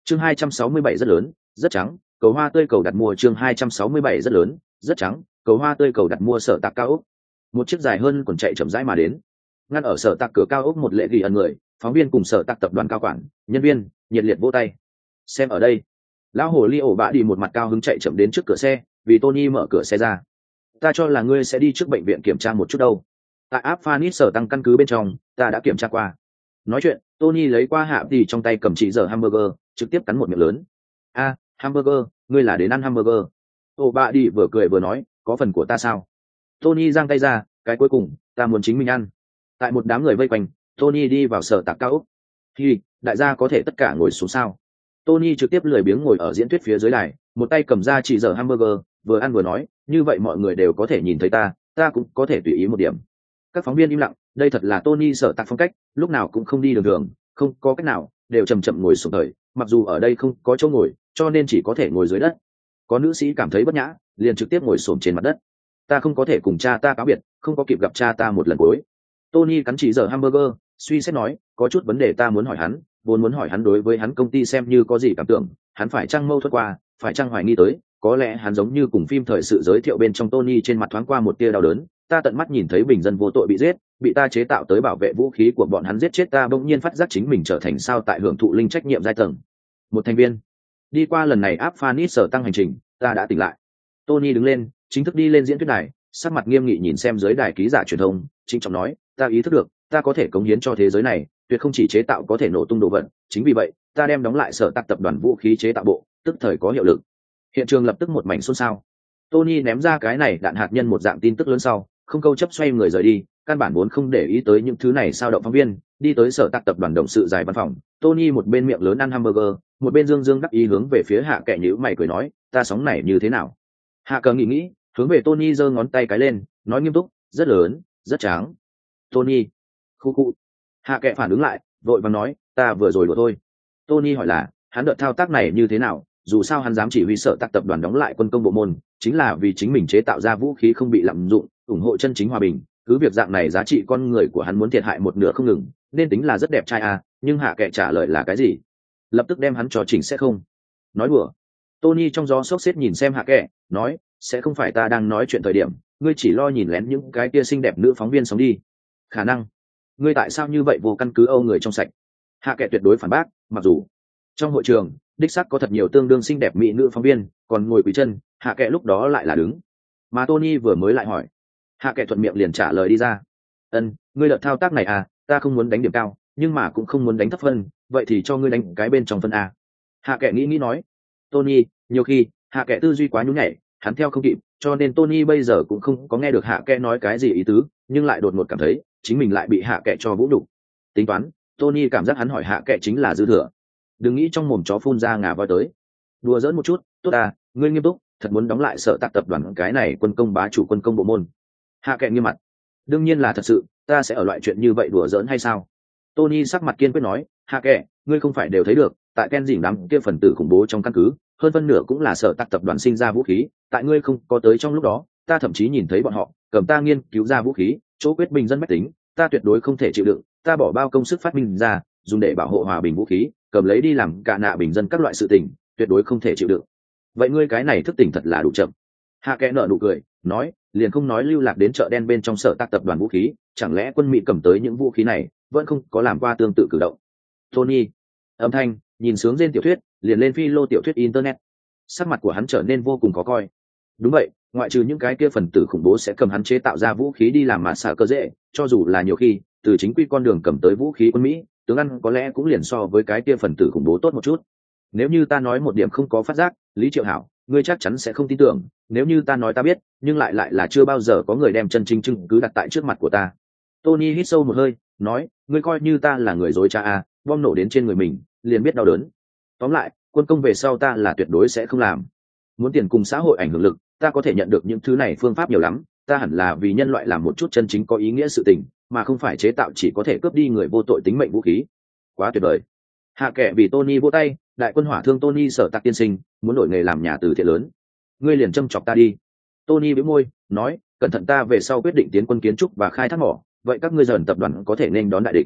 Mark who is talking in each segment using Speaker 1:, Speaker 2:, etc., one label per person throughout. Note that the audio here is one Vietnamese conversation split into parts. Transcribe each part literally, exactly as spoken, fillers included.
Speaker 1: chương hai trăm sáu mươi bảy rất lớn rất trắng, cầu hoa tươi cầu đặt mua. Chương hai trăm sáu mươi bảy rất lớn rất trắng, cầu hoa tươi cầu đặt mua. Sở tạc cao ốc, một chiếc dài hơn còn chạy chậm rãi mà đến, ngăn ở sở tạc cửa cao ốc một lệ ghi ẩn người, phóng viên cùng sở tạc tập đoàn cao quản nhân viên nhiệt liệt vỗ tay. Xem ở đây, lão hồ ly ổ bạ đi một mặt cao hứng chạy chậm đến trước cửa xe, vì Tony mở cửa xe ra. Ta cho là ngươi sẽ đi trước bệnh viện kiểm tra một chút đâu. Tại áp Phanis sở tăng căn cứ bên trong, ta đã kiểm tra qua. Nói chuyện, Tony lấy qua hạ thì trong tay cầm chỉ giờ hamburger, trực tiếp cắn một miệng lớn. A, hamburger, ngươi là đến ăn hamburger? Ổ bạ đi vừa cười vừa nói, có phần của ta sao? Tony giang tay ra, cái cuối cùng, ta muốn chính mình ăn. Tại một đám người vây quanh, Tony đi vào sở tạc cao ốc. Hi, đại gia có thể tất cả ngồi xuống sao? Tony trực tiếp lười biếng ngồi ở diễn thuyết phía dưới đài, một tay cầm ra chỉ giờ hamburger, vừa ăn vừa nói, như vậy mọi người đều có thể nhìn thấy ta, ta cũng có thể tùy ý một điểm. Các phóng viên im lặng, đây thật là Tony sở tạc phong cách, lúc nào cũng không đi đường đường, không có cách nào, đều chậm chậm ngồi xuống thời, mặc dù ở đây không có chỗ ngồi, cho nên chỉ có thể ngồi dưới đất. Có nữ sĩ cảm thấy bất nhã, liền trực tiếp ngồi xổm trên mặt đất. Ta không có thể cùng cha ta cáo biệt, không có kịp gặp cha ta một lần cuối. Tony cắn chỉ giờ hamburger, suy xét nói, có chút vấn đề ta muốn hỏi hắn, vốn muốn hỏi hắn đối với hắn công ty xem như có gì cảm tưởng, hắn phải chăng mâu thuẫn qua, phải chăng hoài nghi tới, có lẽ hắn giống như cùng phim thời sự giới thiệu bên trong Tony trên mặt thoáng qua một tia đau đớn, ta tận mắt nhìn thấy bình dân vô tội bị giết, bị ta chế tạo tới bảo vệ vũ khí của bọn hắn giết chết ta, bỗng nhiên phát giác chính mình trở thành sao tại hưởng thụ linh trách nhiệm giai tầng. Một thành viên. Đi qua lần này áp Phanis sở tăng hành trình, ta đã tỉnh lại. Tony đứng lên, chính thức đi lên diễn thuyết đài, sắc mặt nghiêm nghị nhìn xem dưới đài ký giả truyền thông, chính trọng nói, ta ý thức được, ta có thể cống hiến cho thế giới này, tuyệt không chỉ chế tạo có thể nổ tung đồ vật, chính vì vậy, ta đem đóng lại sở tạc tập đoàn vũ khí chế tạo bộ, tức thời có hiệu lực. Hiện trường lập tức một mảnh xôn xao. Tony ném ra cái này đạn hạt nhân một dạng tin tức lớn sau, không câu chấp xoay người rời đi, căn bản vốn không để ý tới những thứ này sao động phóng viên, đi tới sở tạc tập đoàn động sự dài văn phòng. Tony một bên miệng lớn ăn hamburger, một bên dương dương đắc ý hướng về phía hạ kệ nhíu mày cười nói, ta sóng này như thế nào? Hạ cờ nghĩ nghĩ, hướng về Tony giơ ngón tay cái lên, nói nghiêm túc, rất lớn, rất tráng. Tony, khu khu. Hạ kệ phản ứng lại, vội vàng nói, ta vừa rồi đùa thôi. Tony hỏi là, hắn đợt thao tác này như thế nào? Dù sao hắn dám chỉ huy sở tác tập đoàn đóng lại quân công bộ môn, chính là vì chính mình chế tạo ra vũ khí không bị lạm dụng, ủng hộ chân chính hòa bình. Cứ việc dạng này giá trị con người của hắn muốn thiệt hại một nửa không ngừng, nên tính là rất đẹp trai à, nhưng hạ kệ trả lời là cái gì? Lập tức đem hắn cho chỉnh sẽ không? Nói đùa. Tony trong gió sốc xếp nhìn xem hạ kệ, nói, sẽ không phải ta đang nói chuyện thời điểm, ngươi chỉ lo nhìn lén những cái kia xinh đẹp nữ phóng viên sống đi. Khả năng. Ngươi tại sao như vậy vô căn cứ âu người trong sạch? Hạ kệ tuyệt đối phản bác, mặc dù trong hội trường đích xác có thật nhiều tương đương xinh đẹp mỹ nữ phóng viên, còn ngồi quỳ chân, hạ kệ lúc đó lại là đứng. Mà Tony vừa mới lại hỏi, hạ kệ thuận miệng liền trả lời đi ra. Ân, ngươi đợt thao tác này à, ta không muốn đánh điểm cao, nhưng mà cũng không muốn đánh thấp phân, vậy thì cho ngươi đánh cái bên trong phân a. Hạ kệ nghĩ nghĩ nói. Tony, nhiều khi hạ kệ tư duy quá nhún nhảy, hắn theo không kịp, cho nên Tony bây giờ cũng không có nghe được hạ kệ nói cái gì ý tứ, nhưng lại đột ngột cảm thấy chính mình lại bị hạ kệ cho vũ đủ. Tính toán, Tony cảm giác hắn hỏi hạ kệ chính là dư thừa. Đừng nghĩ trong mồm chó phun ra ngà voi tới. Đùa giỡn một chút, tốt à, ngươi nghiêm túc, thật muốn đóng lại sở tạc tập đoàn cái này quân công bá chủ quân công bộ môn? Hạ kệ nghiêm mặt. Đương nhiên là thật sự, ta sẽ ở loại chuyện như vậy đùa giỡn hay sao? Tony sắc mặt kiên quyết nói, hạ kệ, ngươi không phải đều thấy được, tại Ken dỉnh đám kia phần tử khủng bố trong căn cứ, hơn phân nửa cũng là sở tạc tập đoàn sinh ra vũ khí, tại ngươi không có tới trong lúc đó, ta thậm chí nhìn thấy bọn họ cầm ta nghiên cứu ra vũ khí, chỗ quyết bình dân bách tính, ta tuyệt đối không thể chịu đựng, ta bỏ bao công sức phát minh ra, dùng để bảo hộ hòa bình vũ khí, cầm lấy đi làm cả nạ bình dân các loại sự tình, tuyệt đối không thể chịu đựng. Vậy ngươi cái này thức tỉnh thật là đủ chậm. Hạ kẽ nở nụ cười, nói, liền không nói lưu lạc đến chợ đen bên trong sở tác tập đoàn vũ khí, chẳng lẽ quân Mỹ cầm tới những vũ khí này, vẫn không có làm qua tương tự cử động. Tony, âm thanh, nhìn sướng trên tiểu thuyết, liền lên phi lô tiểu thuyết internet. Sắc mặt của hắn trở nên vô cùng khó coi. Đúng vậy, ngoại trừ những cái kia phần tử khủng bố sẽ cầm hắn chế tạo ra vũ khí đi làm mà xả cơ dễ, cho dù là nhiều khi, từ chính quy con đường cầm tới vũ khí quân Mỹ, tướng ăn có lẽ cũng liền so với cái kia phần tử khủng bố tốt một chút. Nếu như ta nói một điểm không có phát giác, Lý Triệu Hảo, ngươi chắc chắn sẽ không tin tưởng, nếu như ta nói ta biết, nhưng lại lại là chưa bao giờ có người đem chân chính chứng cứ đặt tại trước mặt của ta. Tony hít sâu một hơi, nói, ngươi coi như ta là người dối cha à, bom nổ đến trên người mình, liền biết đau đớn. Tóm lại, quân công về sau ta là tuyệt đối sẽ không làm. Muốn tiền cùng xã hội ảnh hưởng lực, ta có thể nhận được những thứ này phương pháp nhiều lắm, ta hẳn là vì nhân loại làm một chút chân chính có ý nghĩa sự tình, mà không phải chế tạo chỉ có thể cướp đi người vô tội tính mệnh vũ khí. Quá tuyệt vời. Hạ kệ vì Tony vỗ tay, đại quân hỏa thương Tony sở tạc tiên sinh, muốn đổi nghề làm nhà từ thiện lớn. Ngươi liền châm chọc ta đi. Tony bĩu môi, nói, cẩn thận ta về sau quyết định tiến quân kiến trúc và khai thác mỏ, vậy các ngươi dần tập đoàn có thể nên đón đại địch.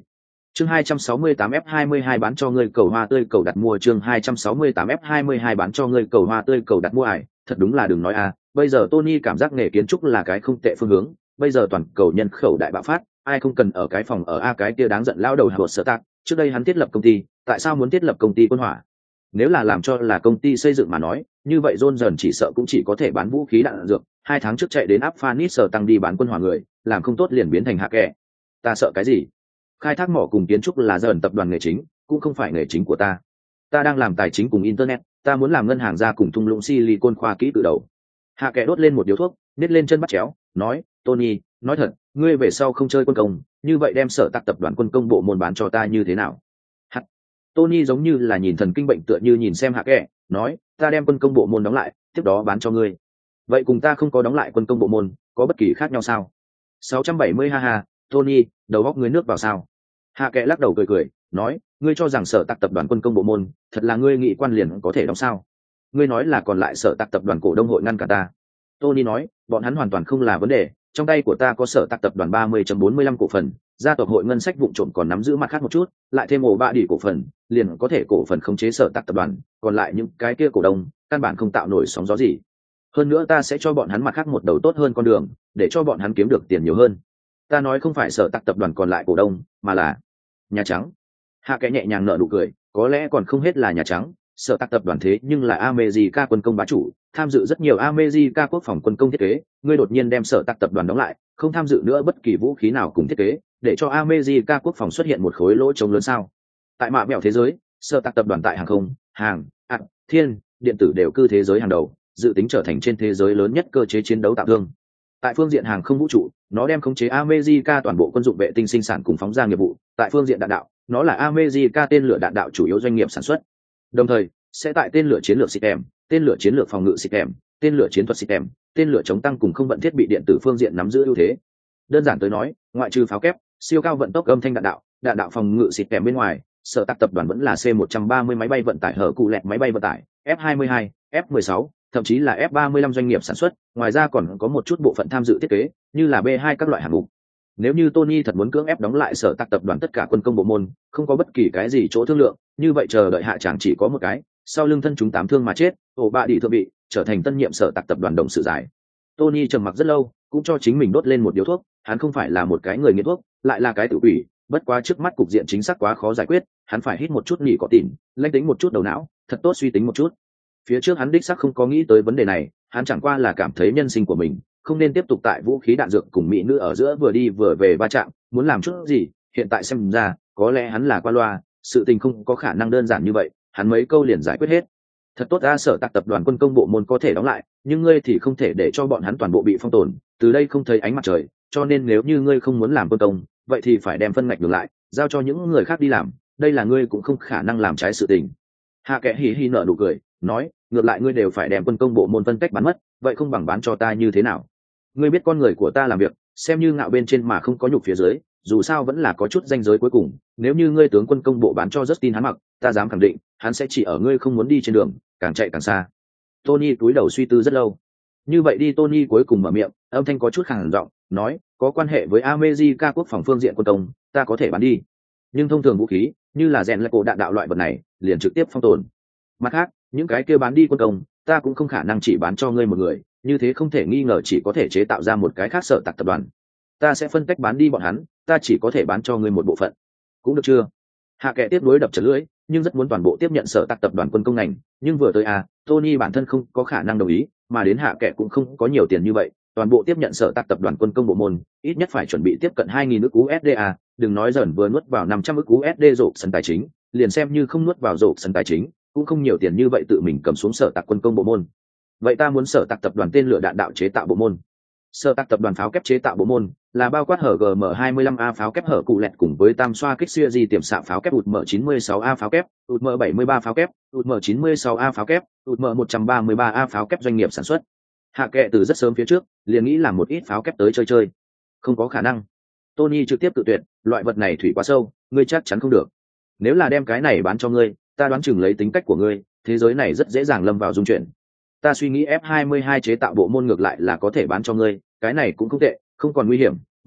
Speaker 1: Chương hai trăm sáu mươi tám F hai mươi hai bán cho ngươi cầu hoa tươi cầu đặt mua chương hai trăm sáu mươi tám F hai mươi hai bán cho ngươi cầu hoa tươi cầu đặt mua ải, thật đúng là đừng nói à, bây giờ Tony cảm giác nghề kiến trúc là cái không tệ phương hướng, bây giờ toàn cầu nhân khẩu đại bạo phát, ai không cần ở cái phòng ở a cái kia đáng giận lao đầu Howard Stark, trước đây hắn thiết lập công ty, tại sao muốn thiết lập công ty quân hỏa? Nếu là làm cho là công ty xây dựng mà nói, như vậy John dần chỉ sợ cũng chỉ có thể bán vũ khí đạn dược, hai tháng trước chạy đến áp Phanis tăng đi bán quân hỏa người, làm không tốt liền biến thành hạ kẻ. Ta sợ cái gì? Khai thác mỏ cùng kiến trúc là dần tập đoàn nghề chính, cũng không phải nghề chính của ta. Ta đang làm tài chính cùng internet, ta muốn làm ngân hàng ra cùng thung lũng silicon khoa kỹ từ đầu. Hạ kẻ đốt lên một điếu thuốc, nít lên chân bắt chéo, nói, Tony, nói thật, ngươi về sau không chơi quân công, như vậy đem sở tạc tập đoàn quân công bộ môn bán cho ta như thế nào? Hạt. Tony giống như là nhìn thần kinh bệnh tựa như nhìn xem hạ kẻ, nói, ta đem quân công bộ môn đóng lại, tiếp đó bán cho ngươi. Vậy cùng ta không có đóng lại quân công bộ môn, có bất kỳ khác nhau sao? sáu trăm bảy mươi ha ha, Tony, đầu góc ngươi nước vào sao? Hạ kệ lắc đầu cười cười, nói, ngươi cho rằng sở tạc tập đoàn quân công bộ môn, thật là ngươi nghĩ quan liền có thể đóng sao? Ngươi nói là còn lại sở tạc tập đoàn cổ đông hội ngăn cả ta. Tony nói, bọn hắn hoàn toàn không là vấn đề, trong tay của ta có sở tạc tập đoàn ba mươi chấm bốn mươi lăm cổ phần, gia tộc hội ngân sách vụ trộm còn nắm giữ mặt khác một chút, lại thêm ổ bạ đỉ cổ phần, liền có thể cổ phần khống chế sở tạc tập đoàn, còn lại những cái kia cổ đông, căn bản không tạo nổi sóng gió gì. Hơn nữa ta sẽ cho bọn hắn mặt khác một đầu tốt hơn con đường, để cho bọn hắn kiếm được tiền nhiều hơn. Ta nói không phải sở tạc tập đoàn còn lại cổ đông, mà là Nhà Trắng. Hạ kẽ nhẹ nhàng nở nụ cười, có lẽ còn không hết là Nhà Trắng, sở tạc tập đoàn thế nhưng là America quân công bá chủ, tham dự rất nhiều America quốc phòng quân công thiết kế, ngươi đột nhiên đem sở tạc tập đoàn đóng lại, không tham dự nữa bất kỳ vũ khí nào cùng thiết kế, để cho America quốc phòng xuất hiện một khối lỗ trống lớn sao? Tại mạ mẹo thế giới, sở tạc tập đoàn tại hàng không, hàng, ạt, thiên, điện tử đều cư thế giới hàng đầu, dự tính trở thành trên thế giới lớn nhất cơ chế chiến đấu tạo thương. Tại phương diện hàng không vũ trụ, nó đem khống chế America toàn bộ quân dụng vệ tinh sinh sản cùng phóng ra nghiệp vụ, tại phương diện đạn đạo, nó là America tên lửa đạn đạo chủ yếu doanh nghiệp sản xuất. Đồng thời, sẽ tại tên lửa chiến lược system, tên lửa chiến lược phòng ngự system, tên lửa chiến thuật system, tên lửa chống tăng cùng không vận thiết bị điện tử phương diện nắm giữ ưu thế. Đơn giản tới nói, ngoại trừ pháo kép, siêu cao vận tốc âm thanh đạn đạo, đạn đạo phòng ngự system bên ngoài, sở tạc tập đoàn vẫn là C một trăm ba mươi máy bay vận tải hở cụ lẹt máy bay vận tải, F hai mươi hai, F mười sáu, thậm chí là F ba mươi lăm doanh nghiệp sản xuất, ngoài ra còn có một chút bộ phận tham dự thiết kế, như là B hai các loại hạng mục. Nếu như Tony thật muốn cưỡng ép đóng lại sở tạc tập đoàn tất cả quân công bộ môn, không có bất kỳ cái gì chỗ thương lượng, như vậy chờ đợi hạ chẳng chỉ có một cái, sau lưng thân chúng tám thương mà chết, ổ bạ đi thượng vị, trở thành tân nhiệm sở tạc tập đoàn đồng sự giải. Tony trầm mặc rất lâu, cũng cho chính mình đốt lên một điếu thuốc, hắn không phải là một cái người nghiện thuốc, lại là cái tự quỷ, bất quá trước mắt cục diện chính xác quá khó giải quyết, hắn phải hít một chút nghỉ có tỉn, lãnh tính một chút đầu não, thật tốt suy tính một chút. Phía trước hắn đích xác không có nghĩ tới vấn đề này, hắn chẳng qua là cảm thấy nhân sinh của mình không nên tiếp tục tại vũ khí đạn dược cùng mỹ nữ ở giữa vừa đi vừa về va chạm, muốn làm chút gì, hiện tại xem ra, có lẽ hắn là qua loa, sự tình không có khả năng đơn giản như vậy, hắn mấy câu liền giải quyết hết. Thật tốt ra sở tạc tập đoàn quân công bộ môn có thể đóng lại, nhưng ngươi thì không thể để cho bọn hắn toàn bộ bị phong tồn, từ đây không thấy ánh mặt trời, cho nên nếu như ngươi không muốn làm quân công, vậy thì phải đem phân ngạch ngược lại, giao cho những người khác đi làm, đây là ngươi cũng không khả năng làm trái sự tình. Hạ kẽ hì hì nở nụ cười, nói, ngược lại ngươi đều phải đem quân công bộ môn phân cách bán mất, vậy không bằng bán cho ta như thế nào? Ngươi biết con người của ta làm việc, xem như ngạo bên trên mà không có nhục phía dưới, dù sao vẫn là có chút ranh giới cuối cùng, nếu như ngươi tướng quân công bộ bán cho Justin hắn mặc, ta dám khẳng định, hắn sẽ chỉ ở ngươi không muốn đi trên đường, càng chạy càng xa. Tony cúi đầu suy tư rất lâu. Như vậy đi Tony cuối cùng mở miệng, âm thanh có chút khàn giọng, nói, có quan hệ với America quốc phòng phương diện quân công, ta có thể bán đi. Nhưng thông thường vũ khí, như là rèn lại cổ đạn đạo loại vật này, liền trực tiếp phong tồn. Mặt khác, những cái kia bán đi quân công, ta cũng không khả năng chỉ bán cho ngươi một người, như thế không thể nghi ngờ chỉ có thể chế tạo ra một cái khác sở tạc tập đoàn. Ta sẽ phân cách bán đi bọn hắn, ta chỉ có thể bán cho ngươi một bộ phận. Cũng được chưa? Hạ kệ tiếp nối đập chật lưỡi, nhưng rất muốn toàn bộ tiếp nhận sở tạc tập đoàn quân công ngành, nhưng vừa tới à, Tony bản thân không có khả năng đồng ý, mà đến hạ kệ cũng không có nhiều tiền như vậy, toàn bộ tiếp nhận sở tạc tập đoàn quân công bộ môn, ít nhất phải chuẩn bị tiếp cận hai nghìn ức u ét đê à, đừng nói dần vừa nuốt vào năm trăm ức u ét đê rộp sân tài chính, liền xem như không nuốt vào rộp sân tài chính, cũng không nhiều tiền như vậy tự mình cầm xuống sở tạc quân công bộ môn. Vậy ta muốn sở tạc tập đoàn tên lửa đạn đạo chế tạo bộ môn. Sở tạc tập đoàn pháo kép chế tạo bộ môn là bao quát hở G M hai mươi lăm A pháo kép hở cụ lẹt cùng với tam xoa kích xưa di tiềm xạ pháo kép ụt M chín mươi sáu A pháo kép, ụt M bảy mươi ba pháo kép, ụt M chín mươi sáu A pháo kép, ụt M một trăm ba mươi ba A pháo kép doanh nghiệp sản xuất. Hạ kệ từ rất sớm phía trước liền nghĩ làm một ít pháo kép tới chơi chơi. Không có khả năng. Tony trực tiếp tự tuyệt, loại vật này thủy quá sâu, ngươi chắc chắn không được. Nếu là đem cái này bán cho ngươi, ta đoán chừng lấy tính cách của ngươi, thế giới này rất dễ dàng lâm vào dung chuyển. Ta suy nghĩ F hai mươi hai chế tạo bộ môn ngược lại là có thể bán cho ngươi, cái này cũng không tệ, không còn nguy hiểm,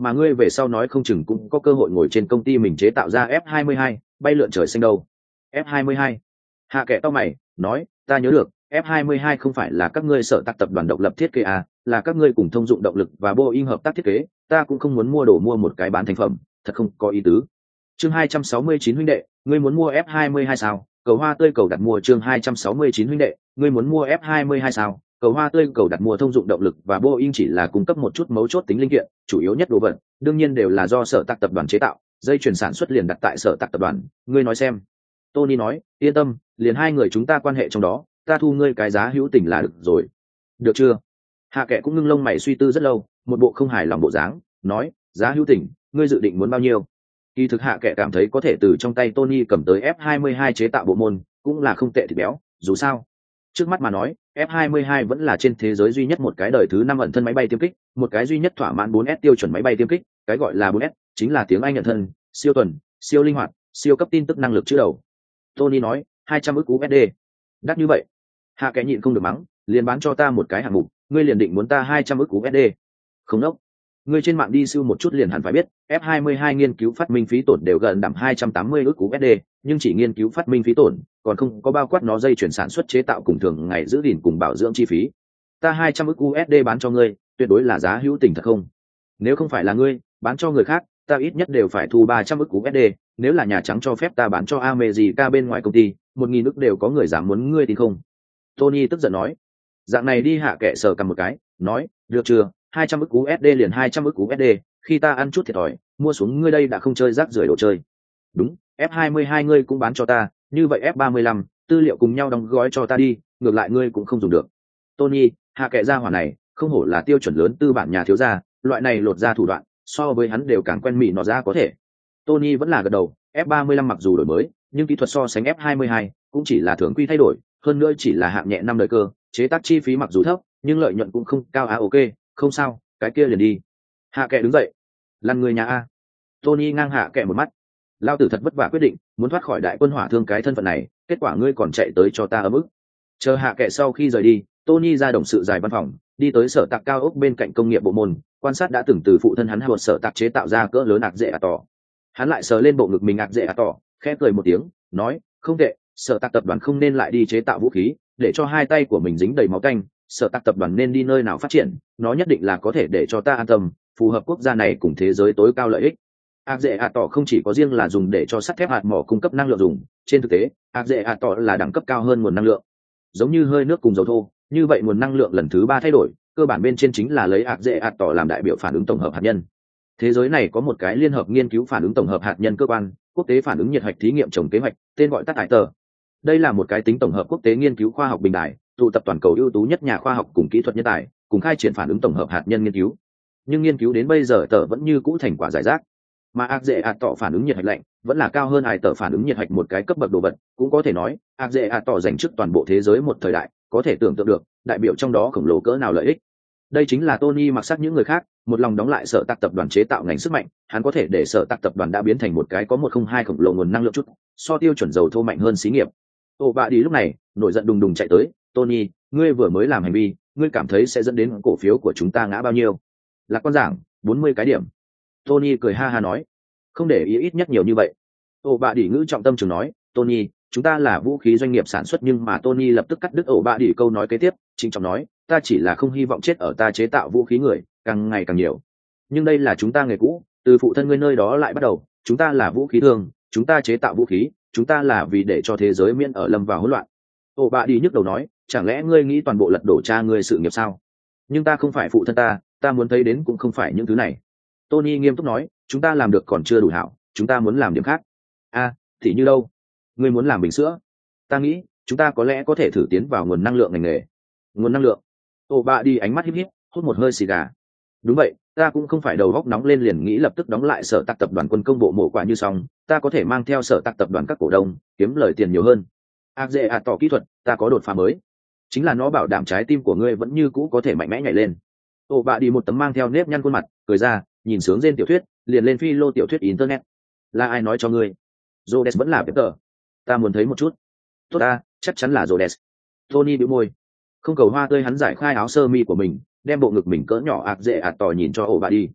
Speaker 1: mà ngươi về sau nói không chừng cũng có cơ hội ngồi trên công ty mình chế tạo ra F hai mươi hai bay lượn trời xanh đâu. F hai mươi hai. Hạ Kệ to mày nói, ta nhớ được F hai mươi hai không phải là các ngươi sở tác tập đoàn độc lập thiết kế à, là các ngươi cùng thông dụng động lực và Boeing hợp tác thiết kế, ta cũng không muốn mua đồ mua một cái bán thành phẩm, thật không có ý tứ. Chương hai trăm sáu mươi chín huynh đệ, ngươi muốn mua F hai mươi hai sao? Cầu hoa tươi cầu đặt mua. Chương hai trăm sáu mươi chín huynh đệ, ngươi muốn mua F hai mươi hai sao? Cầu hoa tươi cầu đặt mua. Thông dụng động lực và Boeing chỉ là cung cấp một chút mấu chốt tính linh kiện, chủ yếu nhất đồ vật, đương nhiên đều là do sở tác tập đoàn chế tạo, dây chuyền sản xuất liền đặt tại sở tác tập đoàn, ngươi nói xem. Tony nói, yên tâm, liền hai người chúng ta quan hệ trong đó, ta thu ngươi cái giá hữu tình là được rồi. Được chưa? Hạ Kệ cũng ngưng lông mày suy tư rất lâu, một bộ không hài lòng bộ dáng, nói, giá hữu tình, ngươi dự định muốn bao nhiêu? Kỳ thực Hạ Kệ cảm thấy có thể từ trong tay Tony cầm tới F hai mươi hai chế tạo bộ môn, cũng là không tệ thịt béo, dù sao. Trước mắt mà nói, F hai mươi hai vẫn là trên thế giới duy nhất một cái đời thứ năm ẩn thân máy bay tiêm kích, một cái duy nhất thỏa mãn bốn S tiêu chuẩn máy bay tiêm kích, cái gọi là bốn S, chính là tiếng Anh ẩn thân, siêu tuần, siêu linh hoạt, siêu cấp tin tức năng lực chữ đầu. Tony nói, hai trăm ức u ét đê. Đắt như vậy. Hạ Kệ nhịn không được mắng, liền bán cho ta một cái hạng mục, ngươi liền định muốn ta hai trăm ức u ét đê. Không đốc. Ngươi trên mạng đi siêu một chút liền hẳn phải biết, F hai mươi hai nghiên cứu phát minh phí tổn đều gần đẳng hai trăm tám mươi ức u ét đê, nhưng chỉ nghiên cứu phát minh phí tổn, còn không có bao quát nó dây chuyển sản xuất chế tạo cùng thường ngày giữ gìn cùng bảo dưỡng chi phí. Ta hai trăm ức u ét đê bán cho ngươi, tuyệt đối là giá hữu tình thật không? Nếu không phải là ngươi, bán cho người khác, ta ít nhất đều phải thu ba trăm ức u ét đê, nếu là Nhà Trắng cho phép ta bán cho America bên ngoài công ty, một nghìn ức đều có người dám muốn ngươi thì không? Tony tức giận nói. Dạng này đi. Hạ Kệ sờ cầm một cái, nói, được chưa, hai trăm ức u ét đê liền hai trăm ức u ét đê, khi ta ăn chút thiệt thòi, mua xuống ngươi đây đã không chơi rác rưởi đồ chơi. Đúng, F hai mươi hai ngươi cũng bán cho ta, như vậy F ba mươi lăm, tư liệu cùng nhau đóng gói cho ta đi, ngược lại ngươi cũng không dùng được. Tony, Hạ Kệ gia hỏa này, không hổ là tiêu chuẩn lớn tư bản nhà thiếu gia, loại này lột ra thủ đoạn, so với hắn đều càng quen mị nọ ra có thể. Tony vẫn là gật đầu, F ba mươi lăm mặc dù đổi mới, nhưng kỹ thuật so sánh F hai mươi hai cũng chỉ là thường quy thay đổi, hơn nữa chỉ là hạng nhẹ năm đời cơ, chế tác chi phí mặc dù thấp, nhưng lợi nhuận cũng không cao. À ok, không sao, cái kia liền đi. Hạ Kệ đứng dậy, lăn người nhà a. Tony ngang Hạ Kệ một mắt, lao tử thật vất vả quyết định muốn thoát khỏi đại quân hỏa thương cái thân phận này, kết quả ngươi còn chạy tới cho ta ấm ức. Chờ Hạ Kệ sau khi rời đi, Tony ra đồng sự dài văn phòng, đi tới sở tạc cao ốc bên cạnh công nghiệp bộ môn, quan sát đã từng từ phụ thân hắn Howard sở tạc chế tạo ra cỡ lớn ạc dễ à tỏ. Hắn lại sờ lên bộ ngực mình ạc dễ à tỏ, khẽ cười một tiếng, nói, không tệ, sở tạc tập đoàn không nên lại đi chế tạo vũ khí, để cho hai tay của mình dính đầy máu tanh, sở tạc tập đoàn nên đi nơi nào phát triển, nó nhất định là có thể để cho ta an tâm, phù hợp quốc gia này cùng thế giới tối cao lợi ích. Ác dễ ạ tỏ không chỉ có riêng là dùng để cho sắt thép hạt mỏ cung cấp năng lượng dùng, trên thực tế, ác dễ ạ tỏ là đẳng cấp cao hơn nguồn năng lượng. Giống như hơi nước cùng dầu thô, như vậy nguồn năng lượng lần thứ ba thay đổi, cơ bản bên trên chính là lấy ác dễ ạ tỏ làm đại biểu phản ứng tổng hợp hạt nhân. Thế giới này có một cái liên hợp nghiên cứu phản ứng tổng hợp hạt nhân cơ quan, quốc tế phản ứng nhiệt hạch thí nghiệm trồng kế hoạch, tên gọi tắt i tê e. Đây là một cái tính tổng hợp quốc tế nghiên cứu khoa học bình đại, tụ tập toàn cầu ưu tú nhất nhà khoa học cùng kỹ thuật nhân tài, cùng khai triển phản ứng tổng hợp hạt nhân nghiên cứu. Nhưng nghiên cứu đến bây giờ tờ vẫn như cũ thành quả giải rác. Mà ác dễ ạt tỏ phản ứng nhiệt hạch lạnh vẫn là cao hơn ai tờ phản ứng nhiệt hạch một cái cấp bậc đồ vật, cũng có thể nói ác dễ ạt tỏ dành trước toàn bộ thế giới một thời đại, có thể tưởng tượng được đại biểu trong đó khổng lồ cỡ nào lợi ích. Đây chính là Tony mặc sắc những người khác một lòng đóng lại sở tạc tập đoàn chế tạo ngành sức mạnh, hắn có thể để sở tạc tập đoàn đã biến thành một cái có một không hai khổng lồ nguồn năng lượng chút, so tiêu chuẩn dầu thô mạnh hơn xí nghiệp. Ô bạ đi lúc này nổi giận đùng đùng chạy tới, Tony, ngươi vừa mới làm hành vi, ngươi cảm thấy sẽ dẫn đến cổ phiếu của chúng ta ngã bao nhiêu? Lạc Quan giảng, bốn mươi cái điểm. Tony cười ha ha nói, không để ý ít nhất nhiều như vậy. Ổ bạ đỉ ngữ trọng tâm trường nói, Tony, chúng ta là vũ khí doanh nghiệp sản xuất, nhưng mà Tony lập tức cắt đứt ổ bạ đỉ câu nói kế tiếp, chính trọng nói, ta chỉ là không hy vọng chết ở ta chế tạo vũ khí người càng ngày càng nhiều, nhưng đây là chúng ta nghề cũ, từ phụ thân ngươi nơi đó lại bắt đầu, chúng ta là vũ khí thương, chúng ta chế tạo vũ khí, chúng ta là vì để cho thế giới miễn ở lâm vào hỗn loạn. Ổ bạ đỉ nhức đầu nói, chẳng lẽ ngươi nghĩ toàn bộ lật đổ cha ngươi sự nghiệp sao? Nhưng ta không phải phụ thân ta, ta muốn thấy đến cũng không phải những thứ này. Tony nghiêm túc nói, chúng ta làm được còn chưa đủ hảo, chúng ta muốn làm điểm khác. A, à, thì như đâu? Ngươi muốn làm bình sữa? Ta nghĩ chúng ta có lẽ có thể thử tiến vào nguồn năng lượng ngành nghề. Nguồn năng lượng? Ổ bạ đi ánh mắt híp híp, hút một hơi xì gà. Đúng vậy, ta cũng không phải đầu góc nóng lên liền nghĩ lập tức đóng lại sở tạc tập đoàn quân công bộ mổ quả như xong, ta có thể mang theo sở tạc tập đoàn các cổ đông, kiếm lời tiền nhiều hơn. Ác dễ ạt tỏ kỹ thuật, ta có đột phá mới, chính là nó bảo đảm trái tim của ngươi vẫn như cũ có thể mạnh mẽ nhảy lên. Ổ bạ đi một tấm mang theo nếp nhăn khuôn mặt, cười ra, nhìn sướng trên tiểu thuyết, liền lên phi lô tiểu thuyết internet. Là ai nói cho ngươi? Rhodes vẫn là Peter. Ta muốn thấy một chút. Tốt ta, chắc chắn là Rhodes. Tony bĩu môi, không cầu hoa tươi, hắn giải khai áo sơ mi của mình, đem bộ ngực mình cỡ nhỏ ạc dễ ạt tỏ nhìn cho ổ bà đi.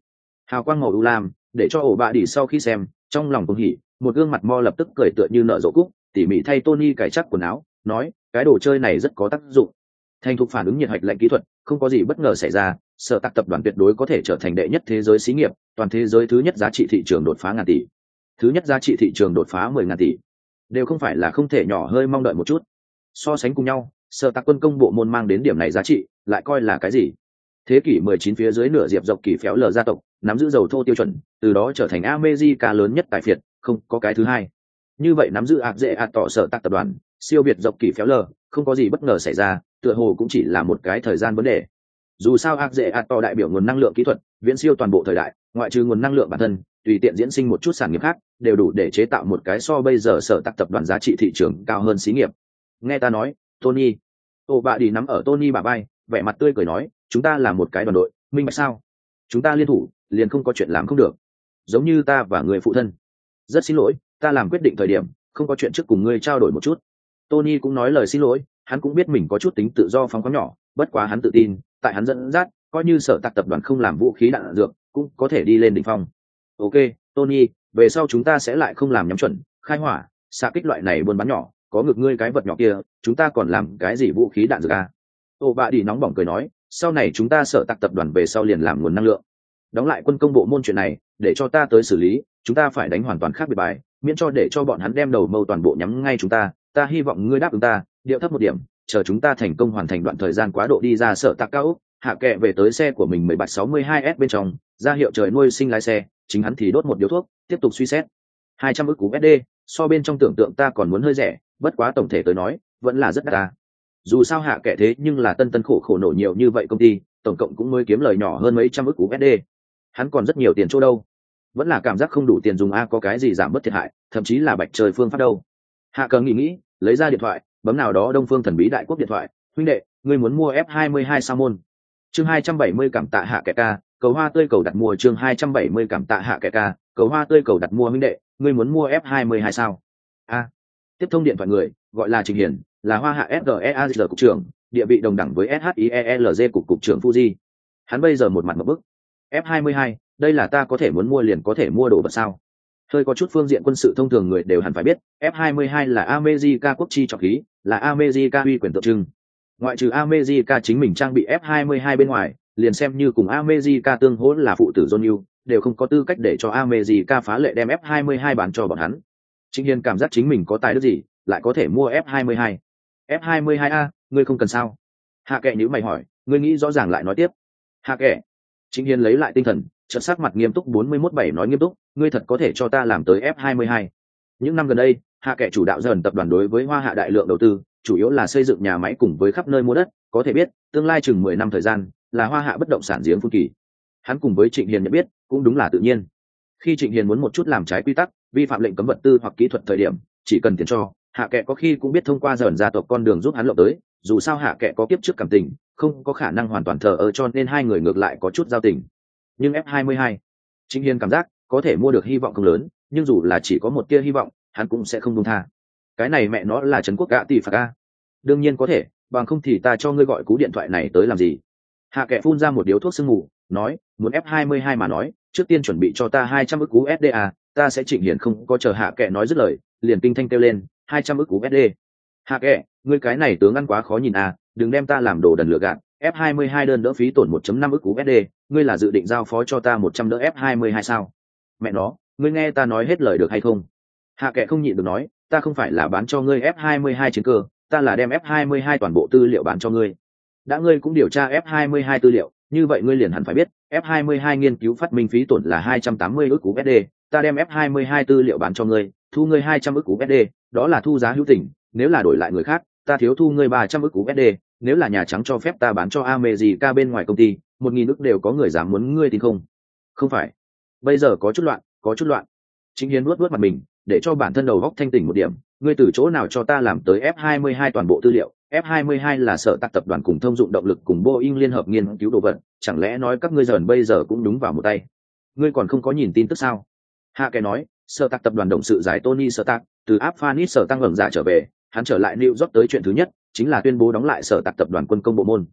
Speaker 1: hào quang màu u lam để cho ổ bạ đi sau khi xem trong lòng cũng hỉ, một gương mặt mo lập tức cười tựa như nở rộ cúc, tỉ mỉ thay Tony cài chắc quần áo, nói cái đồ chơi này rất có tác dụng. Thành thục phản ứng nhiệt hạch lệnh kỹ thuật, không có gì bất ngờ xảy ra, sở tạc tập đoàn tuyệt đối có thể trở thành đệ nhất thế giới xí nghiệp, toàn thế giới thứ nhất giá trị thị trường đột phá ngàn tỷ, thứ nhất giá trị thị trường đột phá mười ngàn tỷ, đều không phải là không thể nhỏ hơi mong đợi một chút. So sánh cùng nhau, sở tạc quân công bộ môn mang đến điểm này giá trị, lại coi là cái gì? Thế kỷ mười chín phía dưới nửa diệp dọc kỳ phéo lờ gia tộc, nắm giữ dầu thô tiêu chuẩn, từ đó trở thành America lớn nhất tại phiệt, không có cái thứ hai. Như vậy nắm giữ ạc dễ ạt tỏ sở tạc tập đoàn, siêu việt dọc kỳ phéo lờ, không có gì bất ngờ xảy ra, tựa hồ cũng chỉ là một cái thời gian vấn đề. Dù sao ạc dễ ạt tỏ đại biểu nguồn năng lượng kỹ thuật, viễn siêu toàn bộ thời đại, ngoại trừ nguồn năng lượng bản thân, tùy tiện diễn sinh một chút sản nghiệp khác, đều đủ để chế tạo một cái so bây giờ sở tạc tập đoàn giá trị thị trường cao hơn xí nghiệp. Nghe ta nói, Tony. Ô bạ đi nắm ở Tony bả vai, vẻ mặt tươi cười nói, chúng ta là một cái đoàn đội, minh bạch sao? Chúng ta liên thủ, liền không có chuyện làm không được. Giống như ta và người phụ thân. Rất xin lỗi, ta làm quyết định thời điểm, không có chuyện trước cùng ngươi trao đổi một chút. Tony cũng nói lời xin lỗi, hắn cũng biết mình có chút tính tự do phóng khoáng nhỏ, bất quá hắn tự tin, tại hắn dẫn dắt, coi như sở tạc tập đoàn không làm vũ khí đạn dược, cũng có thể đi lên đỉnh phong. Ok, Tony, về sau chúng ta sẽ lại không làm nhắm chuẩn, khai hỏa, xạ kích loại này buôn bán nhỏ, có ngực ngươi cái vật nhỏ kia, chúng ta còn làm cái gì vũ khí đạn dược à? Ô bạ đi nóng bỏng cười nói, sau này chúng ta sở tạc tập đoàn về sau liền làm nguồn năng lượng. Đóng lại quân công bộ môn chuyện này, để cho ta tới xử lý, chúng ta phải đánh hoàn toàn khác biệt bài, miễn cho để cho bọn hắn đem đầu mâu toàn bộ nhắm ngay chúng ta. Ta hy vọng ngươi đáp ứng ta, điệu thấp một điểm, chờ chúng ta thành công hoàn thành đoạn thời gian quá độ đi ra sở tạc cao ốc, hạ kệ về tới xe của mình mười bảy sáu mươi hai S bên trong, ra hiệu trời nuôi sinh lái xe, chính hắn thì đốt một điếu thuốc, tiếp tục suy xét. hai trăm ức cú ét đê, so bên trong tưởng tượng ta còn muốn hơi rẻ, bất quá tổng thể tới nói, vẫn là rất đắt ta. Dù sao hạ kệ thế nhưng là tân tân khổ khổ nổ nhiều như vậy công ty, tổng cộng cũng mới kiếm lời nhỏ hơn mấy trăm ức cú ét đê. Hắn còn rất nhiều tiền chỗ đâu, vẫn là cảm giác không đủ tiền dùng a, có cái gì giảm bớt thiệt hại, thậm chí là bạch trời phương pháp đâu. Hạ cờ nghĩ nghĩ, lấy ra điện thoại, bấm nào đó Đông Phương Thần Bí Đại Quốc điện thoại, huynh đệ, ngươi muốn mua F hai mươi hai sao môn. Chương hai trăm bảy mươi cảm tạ hạ kệ ca, cầu hoa tươi cầu đặt mua. Chương hai trăm bảy mươi cảm tạ hạ kệ ca, cầu hoa tươi cầu đặt mua. Huynh đệ, ngươi muốn mua F hai mươi hai sao? A. Tiếp thông điện thoại người, gọi là Trình Hiền, là Hoa Hạ ét giê e a giê cục trưởng, địa vị đồng đẳng với ét hát i e lờ giê cục cục trưởng Fuji. Hắn bây giờ một mặt một bức. F hai mươi hai, đây là ta có thể muốn mua liền có thể mua đồ vật sao? Hơi có chút phương diện quân sự thông thường người đều hẳn phải biết, F hai mươi hai là America quốc chi trọng khí, là America uy quyền tượng trưng. Ngoại trừ America chính mình trang bị F hai mươi hai bên ngoài, liền xem như cùng America tương hỗ là phụ tử John Yu, đều không có tư cách để cho America phá lệ đem F hai mươi hai bán cho bọn hắn. Trịnh Hiền cảm giác chính mình có tài đức gì, lại có thể mua F hai mươi hai. F hai mươi hai a, ngươi không cần sao? Hạ kệ nhíu mày hỏi, ngươi nghĩ rõ ràng lại nói tiếp. Hạ kệ. Trịnh Hiền lấy lại tinh thần, chợt sắc mặt nghiêm túc bốn mươi mốt bảy nói nghiêm túc, ngươi thật có thể cho ta làm tới F hai mươi hai. Những năm gần đây, Hạ kệ chủ đạo dần tập đoàn đối với Hoa Hạ đại lượng đầu tư, chủ yếu là xây dựng nhà máy cùng với khắp nơi mua đất, có thể biết, tương lai chừng mười năm thời gian, là Hoa Hạ bất động sản giếng phun kỳ. Hắn cùng với Trịnh Hiền nhận biết, cũng đúng là tự nhiên. Khi Trịnh Hiền muốn một chút làm trái quy tắc, vi phạm lệnh cấm vật tư hoặc kỹ thuật thời điểm, chỉ cần tiền cho, Hạ kệ có khi cũng biết thông qua dần gia tộc con đường giúp hắn lộng tới, dù sao Hạ kệ có kiếp trước cảm tình, không có khả năng hoàn toàn thờ ơ, cho nên hai người ngược lại có chút giao tình. Nhưng F hai mươi hai, Trịnh Hiền cảm giác có thể mua được hy vọng không lớn, nhưng dù là chỉ có một tia hy vọng, hắn cũng sẽ không buông tha. Cái này mẹ nó là trấn quốc gạ tỷ phạt a. Đương nhiên có thể, bằng không thì ta cho ngươi gọi cú điện thoại này tới làm gì? Hạ kệ phun ra một điếu thuốc sương mù, nói, muốn F hai mươi hai mà nói, trước tiên chuẩn bị cho ta hai trăm ức cú ét đê a, ta sẽ. Trịnh Hiền không có chờ Hạ kệ nói dứt lời, liền kinh thanh kêu lên, hai trăm ức cú ét đê. Hạ kệ, ngươi cái này tướng ăn quá khó nhìn à, đừng đem ta làm đồ đần lừa gạt. F hai mươi hai đơn đỡ phí tổn một phẩy năm ức cú ét đê, ngươi là dự định giao phó cho ta một trăm đỡ F hai mươi hai sao? Mẹ nó, ngươi nghe ta nói hết lời được hay không? Hạ kệ không nhịn được nói, ta không phải là bán cho ngươi F hai mươi hai chiến cơ, ta là đem F hai mươi hai toàn bộ tư liệu bán cho ngươi. Đã ngươi cũng điều tra F hai mươi hai tư liệu, như vậy ngươi liền hẳn phải biết, F hai mươi hai nghiên cứu phát minh phí tổn là hai trăm tám mươi ức cú ét đê, ta đem F hai mươi hai tư liệu bán cho ngươi, thu ngươi hai trăm ức cú ét đê, đó là thu giá hữu tình, nếu là đổi lại người khác, ta thiếu thu ngươi ba trăm ức cú ét đê, nếu là Nhà Trắng cho phép ta bán cho America bên ngoài công ty, một nghìn ức đều có người dám muốn ngươi tin không? Không phải. Bây giờ có chút loạn, có chút loạn. Trịnh Hiền nuốt nuốt mặt mình, để cho bản thân đầu óc thanh tỉnh một điểm, ngươi từ chỗ nào cho ta làm tới F hai mươi hai toàn bộ tư liệu? F hai mươi hai là sở tác tập đoàn cùng thông dụng động lực cùng Boeing liên hợp nghiên cứu đồ vật, chẳng lẽ nói các ngươi dần bây giờ cũng đúng vào một tay? Ngươi còn không có nhìn tin tức sao? Hạ kệ nói, sở tác tập đoàn董sự giải Tony Stark từ áp Phanis sở tăng ẩn giả trở về, hắn trở lại New York tới chuyện thứ nhất chính là tuyên bố đóng lại sở tác tập đoàn quân công bộ môn.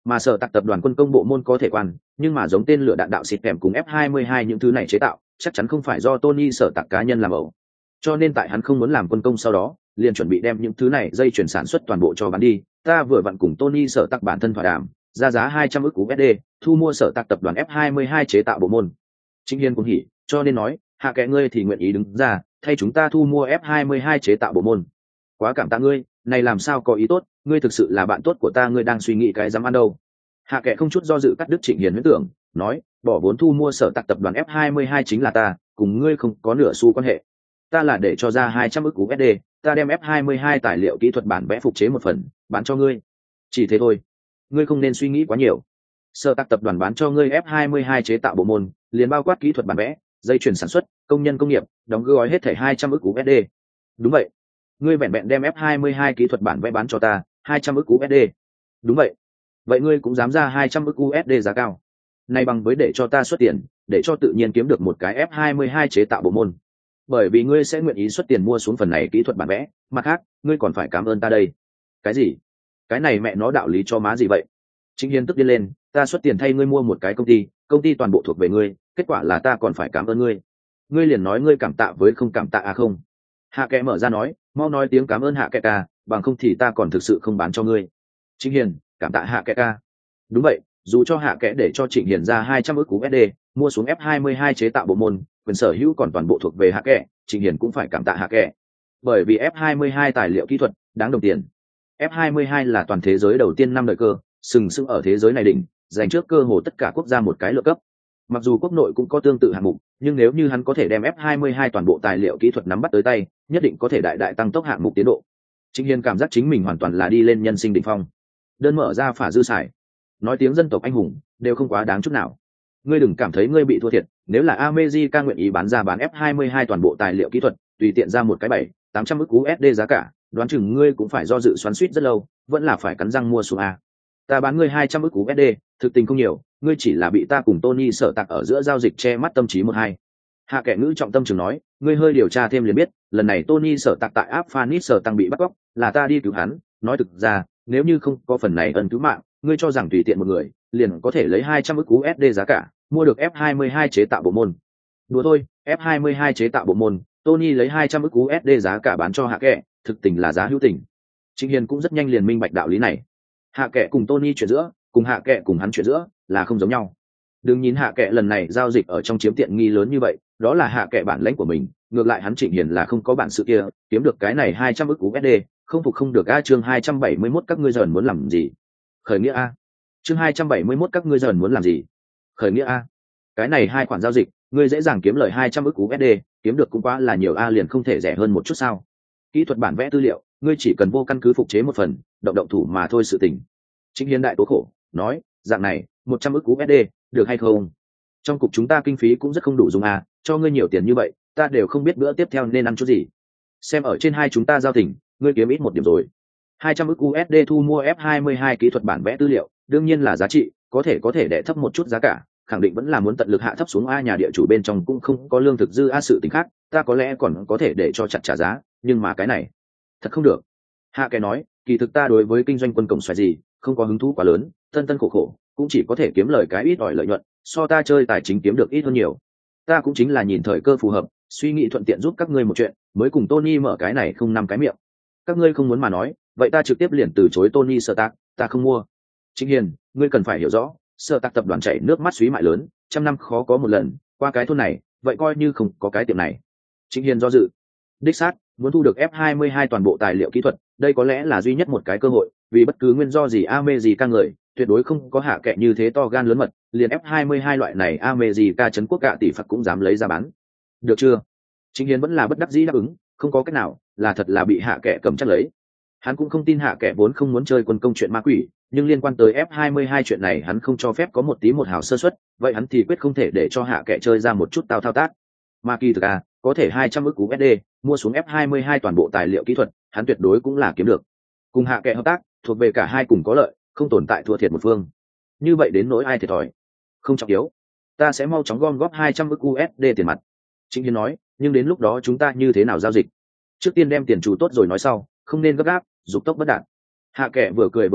Speaker 1: mà sở tạc tập đoàn quân công bộ môn có thể quan, nhưng mà giống tên lửa đạn đạo xịt kèm cùng F hai mươi hai những thứ này chế tạo chắc chắn không phải do Tony sở tạc cá nhân làm ẩu, cho nên tại hắn không muốn làm quân công sau đó liền chuẩn bị đem những thứ này dây chuyển sản xuất toàn bộ cho bán đi. Ta vừa vặn cùng Tony sở tạc bản thân thỏa đàm, ra giá hai trăm ức u ét đê thu mua sở tạc tập đoàn F hai mươi hai chế tạo bộ môn. Trịnh Hiên cũng hỉ, cho nên nói hạ kệ ngươi thì nguyện ý đứng ra thay chúng ta thu mua F hai mươi hai chế tạo bộ môn. Quá cảm tạ ngươi, này làm sao có ý tốt, ngươi thực sự là bạn tốt của ta, ngươi đang suy nghĩ cái dám ăn đâu. Hạ kệ không chút do dự cắt đứt Trịnh Hiền huyễn tưởng, nói bỏ vốn thu mua sở tạc tập đoàn F hai mươi hai chính là ta, cùng ngươi không có nửa xu quan hệ. Ta là để cho ra hai trăm ức u ét đê, ta đem F hai mươi hai tài liệu kỹ thuật bản vẽ phục chế một phần bán cho ngươi, chỉ thế thôi, ngươi không nên suy nghĩ quá nhiều. Sở tạc tập đoàn bán cho ngươi F hai mươi hai chế tạo bộ môn liền bao quát kỹ thuật bản vẽ, dây chuyển sản xuất, công nhân công nghiệp, đóng gói hết thảy hai trăm ức u ét đê. Đúng vậy, ngươi vẹn vẹn đem F hai mươi hai kỹ thuật bản vẽ bán cho ta hai trăm ức u ét đê. Đúng vậy, vậy ngươi cũng dám ra hai trăm ức u ét đê giá cao, nay bằng với để cho ta xuất tiền để cho tự nhiên kiếm được một cái F hai mươi hai chế tạo bộ môn, bởi vì ngươi sẽ nguyện ý xuất tiền mua xuống phần này kỹ thuật bản vẽ, mặt khác ngươi còn phải cảm ơn ta đây. Cái gì? Cái này mẹ nó đạo lý cho má gì vậy? Trịnh Hiên tức điên lên, ta xuất tiền thay ngươi mua một cái công ty, công ty toàn bộ thuộc về ngươi, kết quả là ta còn phải cảm ơn ngươi, ngươi liền nói ngươi cảm tạ với không cảm tạ à không? Hạ kệ mở ra nói, mau nói tiếng cảm ơn hạ kệ ca, bằng không thì ta còn thực sự không bán cho ngươi. Trịnh Hiền, cảm tạ hạ kệ ca. Đúng vậy, dù cho hạ kệ để cho Trịnh Hiền ra hai trăm ức u ét đê mua xuống F hai mươi hai chế tạo bộ môn, quyền sở hữu còn toàn bộ thuộc về hạ kệ, Trịnh Hiền cũng phải cảm tạ hạ kệ, bởi vì F hai mươi hai tài liệu kỹ thuật đáng đồng tiền. F hai mươi hai là toàn thế giới đầu tiên năm đời cơ, sừng sững ở thế giới này đỉnh, giành trước cơ hồ tất cả quốc gia một cái lựa cấp. Mặc dù quốc nội cũng có tương tự hạng mục, nhưng nếu như hắn có thể đem F hai mươi hai toàn bộ tài liệu kỹ thuật nắm bắt tới tay, nhất định có thể đại đại tăng tốc hạng mục tiến độ. Trịnh Hiền cảm giác chính mình hoàn toàn là đi lên nhân sinh đỉnh phong. Đơn mở ra phả dư xài, nói tiếng dân tộc anh hùng đều không quá đáng chút nào. Ngươi đừng cảm thấy ngươi bị thua thiệt, nếu là America nguyện ý bán ra bán F hai mươi hai toàn bộ tài liệu kỹ thuật, tùy tiện ra một cái bảy, tám trăm ức u ét đê giá cả, đoán chừng ngươi cũng phải do dự xoắn xuýt rất lâu, vẫn là phải cắn răng mua xuống a. Ta bán ngươi hai trăm ức u ét đê, thực tình không nhiều, ngươi chỉ là bị ta cùng Tony sở tạc ở giữa giao dịch che mắt tâm trí một hai. Hạ kệ ngữ trọng tâm trường nói, ngươi hơi điều tra thêm liền biết, lần này Tony sở tạc tại áp Phanis sở tăng bị bắt cóc, là ta đi cứu hắn, nói thực ra, nếu như không có phần này ân cứu mạng, ngươi cho rằng tùy tiện một người liền có thể lấy hai trăm ức u ét đê giá cả mua được F hai mươi hai chế tạo bộ môn. Đùa thôi, F hai mươi hai chế tạo bộ môn, Tony lấy hai trăm ức u ét đê giá cả bán cho hạ kệ, thực tình là giá hữu tình. Trịnh Hiền cũng rất nhanh liền minh bạch đạo lý này. Hạ kệ cùng Tony chuyện giữa, cùng hạ kệ cùng hắn chuyện giữa là không giống nhau. Đừng nhìn hạ kệ lần này giao dịch ở trong chiếm tiện nghi lớn như vậy, đó là hạ kệ bản lãnh của mình, ngược lại hắn Trịnh Hiền là không có bản sự kia, kiếm được cái này hai trăm ức u ét đê, không phục không được. A chương hai trăm bảy mươi mốt các ngươi dần muốn làm gì? Khởi nghĩa a. Chương hai trăm bảy mươi mốt các ngươi dần muốn làm gì? Khởi nghĩa a. Cái này hai khoản giao dịch, ngươi dễ dàng kiếm lời hai trăm ức u ét đê, kiếm được cũng quá là nhiều a, liền không thể rẻ hơn một chút sao? Kỹ thuật bản vẽ tư liệu, ngươi chỉ cần vô căn cứ phục chế một phần, động động thủ mà thôi sự tình. Trịnh Hiền đại tố khổ, nói, dạng này, một trăm ức u ét đê, được hay không? Trong cục chúng ta kinh phí cũng rất không đủ dùng à, cho ngươi nhiều tiền như vậy, ta đều không biết bữa tiếp theo nên ăn chút gì. Xem ở trên hai chúng ta giao tình, ngươi kiếm ít một điểm rồi. hai trăm ức u ét đê thu mua F hai mươi hai kỹ thuật bản vẽ tư liệu, đương nhiên là giá trị, có thể có thể đẻ thấp một chút giá cả, khẳng định vẫn là muốn tận lực hạ thấp xuống a, nhà địa chủ bên trong cũng không có lương thực dư a, sự tình khác, ta có lẽ còn có thể để cho chặt trả giá, nhưng mà cái này, thật không được. Hạ cái nói, kỳ thực ta đối với kinh doanh quân cổng xoài gì, không có hứng thú quá lớn, tân tân khổ khổ, cũng chỉ có thể kiếm lời cái ít ỏi lợi nhuận, so ta chơi tài chính kiếm được ít hơn nhiều. Ta cũng chính là nhìn thời cơ phù hợp, suy nghĩ thuận tiện giúp các ngươi một chuyện, mới cùng Tony mở cái này không năm cái miệng. Các ngươi không muốn mà nói, vậy ta trực tiếp liền từ chối Tony sở tạc, ta không mua. Trịnh Hiền, ngươi cần phải hiểu rõ, sở tạc tập đoàn chảy nước mắt suý mại lớn, trăm năm khó có một lần, qua cái thôn này, vậy coi như không có cái tiệm này. Trịnh Hiền do dự. Đích xác, muốn thu được F hai mươi hai toàn bộ tài liệu kỹ thuật, đây có lẽ là duy nhất một cái cơ hội, vì bất cứ nguyên do gì America người, tuyệt đối không có hạ kệ như thế to gan lớn mật, liền F hai mươi hai loại này America trấn quốc cả tỷ phật cũng dám lấy ra bán. Được chưa? Trịnh Hiền vẫn là bất đắc dĩ đáp ứng, không có cách nào, là thật là bị hạ kệ cầm chắc lấy. Hắn cũng không tin hạ kệ vốn không muốn chơi quân công chuyện ma quỷ, nhưng liên quan tới F hai mươi hai chuyện này hắn không cho phép có một tí một hào sơ suất, vậy hắn thì quyết không thể để cho hạ kệ chơi ra một chút tao thao tác. Mà kỳ thực à, có thể hai trăm ức u ét đê mua xuống F hai mươi hai toàn bộ tài liệu kỹ thuật, hắn tuyệt đối cũng là kiếm được. Cùng hạ kệ hợp tác, thuộc về cả hai cùng có lợi, không tồn tại thua thiệt một phương. Như vậy đến nỗi ai thiệt thòi, không trọng yếu. Ta sẽ mau chóng gom góp hai trăm ức u ét đê tiền mặt. Trịnh Hiền nói, nhưng đến lúc đó chúng ta như thế nào giao dịch? Trước tiên đem tiền chủ tốt rồi nói sau, không nên gấp gáp, dục tốc bất đạt. Hạ kệ vừa cười vừa nói,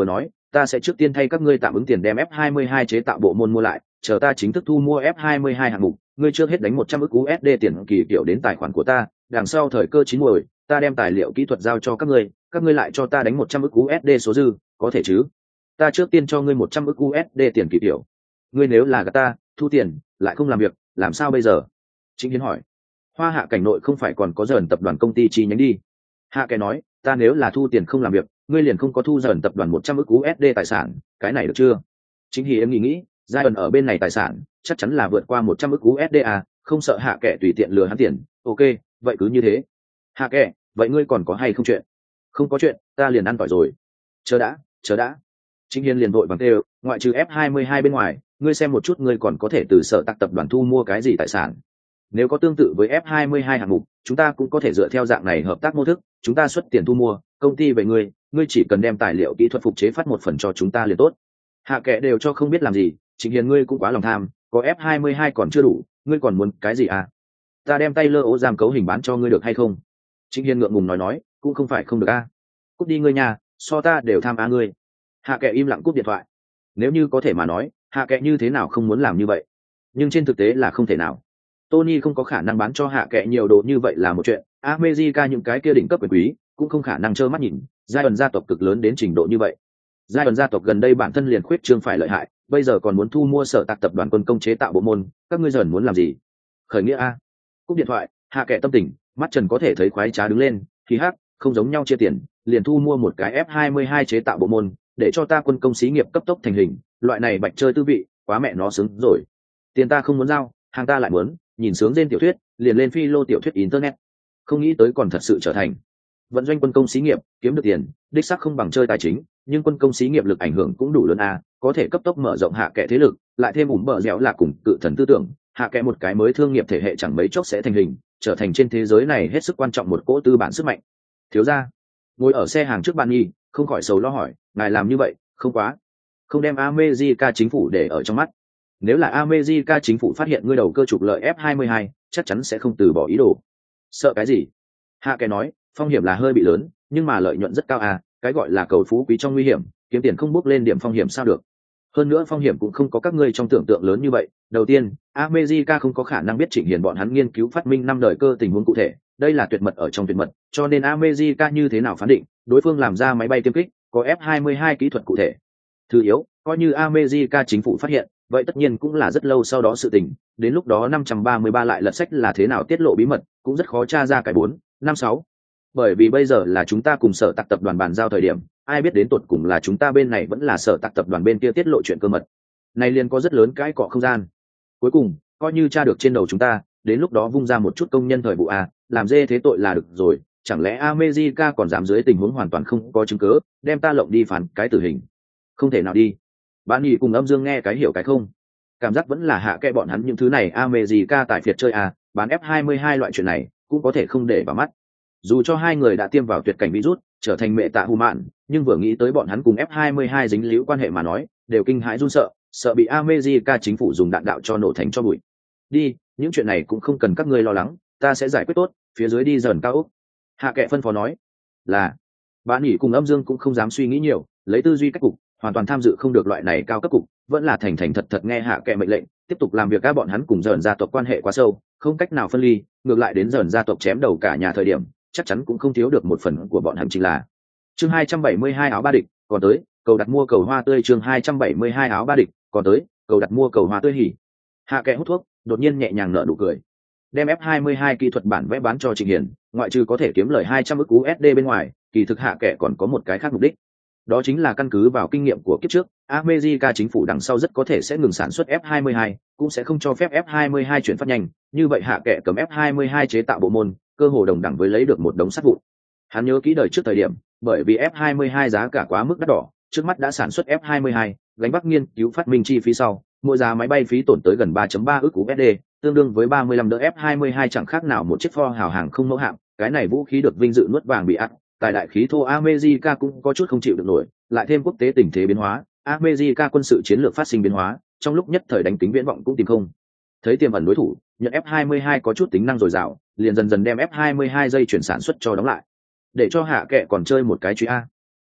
Speaker 1: ta sẽ trước tiên thay các ngươi tạm ứng tiền đem F hai mươi hai chế tạo bộ môn mua lại, chờ ta chính thức thu mua F hai mươi hai hạng mục, ngươi trước hết đánh một trăm ức u ét đê tiền kỳ kiểu đến tài khoản của ta, đằng sau thời cơ chín muồi, ta đem tài liệu kỹ thuật giao cho các ngươi, các ngươi lại cho ta đánh một trăm ức u ét đê số dư, có thể chứ? Ta trước tiên cho ngươi một trăm ức u ét đê tiền kỳ kiểu. Ngươi nếu là gạt ta, thu tiền, lại không làm việc, làm sao bây giờ? Trịnh Hiến hỏi. Hoa Hạ cảnh nội không phải còn có dần tập đoàn công ty chi nhánh đi? Hạ Kẻ nói, ta nếu là thu tiền không làm việc, ngươi liền không có thu dần tập đoàn một trăm ức u ét đê tài sản, cái này được chưa? Chính Hi em nghĩ nghĩ, giai ẩn ở bên này tài sản chắc chắn là vượt qua một trăm ức u ét đê à, không sợ Hạ Kẻ tùy tiện lừa hắn tiền. Ok, vậy cứ như thế. Hạ Kẻ, vậy ngươi còn có hay không chuyện? Không có chuyện, ta liền ăn tỏi rồi. Chờ đã, chờ đã. Chính Hiên liền vội bằng kêu, ngoại trừ F hai mươi hai bên ngoài, ngươi xem một chút ngươi còn có thể từ sở tạc tập đoàn thu mua cái gì tài sản. Nếu có tương tự với F hai mươi hai hạng mục, chúng ta cũng có thể dựa theo dạng này hợp tác mô thức, chúng ta xuất tiền thu mua, công ty về ngươi, ngươi chỉ cần đem tài liệu kỹ thuật phục chế phát một phần cho chúng ta liền tốt. Hạ Kẻ đều cho không biết làm gì, Trịnh Hiền ngươi cũng quá lòng tham, có F hai mươi hai còn chưa đủ, ngươi còn muốn cái gì à? Ta đem tay lơ ố giam cấu hình bán cho ngươi được hay không? Trịnh Hiền ngượng ngùng nói nói, cũng không phải không được a. À. Cút đi ngươi nhà, so ta đều tham á ngươi. Hạ Kẻ im lặng cúp điện thoại. Nếu như có thể mà nói, Hạ Kẻ như thế nào không muốn làm như vậy, nhưng trên thực tế là không thể nào. Tony không có khả năng bán cho Hạ Kẻ nhiều đồ như vậy là một chuyện, America những cái kia đỉnh cấp quyền quý cũng không khả năng trơ mắt nhìn giai ẩn gia tộc cực lớn đến trình độ như vậy. Giai ẩn gia tộc gần đây bản thân liền khuyết trương phải lợi hại, bây giờ còn muốn thu mua sở tạc tập đoàn quân công chế tạo bộ môn, các ngươi dần muốn làm gì? Khởi nghĩa a. Cúp điện thoại, Hạ Kẻ tâm tình, mắt Trần có thể thấy khoái trá đứng lên, khí hắc, không giống nhau chia tiền, liền thu mua một cái F hai mươi hai chế tạo bộ môn, để cho ta quân công xí nghiệp cấp tốc thành hình, loại này bạch chơi tư vị, quá mẹ nó sướng rồi. Tiền ta không muốn giao, hàng ta lại muốn, nhìn sướng trên tiểu thuyết, liền lên phi lô tiểu thuyết internet. Không nghĩ tới còn thật sự trở thành vận doanh quân công xí nghiệp, kiếm được tiền, đích xác không bằng chơi tài chính, nhưng quân công xí nghiệp lực ảnh hưởng cũng đủ lớn a, có thể cấp tốc mở rộng Hạ Kẻ thế lực, lại thêm ủng bờ dẻo là cùng cự thần tư tưởng, Hạ Kẻ một cái mới thương nghiệp thể hệ chẳng mấy chốc sẽ thành hình, trở thành trên thế giới này hết sức quan trọng một cỗ tư bản sức mạnh. Thiếu gia ngồi ở xe hàng trước ban nghi, không khỏi sầu lo hỏi, ngài làm như vậy không quá không đem America chính phủ để ở trong mắt? Nếu là America chính phủ phát hiện ngươi đầu cơ trục lợi F hai mươi hai, chắc chắn sẽ không từ bỏ ý đồ. Sợ cái gì? Hạ Kẻ nói, phong hiểm là hơi bị lớn, nhưng mà lợi nhuận rất cao à, cái gọi là cầu phú quý trong nguy hiểm, kiếm tiền không bước lên điểm phong hiểm sao được? Hơn nữa phong hiểm cũng không có các ngươi trong tưởng tượng lớn như vậy. Đầu tiên, America không có khả năng biết Trịnh Hiền bọn hắn nghiên cứu phát minh năm đời cơ tình huống cụ thể, đây là tuyệt mật ở trong tuyệt mật, cho nên America như thế nào phán định, đối phương làm ra máy bay tiêm kích, có F hai mươi hai kỹ thuật cụ thể. Thứ yếu, coi như America chính phủ phát hiện, vậy tất nhiên cũng là rất lâu sau đó sự tình, đến lúc đó năm trăm ba mươi ba lại lật sách là thế nào tiết lộ bí mật, cũng rất khó tra ra cái bốn, năm sáu. Bởi vì bây giờ là chúng ta cùng sở tạc tập đoàn bàn giao thời điểm, ai biết đến tột cùng là chúng ta bên này vẫn là sở tạc tập đoàn bên kia tiết lộ chuyện cơ mật. Này liền có rất lớn cái cọ không gian. Cuối cùng, coi như tra được trên đầu chúng ta, đến lúc đó vung ra một chút công nhân thời vụ a, làm dê thế tội là được rồi, chẳng lẽ America còn dám dưới tình huống hoàn toàn không có chứng cứ, đem ta lộng đi phán cái tử hình? Không thể nào đi. Bạn nhỉ cùng Âm Dương nghe cái hiểu cái không. Cảm giác vẫn là Hạ Kẻ bọn hắn những thứ này America tại phiệt chơi à, bán F hai mươi hai loại chuyện này, cũng có thể không để vào mắt. Dù cho hai người đã tiêm vào tuyệt cảnh virus, trở thành mẹ tạ hù mạn, nhưng vừa nghĩ tới bọn hắn cùng F hai mươi hai dính líu quan hệ mà nói, đều kinh hãi run sợ, sợ bị America chính phủ dùng đạn đạo cho nổ thành cho bụi. Đi, những chuyện này cũng không cần các ngươi lo lắng, ta sẽ giải quyết tốt, phía dưới đi dần cao ốc. Hạ Kẻ phân phó nói. Là. Bạn nhỉ cùng Âm Dương cũng không dám suy nghĩ nhiều, lấy tư duy cách cục, hoàn toàn tham dự không được loại này cao cấp cục, vẫn là thành thành thật thật nghe Hạ Kẻ mệnh lệnh, tiếp tục làm việc. Các bọn hắn cùng dần gia tộc quan hệ quá sâu, không cách nào phân ly, ngược lại đến dần gia tộc chém đầu cả nhà thời điểm, chắc chắn cũng không thiếu được một phần của bọn hắn. Chính là chương hai trăm bảy mươi hai áo ba địch, còn tới, cầu đặt mua cầu hoa tươi. Chương hai trăm bảy mươi hai áo ba địch, còn tới, cầu đặt mua cầu hoa tươi. Hỉ. Hạ Kẻ hút thuốc, đột nhiên nhẹ nhàng nở nụ cười. Đem F hai mươi hai kỹ thuật bản vẽ bán cho Trịnh Hiền, ngoại trừ có thể kiếm lời hai trăm ức u ét đê bên ngoài, kỳ thực Hạ Kẻ còn có một cái khác mục đích. Đó chính là căn cứ vào kinh nghiệm của kiếp trước, America chính phủ đằng sau rất có thể sẽ ngừng sản xuất F hai mươi hai, cũng sẽ không cho phép F hai mươi hai chuyển phát nhanh, như vậy Hạ Kẻ cầm F hai mươi hai chế tạo bộ môn, cơ hồ đồng đẳng với lấy được một đống sắt vụn. Hắn nhớ kỹ đời trước thời điểm, bởi vì F hai mươi hai giá cả quá mức đắt đỏ, trước mắt đã sản xuất F hai mươi hai, gánh vác nghiên cứu phát minh chi phí sau, mỗi giá máy bay phí tổn tới gần ba phẩy ba ức u ét đê, tương đương với ba mươi lăm đỡ F hai mươi hai, chẳng khác nào một chiếc pho hào hàng không mẫu hạm, cái này vũ khí được vinh dự nuốt vàng bị ắt. Tài đại khí thô America cũng có chút không chịu được nổi, lại thêm quốc tế tình thế biến hóa, America quân sự chiến lược phát sinh biến hóa, trong lúc nhất thời đánh tính viễn vọng cũng tìm không thấy tiềm ẩn đối thủ, nhận F hai mươi hai có chút tính năng dồi dào, liền dần dần đem F hai mươi hai dây chuyển sản xuất cho đóng lại, để cho Hạ Kẻ còn chơi một cái truy a.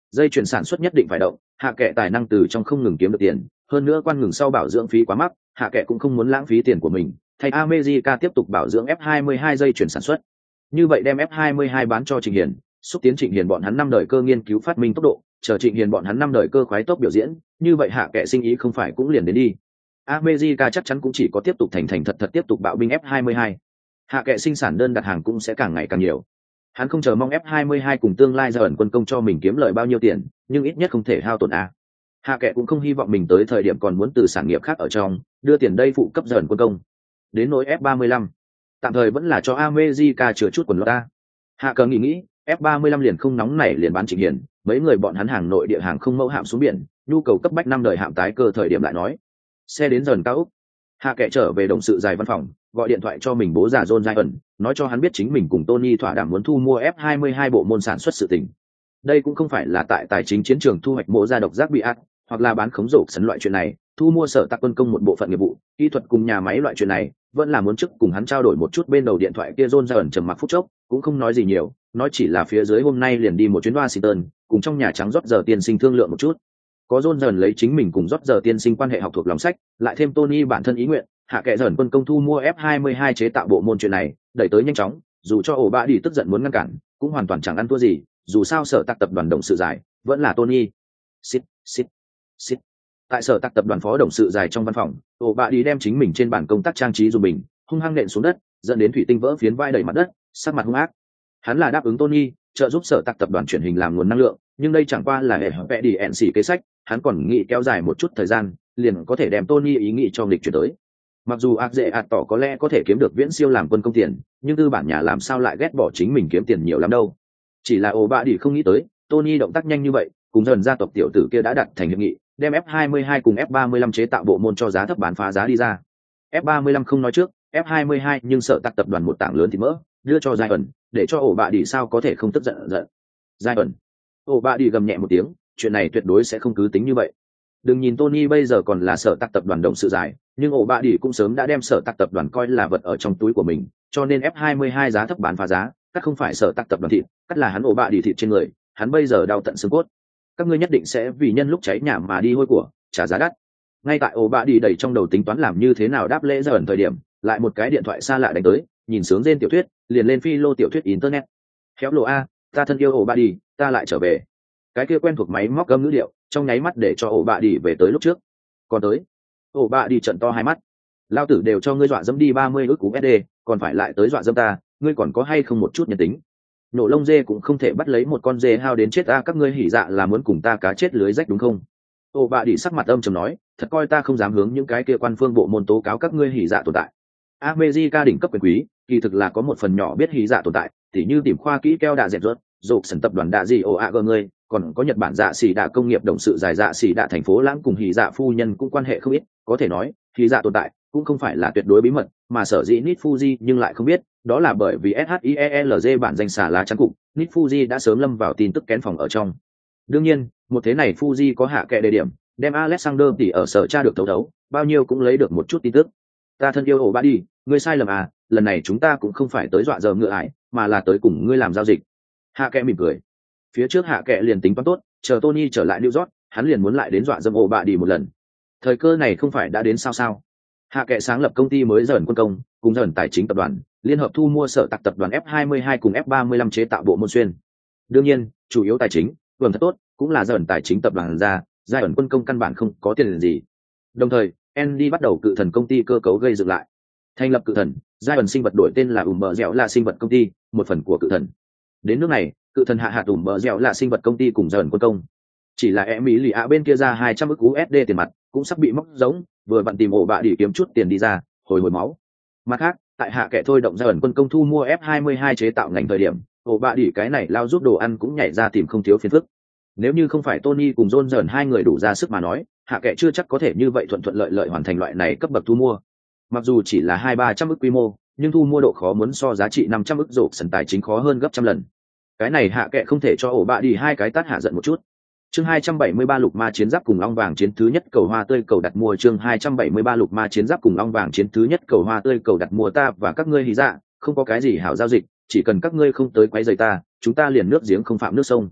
Speaker 1: Dây chuyển sản xuất nhất định phải động, hạ kệ tài năng từ trong không ngừng kiếm được tiền, hơn nữa quan ngừng sau bảo dưỡng phí quá mắc, hạ kệ cũng không muốn lãng phí tiền của mình, thay America tiếp tục bảo dưỡng F hai mươi hai dây chuyển sản xuất. Như vậy đem F hai mươi hai bán cho Trịnh Hiền, xúc tiến Trịnh Hiền bọn hắn năm đời cơ nghiên cứu phát minh tốc độ, chờ Trịnh Hiền bọn hắn năm đời cơ khoái tốc biểu diễn, như vậy hạ kệ sinh ý không phải cũng liền đến đi. America chắc chắn cũng chỉ có tiếp tục thành thành thật thật tiếp tục bạo binh F hai mươi hai. Hạ kệ sinh sản đơn đặt hàng cũng sẽ càng ngày càng nhiều. Hắn không chờ mong F hai mươi hai cùng tương lai ra ẩn quân công cho mình kiếm lời bao nhiêu tiền, nhưng ít nhất không thể hao tổn a. Hạ kệ cũng không hy vọng mình tới thời điểm còn muốn từ sản nghiệp khác ở trong đưa tiền đây phụ cấp ra ẩn quân công. Đến nỗi F ba mươi lăm, tạm thời vẫn là cho America chừa chút quần lót ta. Hạ cờ nghĩ nghĩ, F ba mươi lăm liền không nóng nảy liền bán Trịnh Hiền, mấy người bọn hắn hàng nội địa hàng không mẫu hạm xuống biển, nhu cầu cấp bách năm đời hạm tái cơ thời điểm lại nói. Xe đến dần cao úc. Hạ kệ trở về đồng sự dài văn phòng, gọi điện thoại cho mình bố già John Ryan, nói cho hắn biết chính mình cùng Tony thỏa đàm muốn thu mua F hai mươi hai bộ môn sản xuất sự tình. Đây cũng không phải là tại tài chính chiến trường thu hoạch mộ ra độc giác bị ác, hoặc là bán khống rổ sấn loại chuyện này, thu mua sở tạc quân công một bộ phận nghiệp vụ, kỹ thuật cùng nhà máy loại chuyện này, vẫn là muốn trước cùng hắn trao đổi một chút. Bên đầu điện thoại kia John Ryan trầm mặc phút chốc, cũng không nói gì nhiều, nói chỉ là phía dưới hôm nay liền đi một chuyến Washington, cùng trong nhà trắng rót giờ tiên sinh thương lượng một chút. Có John dần lấy chính mình cùng rót giờ tiên sinh quan hệ học thuộc lòng sách, lại thêm Tony bản thân ý nguyện, hạ kệ dần quân công thu mua F hai mươi hai chế tạo bộ môn chuyện này, đẩy tới nhanh chóng, dù cho ổ bạ đi tức giận muốn ngăn cản, cũng hoàn toàn chẳng ăn thua gì, dù sao sở tạc tập đoàn đồng sự dài, vẫn là Tony. Xít, xít, xít. Tại sở tạc tập đoàn phó đồng sự dài trong văn phòng, ổ bạ đi đem chính mình trên bàn công tác trang trí dùng mình, hung hăng nện xuống đất, dẫn đến thủy tinh vỡ phiến vai đầy mặt đất, sắc mặt hung ác. Hắn là đáp ứng Tony, trợ giúp sở tạc tập đoàn chuyển hình làm nguồn năng lượng, nhưng đây chẳng qua là hệ vẽ đi ẹn xỉ kế sách, hắn còn nghĩ kéo dài một chút thời gian, liền có thể đem Tony ý nghĩ cho nghịch chuyển tới. Mặc dù ác dễ ạt tỏ có lẽ có thể kiếm được viễn siêu làm quân công tiền, nhưng tư bản nhà làm sao lại ghét bỏ chính mình kiếm tiền nhiều lắm đâu. Chỉ là ổ bạ đi không nghĩ tới, Tony động tác nhanh như vậy, cùng dần gia tộc tiểu tử kia đã đặt thành hiệp nghị, đem F hai mươi hai cùng F ba mươi lăm chế tạo bộ môn cho giá thấp bán phá giá đi ra. F ba mươi lăm không nói trước, F hai mươi hai nhưng sợ tạc tập đoàn một tảng lớn thì mỡ, đưa cho Giai ẩn, để cho ổ bạ đi sao có thể không tức giận giận. Giai ẩn. Ổ bạ đi gầm nhẹ một tiếng, chuyện này tuyệt đối sẽ không cứ tính như vậy. Đừng nhìn Tony bây giờ còn là sở tạc tập đoàn đồng sự dài, nhưng ổ bạ đi cũng sớm đã đem sở tạc tập đoàn coi là vật ở trong túi của mình, cho nên F hai mươi hai giá thấp bán phá giá, cắt không phải sở tạc tập đoàn thịt, cắt là hắn ổ bạ đi thịt trên người, hắn bây giờ đau tận xương cốt. Các ngươi nhất định sẽ vì nhân lúc cháy nhà mà đi hôi của, trả giá đắt. Ngay tại ổ bạ đi đầy trong đầu tính toán làm như thế nào đáp lễ ra ẩn thời điểm, lại một cái điện thoại xa lạ đánh tới, nhìn sướng rên tiểu thuyết, liền lên phi lô tiểu thuyết internet. Khéo lộ a, ta thân yêu ổ bạ đi, ta lại trở về. Cái kia quen thuộc máy móc gầm ngữ điệu, trong nháy mắt để cho ổ bạ đi về tới lúc trước. Còn tới, ổ bạ đi trận to hai mắt. Lao tử đều cho ngươi dọa dẫm đi ba mươi ức cú ét đê, còn phải lại tới dọa dẫm ta, ngươi còn có hay không một chút nhân tính? Nổ lông dê cũng không thể bắt lấy một con dê hao đến chết ta, các ngươi hỉ dạ là muốn cùng ta cá chết lưới rách đúng không? Ổ bạ đi sắc mặt âm trầm nói, thật coi ta không dám hướng những cái kia quan phương bộ môn tố cáo các ngươi hỉ dạ tồn tại. America đỉnh cấp quyền quý, kỳ thực là có một phần nhỏ biết hỉ dạ tồn tại, tỉ như tìm khoa kỹ keo đạ dẹp rớt, rộp sần tập đoàn đạ gì ồ ạ gờ ngươi, còn có Nhật Bản dạ xỉ đạ công nghiệp đồng sự dài dạ xỉ đạ thành phố lãng cùng hỉ dạ phu nhân cũng quan hệ không ít, có thể nói hỉ dạ tồn tại cũng không phải là tuyệt đối bí mật, mà sở dĩ Nit Fuji nhưng lại không biết, đó là bởi vì SHIELZ bản danh xả lá chắn cục, Nit Fuji đã sớm lâm vào tin tức kén phòng ở trong. Đương nhiên, một thế này Fuji có hạ kệ đề điểm, đem Alexander tỷ ở sở tra được thấu thấu, bao nhiêu cũng lấy được một chút tin tức. Ta thân yêu ổ bạ đi, ngươi sai lầm à, lần này chúng ta cũng không phải tới dọa dờ ngựa ải, mà là tới cùng ngươi làm giao dịch. Hạ kệ mỉm cười. Phía trước hạ kệ liền tính toán tốt, chờ Tony trở lại New York, hắn liền muốn lại đến dọa dâm ổ bạ đi một lần. Thời cơ này không phải đã đến sao sao? Hạ kệ sáng lập công ty mới dần quân công, cùng dần tài chính tập đoàn, liên hợp thu mua sở tạc tập đoàn F hai mươi hai cùng F ba mươi lăm chế tạo bộ môn xuyên. Đương nhiên, chủ yếu tài chính, vườn thật tốt, cũng là dần tài chính tập đoàn ra, giai ẩn quân công căn bản không có tiền gì. Đồng thời, Andy bắt đầu cự thần công ty cơ cấu gây dựng lại. Thành lập cự thần, giai ẩn sinh vật đổi tên là ủm bờ dẻo là sinh vật công ty, một phần của cự thần. Đến nước này, cự thần hạ hạt ủm bờ dẻo là sinh vật công ty cùng dần quân công. Chỉ là em mỹ lì ạ bên kia ra hai trăm ức u ét đê tiền mặt, cũng sắp bị móc giống, vừa vặn tìm ổ bạ đi kiếm chút tiền đi ra, hồi hồi máu. Mặt khác, tại hạ kẻ thôi động ra ẩn quân công thu mua F hai mươi hai chế tạo ngành thời điểm, ổ bạ đi cái này lao giúp đồ ăn cũng nhảy ra tìm không thiếu phiền phức. Nếu như không phải Tony cùng John dần hai người đủ ra sức mà nói, hạ kẻ chưa chắc có thể như vậy thuận thuận lợi lợi hoàn thành loại này cấp bậc thu mua. Mặc dù chỉ là hai ba trăm ức quy mô, nhưng thu mua độ khó muốn so giá trị năm trăm ức rổ sần tài chính khó hơn gấp trăm lần. Cái này hạ kệ không thể cho ổ bạ đi hai cái tát hạ giận một chút. Chương hai trăm bảy mươi ba lục ma chiến giáp cùng long vàng chiến thứ nhất cầu hoa tươi cầu đặt mua chương hai trăm bảy mươi ba lục ma chiến giáp cùng long vàng chiến thứ nhất cầu hoa tươi cầu đặt mua ta và các ngươi hí dạ, không có cái gì hảo giao dịch, chỉ cần các ngươi không tới quấy rầy ta, chúng ta liền nước giếng không phạm nước sông.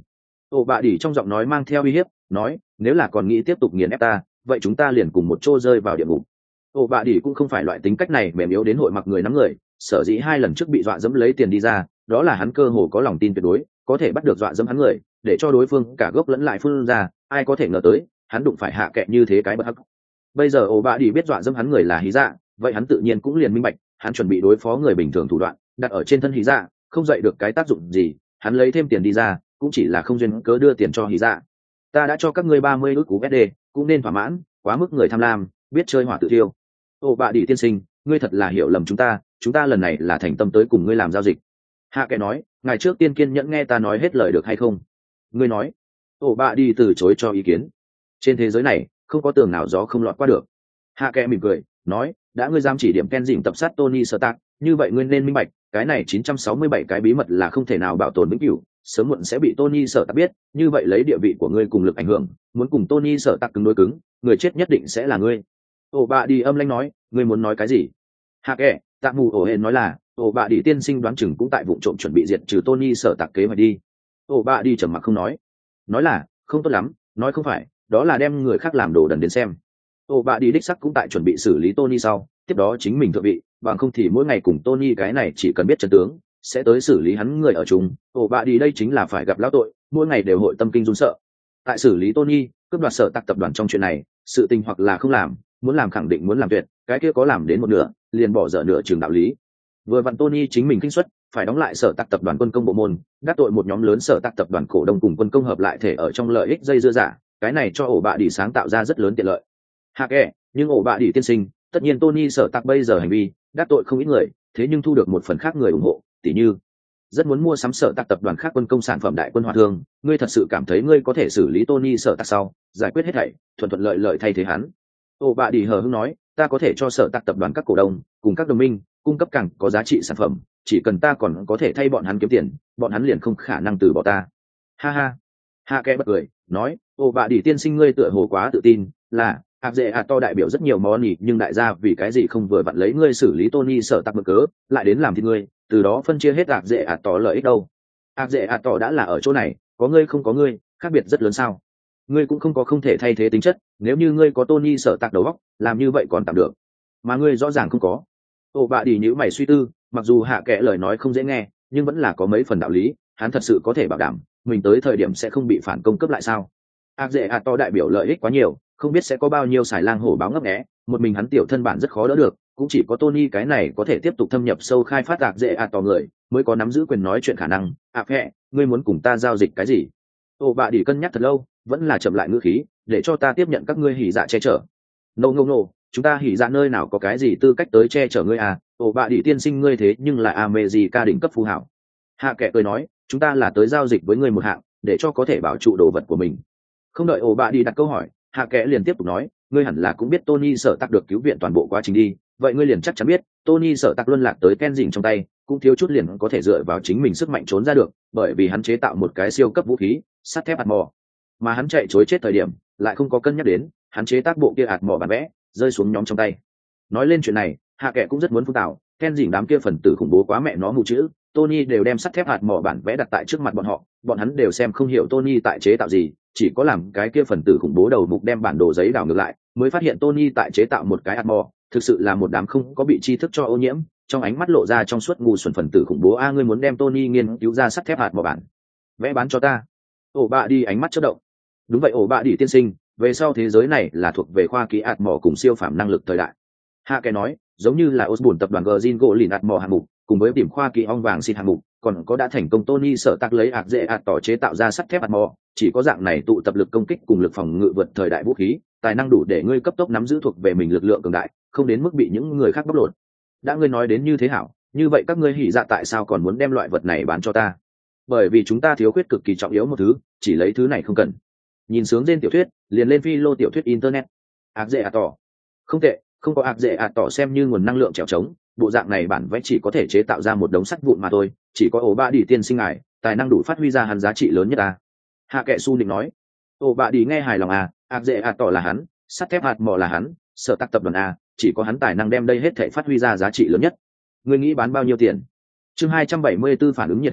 Speaker 1: ổ bạ đỉ trong giọng nói mang theo uy hiếp nói, nếu là còn nghĩ tiếp tục nghiền ép ta vậy chúng ta liền cùng một chỗ rơi vào địa ngục. ổ bạ đỉ cũng không phải loại tính cách này mềm yếu đến hội mặc người nắm người, sở dĩ hai lần trước bị dọa dẫm lấy tiền đi ra, đó là hắn cơ hồ có lòng tin tuyệt đối có thể bắt được dọa dẫm hắn người, để cho đối phương cả gốc lẫn lại phun ra. Ai có thể ngờ tới hắn đụng phải hạ kệ như thế cái bất hắc. Bây giờ ổ bạ đỉ biết dọa dẫm hắn người là Hí Dạ, vậy hắn tự nhiên cũng liền minh bạch, hắn chuẩn bị đối phó người bình thường thủ đoạn đặt ở trên thân Hí Dạ không dậy được cái tác dụng gì, hắn lấy thêm tiền đi ra cũng chỉ là không duyên cớ đưa tiền cho Hí Dạ. Ta đã cho các ngươi ba mươi ức cú ét đê, cũng nên thỏa mãn, quá mức người tham lam biết chơi hỏa tự thiêu. Ổ bạ đỉ tiên sinh, ngươi thật là hiểu lầm chúng ta, chúng ta lần này là thành tâm tới cùng ngươi làm giao dịch. Hạ kệ nói, ngày trước tiên kiên nhẫn nghe ta nói hết lời được hay không? Ngươi nói. Ổ bạ đi từ chối cho ý kiến. Trên thế giới này không có tường nào gió không lọt qua được. Hạ kệ mỉm cười nói, đã ngươi dám chỉ điểm Ken dình tập sát Tony Stark, như vậy ngươi nên minh bạch cái này chín trăm sáu mươi bảy cái bí mật là không thể nào bảo tồn vĩnh cửu, sớm muộn sẽ bị Tony Stark biết, như vậy lấy địa vị của ngươi cùng lực ảnh hưởng, muốn cùng Tony Stark cứng đối cứng, người chết nhất định sẽ là ngươi. Ổ bạ đi âm lãnh nói, ngươi muốn nói cái gì? Hạ kệ, Tạ Mù ổ hển nói là, ổ bạ đi tiên sinh đoán chừng cũng tại vụ trộm chuẩn bị diệt trừ Tony Stark kế hoạch đi. Ổ bạ đi trầm mặc không nói. Nói là, không tốt lắm, nói không phải, đó là đem người khác làm đồ đần đến xem. Ổ bạ đi đích sắc cũng tại chuẩn bị xử lý Tony sau, tiếp đó chính mình thượng vị, bằng không thì mỗi ngày cùng Tony cái này chỉ cần biết chân tướng, sẽ tới xử lý hắn người ở chung. Ổ bạ đi đây chính là phải gặp lão tội, mỗi ngày đều hội tâm kinh run sợ. Tại xử lý Tony, cướp đoạt Sở Tạc tập đoàn trong chuyện này, sự tình hoặc là không làm, muốn làm khẳng định muốn làm tuyệt, cái kia có làm đến một nửa, liền bỏ dở nửa trường đạo lý. Vừa vặn Tony chính mình kinh suất, phải đóng lại Sở Tạc tập đoàn quân công bộ môn, đắc tội một nhóm lớn Sở Tạc tập đoàn cổ đông cùng quân công hợp lại thể ở trong lợi ích dây dưa giả, cái này cho ổ bạ đi sáng tạo ra rất lớn tiện lợi. Hạ kệ, nhưng ổ bạ đi tiên sinh, tất nhiên Tony Sở Tạc bây giờ hành vi đắc tội không ít người, thế nhưng thu được một phần khác người ủng hộ, tỉ như rất muốn mua sắm Sở Tạc tập đoàn khác quân công sản phẩm đại quân hỏa thương, ngươi thật sự cảm thấy ngươi có thể xử lý Tony Sở Tạc sau, giải quyết hết thảy, thuận thuận lợi lợi thay thế hắn? Ổ bạ đi hờ hững nói, ta có thể cho Sở Tạc tập đoàn các cổ đông cùng các đồng minh cung cấp càng có giá trị sản phẩm, chỉ cần ta còn có thể thay bọn hắn kiếm tiền, bọn hắn liền không khả năng từ bỏ ta. Ha ha. Hạ kệ bật cười nói, ổ bạ đi tiên sinh ngươi tựa hồ quá tự tin, là áp dễ ạt to đại biểu rất nhiều món nhỉ, nhưng đại gia vì cái gì không vừa vặn lấy ngươi xử lý Tony Sở Tạc mực cớ lại đến làm thì ngươi, từ đó phân chia hết áp dễ ạt to lợi ích đâu? Áp dễ ạt to đã là ở chỗ này, có ngươi không có ngươi, khác biệt rất lớn sao? Ngươi cũng không có không thể thay thế tính chất, nếu như ngươi có Tony Sở Tạc đầu óc, làm như vậy còn tạm được, mà ngươi rõ ràng không có. Ổ bạ đi nhíu mày suy tư, mặc dù hạ kệ lời nói không dễ nghe, nhưng vẫn là có mấy phần đạo lý, hắn thật sự có thể bảo đảm mình tới thời điểm sẽ không bị phản công cấp lại sao? Áp dễ ạt to đại biểu lợi ích quá nhiều, không biết sẽ có bao nhiêu xài lang hổ báo ngấp nghé, một mình hắn tiểu thân bản rất khó đỡ được, cũng chỉ có Tony cái này có thể tiếp tục thâm nhập sâu khai phát áp dễ ạt to người, mới có nắm giữ quyền nói chuyện khả năng. Áp hệ, ngươi muốn cùng ta giao dịch cái gì? Ổ bạ đi cân nhắc thật lâu, vẫn là chậm lại ngữ khí, để cho ta tiếp nhận các ngươi hỉ dạ che chở. No no no, chúng ta hỉ dạ nơi nào có cái gì tư cách tới che chở ngươi à? Ổ bạ đi tiên sinh ngươi thế nhưng là America đỉnh cấp phú hảo. Hạ kệ cười nói, chúng ta là tới giao dịch với ngươi một hạng, để cho có thể bảo trụ đồ vật của mình. Không đợi ổ bạ đi đặt câu hỏi, hạ kệ liền tiếp tục nói, ngươi hẳn là cũng biết Tony Sở Tạc được cứu viện toàn bộ quá trình đi, vậy ngươi liền chắc chắn biết Tony Sở Tạc luân lạc tới Ken dình trong tay, cũng thiếu chút liền có thể dựa vào chính mình sức mạnh trốn ra được, bởi vì hắn chế tạo một cái siêu cấp vũ khí sắt thép hạt mỏ, mà hắn chạy chối chết thời điểm lại không có cân nhắc đến hắn chế tác bộ kia hạt mỏ bản vẽ rơi xuống nhóm trong tay. Nói lên chuyện này, hạ kệ cũng rất muốn phun tào, Ken dình đám kia phần tử khủng bố quá mẹ nó mù chữ, Tony đều đem sắt thép hạt mỏ bản vẽ đặt tại trước mặt bọn họ, bọn hắn đều xem không hiểu Tony tại chế tạo gì, chỉ có làm cái kia phần tử khủng bố đầu mục đem bản đồ giấy đảo ngược lại, mới phát hiện Tony tại chế tạo một cái hạt mỏ, thực sự là một đám không có bị tri thức cho ô nhiễm, trong ánh mắt lộ ra trong suốt ngu xuẩn phần tử khủng bố. A, ngươi muốn đem Tony nghiên cứu ra sắt thép hạt mỏ bản vẽ bán cho ta? Ổ bạ đi ánh mắt chớp động. Đúng vậy ổ bạ đi tiên sinh, về sau thế giới này là thuộc về khoa kỹ hạt mỏ cùng siêu phàm năng lực thời đại. Hạ kệ nói, giống như là Osborne tập đoàn Gin gỗ lìn hạt mỏ hạng mục, cùng với điểm khoa kỹ ong vàng xin hạng mục, còn có đã thành công Tony Sở Tạc lấy ạc dễ ạt tỏ chế tạo ra sắt thép hạt mỏ, chỉ có dạng này tụ tập lực công kích cùng lực phòng ngự vượt thời đại vũ khí, tài năng đủ để ngươi cấp tốc nắm giữ thuộc về mình lực lượng cường đại, không đến mức bị những người khác bóc lột. Đã ngươi nói đến như thế hảo, như vậy các ngươi hỉ dạ tại sao còn muốn đem loại vật này bán cho ta? Bởi vì chúng ta thiếu khuyết cực kỳ trọng yếu một thứ, chỉ lấy thứ này không cần. Nhìn sướng trên tiểu thuyết, liền lên phi lô tiểu thuyết internet. Ạc dễ ạt tỏ. Không tệ, không có ạc dễ ạt tỏ xem như nguồn năng lượng trèo trống, bộ dạng này bản vẽ chỉ có thể chế tạo ra một đống sắt vụn mà thôi, chỉ có ổ bạ đi tiên sinh ngài tài năng đủ phát huy ra hắn giá trị lớn nhất à? Hạ kệ su định nói. Ổ bạ đi nghe hài lòng à, ạc dễ ạt tỏ là hắn, sắt thép hạt mỏ là hắn, Sở Tạc tập đoàn a, chỉ có hắn tài năng đem đây hết thể phát huy ra giá trị lớn nhất. Ngươi nghĩ bán bao nhiêu tiền? Chương hai trăm bảy mươi phản ứng nhiệt hạch lạnh,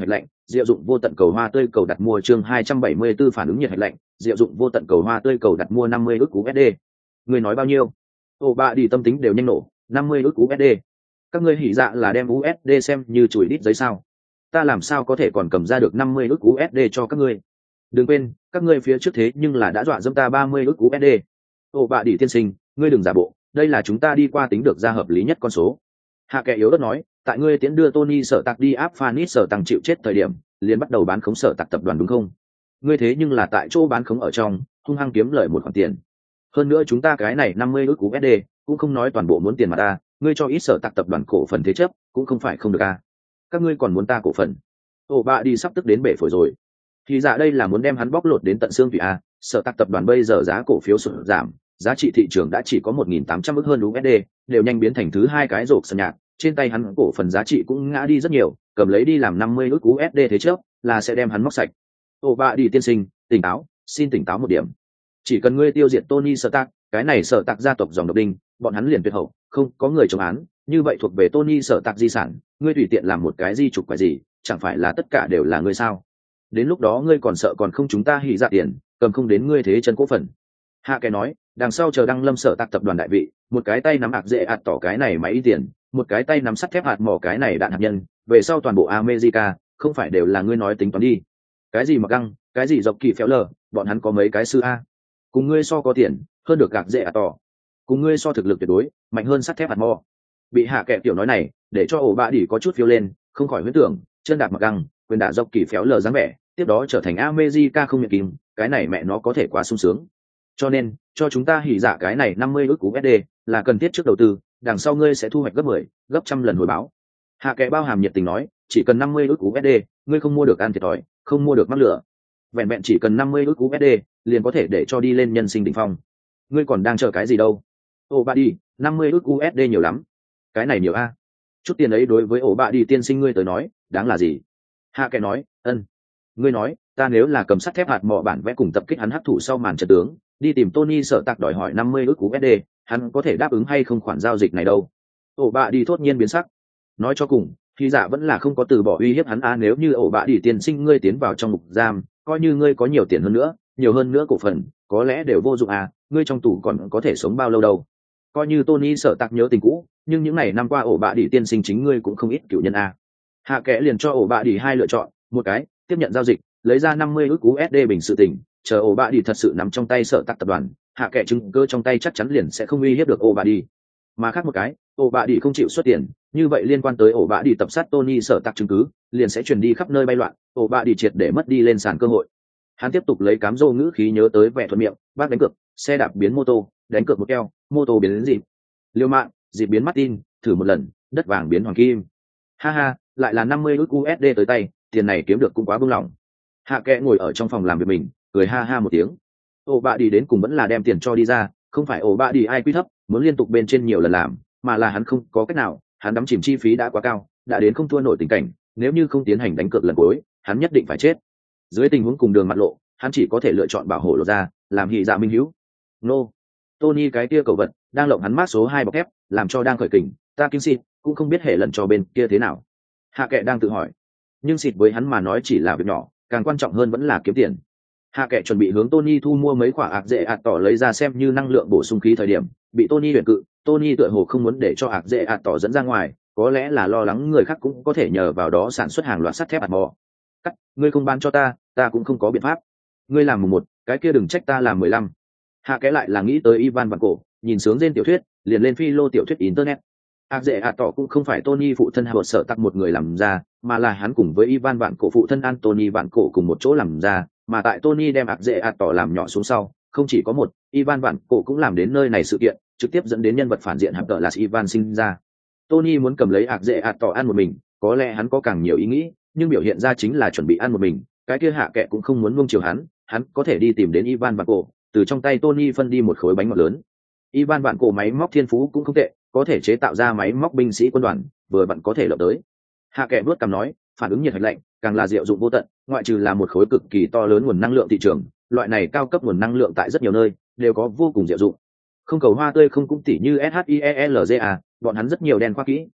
Speaker 1: diệu dụng vô tận cầu hoa tươi cầu đặt mua chương hai trăm bảy mươi 274 phản ứng nhiệt hạch lạnh, diệu dụng vô tận cầu hoa tươi cầu đặt mua năm mươi ức u ét đê. Người nói bao nhiêu? Ồ bạ đi tâm tính đều nhanh nổ, năm mươi ức u ét đê. Các ngươi hỉ dạ là đem u ét đê xem như chùi đít giấy sao? Ta làm sao có thể còn cầm ra được năm mươi ức u ét đê cho các ngươi? Đừng quên, các ngươi phía trước thế nhưng là đã dọa dẫm ta ba mươi ức u ét đê. Ồ bạ đi tiên sinh, ngươi đừng giả bộ, đây là chúng ta đi qua tính được ra hợp lý nhất con số. Hạ kẻ yếu đất nói, tại ngươi tiến đưa Tony sở tạc đi áp Phanis sở tăng chịu chết thời điểm, liền bắt đầu bán khống sở tạc tập đoàn đúng không? Ngươi thế nhưng là tại chỗ bán khống ở trong, hung hăng kiếm lời một khoản tiền. Hơn nữa chúng ta cái này năm mươi ức u ét đê, cũng không nói toàn bộ muốn tiền mà ta, ngươi cho ít sở tạc tập đoàn cổ phần thế chấp, cũng không phải không được à? Các ngươi còn muốn ta cổ phần? Ồ bạ đi sắp tức đến bể phổi rồi. Thì dạ đây là muốn đem hắn bóc lột đến tận xương tủy à? Sở tạc tập đoàn bây giờ giá cổ phiếu sụt giảm, giá trị thị trường đã chỉ có một nghìn tám trăm ức hơn u ét đê, đều nhanh biến thành thứ hai cái rổ sân nhạc, trên tay hắn cổ phần giá trị cũng ngã đi rất nhiều, cầm lấy đi làm năm mươi ức u ét đê thế trước, là sẽ đem hắn móc sạch. Ồ bạ đi tiên sinh, tỉnh táo, xin tỉnh táo một điểm. Chỉ cần ngươi tiêu diệt Tony Stark, cái này Sở Tạc gia tộc dòng độc đinh, bọn hắn liền tuyệt hậu, không có người chống án, như vậy thuộc về Tony Stark di sản, ngươi tùy tiện làm một cái di trục cái gì, chẳng phải là tất cả đều là ngươi sao? Đến lúc đó ngươi còn sợ còn không chúng ta hỉ dạ tiền, cầm không đến ngươi thế chân cổ phần. Hạ cái nói, đằng sau chờ đăng lâm Sở Tạc tập đoàn đại vị, một cái tay nắm ạc dễ ạt tỏ cái này máy y tiền, một cái tay nắm sắt thép hạt mỏ cái này đạn hạt nhân, về sau toàn bộ America, không phải đều là ngươi nói tính toán đi. Cái gì mà găng, cái gì dọc kỳ phéo lờ, bọn hắn có mấy cái sư a? Cùng ngươi so có tiền, hơn được gạc dễ ạt tỏ. Cùng ngươi so thực lực tuyệt đối, mạnh hơn sắt thép hạt mỏ. Bị hạ kệ tiểu nói này, để cho ổ bạ đỉ có chút phiêu lên, không khỏi huyễn tưởng, chân đạp mặc găng, quyền đả dọc kỳ phéo lờ dáng vẻ, tiếp đó trở thành America không nhận kìm, cái này mẹ nó có thể quá sung sướng. Cho nên, cho chúng ta hỉ dạ cái này năm mươi ức u ét đê là cần thiết trước đầu tư, đằng sau ngươi sẽ thu hoạch gấp mười, gấp trăm lần hồi báo. Hạ kệ bao hàm nhiệt tình nói, chỉ cần năm mươi ức u ét đê, ngươi không mua được ăn thiệt thòi, không mua được mắc lửa. Vẹn vẹn chỉ cần năm mươi ức u ét đê, liền có thể để cho đi lên nhân sinh đỉnh phong. Ngươi còn đang chờ cái gì đâu? Ổ bạ đi, năm mươi ức u ét đê nhiều lắm. Cái này nhiều a. Chút tiền ấy đối với ổ bạ đi tiên sinh ngươi tới nói, đáng là gì? Hạ kệ nói, ân. Ngươi nói, ta nếu là cầm sắt thép hạt mỏ bản vẽ cùng tập kích hắn hấp thụ sau màn trận tướng, đi tìm Tony Sở Tạc đòi hỏi năm mươi ức u ét đê, hắn có thể đáp ứng hay không khoản giao dịch này đâu. Ổ bạ đi thốt nhiên biến sắc. Nói cho cùng, khi dạ vẫn là không có từ bỏ uy hiếp hắn a, nếu như ổ bạ đi tiên sinh ngươi tiến vào trong ngục giam, coi như ngươi có nhiều tiền hơn nữa, nhiều hơn nữa cổ phần, có lẽ đều vô dụng à, ngươi trong tù còn có thể sống bao lâu đâu. Coi như Tony Sở Tạc nhớ tình cũ, nhưng những ngày năm qua ổ bạ đi tiên sinh chính ngươi cũng không ít cựu nhân a. Hạ kẽ liền cho ổ bạ đi hai lựa chọn, một cái, tiếp nhận giao dịch, lấy ra năm mươi ức u ét đê bình sự tình, chờ ổ bạ đi thật sự nắm trong tay Sở Tạc tập đoàn, hạ kẻ chứng cơ trong tay chắc chắn liền sẽ không uy hiếp được ổ bạ đi. Mà khác một cái, ổ bạ đi không chịu xuất tiền, như vậy liên quan tới ổ bạ đi tập sát Tony Sở Tạc chứng cứ liền sẽ truyền đi khắp nơi bay loạn, ổ bạ đi triệt để mất đi lên sàn cơ hội. Hắn tiếp tục lấy cám dô ngữ khí nhớ tới vẻ thuận miệng, bác đánh cược, xe đạp biến mô tô, đánh cược một keo, mô tô biến đến dịp, liêu mạng, dịp biến Martin, thử một lần, đất vàng biến hoàng kim. Ha ha, lại là năm mươi ức u ét đê tới tay, tiền này kiếm được cũng quá bưng lỏng. Hạ kẽ ngồi ở trong phòng làm việc mình, cười ha ha một tiếng. Ổ bạ đi đến cùng vẫn là đem tiền cho đi ra, không phải ổ bạ đi ai quy thấp, muốn liên tục bên trên nhiều lần làm, mà là hắn không có cách nào, hắn đắm chìm chi phí đã quá cao, đã đến không thua nổi tình cảnh, nếu như không tiến hành đánh cược lần cuối, hắn nhất định phải chết. Dưới tình huống cùng đường mặt lộ, hắn chỉ có thể lựa chọn bảo hộ lộ ra, làm hỉ dạ minh hữu. Nô, Tony cái kia cầu vật đang lộng hắn mát số hai bọc thép, làm cho đang khởi kình, ta kim xịt cũng không biết hệ lần cho bên kia thế nào. Hạ kệ đang tự hỏi, nhưng xịt với hắn mà nói chỉ là việc nhỏ, càng quan trọng hơn vẫn là kiếm tiền. Hạ kệ chuẩn bị hướng Tony thu mua mấy quả ạc dễ ạt tỏ lấy ra xem như năng lượng bổ sung khí thời điểm, bị Tony huyền cự. Tony tựa hồ không muốn để cho ạc dễ ạt tỏ dẫn ra ngoài, có lẽ là lo lắng người khác cũng có thể nhờ vào đó sản xuất hàng loạt sắt thép ạt mỏ. Cắt, ngươi không bán cho ta, ta cũng không có biện pháp. Ngươi làm mùng một, cái kia đừng trách ta làm mười lăm. Hạ kệ lại là nghĩ tới Ivan Vạn Cổ, nhìn sướng trên tiểu thuyết, liền lên phi lô tiểu thuyết internet. Ác dễ ạt tỏ cũng không phải Tony phụ thân Howard Sở Tạc một người làm ra, mà là hắn cùng với Ivan Vạn Cổ phụ thân Anthony Vạn Cổ cùng một chỗ làm ra, mà tại Tony đem ác dễ ạt tỏ làm nhỏ xuống sau, không chỉ có một, Ivan Vạn Cổ cũng làm đến nơi này sự kiện, trực tiếp dẫn đến nhân vật phản diện hạp tợ là Ivan sinh ra. Tony muốn cầm lấy ác dễ ạt tỏ ăn một mình, có lẽ hắn có càng nhiều ý nghĩ, nhưng biểu hiện ra chính là chuẩn bị ăn một mình, cái kia hạ kệ cũng không muốn nuông chiều hắn, hắn có thể đi tìm đến Ivan Vạn Cổ, từ trong tay Tony phân đi một khối bánh ngọt lớn. Ivan Vạn Cổ máy móc thiên phú cũng không tệ, có thể chế tạo ra máy móc binh sĩ quân đoàn, vừa vặn có thể lập tới. Hạ kệ bước cằm nói, phản ứng nhiệt hạch lạnh, càng là diệu dụng vô tận, ngoại trừ là một khối cực kỳ to lớn nguồn năng lượng thị trường, loại này cao cấp nguồn năng lượng tại rất nhiều nơi đều có vô cùng diệu dụng. Không cầu hoa tươi không cũng tỉ như ét hát i e lờ giê a, bọn hắn rất nhiều đèn khoa kỹ,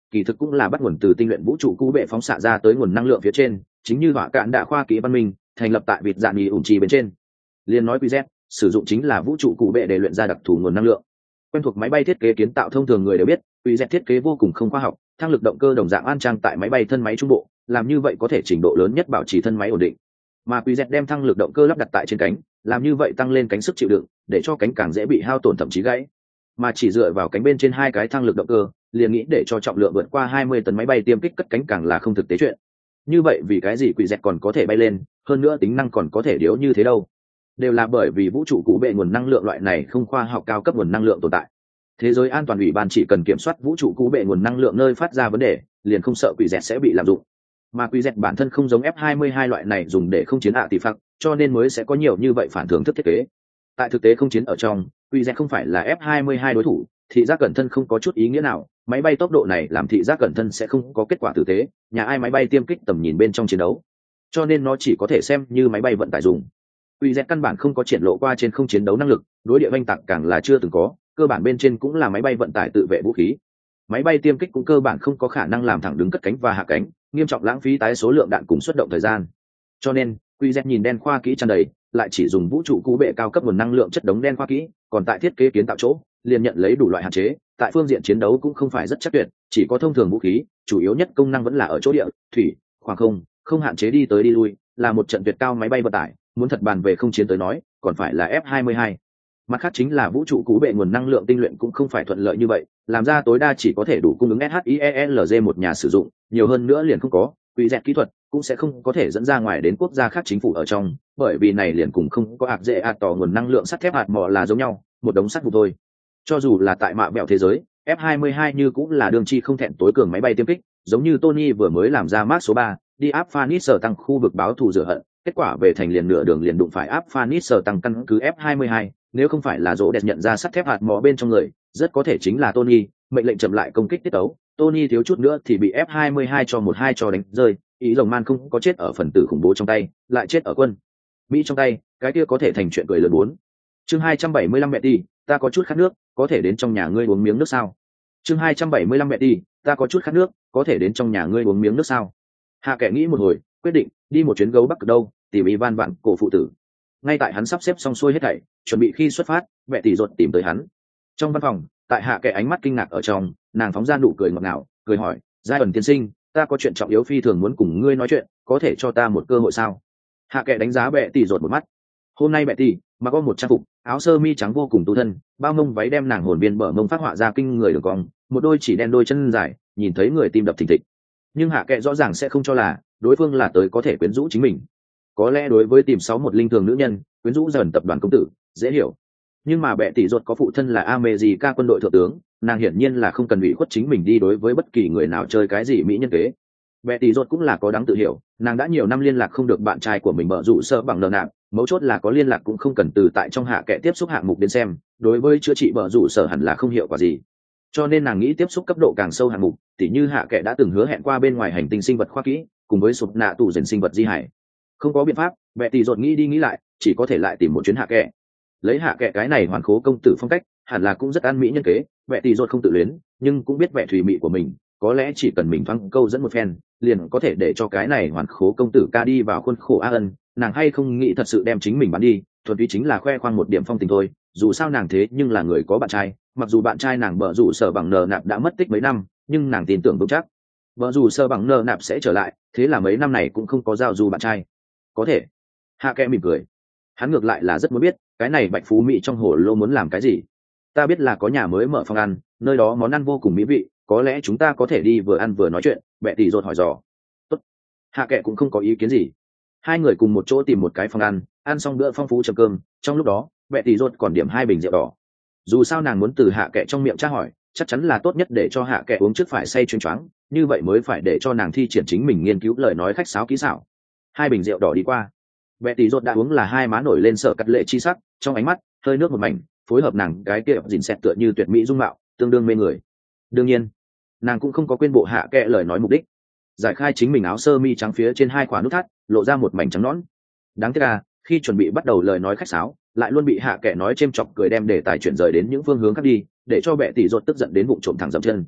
Speaker 1: kỳ thực cũng là bắt nguồn từ tinh luyện vũ trụ cũ bệ phóng xạ ra tới nguồn năng lượng phía trên, chính như hỏa cạn đã khoa kỹ văn minh thành lập tại vịt dạn nhì ủn trì bên trên. Liên nói quy z sử dụng chính là vũ trụ cũ bệ để luyện ra đặc thù nguồn năng lượng. Quen thuộc máy bay thiết kế kiến tạo thông thường người đều biết, quy z thiết kế vô cùng không khoa học, thang lực động cơ đồng dạng an trang tại máy bay thân máy trung bộ, làm như vậy có thể trình độ lớn nhất bảo trì thân máy ổn định. Mà quy z đem thang lực động cơ lắp đặt tại trên cánh, làm như vậy tăng lên cánh sức chịu đựng, để cho cánh càng dễ bị hao tổn thậm chí gãy. Mà chỉ dựa vào cánh bên trên hai cái thang lực động cơ, liền nghĩ để cho trọng lượng vượt qua hai mươi tấn máy bay tiêm kích cất cánh càng là không thực tế chuyện. Như vậy vì cái gì quỷ dẹt còn có thể bay lên, hơn nữa tính năng còn có thể điếu như thế đâu? Đều là bởi vì vũ trụ cũ bệ nguồn năng lượng loại này không khoa học cao cấp nguồn năng lượng tồn tại. Thế giới an toàn ủy ban chỉ cần kiểm soát vũ trụ cũ bệ nguồn năng lượng nơi phát ra vấn đề, liền không sợ quỷ dẹt sẽ bị lạm dụng. Mà quỷ dẹt bản thân không giống F hai mươi hai loại này dùng để không chiến ạ tỷ phạt, cho nên mới sẽ có nhiều như vậy phản thưởng thức thiết kế. Tại thực tế không chiến ở trong, quỷ dẹt không phải là F hai mươi hai đối thủ, thị giác cẩn thân không có chút ý nghĩa nào, máy bay tốc độ này làm thị giác cẩn thân sẽ không có kết quả tử tế, nhà ai máy bay tiêm kích tầm nhìn bên trong chiến đấu, cho nên nó chỉ có thể xem như máy bay vận tải dùng. quy dét căn bản không có triển lộ qua trên không chiến đấu năng lực, đối địa oanh tạc càng là chưa từng có, cơ bản bên trên cũng là máy bay vận tải tự vệ vũ khí. Máy bay tiêm kích cũng cơ bản không có khả năng làm thẳng đứng cất cánh và hạ cánh, nghiêm trọng lãng phí tái số lượng đạn cùng xuất động thời gian. Cho nên quy dét nhìn đen khoa kỹ tràn đầy, lại chỉ dùng vũ trụ cũ bệ cao cấp nguồn năng lượng chất đống đen khoa kỹ, còn tại thiết kế kiến tạo chỗ liền nhận lấy đủ loại hạn chế, tại phương diện chiến đấu cũng không phải rất chắc tuyệt, chỉ có thông thường vũ khí, chủ yếu nhất công năng vẫn là ở chỗ địa, thủy, khoảng không, không hạn chế đi tới đi lui, là một trận tuyệt cao máy bay vận tải, muốn thật bàn về không chiến tới nói, còn phải là F hai mươi hai. Mặt khác chính là vũ trụ cũ bệ nguồn năng lượng tinh luyện cũng không phải thuận lợi như vậy, làm ra tối đa chỉ có thể đủ cung ứng SHIELZ một nhà sử dụng, nhiều hơn nữa liền không có, quỹ dẹt kỹ thuật cũng sẽ không có thể dẫn ra ngoài đến quốc gia khác chính phủ ở trong, bởi vì này liền cùng không có ạc dễ ạt tỏ nguồn năng lượng sắt thép hạt mỏ là giống nhau, một đống sắt vụ thôi. Cho dù là tại mạ bẹo thế giới, F hai mươi hai như cũng là đường chi không thẹn tối cường máy bay tiêm kích, giống như Tony vừa mới làm ra Mark số ba, đi áp Phanis tăng khu vực báo thù rửa hận, kết quả về thành liền nửa đường liền đụng phải áp Phanis tăng căn cứ F hai mươi hai, nếu không phải là rỗ đẹp nhận ra sắt thép hạt mỏ bên trong người, rất có thể chính là Tony, mệnh lệnh chậm lại công kích tiết tấu, Tony thiếu chút nữa thì bị F hai mươi hai cho một hai cho đánh rơi, ý rồng man không có chết ở phần tử khủng bố trong tay, lại chết ở quân Mỹ trong tay, cái kia có thể thành chuyện cười lớn bốn. Chương hai trăm bảy mươi lăm mẹ đi, ta có chút khát nước, có thể đến trong nhà ngươi uống miếng nước sao? Chương hai trăm bảy mươi lăm mẹ đi, ta có chút khát nước, có thể đến trong nhà ngươi uống miếng nước sao? Hạ Kẻ nghĩ một hồi, quyết định đi một chuyến gấu bắc cực đâu, tìm Ivan Vạn cổ phụ tử. Ngay tại hắn sắp xếp xong xuôi hết thảy, chuẩn bị khi xuất phát, mẹ tỷ ruột tìm tới hắn. Trong văn phòng, tại Hạ Kẻ ánh mắt kinh ngạc ở trong, nàng phóng ra nụ cười ngọt ngào, cười hỏi, giai ẩn tiên sinh, ta có chuyện trọng yếu phi thường muốn cùng ngươi nói chuyện, có thể cho ta một cơ hội sao? Hạ Kẻ đánh giá mẹ tỷ ruột một mắt. Hôm nay mẹ tỷ mặc có một trang phục áo sơ mi trắng vô cùng tu thân, bao mông váy đem nàng hồn biên bờ mông phát họa ra kinh người đường cong, một đôi chỉ đen đôi chân dài, nhìn thấy người tim đập thình thịch. Nhưng Hạ Kệ rõ ràng sẽ không cho là đối phương là tới có thể quyến rũ chính mình. Có lẽ đối với tìm sáu một linh thường nữ nhân, quyến rũ dần tập đoàn công tử dễ hiểu, nhưng mà bệ tỷ ruột có phụ thân là America quân đội thượng tướng, nàng hiển nhiên là không cần ủy khuất chính mình đi đối với bất kỳ người nào chơi cái gì mỹ nhân kế. Bệ tỷ ruột cũng là có đáng tự hiểu, nàng đã nhiều năm liên lạc không được bạn trai của mình bợ rủ sợ bằng nợ nạp, mấu chốt là có liên lạc cũng không cần từ tại trong Hạ Kệ tiếp xúc hạng mục đến xem, đối với chữa trị bợ rủ sợ hẳn là không hiệu quả gì. Cho nên nàng nghĩ tiếp xúc cấp độ càng sâu hạng mục, tỉ như Hạ Kệ đã từng hứa hẹn qua bên ngoài hành tinh sinh vật khoa kỹ, cùng với sụp nạ tủ dần sinh vật di hải. Không có biện pháp, bệ tỷ ruột nghĩ đi nghĩ lại, chỉ có thể lại tìm một chuyến Hạ Kệ. Lấy Hạ Kệ cái này hoàn khố công tử phong cách, hẳn là cũng rất an mỹ nhân kế, bệ tỷ ruột không tự luyến, nhưng cũng biết vẻ thùy mị của mình, có lẽ chỉ cần mình thoáng câu dẫn một phen, liền có thể để cho cái này hoàn khố công tử ca đi vào khuôn khổ a ân, nàng hay không nghĩ thật sự đem chính mình bán đi, thuần túy chính là khoe khoang một điểm phong tình thôi, dù sao nàng thế nhưng là người có bạn trai, mặc dù bạn trai nàng bợ rủ sở bằng nờ nạp đã mất tích mấy năm, nhưng nàng tin tưởng vững chắc bợ rủ sở bằng nờ nạp sẽ trở lại, thế là mấy năm này cũng không có giao du bạn trai. Có thể. Hạ Kệ mỉm cười, hắn ngược lại là rất muốn biết cái này bạch phú mỹ trong hồ lô muốn làm cái gì. Ta biết là có nhà mới mở phòng ăn, nơi đó món ăn vô cùng mỹ vị, có lẽ chúng ta có thể đi vừa ăn vừa nói chuyện. Bệ tỷ ruột hỏi dò. Tốt. Hạ Kệ cũng không có ý kiến gì. Hai người cùng một chỗ tìm một cái phòng ăn, ăn xong bữa phong phú chấm cơm, trong lúc đó bệ tỷ ruột còn điểm hai bình rượu đỏ. Dù sao nàng muốn từ Hạ Kệ trong miệng tra hỏi, chắc chắn là tốt nhất để cho Hạ Kệ uống trước phải say chuyên choáng, như vậy mới phải để cho nàng thi triển chính mình nghiên cứu lời nói khách sáo kỹ xảo. Hai bình rượu đỏ đi qua, bệ tỷ ruột đã uống là hai má nổi lên sợ cắt lệ chi sắc, trong ánh mắt hơi nước một mảnh, phối hợp nàng cái kia dìn xẹt tựa như tuyệt mỹ dung mạo, tương đương mê người. Đương nhiên, nàng cũng không có quên bộ Hạ Kệ lời nói mục đích, giải khai chính mình áo sơ mi trắng phía trên hai khóa nút thắt, lộ ra một mảnh trắng nõn. Đáng tiếc là khi chuẩn bị bắt đầu lời nói khách sáo, lại luôn bị Hạ Kệ nói chêm chọc cười đem đề tài chuyển rời đến những phương hướng khác đi, để cho bệ tỷ ruột tức giận đến bụng trộm thẳng dậm chân.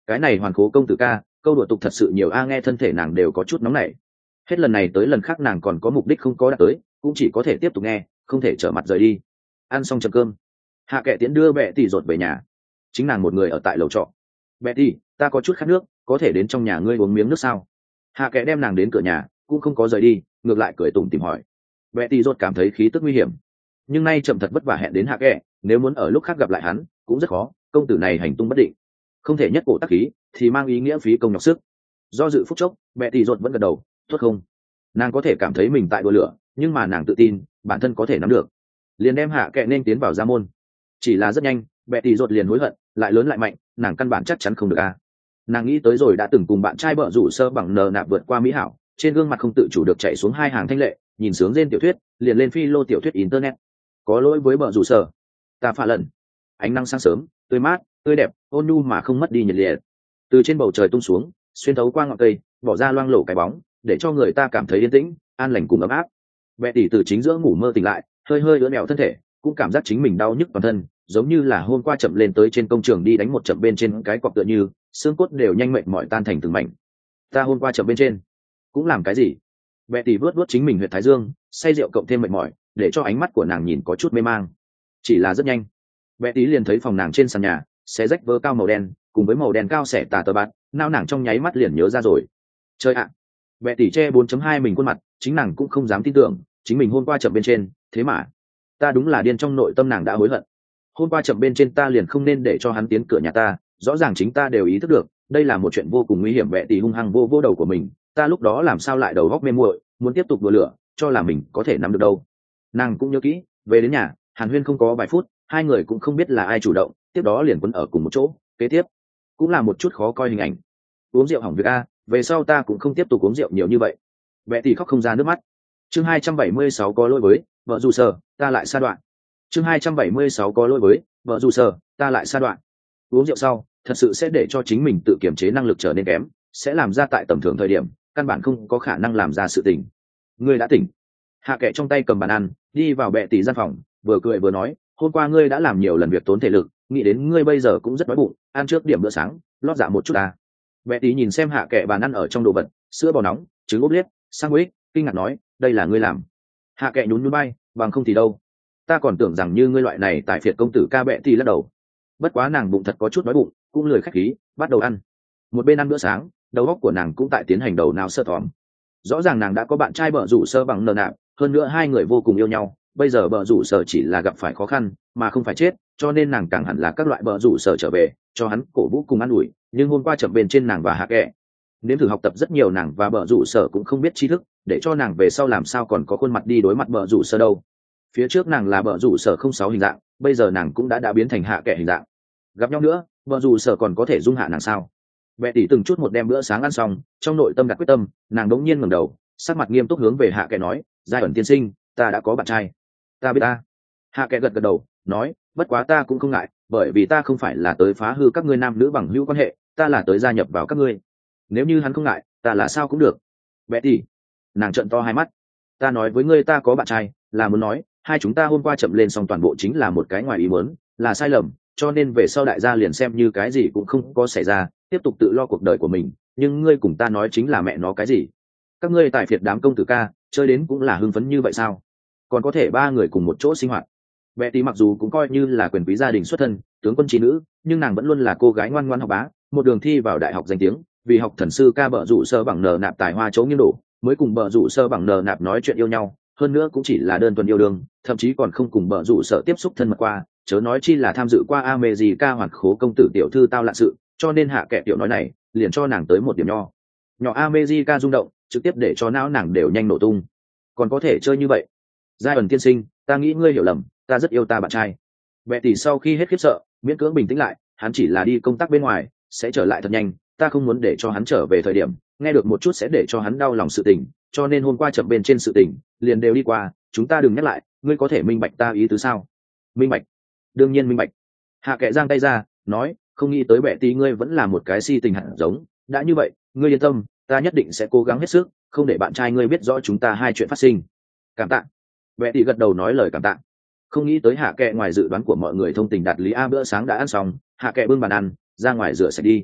Speaker 1: cái này hoàn khố công tử ca câu đùa tục thật sự nhiều a. Nghe thân thể nàng đều có chút nóng nảy, hết lần này tới lần khác nàng còn có mục đích không có đạt tới, cũng chỉ có thể tiếp tục nghe, không thể trở mặt rời đi. Ăn xong chấm cơm, hạ kệ tiễn đưa bẹ tỷ rột về nhà, chính nàng một người ở tại lầu trọ. Bẹ tỷ, ta có chút khát nước, có thể đến trong nhà ngươi uống miếng nước sao? Hạ kệ đem nàng đến cửa nhà, cũng không có rời đi, ngược lại cười tủm tỉm hỏi. Bẹ tỷ rột cảm thấy khí tức nguy hiểm, nhưng nay chậm thật vất vả hẹn đến hạ kệ, nếu muốn ở lúc khác gặp lại hắn cũng rất khó, công tử này hành tung bất định, không thể nhất cổ tắc khí thì mang ý nghĩa phí công nhọc sức. Do dự phút chốc, bẹ tỷ rột vẫn gật đầu, tốt không? Nàng có thể cảm thấy mình tại đùa lửa, nhưng mà nàng tự tin bản thân có thể nắm được, liền đem hạ kệ nên tiến vào ra môn. Chỉ là rất nhanh, bẹ tỷ rột liền hối hận, lại lớn lại mạnh, nàng căn bản chắc chắn không được a. Nàng nghĩ tới rồi đã từng cùng bạn trai bợ rủ sơ bằng nờ nạp vượt qua mỹ hảo, trên gương mặt không tự chủ được chạy xuống hai hàng thanh lệ, nhìn sướng trên tiểu thuyết liền lên phi lô tiểu thuyết internet. Có lỗi với bợ rủ sơ, ta phá lần. Ánh nắng sáng sớm tươi mát tươi đẹp, ôn nhu mà không mất đi nhiệt liệt, từ trên bầu trời tung xuống, xuyên thấu qua ngọn cây, bỏ ra loang lổ cái bóng, để cho người ta cảm thấy yên tĩnh an lành cùng ấm áp. Bẹ tỷ từ chính giữa ngủ mơ tỉnh lại, hơi hơi ưỡn ẹo thân thể, cũng cảm giác chính mình đau nhức toàn thân, giống như là hôm qua chậm lên tới trên công trường đi đánh một chậm bên trên cái cọc, tựa như xương cốt đều nhanh mệt mỏi tan thành từng mảnh. Ta hôm qua chậm bên trên cũng làm cái gì? Bẹ tỷ vuốt vuốt chính mình huyệt thái dương, say rượu cộng thêm mệt mỏi, để cho ánh mắt của nàng nhìn có chút mê mang. Chỉ là rất nhanh, Bẹ tỷ liền thấy phòng nàng trên sàn nhà xé rách vớ cao màu đen cùng với màu đen cao xẻ tà tờ bát, nao nàng trong nháy mắt liền nhớ ra rồi. Chơi ạ! À. Bẹ tỷ che bốn chấm hai mình khuôn mặt, chính nàng cũng không dám tin tưởng chính mình hôm qua chậm bên trên, thế mà ta đúng là điên. Trong nội tâm nàng đã hối hận, hôm qua chậm bên trên ta liền không nên để cho hắn tiến cửa nhà ta, rõ ràng chính ta đều ý thức được đây là một chuyện vô cùng nguy hiểm. Bẹ tỷ hung hăng vô vô đầu của mình, ta lúc đó làm sao lại đầu góc mê muội, muốn tiếp tục đùa lửa cho là mình có thể nắm được đâu. Nàng cũng nhớ kỹ, về đến nhà hàn huyên không có vài phút, hai người cũng không biết là ai chủ động, tiếp đó liền quấn ở cùng một chỗ. Kế tiếp cũng là một chút khó coi hình ảnh. Uống rượu hỏng việc a, về sau ta cũng không tiếp tục uống rượu nhiều như vậy. Bẹ tỷ khóc không ra nước mắt. Chương hai trăm bảy mươi sáu có lỗi với vợ dù sở, ta lại sa đoạn. Chương hai trăm bảy mươi sáu có lỗi với vợ dù sở, ta lại sa đoạn. Uống rượu sau thật sự sẽ để cho chính mình tự kiểm chế năng lực trở nên kém, sẽ làm ra tại tầm thường thời điểm căn bản không có khả năng làm ra sự tình. Ngươi đã tỉnh. Hạ kệ trong tay cầm bàn ăn, đi vào bẹ tỷ gian phòng, vừa cười vừa nói, hôm qua ngươi đã làm nhiều lần việc tốn thể lực, nghĩ đến ngươi bây giờ cũng rất đói bụng, ăn trước điểm bữa sáng, lót dạ một chút ta. Bẹ tỷ nhìn xem hạ kệ bàn ăn ở trong đồ vật, sữa bò nóng, trứng ốp liết, sandwich, kinh ngạc nói, đây là ngươi làm? Hạ kệ nhún nhún bay, bằng không thì đâu, ta còn tưởng rằng như ngươi loại này tại phiệt công tử ca. Bẹ tỷ lắc đầu. Bất quá nàng bụng thật có chút đói bụng, cũng lười khách khí, bắt đầu ăn. Một bên ăn bữa sáng, đầu óc của nàng cũng tại tiến hành đầu nào sơ thòm. Rõ ràng nàng đã có bạn trai bợ rủ sơ bằng nợ nạp, hơn nữa hai người vô cùng yêu nhau, bây giờ bợ rủ sở chỉ là gặp phải khó khăn mà không phải chết, cho nên nàng càng hẳn là các loại bợ rủ sở trở về cho hắn cổ vũ cùng an ủi. Nhưng hôm qua chậm bên trên nàng và hạ kệ nếm thử học tập rất nhiều, nàng và bợ rủ sở cũng không biết tri thức, để cho nàng về sau làm sao còn có khuôn mặt đi đối mặt bợ rủ sở đâu. Phía trước nàng là bợ rủ sở không sáu hình dạng, bây giờ nàng cũng đã đã biến thành hạ kệ hình dạng. Gặp nhau nữa bợ rủ sở còn có thể dung hạ nàng sao? Bẹ tỷ từng chút một đem bữa sáng ăn xong, trong nội tâm đặt quyết tâm, nàng đống nhiên ngẩng đầu, sắc mặt nghiêm túc hướng về hạ kệ nói, giai ẩn tiên sinh, ta đã có bạn trai. Ta biết ta. Hạ kệ gật gật đầu, nói, bất quá ta cũng không ngại, bởi vì ta không phải là tới phá hư các ngươi nam nữ bằng hữu quan hệ, ta là tới gia nhập vào các ngươi. Nếu như hắn không ngại, ta là sao cũng được. Bẹ tỷ. Nàng trợn to hai mắt. Ta nói với ngươi ta có bạn trai, là muốn nói, hai chúng ta hôm qua chậm lên xong toàn bộ chính là một cái ngoài ý muốn, là sai lầm, cho nên về sau đại gia liền xem như cái gì cũng không có xảy ra, tiếp tục tự lo cuộc đời của mình. Nhưng ngươi cùng ta nói chính là mẹ nó cái gì? Các ngươi tại phiệt đám công tử ca, chơi đến cũng là hưng phấn như vậy sao? Còn có thể ba người cùng một chỗ sinh hoạt. Bẹ tỷ mặc dù cũng coi như là quyền quý gia đình xuất thân, tướng quân trí nữ, nhưng nàng vẫn luôn là cô gái ngoan ngoãn học bá, một đường thi vào đại học danh tiếng, vì học thần sư ca bợ rủ sơ bằng nờ nạp tài hoa chấu nghiêng đổ, mới cùng bợ rủ sơ bằng nờ nạp nói chuyện yêu nhau, hơn nữa cũng chỉ là đơn thuần yêu đương, thậm chí còn không cùng bợ rủ sở tiếp xúc thân mật qua, chớ nói chi là tham dự qua America hoàn khố công tử tiểu thư tao lạ sự, cho nên hạ kệ tiểu nói này liền cho nàng tới một điểm nho nhỏ America rung động, trực tiếp để cho não nàng đều nhanh nổ tung. Còn có thể chơi như vậy? Giai ẩn tiên sinh, ta nghĩ ngươi hiểu lầm, ta rất yêu ta bạn trai. Bẹ tỷ sau khi hết khiếp sợ, miễn cưỡng bình tĩnh lại, hắn chỉ là đi công tác bên ngoài, sẽ trở lại thật nhanh, ta không muốn để cho hắn trở về thời điểm nghe được một chút sẽ để cho hắn đau lòng sự tình, cho nên hôm qua chậm bên trên sự tình liền đều đi qua, chúng ta đừng nhắc lại, ngươi có thể minh bạch ta ý tứ sao? Minh bạch, đương nhiên minh bạch. Hạ kệ giang tay ra, nói, không nghĩ tới bẹ tỷ ngươi vẫn là một cái si tình hẳn giống, đã như vậy, ngươi yên tâm, ta nhất định sẽ cố gắng hết sức, không để bạn trai ngươi biết rõ chúng ta hai chuyện phát sinh. Cảm tạ. Bẹ tỷ gật đầu nói lời cảm tạ. Không nghĩ tới hạ kệ ngoài dự đoán của mọi người thông tình đạt lý. A bữa sáng đã ăn xong, hạ kệ bưng bàn ăn ra ngoài rửa sạch đi.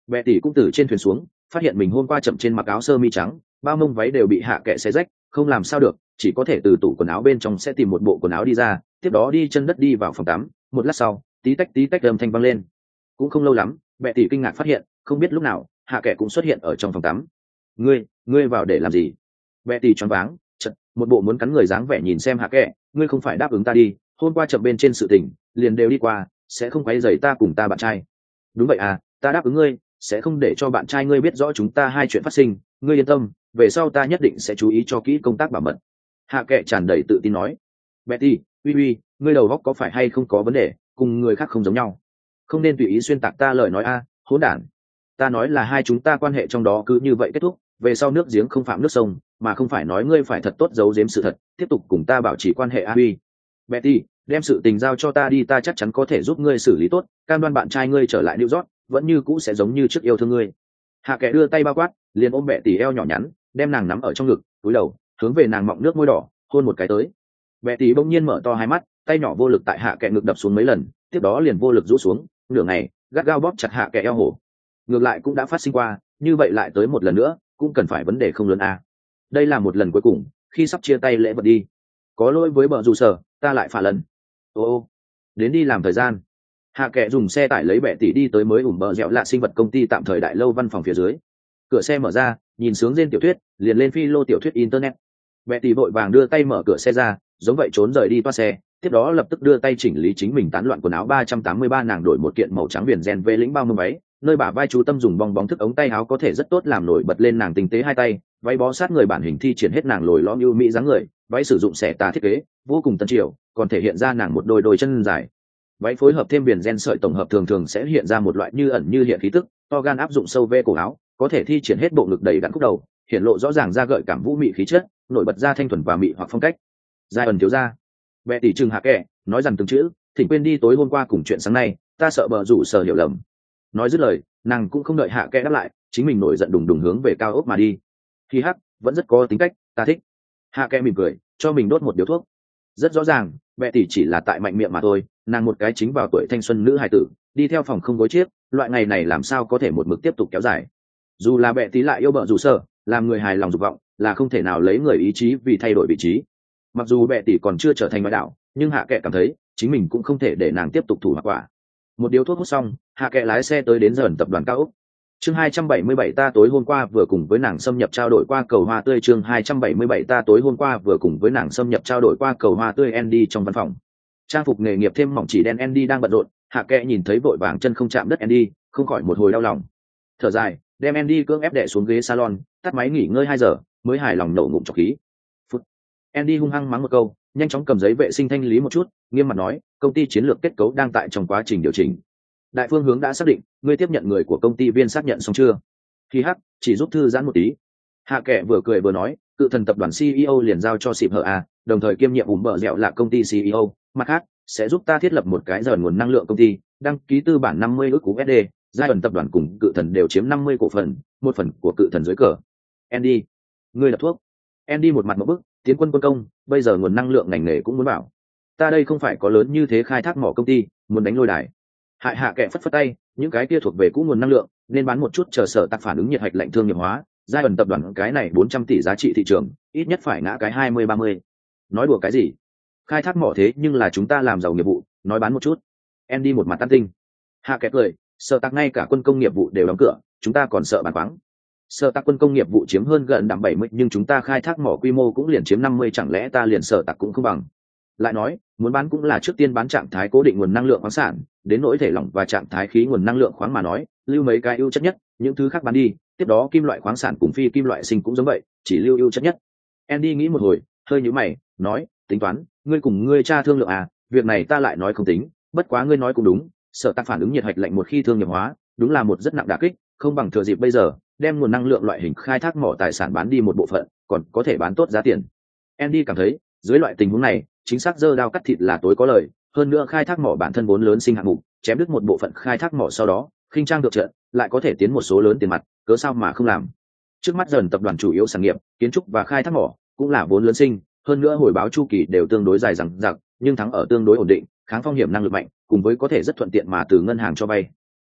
Speaker 1: Bệ tỷ cũng từ trên thuyền xuống, phát hiện mình hôm qua chậm trên mặc áo sơ mi trắng, bao mông váy đều bị hạ kệ xé rách, không làm sao được, chỉ có thể từ tủ quần áo bên trong sẽ tìm một bộ quần áo đi ra, tiếp đó đi chân đất đi vào phòng tắm. Một lát sau, tí tách tí tách âm thanh vang lên. Cũng không lâu lắm, Bệ tỷ kinh ngạc phát hiện, không biết lúc nào, hạ kệ cũng xuất hiện ở trong phòng tắm. Ngươi, ngươi vào để làm gì? Bệ tỷ choáng váng, chợt, một bộ muốn cắn người dáng vẻ nhìn xem hạ kệ, ngươi không phải đáp ứng ta đi, hôm qua chậm bên trên sự tình, liền đều đi qua, sẽ không quấy rầy ta cùng ta bạn trai. Đúng vậy à, ta đáp ứng ngươi, sẽ không để cho bạn trai ngươi biết rõ chúng ta hai chuyện phát sinh, ngươi yên tâm, về sau ta nhất định sẽ chú ý cho kỹ công tác bảo mật. Hạ kệ tràn đầy tự tin nói. Betty, uy uy, ngươi đầu óc có phải hay không có vấn đề, cùng người khác không giống nhau, không nên tùy ý xuyên tạc ta lời nói a, hỗn đản. Ta nói là hai chúng ta quan hệ trong đó cứ như vậy kết thúc, về sau nước giếng không phạm nước sông, mà không phải nói ngươi phải thật tốt giấu giếm sự thật, tiếp tục cùng ta bảo trì quan hệ a uy. Betty, đem sự tình giao cho ta đi, ta chắc chắn có thể giúp ngươi xử lý tốt, cam đoan bạn trai ngươi trở lại New York vẫn như cũ sẽ giống như trước yêu thương ngươi. Hạ kệ đưa tay bao quát, liền ôm Bệ tỷ eo nhỏ nhắn, đem nàng nắm ở trong ngực, cúi đầu hướng về nàng mọng nước môi đỏ hôn một cái tới. Bệ tỷ bỗng nhiên mở to hai mắt, tay nhỏ vô lực tại hạ kệ ngực đập xuống mấy lần, tiếp đó liền vô lực rũ xuống, nửa ngày gắt gao bóp chặt hạ kệ eo hổ. Ngược lại cũng đã phát sinh qua, như vậy lại tới một lần nữa cũng cần phải vấn đề không lớn à. Đây là một lần cuối cùng, khi sắp chia tay lễ vật đi. Có lỗi với bờ rủ sở, ta lại phá lần. Ô ô, đến đi làm thời gian. Hạ kệ dùng xe tải lấy Bệ tỷ đi tới mới ủm bờ dẻo lạ sinh vật công ty tạm thời đại lâu văn phòng phía dưới. Cửa xe mở ra, nhìn sướng trên tiểu thuyết, liền lên phi lô tiểu thuyết internet. Bệ tỷ vội vàng đưa tay mở cửa xe ra, giống vậy trốn rời đi toa xe, tiếp đó lập tức đưa tay chỉnh lý chính mình tán loạn quần áo. Ba trăm tám mươi ba nàng đổi một kiện màu trắng viền ren vê lĩnh bao mông váy, nơi bả vai chú tâm dùng bong bóng thức ống tay áo có thể rất tốt làm nổi bật lên nàng tinh tế hai tay, váy bó sát người bản hình thi triển hết nàng lồi lõm ưu mỹ dáng người, váy sử dụng xẻ tà thiết kế, vô cùng tân triều, còn thể hiện ra nàng một đôi đôi chân dài. Váy phối hợp thêm viền ren sợi tổng hợp thường thường sẽ hiện ra một loại như ẩn như hiện khí tức, to gan áp dụng sâu ve cổ áo, có thể thi triển hết bộ ngực đầy đặn khúc đầu, hiện lộ rõ ràng ra gợi cảm vũ mị khí chất, nổi bật ra thanh thuần và mị hoặc phong cách. Giai ẩn thiếu gia. Bệ tỷ trừng hạ kệ, nói rằng từng chữ, thỉnh quên đi tối hôm qua cùng chuyện sáng nay, ta sợ bờ rủ sở hiểu lầm. Nói dứt lời, nàng cũng không đợi hạ kệ đáp lại, chính mình nổi giận đùng đùng hướng về cao ốc mà đi. Khi hắc, vẫn rất có tính cách, ta thích. Hạ kệ mỉm cười, cho mình đốt một điếu thuốc. Rất rõ ràng, Bệ tỷ chỉ là tại mạnh miệng mà thôi, nàng một cái chính vào tuổi thanh xuân nữ hài tử, đi theo phòng không gối chiếc, loại ngày này làm sao có thể một mực tiếp tục kéo dài. Dù là Bệ tỷ lại yêu bợ rủ sở, làm người hài lòng dục vọng, là không thể nào lấy người ý chí vì thay đổi vị trí. Mặc dù Bệ tỷ còn chưa trở thành ngoại đạo, nhưng hạ kệ cảm thấy chính mình cũng không thể để nàng tiếp tục thủ mặc quả. Một điếu thuốc hút xong, hạ kệ lái xe tới đến dần tập đoàn cao ốc. Chương hai trăm bảy mươi bảy ta tối hôm qua vừa cùng với nàng xâm nhập trao đổi qua cầu hoa tươi. Chương hai trăm bảy mươi bảy ta tối hôm qua vừa cùng với nàng xâm nhập trao đổi qua cầu hoa tươi. Andy trong văn phòng, trang phục nghề nghiệp thêm mỏng chỉ đen, Andy đang bận rộn. Hạ kệ nhìn thấy vội vàng chân không chạm đất Andy, không khỏi một hồi đau lòng. Thở dài, đem Andy cưỡng ép đè xuống ghế salon, tắt máy nghỉ ngơi hai giờ, mới hài lòng nổ ngụm trọc khí. Phút. Andy hung hăng mắng một câu, nhanh chóng cầm giấy vệ sinh thanh lý một chút, nghiêm mặt nói, công ty chiến lược kết cấu đang tại trong quá trình điều chỉnh. Đại phương hướng đã xác định, ngươi tiếp nhận người của công ty viên xác nhận xong chưa? Khi hắc, chỉ giúp thư giãn một tí. Hạ kệ vừa cười vừa nói, cự thần tập đoàn xê e ô liền giao cho xịp hở a, đồng thời kiêm nhiệm ủng bờ dẻo là công ty xê e ô, mặt khác sẽ giúp ta thiết lập một cái dần nguồn năng lượng công ty, đăng ký tư bản năm mươi ức u ét đê, giai ẩn tập đoàn cùng cự thần đều chiếm năm mươi cổ phần, một phần của cự thần dưới cờ. Andy, ngươi lập thuốc. Andy một mặt một bức, tiến quân quân công, bây giờ nguồn năng lượng ngành nghề cũng muốn bảo. Ta đây không phải có lớn như thế khai thác mỏ công ty, muốn đánh lôi đài. Hại hạ kệ phất phất tay, những cái kia thuộc về cũ nguồn năng lượng, nên bán một chút chờ sở tạc phản ứng nhiệt hạch lạnh thương nghiệp hóa, giai ẩn tập đoàn cái này bốn trăm tỷ giá trị thị trường, ít nhất phải ngã cái hai mươi ba mươi. Nói đùa cái gì? Khai thác mỏ thế nhưng là chúng ta làm giàu nghiệp vụ, nói bán một chút. Andy một mặt tan tinh. Hạ kệ cười, sở tạc ngay cả quân công nghiệp vụ đều đóng cửa, chúng ta còn sợ bán khoáng. Sở tạc quân công nghiệp vụ chiếm hơn gần đạm bảy mươi, nhưng chúng ta khai thác mỏ quy mô cũng liền chiếm năm mươi, chẳng lẽ ta liền sở tạc cũng không bằng. Lại nói, muốn bán cũng là trước tiên bán trạng thái cố định nguồn năng lượng khoáng sản, đến nỗi thể lỏng và trạng thái khí nguồn năng lượng khoáng mà nói, lưu mấy cái ưu chất nhất, những thứ khác bán đi, tiếp đó kim loại khoáng sản cùng phi kim loại sinh cũng giống vậy, chỉ lưu ưu chất nhất. Andy nghĩ một hồi, hơi nhíu mày, nói, tính toán, ngươi cùng ngươi cha thương lượng à, việc này ta lại nói không tính, bất quá ngươi nói cũng đúng, sở tạc phản ứng nhiệt hạch lạnh một khi thương nghiệp hóa, đúng là một rất nặng đả kích, không bằng thừa dịp bây giờ, đem nguồn năng lượng loại hình khai thác mỏ tài sản bán đi một bộ phận, còn có thể bán tốt giá tiền. Andy cảm thấy, dưới loại tình huống này, chính xác giơ đao cắt thịt là tối có lợi, hơn nữa khai thác mỏ bản thân vốn lớn sinh hạng mục, chém đứt một bộ phận khai thác mỏ sau đó, khinh trang được trận, lại có thể tiến một số lớn tiền mặt, cớ sao mà không làm. Trước mắt dần tập đoàn chủ yếu sản nghiệp, kiến trúc và khai thác mỏ, cũng là vốn lớn sinh, hơn nữa hồi báo chu kỳ đều tương đối dài dằng dặc, nhưng thắng ở tương đối ổn định, kháng phong hiểm năng lực mạnh, cùng với có thể rất thuận tiện mà từ ngân hàng cho vay.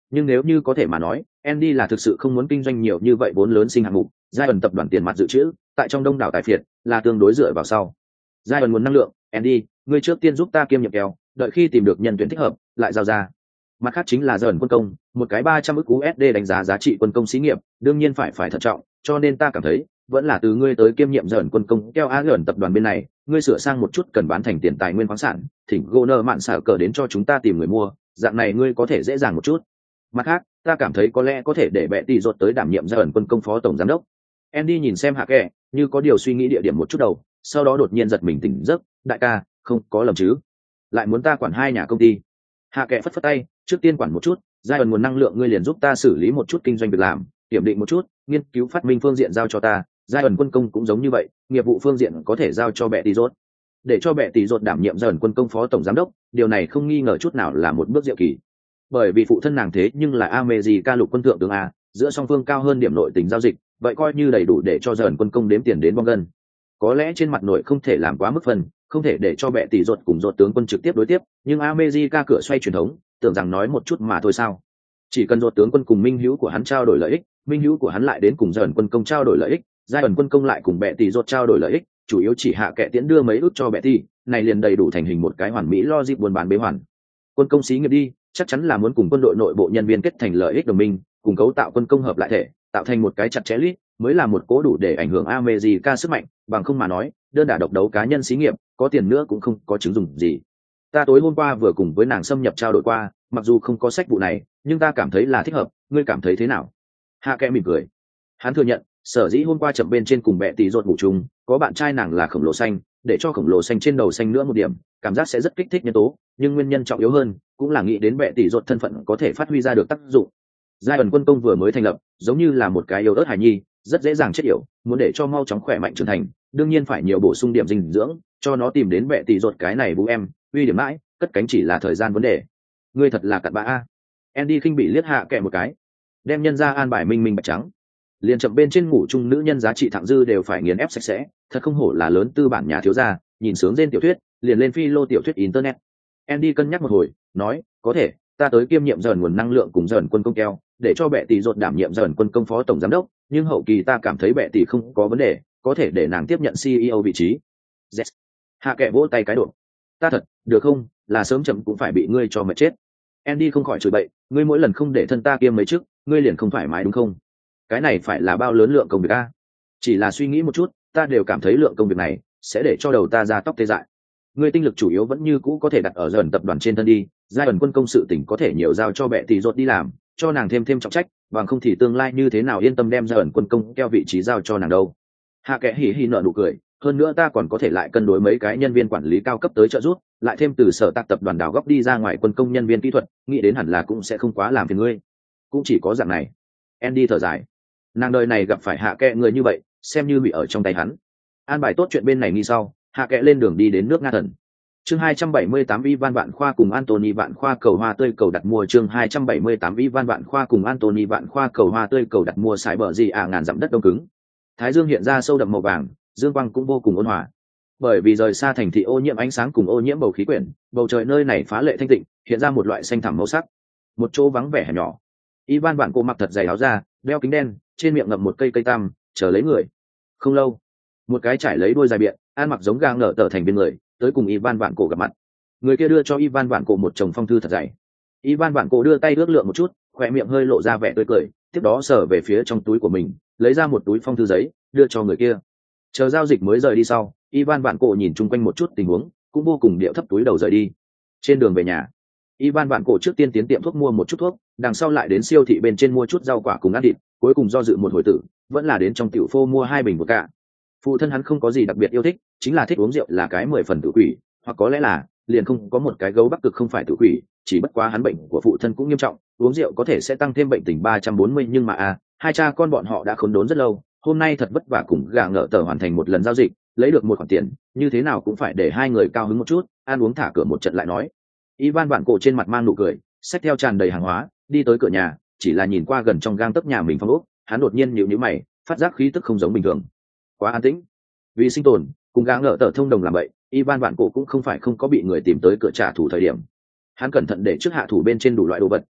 Speaker 1: nhưng nếu như có thể mà nói, Andy là thực sự không muốn kinh doanh nhiều như vậy vốn lớn sinh hạng mục. Giant tập đoàn tiền mặt dự trữ tại trong đông đảo tài phiệt là tương đối dựa vào sau. Giant nguồn năng lượng, Andy, ngươi trước tiên giúp ta kiêm nhiệm kèo, đợi khi tìm được nhân tuyển thích hợp lại giao ra. Mặt khác chính là Giant quân công, một cái ba trăm ức u ét đê đánh giá giá trị quân công xí nghiệp, đương nhiên phải phải thận trọng, cho nên ta cảm thấy vẫn là từ ngươi tới kiêm nhiệm Giant quân công keo á Giant tập đoàn bên này, ngươi sửa sang một chút cần bán thành tiền tài nguyên khoáng sản, thỉnh Goner mạn xả cờ đến cho chúng ta tìm người mua, dạng này ngươi có thể dễ dàng một chút. Mặt khác, ta cảm thấy có lẽ có thể để bệ tỷ rột tới đảm nhiệm Giant quân công phó tổng giám đốc. Andy nhìn xem Hạ Kệ, như có điều suy nghĩ địa điểm một chút đầu, sau đó đột nhiên giật mình tỉnh giấc, đại ca, không có lầm chứ? Lại muốn ta quản hai nhà công ty? Hạ Kệ phất phất tay, trước tiên quản một chút, Giant nguồn năng lượng ngươi liền giúp ta xử lý một chút kinh doanh việc làm, kiểm định một chút, nghiên cứu phát minh phương diện giao cho ta, Giant quân công cũng giống như vậy, nghiệp vụ phương diện có thể giao cho bệ tỷ rột. Để cho bệ tỷ rột đảm nhiệm Giant quân công phó tổng giám đốc, điều này không nghi ngờ chút nào là một bước diệu kỳ. Bởi vì phụ thân nàng thế nhưng là America lục quân thượng tướng a, giữa song phương cao hơn điểm nội tình giao dịch, vậy coi như đầy đủ để cho Giant quân công đếm tiền đến bong gân. Có lẽ trên mặt nội không thể làm quá mức phần, không thể để cho bệ tỷ rột cùng rột tướng quân trực tiếp đối tiếp, nhưng America cửa xoay truyền thống, tưởng rằng nói một chút mà thôi sao? Chỉ cần rột tướng quân cùng minh hữu của hắn trao đổi lợi ích, minh hữu của hắn lại đến cùng Giant quân công trao đổi lợi ích, Giant quân công lại cùng bệ tỷ rột trao đổi lợi ích, chủ yếu chỉ Hạ Kệ tiễn đưa mấy ước cho bệ tỷ, này liền đầy đủ thành hình một cái hoàn mỹ logic buôn bán bế hoàn. Quân công xí nghiệp đi, chắc chắn là muốn cùng quân đội nội bộ nhân viên kết thành lợi ích đồng minh, cùng cấu tạo quân công hợp lại thể, tạo thành một cái chặt chẽ lít, mới là một cố đủ để ảnh hưởng America sức mạnh, bằng không mà nói, đơn đả độc đấu cá nhân xí nghiệp, có tiền nữa cũng không có chứng dụng gì. Ta tối hôm qua vừa cùng với nàng xâm nhập trao đổi qua, mặc dù không có sách vụ này, nhưng ta cảm thấy là thích hợp, ngươi cảm thấy thế nào? Hạ Kệ mỉm cười. Hắn thừa nhận, sở dĩ hôm qua chậm bên trên cùng bệ tỷ rột ngủ chung, có bạn trai nàng là khổng lồ xanh, để cho khổng lồ xanh trên đầu xanh nữa một điểm, cảm giác sẽ rất kích thích nhân tố, nhưng nguyên nhân trọng yếu hơn cũng là nghĩ đến bệ tỷ rột thân phận có thể phát huy ra được tác dụng. Giant quân công vừa mới thành lập, giống như là một cái yếu ớt hài nhi, rất dễ dàng chết yểu, muốn để cho mau chóng khỏe mạnh trưởng thành, đương nhiên phải nhiều bổ sung điểm dinh dưỡng, cho nó tìm đến bệ tỷ rột cái này bú em, uy điểm mãi, cất cánh chỉ là thời gian vấn đề. Ngươi thật là cặn bã a. Andy khinh bị liếc Hạ Kệ một cái, đem nhân ra an bài minh minh bạch trắng, liền chậm bên trên ngủ chung nữ nhân giá trị thặng dư đều phải nghiền ép sạch sẽ, thật không hổ là lớn tư bản nhà thiếu gia, nhìn sướng trên tiểu thuyết, liền lên phi lô tiểu thuyết internet. Andy cân nhắc một hồi, nói, có thể, ta tới kiêm nhiệm Giant nguồn năng lượng cùng Giant quân công keo, để cho bệ tỷ rột đảm nhiệm Giant quân công phó tổng giám đốc, nhưng hậu kỳ ta cảm thấy bệ tỷ không có vấn đề, có thể để nàng tiếp nhận xê e ô vị trí. Yes. Hạ Kệ vỗ tay cái độ. Ta thật, được không, là sớm chậm cũng phải bị ngươi cho mệt chết. Andy không khỏi chửi bậy, ngươi mỗi lần không để thân ta kiêm mấy chức, ngươi liền không thoải mái đúng không? Cái này phải là bao lớn lượng công việc a? Chỉ là suy nghĩ một chút, ta đều cảm thấy lượng công việc này sẽ để cho đầu ta ra tóc tê dại. Ngươi tinh lực chủ yếu vẫn như cũ có thể đặt ở Giant tập đoàn trên thân đi, Giant quân công sự tỉnh có thể nhiều giao cho bệ tỷ rột đi làm, cho nàng thêm thêm trọng trách, bằng không thì tương lai như thế nào yên tâm đem Giant quân công keo vị trí giao cho nàng đâu. Hạ Kệ hỉ hỉ nở nụ cười, hơn nữa ta còn có thể lại cân đối mấy cái nhân viên quản lý cao cấp tới trợ giúp, lại thêm từ sở tác tập đoàn đào góc đi ra ngoài quân công nhân viên kỹ thuật, nghĩ đến hẳn là cũng sẽ không quá làm phiền ngươi. Cũng chỉ có dạng này. Andy thở dài. Nàng đời này gặp phải Hạ Kệ người như vậy, xem như bị ở trong tay hắn. An bài tốt chuyện bên này nghi sau, Hạ Kệ lên đường đi đến nước Nga thần. Chương hai trăm bảy mươi tám Ivan Vạn Khoa cùng Anthony Vạn Khoa cầu hoa tươi cầu đặt mua chương hai trăm bảy mươi tám Ivan Vạn Khoa cùng Anthony Vạn Khoa cầu hoa tươi cầu đặt mua sải bờ gì à ngàn dặm đất đông cứng. Thái dương hiện ra sâu đậm màu vàng, dương quang cũng vô cùng ôn hòa. Bởi vì rời xa thành thị ô nhiễm ánh sáng cùng ô nhiễm bầu khí quyển, bầu trời nơi này phá lệ thanh tịnh, hiện ra một loại xanh thẳm màu sắc. Một chỗ vắng vẻ hẻm nhỏ. Ivan Vạn Cổ mặc thật dày áo da, đeo kính đen, trên miệng ngậm một cây cây tăm, chờ lấy người. Không lâu, một cái trải lấy đuôi dài biện, ăn mặc giống gà ngỡ tở thành viên người, tới cùng Ivan Vạn Cổ gặp mặt. Người kia đưa cho Ivan Vạn Cổ một chồng phong thư thật dày. Ivan Vạn Cổ đưa tay ước lượng một chút, khóe miệng hơi lộ ra vẻ tươi cười, tiếp đó sờ về phía trong túi của mình, lấy ra một túi phong thư giấy, đưa cho người kia. Chờ giao dịch mới rời đi sau, Ivan Vạn Cổ nhìn chung quanh một chút tình huống, cũng vô cùng điệu thấp túi đầu rời đi. Trên đường về nhà, Ivan Vạn Cổ trước tiên tiến tiệm thuốc mua một chút thuốc, đằng sau lại đến siêu thị bên trên mua chút rau quả cùng ăn thịt, cuối cùng do dự một hồi tử, vẫn là đến trong tiểu phô mua hai bình vodka. Phụ thân hắn không có gì đặc biệt yêu thích, chính là thích uống rượu là cái mười phần tự quỷ, hoặc có lẽ là liền không có một cái gấu Bắc Cực không phải tự quỷ, chỉ bất quá hắn bệnh của phụ thân cũng nghiêm trọng, uống rượu có thể sẽ tăng thêm bệnh tình ba trăm bốn mươi nhưng mà à, hai cha con bọn họ đã khốn đốn rất lâu, hôm nay thật vất vả cùng gà ngỡ tờ hoàn thành một lần giao dịch, lấy được một khoản tiền, như thế nào cũng phải để hai người cao hứng một chút, ăn uống thả cửa một trận lại nói. Ivan Vạn Cổ trên mặt mang nụ cười, xách theo tràn đầy hàng hóa, đi tới cửa nhà, chỉ là nhìn qua gần trong gang tấc nhà mình phong ốc, hắn đột nhiên nhíu nhíu mày, phát giác khí tức không giống bình thường. Quá an tĩnh. Vì sinh tồn, cùng gã ngỡ tờ thông đồng làm vậy, Ivan Vạn Cổ cũng không phải không có bị người tìm tới cửa trả thù thời điểm. Hắn cẩn thận để trước hạ thủ bên trên đủ loại đồ vật,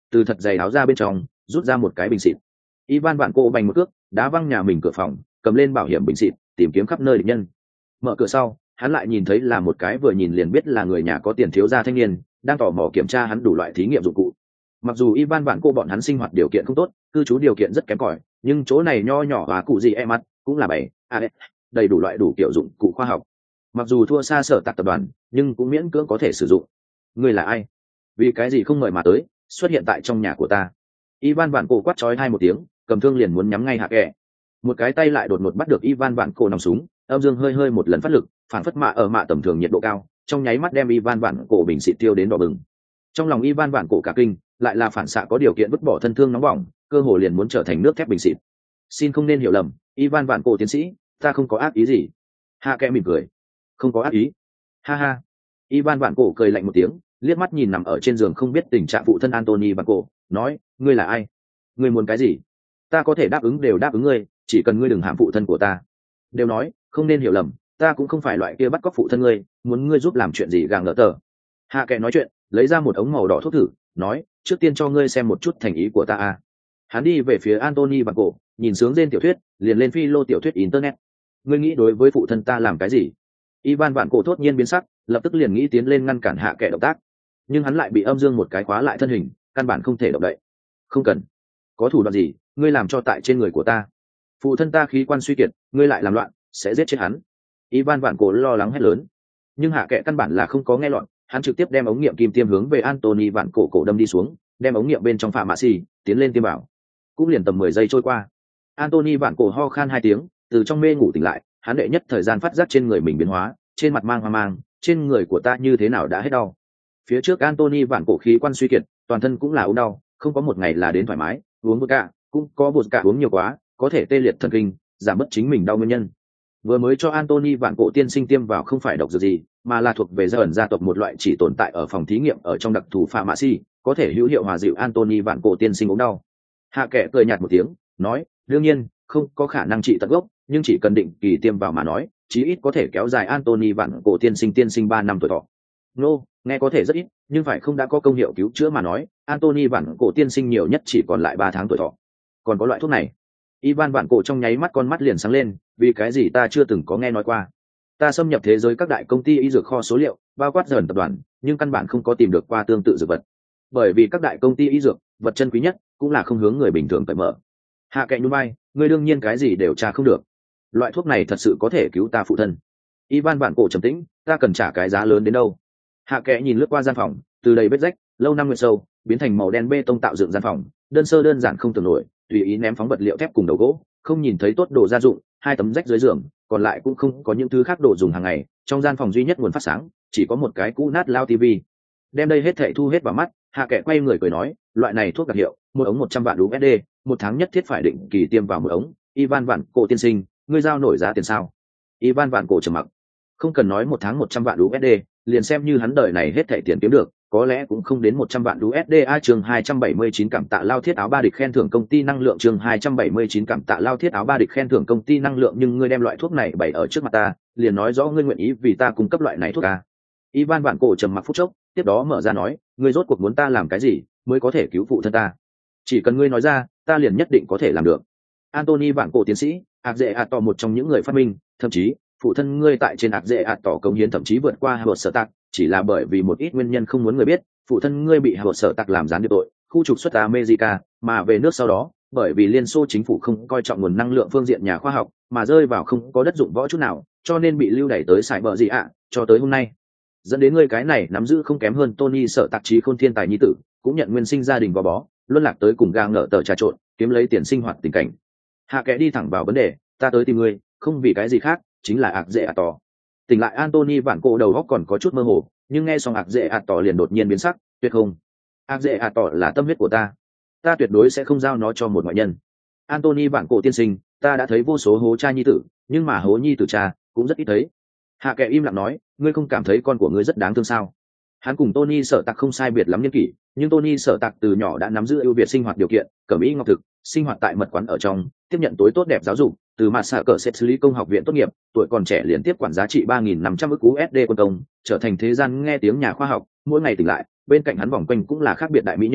Speaker 1: từ thật dày áo ra bên trong rút ra một cái bình xịt. Ivan vạn cổ bành một cước đá văng nhà mình cửa phòng, cầm lên bảo hiểm bình xịt tìm kiếm khắp nơi địch nhân. Mở cửa sau, hắn lại nhìn thấy là một cái vừa nhìn liền biết là người nhà có tiền thiếu gia thanh niên đang tò mò kiểm tra hắn đủ loại thí nghiệm dụng cụ. Mặc dù Ivan vạn cổ bọn hắn sinh hoạt điều kiện không tốt, cư trú điều kiện rất kém cỏi, nhưng chỗ này nho nhỏ và cụ gì e mắt cũng là bảy a đầy đủ loại đủ kiểu dụng cụ khoa học. Mặc dù thua xa sở tạc tập đoàn, nhưng cũng miễn cưỡng có thể sử dụng. Ngươi là ai? Vì cái gì không mời mà tới, xuất hiện tại trong nhà của ta? Ivan vạn cổ quát chói hai một tiếng, cầm thương liền muốn nhắm ngay hạ kẻ. Một cái tay lại đột ngột bắt được Ivan vạn cổ nòng súng, âm dương hơi hơi một lần phát lực, phản phất mạ ở mạ tầm thường nhiệt độ cao, trong nháy mắt đem Ivan vạn cổ bình xịt tiêu đến đỏ bừng. Trong lòng Ivan vạn cổ cả kinh, lại là phản xạ có điều kiện vứt bỏ thân thương nóng bỏng, cơ hồ liền muốn trở thành nước thép bình xịt. Xin không nên hiểu lầm, Ivan vạn cổ tiến sĩ, ta không có ác ý gì. Hạ kẻ mỉm cười, không có ác ý. Ha ha. Ivan vạn cổ cười lạnh một tiếng, liếc mắt nhìn nằm ở trên giường không biết tình trạng phụ thân Anthony vạn cổ, nói, ngươi là ai? Ngươi muốn cái gì? Ta có thể đáp ứng đều đáp ứng ngươi, chỉ cần ngươi đừng hãm phụ thân của ta. Đều nói, không nên hiểu lầm, ta cũng không phải loại kia bắt cóc phụ thân ngươi, muốn ngươi giúp làm chuyện gì gàng ngỡ tờ. Hạ kẻ nói chuyện, lấy ra một ống màu đỏ thuốc thử, nói, trước tiên cho ngươi xem một chút thành ý của ta à. Hắn đi về phía Anthony vạn cổ, nhìn sướng trên tiểu thuyết, liền lên phi lô tiểu thuyết internet. Ngươi nghĩ đối với phụ thân ta làm cái gì? Ivan vạn cổ thốt nhiên biến sắc, lập tức liền nghĩ tiến lên ngăn cản hạ kẻ động tác, nhưng hắn lại bị âm dương một cái khóa lại thân hình, căn bản không thể động đậy. Không cần. Có thủ đoạn gì, ngươi làm cho tại trên người của ta? Phụ thân ta khí quan suy kiệt, ngươi lại làm loạn, sẽ giết chết hắn. Ivan vạn cổ lo lắng hét lớn, nhưng hạ kệ căn bản là không có nghe loạn, hắn trực tiếp đem ống nghiệm kim tiêm hướng về Anthony vạn cổ cổ đâm đi xuống, đem ống nghiệm bên trong phạm mạ xì tiến lên tiêm bảo. Cũng liền tầm mười giây trôi qua, Anthony vạn cổ ho khan hai tiếng, từ trong mê ngủ tỉnh lại, hắn đệ nhất thời gian phát giác trên người mình biến hóa, trên mặt mang hoang mang, trên người của ta như thế nào đã hết đau. Phía trước Anthony vạn cổ khí quan suy kiệt, toàn thân cũng là ốm đau, không có một ngày là đến thoải mái, uống vodka, cũng có vodka uống nhiều quá, có thể tê liệt thần kinh, giảm bớt chính mình đau nguyên nhân. Vừa mới cho Anthony vạn cổ tiên sinh tiêm vào không phải độc dược gì, mà là thuộc về gia ẩn gia tộc một loại chỉ tồn tại ở phòng thí nghiệm ở trong đặc thù pharmacy, có thể hữu hiệu hòa dịu Anthony vạn cổ tiên sinh ốm đau. Hạ kệ cười nhạt một tiếng, nói, đương nhiên, không có khả năng trị tận gốc, nhưng chỉ cần định kỳ tiêm vào mà nói, chí ít có thể kéo dài Anthony vạn cổ tiên sinh tiên sinh ba năm tuổi thọ. Nô, nghe có thể rất ít, nhưng phải không đã có công hiệu cứu chữa mà nói, Anthony vạn cổ tiên sinh nhiều nhất chỉ còn lại ba tháng tuổi thọ. Còn có loại thuốc này? Ivan vạn cổ trong nháy mắt con mắt liền sáng lên, vì cái gì ta chưa từng có nghe nói qua. Ta xâm nhập thế giới các đại công ty y dược kho số liệu, bao quát dần tập đoàn, nhưng căn bản không có tìm được qua tương tự dược vật. Bởi vì các đại công ty y dược, vật chân quý nhất, cũng là không hướng người bình thường cởi mở. Hạ kệ nhún vai, ngươi đương nhiên cái gì đều tra không được. Loại thuốc này thật sự có thể cứu ta phụ thân. Ivan vạn cổ trầm tĩnh, ta cần trả cái giá lớn đến đâu? Hạ kệ nhìn lướt qua gian phòng, từ đầy vết rách, lâu năm nguyệt sâu, biến thành màu đen bê tông tạo dựng gian phòng, đơn sơ đơn giản không tưởng nổi, tùy ý ném phóng vật liệu thép cùng đầu gỗ, không nhìn thấy tốt đồ gia dụng, hai tấm rách dưới giường, còn lại cũng không có những thứ khác đồ dùng hàng ngày. Trong gian phòng duy nhất nguồn phát sáng, chỉ có một cái cũ nát lao tivi. Đem đây hết thảy thu hết vào mắt, Hạ kệ quay người cười nói, loại này thuốc đặc hiệu, một ống một trăm vạn u ét đê, một tháng nhất thiết phải định kỳ tiêm vào một ống. Ivan vạn cổ tiên sinh, ngươi giao nổi giá tiền sao? Ivan vạn cổ trầm mặc, không cần nói một tháng một trăm vạn u ét đê, liền xem như hắn đời này hết thảy tiền kiếm được, có lẽ cũng không đến một trăm vạn u ét đê. A chương hai trăm bảy mươi chín cảm tạ lao thiết áo ba địch khen thưởng công ty năng lượng chương hai trăm bảy mươi chín cảm tạ lao thiết áo ba địch khen thưởng công ty năng lượng, nhưng ngươi đem loại thuốc này bày ở trước mặt ta, liền nói rõ ngươi nguyện ý vì ta cung cấp loại này thuốc a. Ivan vạn cổ trầm mặc phút chốc, tiếp đó mở ra nói, ngươi rốt cuộc muốn ta làm cái gì mới có thể cứu phụ thân ta? Chỉ cần ngươi nói ra, ta liền nhất định có thể làm được. Anthony vạn cổ tiến sĩ, ạc dễ ạt tỏ một trong những người phát minh, thậm chí phụ thân ngươi tại trên ạc dễ ạt tỏ cống hiến thậm chí vượt qua Howard Sở Tạc, chỉ là bởi vì một ít nguyên nhân không muốn người biết, phụ thân ngươi bị Howard Sở Tạc làm gián điệp tội, khu trục xuất America, mà về nước sau đó, bởi vì Liên Xô chính phủ không coi trọng nguồn năng lượng phương diện nhà khoa học, mà rơi vào không có đất dụng võ chút nào, cho nên bị lưu đày tới sải bờ gì ạ, cho tới hôm nay. Dẫn đến ngươi cái này nắm giữ không kém hơn Tony Sở Tạc trí khôn thiên tài nhi tử, cũng nhận nguyên sinh gia đình gò bó, luân lạc tới cùng ga ngợ tờ trà trộn, kiếm lấy tiền sinh hoạt tình cảnh. Hạ kệ đi thẳng vào vấn đề, ta tới tìm ngươi, không vì cái gì khác, chính là ạc dễ ạt tỏ. Tỉnh lại Anthony vạn cổ đầu óc còn có chút mơ hồ, nhưng nghe xong ạc dễ ạt tỏ liền đột nhiên biến sắc, tuyệt không? Ạc dễ ạt tỏ là tâm huyết của ta, ta tuyệt đối sẽ không giao nó cho một ngoại nhân. Anthony vạn cổ tiên sinh, ta đã thấy vô số hố cha nhi tử, nhưng mà hố nhi tử cha cũng rất ít thấy. Hạ kệ im lặng nói, ngươi không cảm thấy con của ngươi rất đáng thương sao? Hắn cùng Tony Sở Tạc không sai biệt lắm niên kỷ, nhưng Tony Sở Tạc từ nhỏ đã nắm giữ ưu việt sinh hoạt điều kiện, cẩm y ngọc thực, sinh hoạt tại mật quán ở trong, tiếp nhận tối tốt đẹp giáo dục, từ mặt xạ cỡ xét xử lý công học viện tốt nghiệp, tuổi còn trẻ liền tiếp quản giá trị ba nghìn năm trăm ức u ét đê quân công, trở thành thế gian nghe tiếng nhà khoa học, mỗi ngày tỉnh lại, bên cạnh hắn vòng quanh cũng là khác biệt đại mỹ nhân,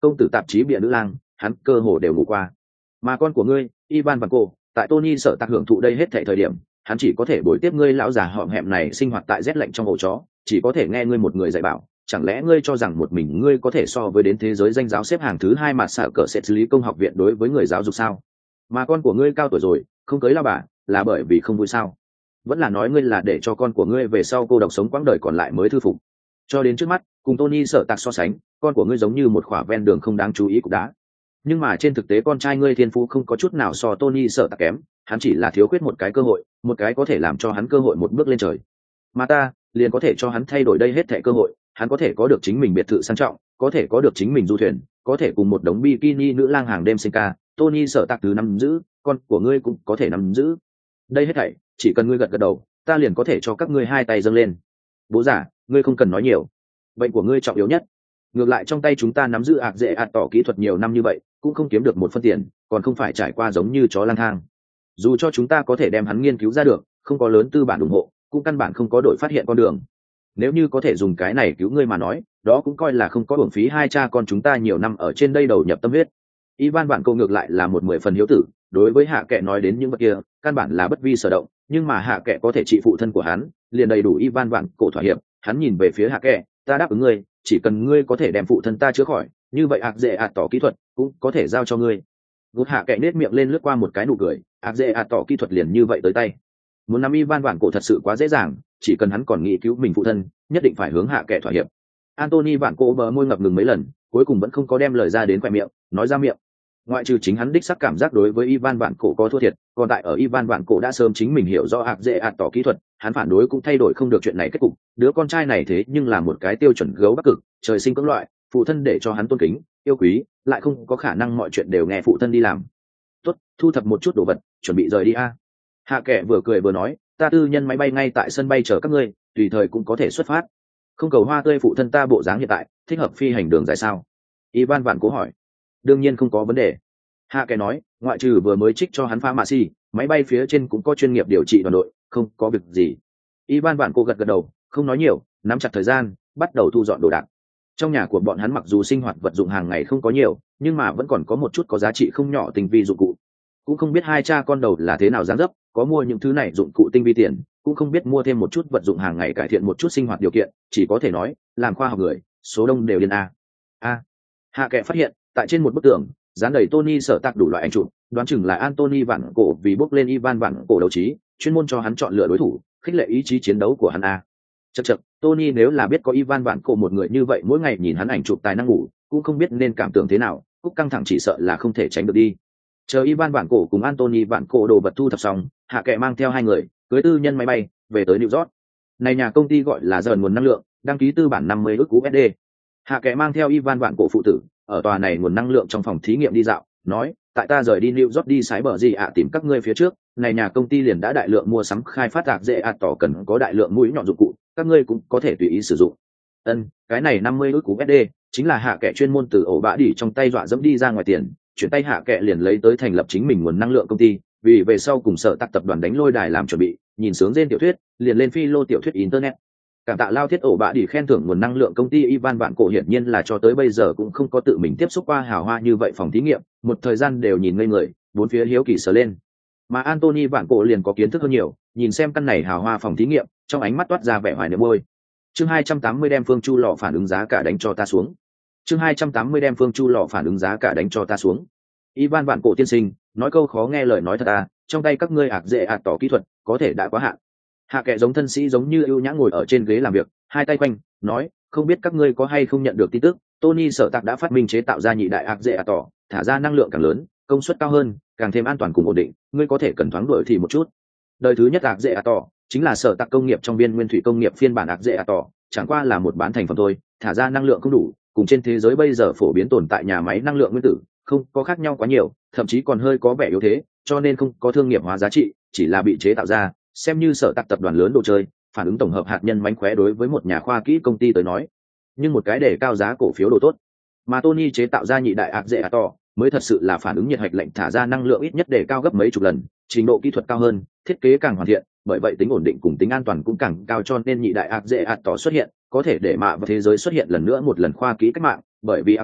Speaker 1: công tử tạp chí bịa nữ lang, hắn cơ hồ đều ngủ qua. Mà con của ngươi, Ivan Vanko, tại Tony sợ tạc hưởng thụ đây hết thảy thời điểm, hắn chỉ có thể bồi tiếp ngươi lão già họm hẹm này sinh hoạt tại rét lạnh trong ổ chó, chỉ có thể nghe ngươi một người dạy bảo. Chẳng lẽ ngươi cho rằng một mình ngươi có thể so với đến thế giới danh giáo xếp hàng thứ hai mà xạ cỡ sẽ xử lý công học viện đối với người giáo dục sao? Mà con của ngươi cao tuổi rồi, không cưới lao bà, là bởi vì không vui sao? Vẫn là nói ngươi là để cho con của ngươi về sau cô độc sống quãng đời còn lại mới thư phục? Cho đến trước mắt, cùng Tony sợ tạc so sánh, con của ngươi giống như một khỏa ven đường không đáng chú ý cục đá. Nhưng mà trên thực tế con trai ngươi thiên phú không có chút nào so Tony sợ tạc kém, hắn chỉ là thiếu khuyết một cái cơ hội, một cái có thể làm cho hắn cơ hội một bước lên trời. Mà ta liền có thể cho hắn thay đổi đây hết thảy cơ hội, hắn có thể có được chính mình biệt thự sang trọng, có thể có được chính mình du thuyền, có thể cùng một đống bikini nữ lang hàng đêm sinh ca. Tony sợ tạc thứ năm giữ, con của ngươi cũng có thể nắm giữ. Đây hết thảy, chỉ cần ngươi gật gật đầu, ta liền có thể cho các ngươi hai tay dâng lên. Bố giả, ngươi không cần nói nhiều, bệnh của ngươi trọng yếu nhất. Ngược lại trong tay chúng ta nắm giữ ạc dễ ạt tỏ kỹ thuật nhiều năm như vậy, cũng không kiếm được một phân tiền, còn không phải trải qua giống như chó lang thang. Dù cho chúng ta có thể đem hắn nghiên cứu ra được, không có lớn tư bản ủng hộ, cũng căn bản không có đội phát hiện con đường. Nếu như có thể dùng cái này cứu ngươi mà nói, đó cũng coi là không có uổng phí hai cha con chúng ta nhiều năm ở trên đây đầu nhập tâm huyết. Ivan Vạn Cô ngược lại là một mười phần hiếu tử, đối với Hạ Kệ nói đến những vật kia, căn bản là bất vi sở động, nhưng mà Hạ Kệ có thể trị phụ thân của hắn, liền đầy đủ Ivan Vạn Cổ thỏa hiệp. Hắn nhìn về phía Hạ Kệ, ta đáp ứng ngươi, chỉ cần ngươi có thể đem phụ thân ta chữa khỏi, như vậy ạc dễ ạt tỏ kỹ thuật cũng có thể giao cho ngươi. Gút Hạ Kệ nết miệng lên lướt qua một cái nụ cười, ạc dễ ạt tỏ kỹ thuật liền như vậy tới tay. Muốn nắm Ivan Vạn Cổ thật sự quá dễ dàng, chỉ cần hắn còn nghĩ cứu mình phụ thân, nhất định phải hướng Hạ Kệ thỏa hiệp. Anthony Vạn Cổ bờ môi ngập ngừng mấy lần, cuối cùng vẫn không có đem lời ra đến khóe miệng, nói ra miệng. Ngoại trừ chính hắn đích xác cảm giác đối với Ivan Vạn Cổ có thua thiệt, còn tại ở Ivan Vạn Cổ đã sớm chính mình hiểu rõ ạc dễ ạt tỏ kỹ thuật, hắn phản đối cũng thay đổi không được chuyện này kết cục. Đứa con trai này thế nhưng là một cái tiêu chuẩn gấu Bắc Cực, trời sinh cưỡng loại, phụ thân để cho hắn tôn kính, yêu quý, lại không có khả năng mọi chuyện đều nghe phụ thân đi làm. Tốt, thu thập một chút đồ vật, chuẩn bị rời đi a. Hạ Kệ vừa cười vừa nói, ta tư nhân máy bay ngay tại sân bay chờ các ngươi, tùy thời cũng có thể xuất phát. Không cầu hoa tươi phụ thân ta bộ dáng hiện tại, thích hợp phi hành đường dài sao? Ivan Vạn Cổ hỏi. Đương nhiên không có vấn đề. Hạ Kệ nói, ngoại trừ vừa mới trích cho hắn pha mạ xi, máy bay phía trên cũng có chuyên nghiệp điều trị đoàn đội, không có việc gì. Ivan Vạn Cổ gật gật đầu, không nói nhiều, nắm chặt thời gian, bắt đầu thu dọn đồ đạc. Trong nhà của bọn hắn mặc dù sinh hoạt vật dụng hàng ngày không có nhiều, nhưng mà vẫn còn có một chút có giá trị không nhỏ tinh vi dụng cụ. Cũng không biết hai cha con đầu là thế nào dáng dấp, có mua những thứ này dụng cụ tinh vi tiền, cũng không biết mua thêm một chút vật dụng hàng ngày cải thiện một chút sinh hoạt điều kiện, chỉ có thể nói, làm khoa học người, số đông đều điên a. A. Hạ Kệ phát hiện, tại trên một bức tường, dán đầy Tony sở tạc đủ loại ảnh chụp, đoán chừng là Anthony Vạn Cổ vì bước lên Ivan Vạn Cổ đấu trí, chuyên môn cho hắn chọn lựa đối thủ, khích lệ ý chí chiến đấu của hắn a. Chậc chậc, Tony nếu là biết có Ivan Vạn Cổ một người như vậy mỗi ngày nhìn hắn ảnh chụp tài năng ngủ, cũng không biết nên cảm tưởng thế nào, cúc căng thẳng chỉ sợ là không thể tránh được đi. Chờ Ivan Vạn Cổ cùng Anthony Vạn Cổ đồ vật thu thập xong, Hạ Kệ mang theo hai người, cưới tư nhân máy bay, về tới New York. Này nhà công ty gọi là Dần nguồn năng lượng, đăng ký tư bản năm mươi ức u ét đê. Hạ Kệ mang theo Ivan Vạn Cổ phụ tử, ở tòa này nguồn năng lượng trong phòng thí nghiệm đi dạo, nói, tại ta rời đi New York đi sái bờ gì ạ tìm các ngươi phía trước, này nhà công ty liền đã đại lượng mua sắm khai phát ạc dễ ạt tỏ cần có đại lượng mũi nhọn dụng cụ, các ngươi cũng có thể tùy ý sử dụng. Ân, cái này năm mươi ức u ét đê, chính là Hạ Kệ chuyên môn từ ổ bã đỉ trong tay dọa dẫm đi ra ngoài tiền, chuyển tay Hạ Kệ liền lấy tới thành lập chính mình nguồn năng lượng công ty, vì về sau cùng sở tạc tập đoàn đánh lôi đài làm chuẩn bị, nhìn sướng trên tiểu thuyết, liền lên phi lô tiểu thuyết internet. Cảm tạ lao thiết ổ bạ đi khen thưởng nguồn năng lượng công ty Ivan Vạn Cổ hiển nhiên là cho tới bây giờ cũng không có tự mình tiếp xúc qua hào hoa như vậy phòng thí nghiệm, một thời gian đều nhìn ngây người, bốn phía hiếu kỳ sờ lên. Mà Anthony Vạn Cổ liền có kiến thức hơn nhiều, nhìn xem căn này hào hoa phòng thí nghiệm, trong ánh mắt toát ra vẻ hoài niệm môi. Chương hai trăm tám mươi đem Phương Chu lọ phản ứng giá cả đánh cho ta xuống. Chương hai trăm tám mươi đem Phương Chu lọ phản ứng giá cả đánh cho ta xuống. Ivan Vạn Cổ tiên sinh, nói câu khó nghe lời nói thật à, trong tay các ngươi ạc dễ ạc tỏ kỹ thuật, có thể đã quá hạn. Hạ Kệ giống thân sĩ giống như ưu nhã ngồi ở trên ghế làm việc, hai tay quanh, nói, không biết các ngươi có hay không nhận được tin tức, Tony sở tạc đã phát minh chế tạo ra nhị đại ạc dễ ạc tỏ, thả ra năng lượng càng lớn, công suất cao hơn, càng thêm an toàn cùng ổn định, ngươi có thể cần thoáng đổi thì một chút. Đời thứ nhất ạc dễ ạc tỏ chính là sở tạc công nghiệp trong biên nguyên thủy công nghiệp phiên bản ạc dễ ạc tỏ, chẳng qua là một bán thành phẩm thôi, thả ra năng lượng không đủ, cùng trên thế giới bây giờ phổ biến tồn tại nhà máy năng lượng nguyên tử, không có khác nhau quá nhiều, thậm chí còn hơi có vẻ yếu thế, cho nên không có thương nghiệp hóa giá trị, chỉ là bị chế tạo ra, xem như sở tạc tập đoàn lớn đồ chơi, phản ứng tổng hợp hạt nhân mánh khóe đối với một nhà khoa kỹ công ty tới nói, nhưng một cái để cao giá cổ phiếu đồ tốt. Mà Tony chế tạo ra nhị đại ạc dễ ạc tỏ mới thật sự là phản ứng nhiệt hạch lệnh thả ra năng lượng ít nhất để cao gấp mấy chục lần, trình độ kỹ thuật cao hơn, thiết kế càng hoàn thiện, bởi vậy tính ổn định cùng tính an toàn cũng càng cao, cho nên nhị đại ạc dễ ạc tỏ xuất hiện, có thể để mạ và thế giới xuất hiện lần nữa một lần khoa kỹ cách mạng, bởi vì a ba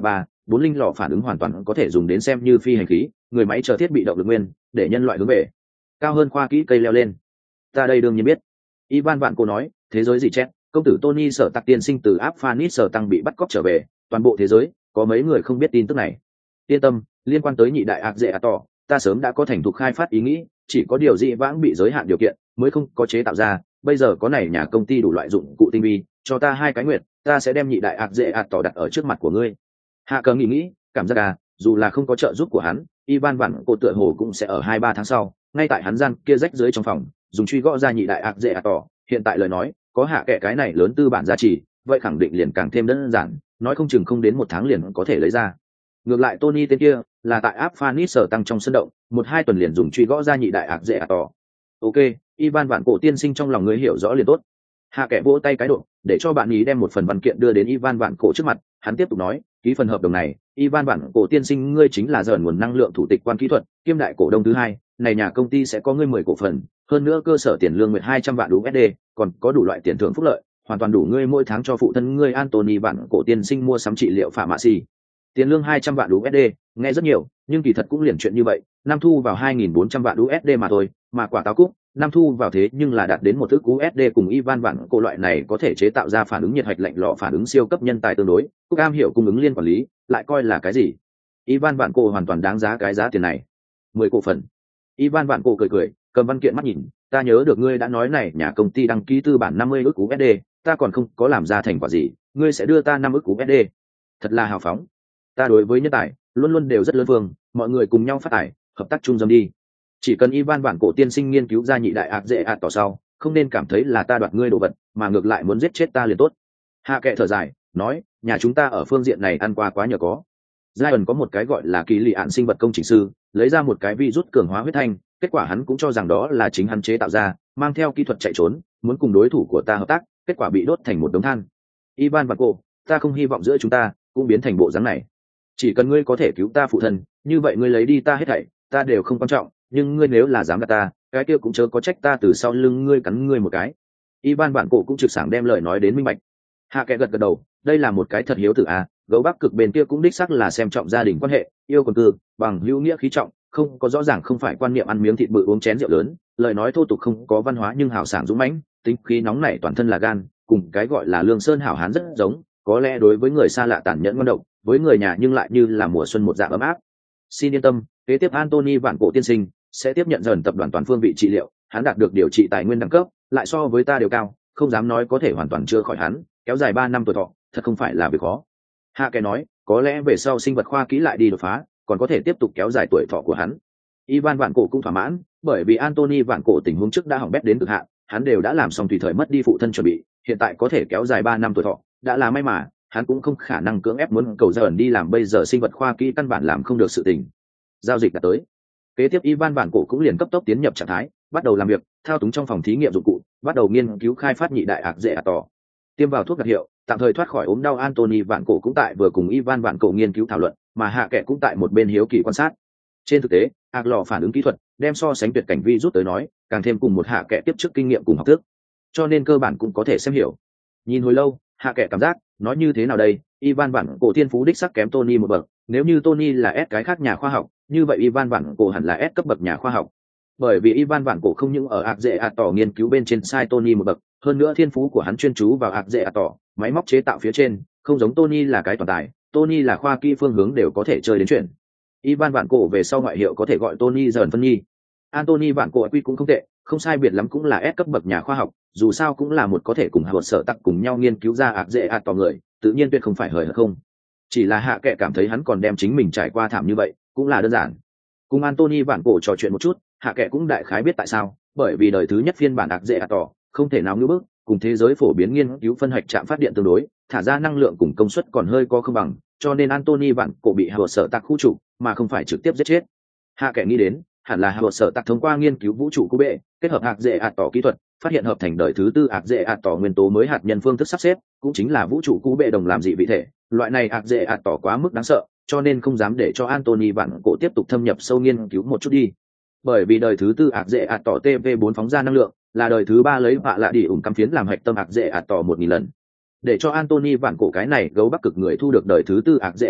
Speaker 1: bốn linh lò phản ứng hoàn toàn có thể dùng đến xem như phi hành khí, người máy chờ thiết bị động lực nguyên, để nhân loại hướng về cao hơn khoa kỹ cây leo lên. Ta đây đương nhiên biết. Ivan Vạn Cổ nói, thế giới gì chết, công tử Tony Sở Tạc tiên sinh từ áp Phanis Sở Tăng bị bắt cóc trở về, toàn bộ thế giới có mấy người không biết tin tức này. Yên tâm, liên quan tới nhị đại ác dễ tỏ, ta sớm đã có thành thục khai phát ý nghĩ, chỉ có điều dị vãng bị giới hạn điều kiện mới không có chế tạo ra, bây giờ có này nhà công ty đủ loại dụng cụ tinh vi, cho ta hai cái nguyện, ta sẽ đem nhị đại ác dễ tỏ đặt ở trước mặt của ngươi. Hạ cờ nghĩ nghĩ, cảm giác à, dù là không có trợ giúp của hắn, Ivan Vạn Cổ tựa hồ cũng sẽ ở hai ba tháng sau, ngay tại hắn gian kia rách dưới trong phòng, dùng truy gõ ra nhị đại ác dễ tỏ. Hiện tại lời nói, có hạ kệ cái này lớn tư bản giá trị, vậy khẳng định liền càng thêm đơn giản, nói không chừng không đến một tháng liền có thể lấy ra. Ngược lại Tony tên kia là tại áp Phanis Sở Tăng trong sân động, một hai tuần liền dùng truy gõ ra nhị đại ác dễ tỏ. Ok, Ivan Vạn Cổ tiên sinh trong lòng ngươi hiểu rõ liền tốt. Hạ kệ vỗ tay cái độ, để cho bạn ý đem một phần văn kiện đưa đến Ivan Vạn Cổ trước mặt, hắn tiếp tục nói, ký phần hợp đồng này, Ivan Vạn Cổ tiên sinh ngươi chính là dần nguồn năng lượng thủ tịch quan kỹ thuật, kiêm đại cổ đông thứ hai, này nhà công ty sẽ có ngươi mười cổ phần, hơn nữa cơ sở tiền lương mười hai trăm vạn u ét đê, còn có đủ loại tiền thưởng phúc lợi, hoàn toàn đủ ngươi mỗi tháng cho phụ thân ngươi Anthony Vạn Cổ tiên sinh mua sắm trị liệu phạ mạ xì. Tiền lương hai trăm vạn u ét đê, nghe rất nhiều, nhưng kỳ thật cũng liền chuyện như vậy, năm thu vào hai nghìn bốn trăm vạn u ét đê mà thôi, mà quả táo cúc, năm thu vào thế nhưng là đạt đến một ức u ét đê cùng Ivan Vạn Cổ loại này có thể chế tạo ra phản ứng nhiệt hạch lạnh lọ phản ứng siêu cấp nhân tài tương đối, Cúc am hiểu cung ứng liên quản lý, lại coi là cái gì? Ivan Vạn Cổ hoàn toàn đáng giá cái giá tiền này. mười cổ phần. Ivan Vạn Cổ cười cười, cầm văn kiện mắt nhìn, ta nhớ được ngươi đã nói này nhà công ty đăng ký tư bản năm mươi ức u ét đê, ta còn không có làm ra thành quả gì, ngươi sẽ đưa ta năm ức u ét đê. Thật là hào phóng. Ta đối với nhân tài luôn luôn đều rất lớn phương, mọi người cùng nhau phát tài, hợp tác chung dâm đi. Chỉ cần Ivan Vạn Cổ tiên sinh nghiên cứu ra nhị đại ác dễ ạt tỏ sau, không nên cảm thấy là ta đoạt ngươi đồ vật, mà ngược lại muốn giết chết ta liền tốt. Hạ kệ thở dài, nói, nhà chúng ta ở phương diện này ăn qua quá nhờ có. Zion có một cái gọi là kỳ lì ạn sinh vật công trình sư, lấy ra một cái virus cường hóa huyết thanh, kết quả hắn cũng cho rằng đó là chính hắn chế tạo ra, mang theo kỹ thuật chạy trốn, muốn cùng đối thủ của ta hợp tác, kết quả bị đốt thành một đống than. Ivan Vạn Cổ, ta không hy vọng giữa chúng ta cũng biến thành bộ dáng này. Chỉ cần ngươi có thể cứu ta phụ thân, như vậy ngươi lấy đi ta hết thảy, ta đều không quan trọng, nhưng ngươi nếu là dám gạt ta, cái kia cũng chớ có trách ta từ sau lưng ngươi cắn ngươi một cái. Ivan Vạn Cổ cũng trực sảng đem lời nói đến minh bạch. Hạ kệ gật gật đầu, đây là một cái thật hiếu tử à, gấu bắc cực bên kia cũng đích xác là xem trọng gia đình quan hệ, yêu quần cư, bằng hữu nghĩa khí trọng, không có rõ ràng không phải quan niệm ăn miếng thịt bự uống chén rượu lớn, lời nói thô tục không có văn hóa nhưng hào sảng dũng mãnh, tính khí nóng nảy toàn thân là gan, cùng cái gọi là lương sơn hảo hán rất giống, có lẽ đối với người xa lạ tàn nhẫn ngon độc, với người nhà nhưng lại như là mùa xuân một dạng ấm áp. Xin yên tâm, kế tiếp Anthony Vạn Cổ tiên sinh sẽ tiếp nhận dần tập đoàn toàn phương vị trị liệu, hắn đạt được điều trị tài nguyên đẳng cấp, lại so với ta đều cao, không dám nói có thể hoàn toàn chữa khỏi hắn, kéo dài ba năm tuổi thọ, thật không phải là việc khó. Hạ kệ nói, có lẽ về sau sinh vật khoa kỹ lại đi đột phá, còn có thể tiếp tục kéo dài tuổi thọ của hắn. Ivan Vạn Cổ cũng thỏa mãn, bởi vì Anthony Vạn Cổ tình huống trước đã hỏng bét đến cực hạn, hắn đều đã làm xong tùy thời mất đi phụ thân chuẩn bị, hiện tại có thể kéo dài ba năm tuổi thọ, đã là may mà, hắn cũng không khả năng cưỡng ép muốn cầu dần đi làm bây giờ sinh vật khoa kỹ căn bản làm không được sự tình. Giao dịch đã tới. Kế tiếp Ivan Vạn Cổ cũng liền cấp tốc tiến nhập trạng thái, bắt đầu làm việc, thao túng trong phòng thí nghiệm dụng cụ, bắt đầu nghiên cứu khai phát nhị đại ạc dễ ạt tỏ. Tiêm vào thuốc đặc hiệu, tạm thời thoát khỏi ốm đau Anthony Vạn Cổ cũng tại vừa cùng Ivan Vạn Cổ nghiên cứu thảo luận, mà hạ kệ cũng tại một bên hiếu kỳ quan sát. Trên thực tế, ạc lò phản ứng kỹ thuật đem so sánh tuyệt cảnh vi rút tới nói, càng thêm cùng một hạ kệ tiếp trước kinh nghiệm cùng học thức, cho nên cơ bản cũng có thể xem hiểu. Nhìn hồi lâu, hạ kệ cảm giác, nói như thế nào đây, Ivan Vạn Cổ thiên phú đích sắc kém Tony một bậc, nếu như Tony là S cái khác nhà khoa học, như vậy Ivan Vạn Cổ hẳn là S cấp bậc nhà khoa học. Bởi vì Ivan Vạn Cổ không những ở ạc dễ ạt tỏ nghiên cứu bên trên sai Tony một bậc, hơn nữa thiên phú của hắn chuyên chú vào ạc dễ ạt tỏ, máy móc chế tạo phía trên, không giống Tony là cái toàn tài, Tony là khoa kỹ phương hướng đều có thể chơi đến chuyện. Ivan Vạn Cổ về sau ngoại hiệu có thể gọi Tony dần phân nhi. Anthony Vạn Cổ quy cũng không tệ, không sai biệt lắm cũng là S cấp bậc nhà khoa học, dù sao cũng là một có thể cùng Howard Sở Tặc cùng nhau nghiên cứu ra ạc dễ ạt tỏ người, tự nhiên tuyệt không phải hời hợt không. Chỉ là hạ kệ cảm thấy hắn còn đem chính mình trải qua thảm như vậy, cũng là đơn giản. Cùng Anthony Vạn Cổ trò chuyện một chút, hạ kệ cũng đại khái biết tại sao, bởi vì đời thứ nhất phiên bản ạc dễ ạt tỏ không thể nào ngưỡng bước, cùng thế giới phổ biến nghiên cứu phân hạch trạm phát điện tương đối, thả ra năng lượng cùng công suất còn hơi có không bằng, cho nên Anthony Vạn Cổ bị Howard Sở Tặc khu trục, mà không phải trực tiếp giết chết. Hạ kệ nghĩ đến, hẳn là Howard Sở Tặc thông qua nghiên cứu vũ trụ cú bệ, kết hợp ạc dễ ạt tỏ kỹ thuật, phát hiện hợp thành đời thứ tư ạc dễ ạt tỏ nguyên tố mới hạt nhân phương thức sắp xếp, cũng chính là vũ trụ cú bệ đồng làm dị vị thể. Loại này ạc dễ ạt tỏ quá mức đáng sợ, cho nên không dám để cho Anthony Vạn Cổ tiếp tục thâm nhập sâu nghiên cứu một chút đi. Bởi vì đời thứ tư ạc dễ ạt tỏ T V bốn phóng ra năng lượng, là đời thứ ba lấy vạ lạ đi ủng cắm phiến làm hạch tâm ạc dễ ạt tỏ một nghìn lần. Để cho Anthony Vạn Cổ cái này gấu bắc cực người thu được đời thứ tư ạc dễ ạt tỏ,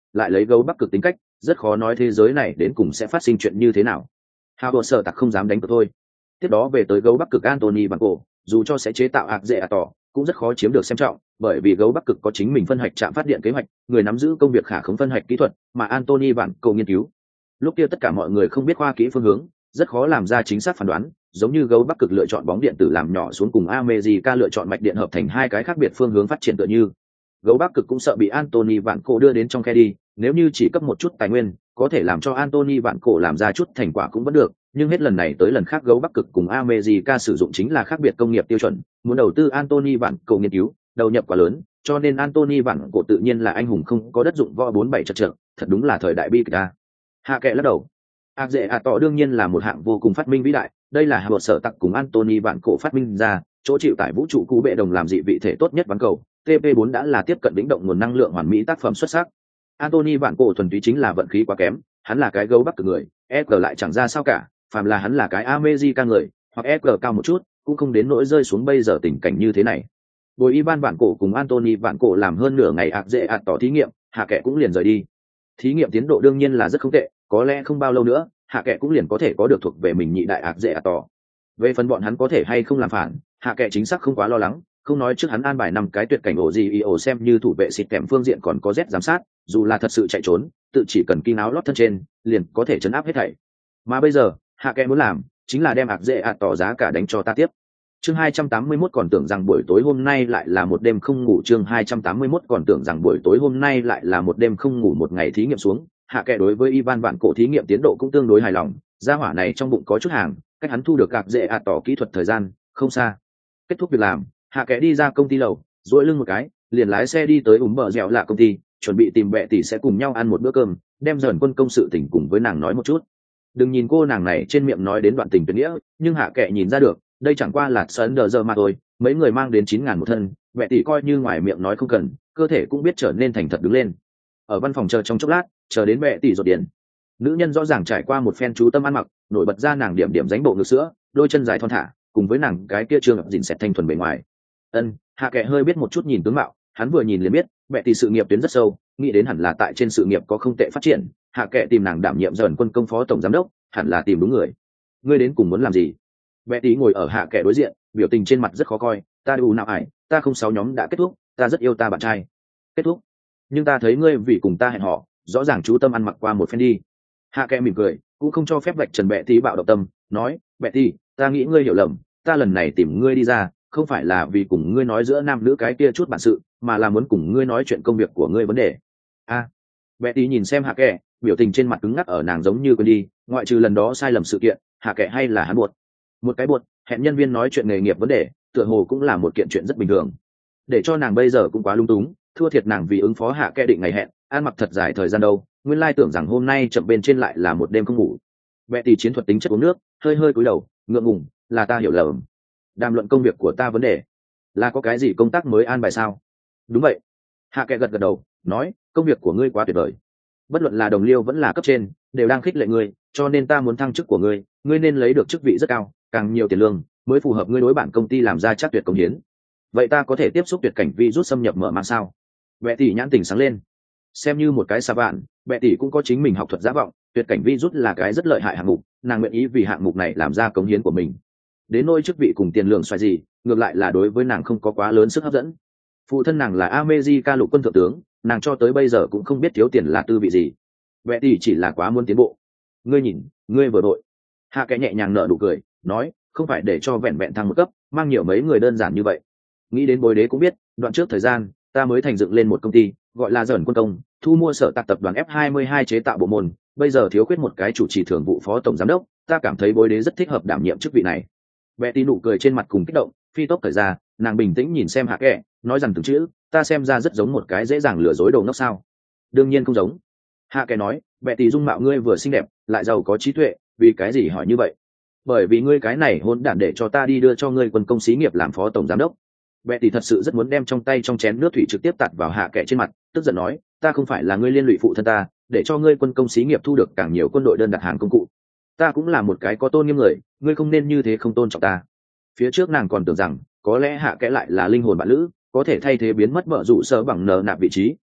Speaker 1: lại lấy gấu bắc cực tính cách, rất khó nói thế giới này đến cùng sẽ phát sinh chuyện như thế nào. Hào bộ sở tặc không dám đánh cược thôi. Tiếp đó về tới gấu bắc cực Anthony Bản cổ, dù cho sẽ chế tạo ạc dễ à tỏ, cũng rất khó chiếm được xem trọng, bởi vì gấu bắc cực có chính mình phân hạch trạm phát điện kế hoạch, người nắm giữ công việc khả khống phân hạch kỹ thuật, mà Anthony Bản cổ nghiên cứu. Lúc kia tất cả mọi người không biết khoa kỹ phương hướng, rất khó làm ra chính xác phán đoán, giống như gấu bắc cực lựa chọn bóng điện tử làm nhỏ xuống cùng America lựa chọn mạch điện hợp thành hai cái khác biệt phương hướng phát triển tựa như. Gấu bắc cực cũng sợ bị Anthony Vạn Cổ đưa đến trong khe đi, nếu như chỉ cấp một chút tài nguyên, có thể làm cho Anthony Vạn Cổ làm ra chút thành quả cũng vẫn được, nhưng hết lần này tới lần khác gấu bắc cực cùng America sử dụng chính là khác biệt công nghiệp tiêu chuẩn, muốn đầu tư Anthony Vạn Cổ nghiên cứu, đầu nhập quá lớn, cho nên Anthony Vạn Cổ tự nhiên là anh hùng không có đất dụng võ bốn bảy chật chật, thật đúng là thời đại bi kịch a. Hạ kệ lắc đầu. Ác dễ à tỏ đương nhiên là một hạng vô cùng phát minh vĩ đại, đây là hạ sở tặc cùng Anthony Vạn Cổ phát minh ra, chỗ chịu tại vũ trụ cú bệ đồng làm dị vị thể tốt nhất bán cầu. T P bốn đã là tiếp cận đỉnh động nguồn năng lượng hoàn mỹ tác phẩm xuất sắc. Anthony Vạn Cổ thuần túy chính là vận khí quá kém, hắn là cái gấu bắc cực người, e giê lại chẳng ra sao cả, phàm là hắn là cái America người, hoặc e giê cao một chút, cũng không đến nỗi rơi xuống bây giờ tình cảnh như thế này. Bồi Ivan Vạn Cổ cùng Anthony Vạn Cổ làm hơn nửa ngày ạc dễ ạt tỏ thí nghiệm, hạ kệ cũng liền rời đi. Thí nghiệm tiến độ đương nhiên là rất không tệ, có lẽ không bao lâu nữa, hạ kệ cũng liền có thể có được thuộc về mình nhị đại ạc dễ ạt tỏ. Về phần bọn hắn có thể hay không làm phản, hạ kệ chính xác không quá lo lắng, không nói trước hắn an bài năm cái tuyệt cảnh ổ gì ổ xem như thủ vệ xịt kèm phương diện còn có Z giám sát, dù là thật sự chạy trốn, tự chỉ cần kín áo lót thân trên, liền có thể chấn áp hết thảy. Mà bây giờ, hạ kệ muốn làm, chính là đem ạc dễ ạt tỏ giá cả đánh cho ta tiếp. Chương hai trăm tám mươi mốt còn tưởng rằng buổi tối hôm nay lại là một đêm không ngủ, chương hai trăm tám mươi mốt còn tưởng rằng buổi tối hôm nay lại là một đêm không ngủ, một ngày thí nghiệm xuống, hạ kệ đối với Ivan Vạn Cổ thí nghiệm tiến độ cũng tương đối hài lòng, gia hỏa này trong bụng có chút hàng, cách hắn thu được ạc dễ ạt tỏ kỹ thuật thời gian không xa. Kết thúc việc làm, hạ kệ đi ra công ty lầu, duỗi lưng một cái, liền lái xe đi tới ủng bờ dẻo lạ công ty, chuẩn bị tìm bệ tỷ sẽ cùng nhau ăn một bữa cơm, đem dần quân công sự tình cùng với nàng nói một chút. Đừng nhìn cô nàng này trên miệng nói đến đoạn tình tuyệt nghĩa, nhưng hạ kệ nhìn ra được, đây chẳng qua là sấn đờ giờ mà thôi, mấy người mang đến chín ngàn một thân, bệ tỷ coi như ngoài miệng nói không cần, cơ thể cũng biết trở nên thành thật đứng lên. Ở văn phòng chờ trong chốc lát, chờ đến bệ tỷ rột điện. Nữ nhân rõ ràng trải qua một phen chú tâm ăn mặc, nổi bật ra nàng điểm điểm dánh bộ ngực sữa, đôi chân dài thon thả, cùng với nàng cái kia trương dịn sẹt thanh thuần bề ngoài. Ân, hạ kệ hơi biết một chút nhìn tướng mạo, hắn vừa nhìn liền biết, bệ tỷ sự nghiệp tuyến rất sâu, nghĩ đến hẳn là tại trên sự nghiệp có không tệ phát triển, hạ kệ tìm nàng đảm nhiệm dần quân công phó tổng giám đốc, hẳn là tìm đúng người. Ngươi đến cùng muốn làm gì? Bệ tỷ ngồi ở hạ kệ đối diện, biểu tình trên mặt rất khó coi, ta đủ nào ải, ta không sáu nhóm đã kết thúc, ta rất yêu ta bạn trai. Kết thúc? Nhưng ta thấy ngươi vì cùng ta hẹn hò, rõ ràng chú tâm ăn mặc qua một phen đi. Hạ kệ mỉm cười, cũng không cho phép vạch trần bệ tỷ bạo động tâm, nói, bệ tỷ, ta nghĩ ngươi hiểu lầm, ta lần này tìm ngươi đi ra, không phải là vì cùng ngươi nói giữa nam nữ cái kia chút bản sự, mà là muốn cùng ngươi nói chuyện công việc của ngươi vấn đề. A, à, bệ tỷ nhìn xem hạ kệ, biểu tình trên mặt cứng ngắc ở nàng giống như quên đi, ngoại trừ lần đó sai lầm sự kiện, hạ kệ hay là hắn buột. Một cái buột, hẹn nhân viên nói chuyện nghề nghiệp vấn đề, tựa hồ cũng là một kiện chuyện rất bình thường. Để cho nàng bây giờ cũng quá lung túng, thua thiệt nàng vì ứng phó hạ kệ định ngày hẹn, ăn mặc thật dài thời gian đâu, nguyên lai tưởng rằng hôm nay chậm bên trên lại là một đêm không ngủ. Bệ tỷ chiến thuật tính chất uống nước, hơi hơi cúi đầu, ngượng ngùng, là ta hiểu lầm. Đàm luận công việc của ta vấn đề, là có cái gì công tác mới an bài sao? Đúng vậy. Hạ kệ gật gật đầu, nói, công việc của ngươi quá tuyệt vời. Bất luận là đồng liêu vẫn là cấp trên, đều đang khích lệ ngươi, cho nên ta muốn thăng chức của ngươi, ngươi nên lấy được chức vị rất cao, càng nhiều tiền lương, mới phù hợp ngươi đối bản công ty làm ra chắc tuyệt công hiến. Vậy ta có thể tiếp xúc tuyệt cảnh virus xâm nhập mở mang sao? Bệ tỷ nhãn tình sáng lên. Xem như một cái xa bạn, bệ tỷ cũng có chính mình học thuật giả vọng, tuyệt cảnh virus là cái rất lợi hại hạng mục, nàng nguyện ý vì hạng mục này làm ra cống hiến của mình. Đến nôi chức vị cùng tiền lương xoài gì, ngược lại là đối với nàng không có quá lớn sức hấp dẫn. Phụ thân nàng là America lục quân thượng tướng, nàng cho tới bây giờ cũng không biết thiếu tiền là tư vị gì. Bệ tỷ chỉ là quá muốn tiến bộ. Ngươi nhìn, ngươi vừa đội. Hạ kệ nhẹ nhàng nở nụ cười, nói, không phải để cho vẹn vẹn thăng một cấp, mang nhiều mấy người đơn giản như vậy. Nghĩ đến bối đế cũng biết, đoạn trước thời gian, ta mới thành dựng lên một công ty, gọi là dởn quân công, thu mua sở tạc tập đoàn F hai mươi hai chế tạo bộ môn, bây giờ thiếu khuyết một cái chủ trì thường vụ phó tổng giám đốc, ta cảm thấy bối đế rất thích hợp đảm nhiệm chức vị này. Bệ tỷ nụ cười trên mặt cùng kích động, phi tốc thời ra, nàng bình tĩnh nhìn xem hạ kệ, nói rằng từng chữ, ta xem ra rất giống một cái dễ dàng lừa dối đầu ngốc sao? Đương nhiên không giống. Hạ kệ nói, bệ tỷ dung mạo ngươi vừa xinh đẹp, lại giàu có trí tuệ, vì cái gì hỏi như vậy? Bởi vì ngươi cái này hôn đản để cho ta đi đưa cho ngươi quân công xí nghiệp làm phó tổng giám đốc. Bệ tỷ thật sự rất muốn đem trong tay trong chén nước thủy trực tiếp tạt vào hạ kệ trên mặt, tức giận nói, ta không phải là ngươi liên lụy phụ thân ta, để cho ngươi quân công xí nghiệp thu được càng nhiều quân đội đơn đặt hàng công cụ. Ta cũng là một cái có tôn nghiêm người, ngươi không nên như thế không tôn trọng ta. Phía trước nàng còn tưởng rằng có lẽ hạ kệ lại là linh hồn bạn lữ, có thể thay thế biến mất vợ dụ sơ bằng nờ nạp vị trí,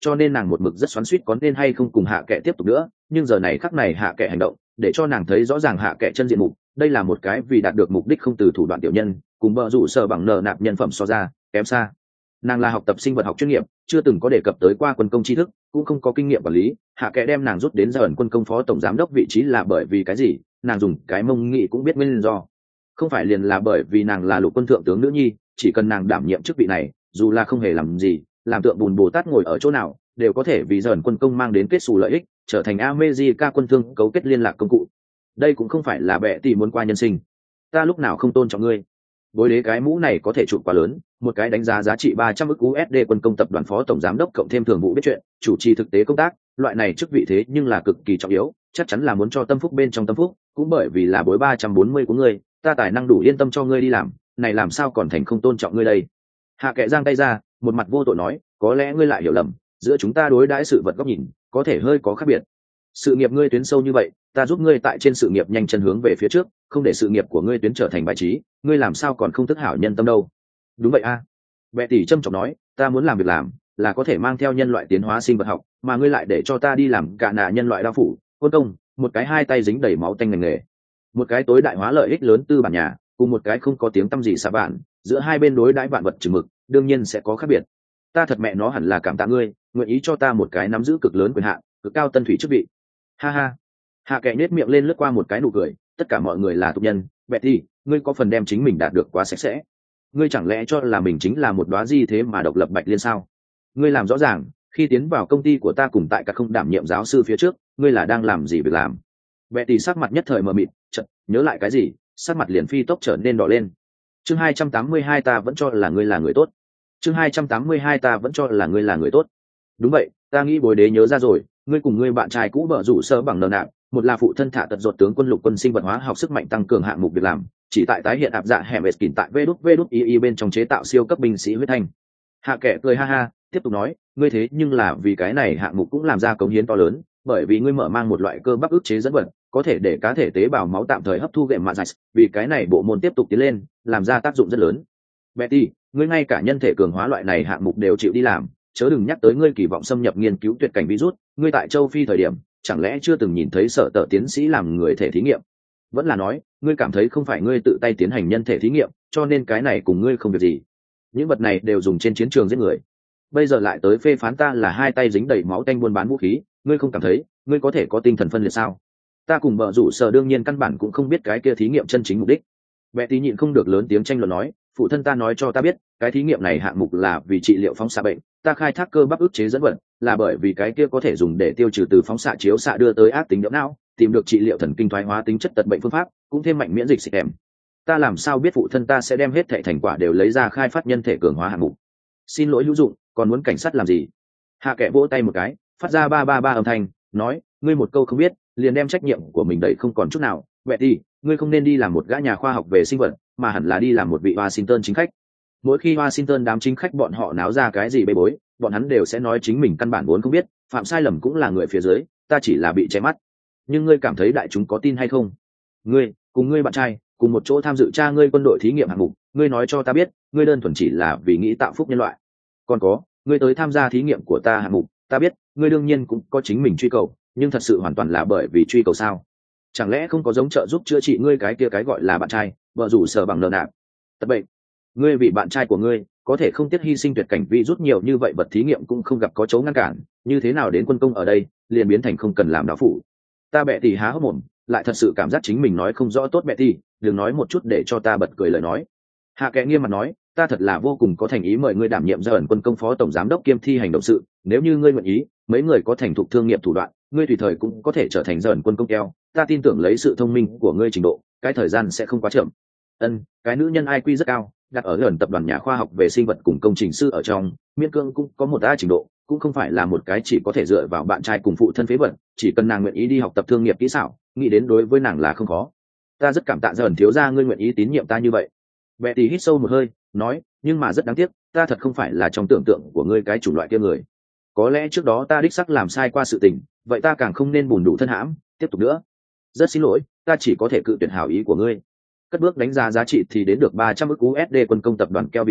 Speaker 1: cho nên nàng một mực rất xoắn xuýt có nên hay không cùng hạ kệ tiếp tục nữa. Nhưng giờ này khắc này hạ kệ hành động để cho nàng thấy rõ ràng hạ kệ chân diện mục. Đây là một cái vì đạt được mục đích không từ thủ đoạn tiểu nhân, cùng bờ rủ sở bằng nợ nạp nhân phẩm so ra kém xa. Nàng là học tập sinh vật học chuyên nghiệp, chưa từng có đề cập tới qua quân công tri thức, cũng không có kinh nghiệm quản lý. Hạ kệ đem nàng rút đến giờ ẩn quân công phó tổng giám đốc vị trí là bởi vì cái gì? Nàng dùng cái mông nghị cũng biết nguyên do. Không phải liền là bởi vì nàng là lục quân thượng tướng nữ nhi, chỉ cần nàng đảm nhiệm chức vị này, dù là không hề làm gì, làm tượng bùn bồ tát ngồi ở chỗ nào, đều có thể vì giờ ẩn quân công mang đến kết xù lợi ích, trở thành America quân thương cấu kết liên lạc công cụ. Đây cũng không phải là bệ tỷ muốn qua nhân sinh. Ta lúc nào không tôn trọng ngươi. Bối đế cái mũ này có thể chụp quá lớn, một cái đánh giá giá trị ba trăm ức u ét đê quân công tập đoàn phó tổng giám đốc cộng thêm thường vụ biết chuyện, chủ trì thực tế công tác, loại này chức vị thế nhưng là cực kỳ trọng yếu, chắc chắn là muốn cho tâm phúc bên trong tâm phúc, cũng bởi vì là bối ba trăm bốn mươi của ngươi, ta tài năng đủ yên tâm cho ngươi đi làm, này làm sao còn thành không tôn trọng ngươi đây. Hạ kệ giang tay ra, một mặt vô tội nói, có lẽ ngươi lại hiểu lầm, giữa chúng ta đối đãi sự vật góc nhìn có thể hơi có khác biệt. Sự nghiệp ngươi tuyến sâu như vậy, ta giúp ngươi tại trên sự nghiệp nhanh chân hướng về phía trước, không để sự nghiệp của ngươi tuyến trở thành bài trí, ngươi làm sao còn không thức hảo nhân tâm đâu. Đúng vậy a. À. Bệ tỷ trâm trọng nói, ta muốn làm việc làm là có thể mang theo nhân loại tiến hóa sinh vật học, mà ngươi lại để cho ta đi làm cả nạ nhân loại đao phủ quân công, một cái hai tay dính đầy máu tanh ngành nghề, một cái tối đại hóa lợi ích lớn tư bản nhà, cùng một cái không có tiếng tăm gì xả bạn, giữa hai bên đối đãi vạn vật chừng mực, đương nhiên sẽ có khác biệt. Ta thật mẹ nó hẳn là cảm tạ ngươi, nguyện ý cho ta một cái nắm giữ cực lớn quyền hạn, cực cao tân thủy chức vị. Ha ha. Hạ kệ nết miệng lên lướt qua một cái nụ cười, tất cả mọi người là tục nhân, Betty, ngươi có phần đem chính mình đạt được quá sạch sẽ. Ngươi chẳng lẽ cho là mình chính là một đóa di thế mà độc lập bạch liên sao? Ngươi làm rõ ràng, khi tiến vào công ty của ta cùng tại các không đảm nhiệm giáo sư phía trước, ngươi là đang làm gì việc làm? Betty sắc mặt nhất thời mờ mịt, chợt nhớ lại cái gì, sắc mặt liền phi tốc trở nên đỏ lên. Chương hai trăm tám mươi hai ta vẫn cho là ngươi là người tốt. Chương hai trăm tám mươi hai ta vẫn cho là ngươi là người tốt. Đúng vậy, ta nghĩ bồi đế nhớ ra rồi, ngươi cùng ngươi bạn trai cũ bợ rủ sơ bằng nợ nạp, một là phụ thân thả tật ruột tướng quân lục quân sinh vật hóa học sức mạnh tăng cường hạng mục việc làm, chỉ tại tái hiện áp dạ hẻm Eskin tại vê đút vê đút i i bên trong chế tạo siêu cấp binh sĩ huyết thanh. Hạ kệ cười ha ha, tiếp tục nói, ngươi thế nhưng là vì cái này hạng mục cũng làm ra cống hiến to lớn, bởi vì ngươi mở mang một loại cơ bắp ức chế dẫn vật, có thể để cá thể tế bào máu tạm thời hấp thu gệm mạ dạch, vì cái này bộ môn tiếp tục tiến lên, làm ra tác dụng rất lớn. Betty, ngươi ngay cả nhân thể cường hóa loại này hạng mục đều chịu đi làm, chớ đừng nhắc tới ngươi kỳ vọng xâm nhập nghiên cứu tuyệt cảnh virus, ngươi tại châu Phi thời điểm, chẳng lẽ chưa từng nhìn thấy sở tờ tiến sĩ làm người thể thí nghiệm? Vẫn là nói, ngươi cảm thấy không phải ngươi tự tay tiến hành nhân thể thí nghiệm, cho nên cái này cùng ngươi không việc gì. Những vật này đều dùng trên chiến trường giết người. Bây giờ lại tới phê phán ta là hai tay dính đầy máu tanh buôn bán vũ khí, ngươi không cảm thấy, ngươi có thể có tinh thần phân liệt sao? Ta cùng vợ rủ sở đương nhiên căn bản cũng không biết cái kia thí nghiệm chân chính mục đích. Bệ tí nhịn không được lớn tiếng tranh luận nói, phụ thân ta nói cho ta biết, cái thí nghiệm này hạng mục là vì trị liệu phóng xạ bệnh, ta khai thác cơ bắp ức chế dẫn vật, là bởi vì cái kia có thể dùng để tiêu trừ từ phóng xạ chiếu xạ đưa tới ác tính nhỡ não, tìm được trị liệu thần kinh thoái hóa tính chất tật bệnh phương pháp, cũng thêm mạnh miễn dịch xịt em. Ta làm sao biết phụ thân ta sẽ đem hết thảy thành quả đều lấy ra khai phát nhân thể cường hóa hạng mục? Xin lỗi hữu dụng, còn muốn cảnh sát làm gì? Hạ kệ vỗ tay một cái, phát ra ba ba ba âm thanh, nói, ngươi một câu không biết, liền đem trách nhiệm của mình đẩy không còn chút nào. Vậy đi, ngươi không nên đi làm một gã nhà khoa học về sinh vật, mà hẳn là đi làm một vị Washington chính khách. Mỗi khi Washington đám chính khách bọn họ náo ra cái gì bê bối, bọn hắn đều sẽ nói chính mình căn bản vốn không biết, phạm sai lầm cũng là người phía dưới, ta chỉ là bị che mắt. Nhưng ngươi cảm thấy đại chúng có tin hay không? Ngươi, cùng ngươi bạn trai, cùng một chỗ tham dự cha ngươi quân đội thí nghiệm hạng mục, ngươi nói cho ta biết, ngươi đơn thuần chỉ là vì nghĩ tạo phúc nhân loại. Còn có, ngươi tới tham gia thí nghiệm của ta hạng mục, ta biết, ngươi đương nhiên cũng có chính mình truy cầu, nhưng thật sự hoàn toàn là bởi vì truy cầu sao? Chẳng lẽ không có giống trợ giúp chữa trị ngươi cái kia cái gọi là bạn trai, vợ rủ sở bằng nợ nạp tật bệnh? Ngươi vì bạn trai của ngươi có thể không tiếc hy sinh tuyệt cảnh vi rút nhiều như vậy vật thí nghiệm cũng không gặp có chấu ngăn cản, như thế nào đến quân công ở đây liền biến thành không cần làm đạo phủ? Ta bệ tỷ há hốc mồm, lại thật sự cảm giác chính mình nói không rõ tốt. Bệ tỷ, đừng nói một chút để cho ta bật cười lời nói. Hạ kệ nghiêm mặt nói, ta thật là vô cùng có thành ý mời ngươi đảm nhiệm giờ ẩn quân công phó tổng giám đốc kiêm thi hành động sự, nếu như ngươi nguyện ý, mấy người có thành thục thương nghiệp thủ đoạn, ngươi tùy thời cũng có thể trở thành giờ ẩn quân công keo, ta tin tưởng lấy sự thông minh của ngươi trình độ, cái thời gian sẽ không quá chậm. Ân, cái nữ nhân i kiu rất cao, đặt ở gần tập đoàn nhà khoa học về sinh vật cùng công trình sư ở trong, miễn cương cũng có một a trình độ, cũng không phải là một cái chỉ có thể dựa vào bạn trai cùng phụ thân phế vật, chỉ cần nàng nguyện ý đi học tập thương nghiệp kỹ xảo, nghĩ đến đối với nàng là không khó. Ta rất cảm tạ giờ ẩn thiếu gia ngươi nguyện ý tín nhiệm ta như vậy. Betty hít sâu một hơi, nói, nhưng mà rất đáng tiếc, ta thật không phải là trong tưởng tượng của ngươi cái chủng loại kia người. Có lẽ trước đó ta đích xác làm sai qua sự tình, vậy ta càng không nên bùn đủ thân hãm, tiếp tục nữa. Rất xin lỗi, ta chỉ có thể cự tuyệt hảo ý của ngươi. Cất bước đánh giá giá trị thì đến được ba trăm ức u ét đê quân công tập đoàn keo vị trí,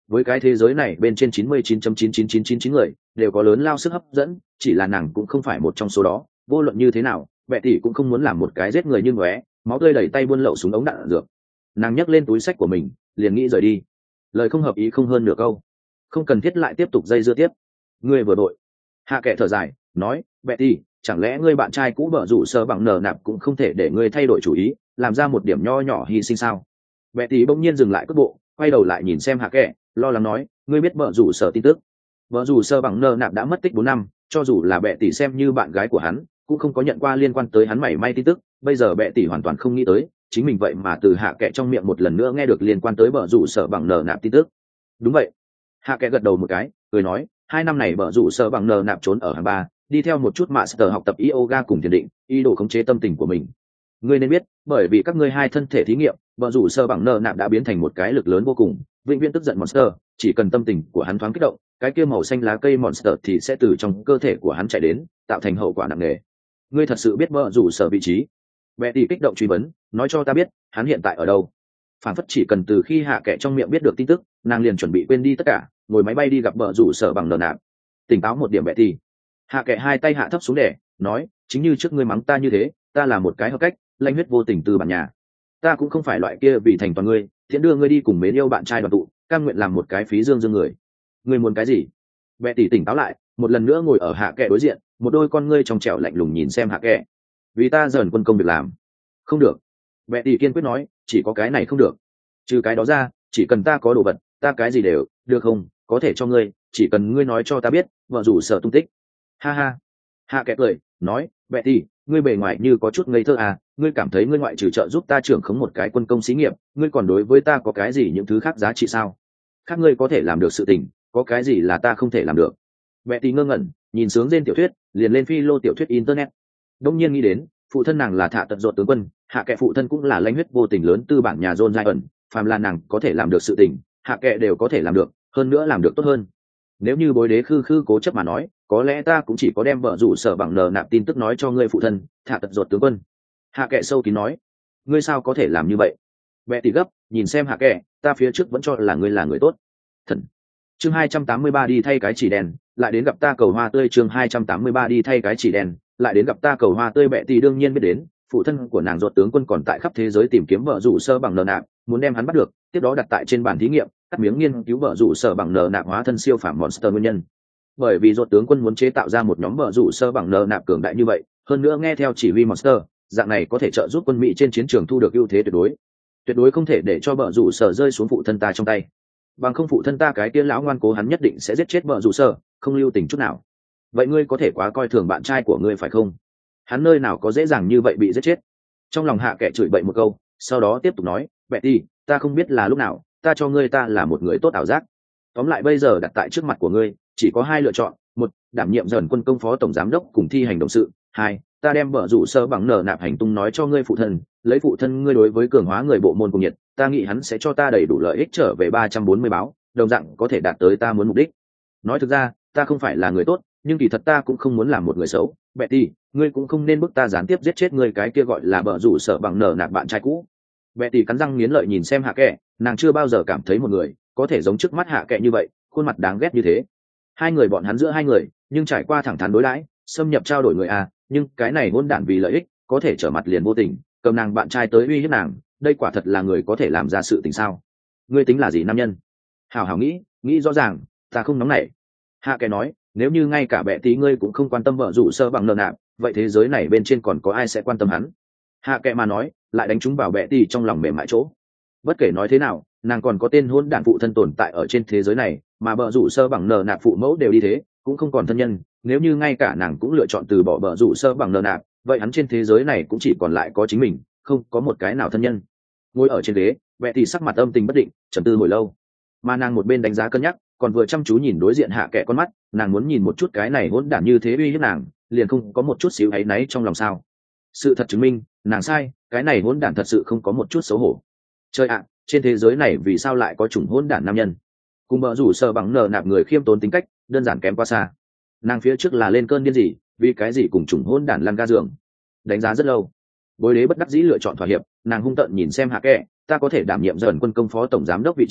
Speaker 1: với cái thế giới này bên trên chín mươi chín phẩy chín chín chín chín chín người đều có lớn lao sức hấp dẫn, chỉ là nàng cũng không phải một trong số đó. Vô luận như thế nào, bệ tỷ cũng không muốn làm một cái giết người như ngóe máu tươi đầy tay buôn lậu súng ống đạn dược. Nàng nhấc lên túi sách của mình, liền nghĩ rời đi. Lời không hợp ý không hơn nửa câu, không cần thiết lại tiếp tục dây dưa tiếp. Ngươi vừa đội. Hạ kệ thở dài, nói, bệ tỷ, chẳng lẽ ngươi bạn trai cũ bở rủ sơ bằng nở nạp cũng không thể để ngươi thay đổi chủ ý, làm ra một điểm nho nhỏ hy sinh sao? Bệ tỷ bỗng nhiên dừng lại cước bộ, quay đầu lại nhìn xem hạ kệ, lo lắng nói, ngươi biết bở rủ sở tin tức? Bở rủ sơ bằng nở nạp đã mất tích bốn năm, cho dù là bệ tỷ xem như bạn gái của hắn, cũng không có nhận qua liên quan tới hắn mảy may tin tức. Bây giờ bệ tỷ hoàn toàn không nghĩ tới, chính mình vậy mà từ hạ kệ trong miệng một lần nữa nghe được liên quan tới bở rủ sở bằng nở nạp tin tức. Đúng vậy. Hạ kệ gật đầu một cái, cười nói, hai năm này bở rủ sở bằng nở nạp trốn ở hàng ba, đi theo một chút master học tập yoga cùng thiền định, ý đồ khống chế tâm tình của mình. Ngươi nên biết, bởi vì các ngươi hai thân thể thí nghiệm, bở rủ sở bằng nở nạp đã biến thành một cái lực lớn vô cùng, vĩnh viễn tức giận monster, chỉ cần tâm tình của hắn thoáng kích động, cái kia màu xanh lá cây monster thì sẽ từ trong cơ thể của hắn chạy đến, tạo thành hậu quả nặng nề. Ngươi thật sự biết bở rủ sở vị trí? Betty kích động truy vấn, nói cho ta biết, hắn hiện tại ở đâu? Phản phất chỉ cần từ khi hạ kệ trong miệng biết được tin tức, nàng liền chuẩn bị quên đi tất cả, ngồi máy bay đi gặp bở rủ sở bằng nở nạp. Tỉnh táo một điểm Betty. Hạ kệ hai tay hạ thấp xuống để nói, chính như trước ngươi mắng ta như thế, ta là một cái hợp cách lanh huyết vô tình từ bản nhà. Ta cũng không phải loại kia vì thành toàn ngươi thiện đưa ngươi đi cùng mến yêu bạn trai đoàn tụ, cam nguyện làm một cái phí dương dương người. Ngươi muốn cái gì? Betty tỉnh táo lại, một lần nữa ngồi ở hạ kệ đối diện, một đôi con ngươi trong trẻo lạnh lùng nhìn xem hạ kệ. Vì ta dần quân công việc làm. Không được. Betty kiên quyết nói, chỉ có cái này không được. Trừ cái đó ra, chỉ cần ta có đồ vật, ta cái gì đều được không? Có thể cho ngươi, chỉ cần ngươi nói cho ta biết vợ rủ sở tung tích. Ha ha. Hạ kệ cười nói, Betty, ngươi bề ngoài như có chút ngây thơ à, ngươi cảm thấy ngươi ngoại trừ trợ giúp ta trưởng khống một cái quân công xí nghiệp, ngươi còn đối với ta có cái gì những thứ khác giá trị sao? Khác ngươi có thể làm được sự tình, có cái gì là ta không thể làm được? Betty ngơ ngẩn, nhìn sướng trên tiểu thuyết, liền lên phi lô tiểu thuyết internet. Đông nhiên nghĩ đến, phụ thân nàng là Thạ Tật Dột tướng quân, hạ kệ phụ thân cũng là lãnh huyết vô tình lớn tư bản nhà John Giant, phàm là nàng có thể làm được sự tình, hạ kệ đều có thể làm được, hơn nữa làm được tốt hơn. Nếu như bối đế khư khư cố chấp mà nói, có lẽ ta cũng chỉ có đem vợ rủ sở bằng nờ nạp tin tức nói cho ngươi phụ thân, Thạ Tật Dột tướng quân. Hạ kệ sâu kín nói, ngươi sao có thể làm như vậy? Bệ tỷ gấp, nhìn xem hạ kệ, ta phía trước vẫn cho là ngươi là người tốt. Thần. Chương hai trăm tám mươi ba đi thay cái chỉ đèn, lại đến gặp ta cầu hoa tươi. Chương hai trăm tám mươi ba đi thay cái chỉ đèn, lại đến gặp ta cầu hoa tươi. Bệ tỷ đương nhiên biết đến, phụ thân của nàng Dột tướng quân còn tại khắp thế giới tìm kiếm vợ rủ sơ bằng nờ nạp, muốn đem hắn bắt được, tiếp đó đặt tại trên bàn thí nghiệm, cắt miếng nghiên cứu vợ rủ sơ bằng nờ nạp hóa thân siêu phàm monster nguyên nhân. Bởi vì Dột tướng quân muốn chế tạo ra một nhóm vợ rủ sơ bằng nờ nạp cường đại như vậy, hơn nữa nghe theo chỉ huy monster, dạng này có thể trợ giúp quân Mỹ trên chiến trường thu được ưu thế tuyệt đối. Tuyệt đối không thể để cho vợ rủ sở rơi xuống phụ thân ta trong tay. Bằng không phụ thân ta cái kia lão ngoan cố hắn nhất định sẽ giết chết vợ rủ sở, không lưu tình chút nào. Vậy ngươi có thể quá coi thường bạn trai của ngươi phải không? Hắn nơi nào có dễ dàng như vậy bị giết chết? Trong lòng hạ kệ chửi bậy một câu, sau đó tiếp tục nói, Betty, ta không biết là lúc nào, ta cho ngươi ta là một người tốt ảo giác. Tóm lại bây giờ đặt tại trước mặt của ngươi, chỉ có hai lựa chọn, một, đảm nhiệm dần quân công phó tổng giám đốc cùng thi hành động sự, hai, ta đem vợ rủ sơ bằng nở nạp hành tung nói cho ngươi phụ thân, lấy phụ thân ngươi đối với cường hóa người bộ môn cùng nhiệt, ta nghĩ hắn sẽ cho ta đầy đủ lợi ích trở về ba trăm bốn mươi báo, đồng dạng có thể đạt tới ta muốn mục đích. Nói thực ra, ta không phải là người tốt, nhưng kỳ thật ta cũng không muốn làm một người xấu. Betty, ngươi cũng không nên bức ta gián tiếp giết chết ngươi cái kia gọi là vợ rủ sợ bằng nở nạp bạn trai cũ. Betty cắn răng nghiến lợi nhìn xem hạ kệ, nàng chưa bao giờ cảm thấy một người có thể giống trước mắt hạ kệ như vậy, khuôn mặt đáng ghét như thế. Hai người bọn hắn giữa hai người, nhưng trải qua thẳng thắn đối đãi, xâm nhập trao đổi người à, nhưng cái này hôn đản vì lợi ích, có thể trở mặt liền vô tình, cầm nàng bạn trai tới uy hiếp nàng, đây quả thật là người có thể làm ra sự tình sao? Ngươi tính là gì nam nhân? Hảo hảo nghĩ, nghĩ rõ ràng, ta không nóng nảy. Hạ kệ nói, nếu như ngay cả bệ tí ngươi cũng không quan tâm vợ rủ sơ bằng nợ nạp, vậy thế giới này bên trên còn có ai sẽ quan tâm hắn? Hạ kệ mà nói, lại đánh trúng vào bệ tí trong lòng mềm mại chỗ. Bất kể nói thế nào, nàng còn có tên hôn đản phụ thân tồn tại ở trên thế giới này, mà vợ rủ sơ bằng nợ nạp phụ mẫu đều đi thế, cũng không còn thân nhân. Nếu như ngay cả nàng cũng lựa chọn từ bỏ vợ rủ sơ bằng nợ nạp, vậy hắn trên thế giới này cũng chỉ còn lại có chính mình, không có một cái nào thân nhân. Ngồi ở trên ghế, bệ tí sắc mặt âm tình bất định, trầm tư hồi lâu, mà nàng một bên đánh giá cân nhắc, còn vừa chăm chú nhìn đối diện hạ kệ con mắt, nàng muốn nhìn một chút cái này hỗn đản như thế uy hiếp nàng, liền không có một chút xíu áy náy trong lòng sao? Sự thật chứng minh, nàng sai, cái này hỗn đản thật sự không có một chút xấu hổ. Trời ạ, trên thế giới này vì sao lại có chủng hỗn đản nam nhân? Cùng bợ rủ sờ bằng nở nạp người khiêm tốn tính cách, đơn giản kém quá xa. Nàng phía trước là lên cơn điên gì, vì cái gì cùng chủng hỗn đản lăn ga giường? Đánh giá rất lâu, bối đế bất đắc dĩ lựa chọn thỏa hiệp, nàng hung tợn nhìn xem hạ kệ, ta có thể đảm nhiệm dần quân công phó tổng giám đốc vị trí,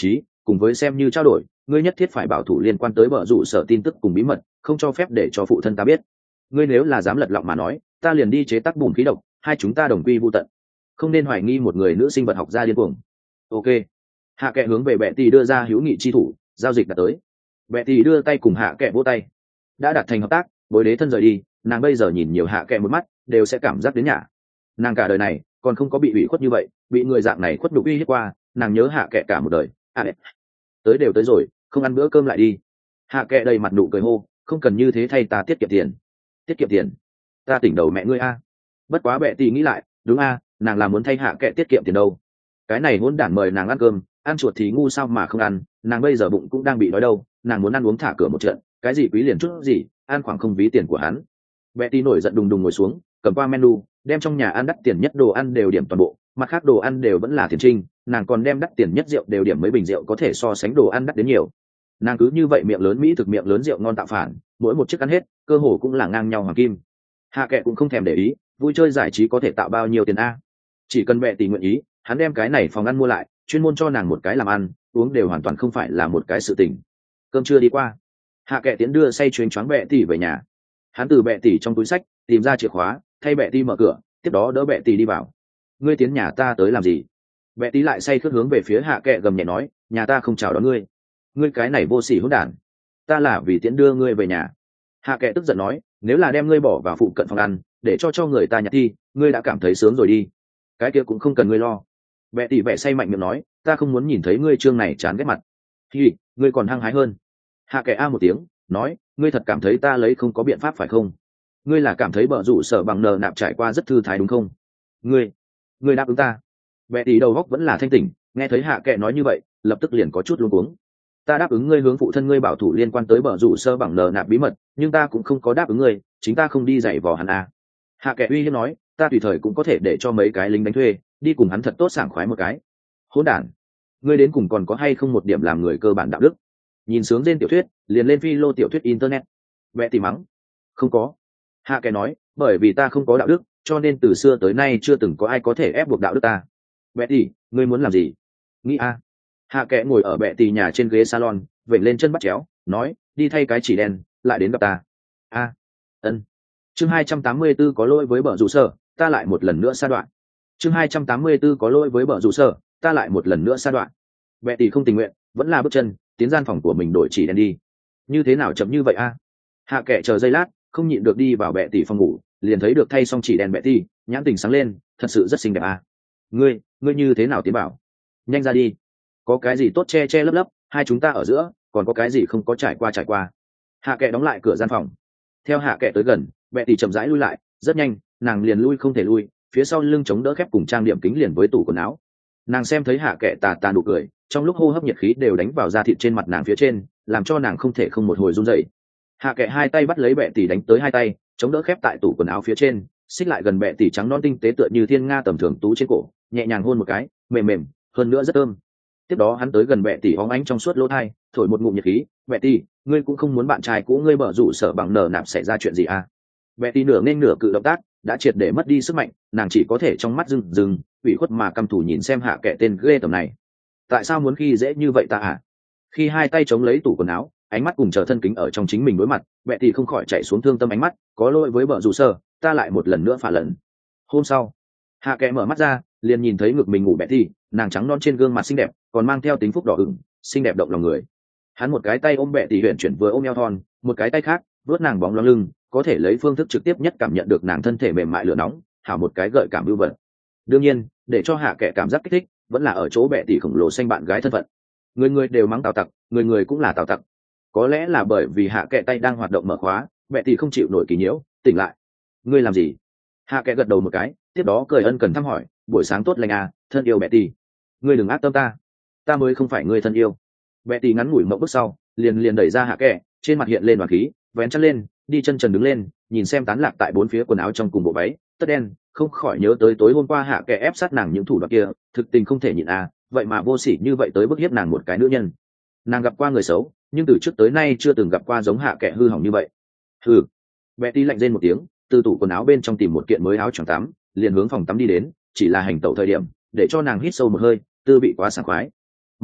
Speaker 1: cùng với xem như trao đổi, ngươi nhất thiết phải bảo thủ liên quan tới bờ rủ sở tin tức cùng bí mật, không cho phép để cho phụ thân ta biết. Ngươi nếu là dám lật lọng mà nói, ta liền đi chế tác bùn khí độc, hai chúng ta đồng quy vu tận. Không nên hoài nghi một người nữ sinh vật học gia điên cuồng. Ok. Hạ Kệ hướng về Bệ Tỷ đưa ra hữu nghị chi thủ, giao dịch đã tới. Bệ Tỷ đưa tay cùng Hạ Kệ vỗ tay. Đã đạt thành hợp tác, bối đế thân rời đi, nàng bây giờ nhìn nhiều Hạ Kệ một mắt, đều sẽ cảm giác đến nhả. Nàng cả đời này còn không có bị ủy khuất như vậy, bị người dạng này khuất nhục uy hiếp qua, nàng nhớ Hạ Kệ cả một đời. À, tới đều tới rồi, không ăn bữa cơm lại đi. Hạ Kệ đầy mặt nụ cười hô, không cần như thế thay ta tiết kiệm tiền. Tiết kiệm tiền? Ta tỉnh đầu mẹ ngươi a. Bất quá Bệ Tỷ nghĩ lại, đúng a, nàng là muốn thay Hạ Kệ tiết kiệm tiền đâu. Cái này hỗn đản mời nàng ăn cơm, ăn chuột thì ngu sao mà không ăn, nàng bây giờ bụng cũng đang bị đói đâu, nàng muốn ăn uống thả cửa một trận, cái gì quý liền chút gì, ăn khoảng không ví tiền của hắn. Betty nổi giận đùng đùng ngồi xuống, cầm qua menu, đem trong nhà ăn đắt tiền nhất đồ ăn đều điểm toàn bộ, mặt khác đồ ăn đều vẫn là tiền trinh, nàng còn đem đắt tiền nhất rượu đều điểm mấy bình rượu có thể so sánh đồ ăn đắt đến nhiều. Nàng cứ như vậy miệng lớn mỹ thực miệng lớn rượu ngon tạo phản, mỗi một chiếc ăn hết, cơ hồ cũng là ngang nhau hoàng kim. Hạ Kệ cũng không thèm để ý, vui chơi giải trí có thể tạo bao nhiêu tiền a? Chỉ cần Betty nguyện ý, hắn đem cái này phòng ăn mua lại, chuyên môn cho nàng một cái làm ăn, uống đều hoàn toàn không phải là một cái sự tình. Cơm trưa đi qua, Hạ Kệ tiến đưa say chuyến choáng Bệ Tỷ về nhà. Hắn từ Bệ Tỷ trong túi sách tìm ra chìa khóa, thay Bệ Tỷ mở cửa, tiếp đó đỡ Bệ Tỷ đi vào. Ngươi tiến nhà ta tới làm gì? Bệ Tỷ lại say khướt hướng về phía Hạ Kệ gầm nhẹ nói, nhà ta không chào đón ngươi. Ngươi cái này vô sỉ hỗn đản. Ta là vì tiễn đưa ngươi về nhà. Hạ Kệ tức giận nói, nếu là đem ngươi bỏ vào phụ cận phòng ăn, để cho cho người ta nhặt thi, ngươi đã cảm thấy sướng rồi đi. Cái kia cũng không cần ngươi lo. Bệ Tỷ vẻ say mạnh miệng nói, ta không muốn nhìn thấy ngươi trương này chán ghét mặt. Hi, ngươi còn hăng hái hơn. Hạ Kệ a một tiếng, nói, ngươi thật cảm thấy ta lấy không có biện pháp phải không? Ngươi là cảm thấy bợ rủ sở bằng nờ nạp trải qua rất thư thái đúng không? Ngươi, ngươi đáp ứng ta. Bệ Tỷ đầu góc vẫn là thanh tỉnh, nghe thấy Hạ Kệ nói như vậy, lập tức liền có chút luống cuống. Ta đáp ứng ngươi hướng phụ thân ngươi bảo thủ liên quan tới bợ rủ sơ bằng nờ nạp bí mật, nhưng ta cũng không có đáp ứng ngươi, chính ta không đi dạy vò hắn à. Hạ Kệ uy hiếp nói, ta tùy thời cũng có thể để cho mấy cái lính đánh thuê đi cùng hắn thật tốt sảng khoái một cái. Hỗn đản, ngươi đến cùng còn có hay không một điểm làm người cơ bản đạo đức? Nhìn sướng trên tiểu thuyết, liền lên phi lô tiểu thuyết internet. Bệ Tỷ mắng, không có. Hạ Kệ nói, bởi vì ta không có đạo đức, cho nên từ xưa tới nay chưa từng có ai có thể ép buộc đạo đức ta. Bệ Tỷ, ngươi muốn làm gì? Nghĩ a. Hạ Kệ ngồi ở Bệ Tỷ nhà trên ghế salon, vểnh lên chân bắt chéo, nói, đi thay cái chỉ đen, lại đến gặp ta. A, ân. Chương hai trăm tám mươi 84 có lỗi với bợ rủ sở, ta lại một lần nữa sa đoạn. Chương hai trăm tám mươi 84 có lỗi với bợ rủ sở, ta lại một lần nữa sa đoạn. Bệ Tỷ không tình nguyện, vẫn là bước chân tiến gian phòng của mình đổi chỉ đen đi. Như thế nào chậm như vậy a? Hạ Kệ chờ giây lát, không nhịn được đi vào Bệ Tỷ phòng ngủ, liền thấy được thay xong chỉ đèn Bệ Tỷ, nhãn tình sáng lên, thật sự rất xinh đẹp a. Ngươi, ngươi như thế nào tiến bảo? Nhanh ra đi. Có cái gì tốt che che lấp lấp, hai chúng ta ở giữa, còn có cái gì không có trải qua trải qua. Hạ Kệ đóng lại cửa gian phòng. Theo Hạ Kệ tới gần, Bệ Tỷ chậm rãi lui lại, rất nhanh, nàng liền lui không thể lui, phía sau lưng chống đỡ khép cùng trang điểm kính liền với tủ quần áo. Nàng xem thấy Hạ Kệ tà tà nụ cười, trong lúc hô hấp nhiệt khí đều đánh vào da thịt trên mặt nàng phía trên, làm cho nàng không thể không một hồi run rẩy. Hạ Kệ hai tay bắt lấy Bệ Tỷ đánh tới hai tay, chống đỡ khép tại tủ quần áo phía trên, xích lại gần Bệ Tỷ trắng non tinh tế tựa như thiên nga tầm thường tú trên cổ, nhẹ nhàng hôn một cái, mềm mềm, hơn nữa rất thơm. Tiếp đó hắn tới gần Bệ Tỷ óng ánh trong suốt lỗ tai, thổi một ngụm nhiệt khí, "Bệ Tỷ, ngươi cũng không muốn bạn trai cũ ngươi bở rủ sở bằng nở nạp xảy ra chuyện gì à?" Bệ Tỷ nửa nên nửa cự động tác, đã triệt để mất đi sức mạnh, nàng chỉ có thể trong mắt rưng rưng, ủy khuất mà căm thù nhìn xem Hạ Kệ tên ghê tởm này. Tại sao muốn khi dễ như vậy ta à? Khi hai tay chống lấy tủ quần áo, ánh mắt cùng chờ thân kính ở trong chính mình đối mặt, Bệ Tỷ không khỏi chạy xuống thương tâm ánh mắt, có lỗi với bở rủ sở, ta lại một lần nữa phá lần. Hôm sau, Hạ Kệ mở mắt ra, liền nhìn thấy ngực mình ngủ Bệ Tỷ, nàng trắng non trên gương mặt xinh đẹp, còn mang theo tính phúc đỏ ửng, xinh đẹp động lòng người. Hắn một cái tay ôm Bệ Tỷ huyền chuyển vừa ôm eo thon, một cái tay khác vuốt nàng bóng loáng lưng, có thể lấy phương thức trực tiếp nhất cảm nhận được nàng thân thể mềm mại lửa nóng, hảo một cái gợi cảm ưu vật. Đương nhiên, để cho Hạ Kệ cảm giác kích thích, vẫn là ở chỗ Bệ Tỷ khổng lồ xanh bạn gái thân phận. Người người đều mắng Tào Tặc, người người cũng là Tào Tặc. Có lẽ là bởi vì Hạ Kệ tay đang hoạt động mở khóa, Bệ Tỷ không chịu nổi kỳ nhiễu, tỉnh lại. Ngươi làm gì? Hạ Kệ gật đầu một cái, tiếp đó cười ân cần thăm hỏi, buổi sáng tốt lành à, thân yêu Bệ Tỷ. Ngươi đừng ác tâm ta, ta mới không phải ngươi thân yêu. Bệ Tỷ ngắn ngủi mộng bước sau, liền liền đẩy ra Hạ Kệ, trên mặt hiện lên đoàn khí, vén chân lên, đi chân trần đứng lên, nhìn xem tán lạc tại bốn phía quần áo trong cùng bộ váy tất đen, không khỏi nhớ tới tối hôm qua Hạ Kệ ép sát nàng những thủ đoạn kia, thực tình không thể nhịn à, vậy mà vô sỉ như vậy tới bức hiếp nàng một cái nữ nhân. Nàng gặp qua người xấu, nhưng từ trước tới nay chưa từng gặp qua giống Hạ Kệ hư hỏng như vậy. Hừ. Bệ Tỷ lạnh rên một tiếng, từ tủ quần áo bên trong tìm một kiện mới áo choàng tắm, liền hướng phòng tắm đi đến, chỉ là hành tẩu thời điểm, để cho nàng hít sâu một hơi, tư bị quá sảng khoái. Mặt khác,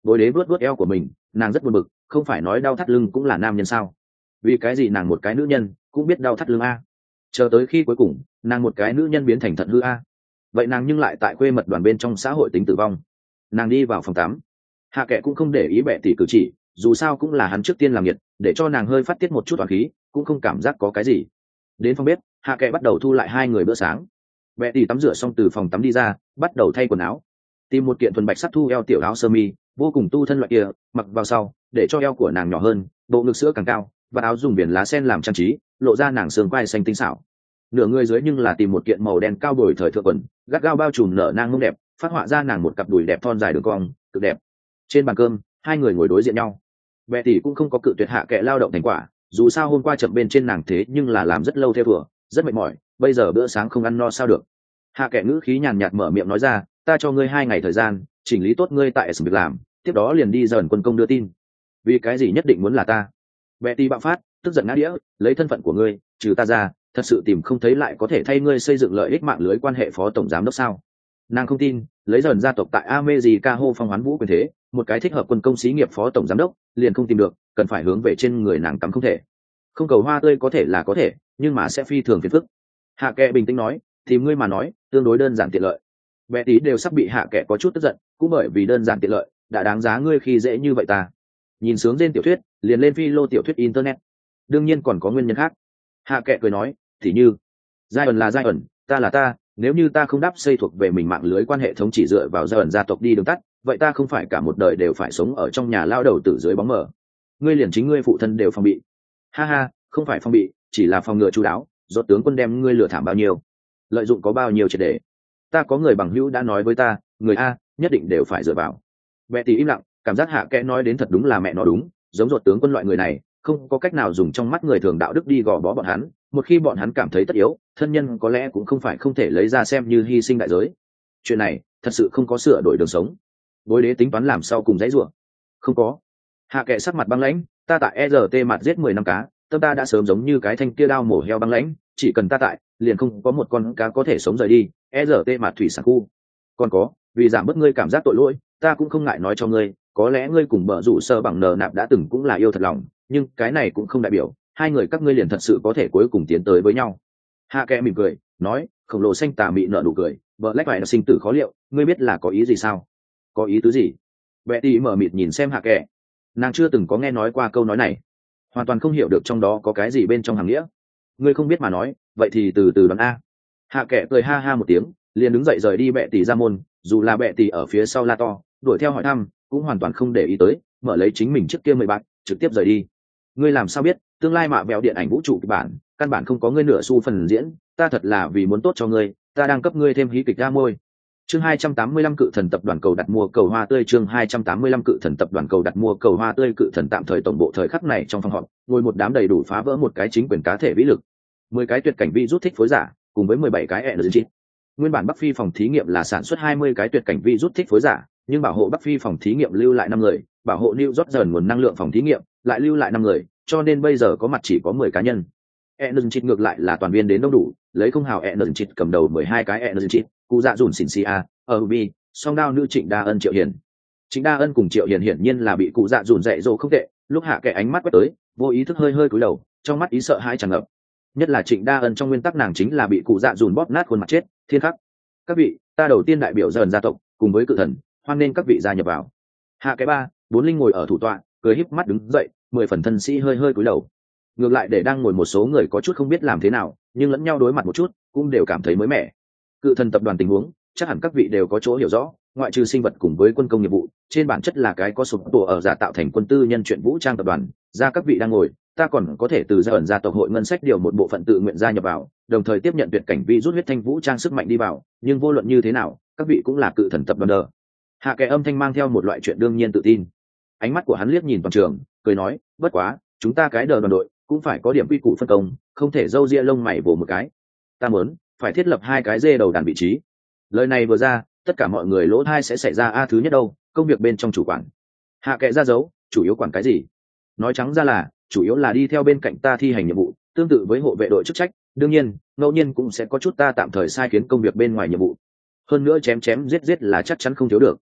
Speaker 1: Bối đế vuốt vuốt eo của mình, nàng rất buồn bực, không phải nói đau thắt lưng cũng là nam nhân sao? Vì cái gì nàng một cái nữ nhân cũng biết đau thắt lưng a? Chờ tới khi cuối cùng, nàng một cái nữ nhân biến thành thận hư a. Vậy nàng nhưng lại tại quê mật đoàn bên trong xã hội tính tử vong. Nàng đi vào phòng tắm, hạ kệ cũng không để ý bệ tỷ cử chỉ, dù sao cũng là hắn trước tiên làm nhiệt, để cho nàng hơi phát tiết một chút toàn khí, cũng không cảm giác có cái gì. Đến phòng bếp, hạ kệ bắt đầu thu lại hai người bữa sáng. Bệ tỷ tắm rửa xong từ phòng tắm đi ra, bắt đầu thay quần áo, tìm một kiện thuần bạch sắc thu eo tiểu áo sơ mi, vô cùng tu thân loại kia, mặc vào sau, để cho eo của nàng nhỏ hơn, bộ ngực sữa càng cao, và áo dùng biển lá sen làm trang trí, lộ ra nàng xương quai xanh tinh xảo. Nửa người dưới nhưng là tìm một kiện màu đen cao bồi thời thượng quần, gắt gao bao trùm nở nang mông đẹp, phát họa ra nàng một cặp đùi đẹp thon dài đường cong, cực đẹp. Trên bàn cơm, hai người ngồi đối diện nhau. Bệ tỷ cũng không có cự tuyệt hạ kệ lao động thành quả, dù sao hôm qua chậm bên trên nàng thế nhưng là làm rất lâu theo vừa, rất mệt mỏi, bây giờ bữa sáng không ăn no sao được. Hạ kệ ngữ khí nhàn nhạt mở miệng nói ra, ta cho ngươi hai ngày thời gian chỉnh lý tốt ngươi tại việc làm, tiếp đó liền đi dần quân công đưa tin. Vì cái gì nhất định muốn là ta? Bệ tỷ bạo phát, tức giận ngã đĩa, lấy thân phận của ngươi, trừ ta ra, thật sự tìm không thấy lại có thể thay ngươi xây dựng lợi ích mạng lưới quan hệ phó tổng giám đốc sao? Nàng không tin, lấy dần gia tộc tại America hô phong hoán vũ quyền thế, một cái thích hợp quân công xí nghiệp phó tổng giám đốc liền không tìm được, cần phải hướng về trên người nàng cắm không thể. Không cầu hoa tươi có thể là có thể, nhưng mà sẽ phi thường phiền phức. Hạ kệ bình tĩnh nói, tìm ngươi mà nói, tương đối đơn giản tiện lợi. Bé tí đều sắp bị hạ kệ có chút tức giận, cũng bởi vì đơn giản tiện lợi, đã đáng giá ngươi khi dễ như vậy ta. Nhìn sướng trên tiểu thuyết, liền lên phi lô tiểu thuyết internet. Đương nhiên còn có nguyên nhân khác. Hạ kệ cười nói, thì như, giai ẩn là giai ẩn, ta là ta, nếu như ta không đáp xây thuộc về mình mạng lưới quan hệ thống chỉ dựa vào giai ẩn gia tộc đi đường tắt, vậy ta không phải cả một đời đều phải sống ở trong nhà lao đầu tử dưới bóng mờ. Ngươi liền chính ngươi phụ thân đều phòng bị. Ha ha, không phải phòng bị, chỉ là phòng ngừa chú đáo, rốt tướng quân đem ngươi lừa thảm bao nhiêu, lợi dụng có bao nhiêu triệt để. Ta có người bằng hữu đã nói với ta, người a nhất định đều phải dựa vào. Bệ tỷ im lặng, cảm giác hạ kẽ nói đến thật đúng là mẹ nó đúng, giống rốt tướng quân loại người này không có cách nào dùng trong mắt người thường đạo đức đi gò bó bọn hắn, một khi bọn hắn cảm thấy tất yếu, thân nhân có lẽ cũng không phải không thể lấy ra xem như hy sinh đại giới. Chuyện này thật sự không có sửa đổi đường sống. Bối đế tính toán làm sao cùng dãy rủa? Không có. Hạ kệ sắc mặt băng lãnh, ta tại e rờ tê mặt giết mười năm cá, tâm ta đã sớm giống như cái thanh kia đao mổ heo băng lãnh, chỉ cần ta tại, liền không có một con cá có thể sống rời đi, e rờ tê mặt thủy sản khu. Còn có, vì giảm bớt ngươi cảm giác tội lỗi, ta cũng không ngại nói cho ngươi, có lẽ ngươi cùng bợ rủ sơ bằng nờ nạp đã từng cũng là yêu thật lòng, nhưng cái này cũng không đại biểu hai người các ngươi liền thật sự có thể cuối cùng tiến tới với nhau. Hạ kệ mỉm cười, nói, khổng lồ xanh tà mị nở nụ cười, vợ lách phải là sinh tử khó liệu, ngươi biết là có ý gì sao? Có ý tứ gì? Betty mở mịt nhìn xem hạ kệ, nàng chưa từng có nghe nói qua câu nói này, hoàn toàn không hiểu được trong đó có cái gì bên trong hàng nghĩa. Ngươi không biết mà nói, vậy thì từ từ đoán a. Hạ kệ cười ha ha một tiếng, liền đứng dậy rời đi Betty ra môn, dù là Betty ở phía sau la to, đuổi theo hỏi thăm, cũng hoàn toàn không để ý tới, mở lấy chính mình trước kia mười bạc, trực tiếp rời đi. Ngươi làm sao biết, tương lai mạ bèo điện ảnh vũ trụ kịch bản, căn bản không có ngươi nửa xu phần diễn, ta thật là vì muốn tốt cho ngươi, ta đang cấp ngươi thêm hí kịch ra môi. Chương hai trăm tám mươi lăm cự thần tập đoàn cầu đặt mua cầu hoa tươi chương hai trăm tám mươi lăm cự thần tập đoàn cầu đặt mua cầu hoa tươi cự thần tạm thời tổng bộ thời khắc này trong phòng họp, ngồi một đám đầy đủ phá vỡ một cái chính quyền cá thể vĩ lực. mười cái tuyệt cảnh vi rút thích phối giả, cùng với mười bảy cái energy. Nguyên bản Bắc Phi phòng thí nghiệm là sản xuất hai mươi cái tuyệt cảnh vi rút thích phối giả, nhưng bảo hộ Bắc Phi phòng thí nghiệm lưu lại năm người, bảo hộ New York dần nguồn năng lượng phòng thí nghiệm lại lưu lại năm người, cho nên bây giờ có mặt chỉ có mười cá nhân. Energy ngược lại là toàn viên đến đông đủ, lấy không hào Energy cầm đầu mười hai cái Energy, cụ dạ dùn xỉn xì a, ở bi, song đao nữ Trịnh Đa Ân Triệu Hiền. Trịnh Đa Ân cùng Triệu Hiền hiển nhiên là bị cụ dạ dùn dạy dỗ không tệ, lúc hạ kẻ ánh mắt quét tới, vô ý thức hơi hơi cúi đầu, trong mắt ý sợ hãi tràn ngập. Nhất là Trịnh Đa Ân trong nguyên tắc nàng chính là bị cụ dạ dùn bóp nát khuôn mặt chết, thiên khắc. Các vị, ta đầu tiên đại biểu dần gia tộc, cùng với cự thần, hoan nên các vị gia nhập vào. Hạ cái ba, bốn linh ngồi ở thủ tọa, cười híp mắt đứng dậy, mười phần thân sĩ hơi hơi cúi đầu. Ngược lại để đang ngồi một số người có chút không biết làm thế nào, nhưng lẫn nhau đối mặt một chút, cũng đều cảm thấy mới mẻ. Cự thần tập đoàn tình huống, chắc hẳn các vị đều có chỗ hiểu rõ, ngoại trừ sinh vật cùng với quân công nghiệp vụ, trên bản chất là cái có sụp tổ ở giả tạo thành quân tư nhân chuyện vũ trang tập đoàn, ra các vị đang ngồi, ta còn có thể từ gia ẩn gia tộc hội ngân sách điều một bộ phận tự nguyện gia nhập vào, đồng thời tiếp nhận tuyệt cảnh vi rút huyết thanh vũ trang sức mạnh đi vào, nhưng vô luận như thế nào, các vị cũng là cự thần tập đoàn đờ. Hạ kẻ âm thanh mang theo một loại chuyện đương nhiên tự tin. Ánh mắt của hắn liếc nhìn toàn trường, cười nói, bất quá, chúng ta cái đờ đoàn đội cũng phải có điểm quy củ phân công, không thể râu ria lông mày vồ một cái. Ta muốn phải thiết lập hai cái dê đầu đàn vị trí. Lời này vừa ra, tất cả mọi người lỗ thai sẽ xảy ra a thứ nhất đâu, công việc bên trong chủ quản. Hạ kệ ra dấu, chủ yếu quản cái gì? Nói trắng ra là, chủ yếu là đi theo bên cạnh ta thi hành nhiệm vụ, tương tự với hộ vệ đội chức trách, đương nhiên, ngẫu nhiên cũng sẽ có chút ta tạm thời sai khiến công việc bên ngoài nhiệm vụ. Hơn nữa chém chém giết giết là chắc chắn không thiếu được.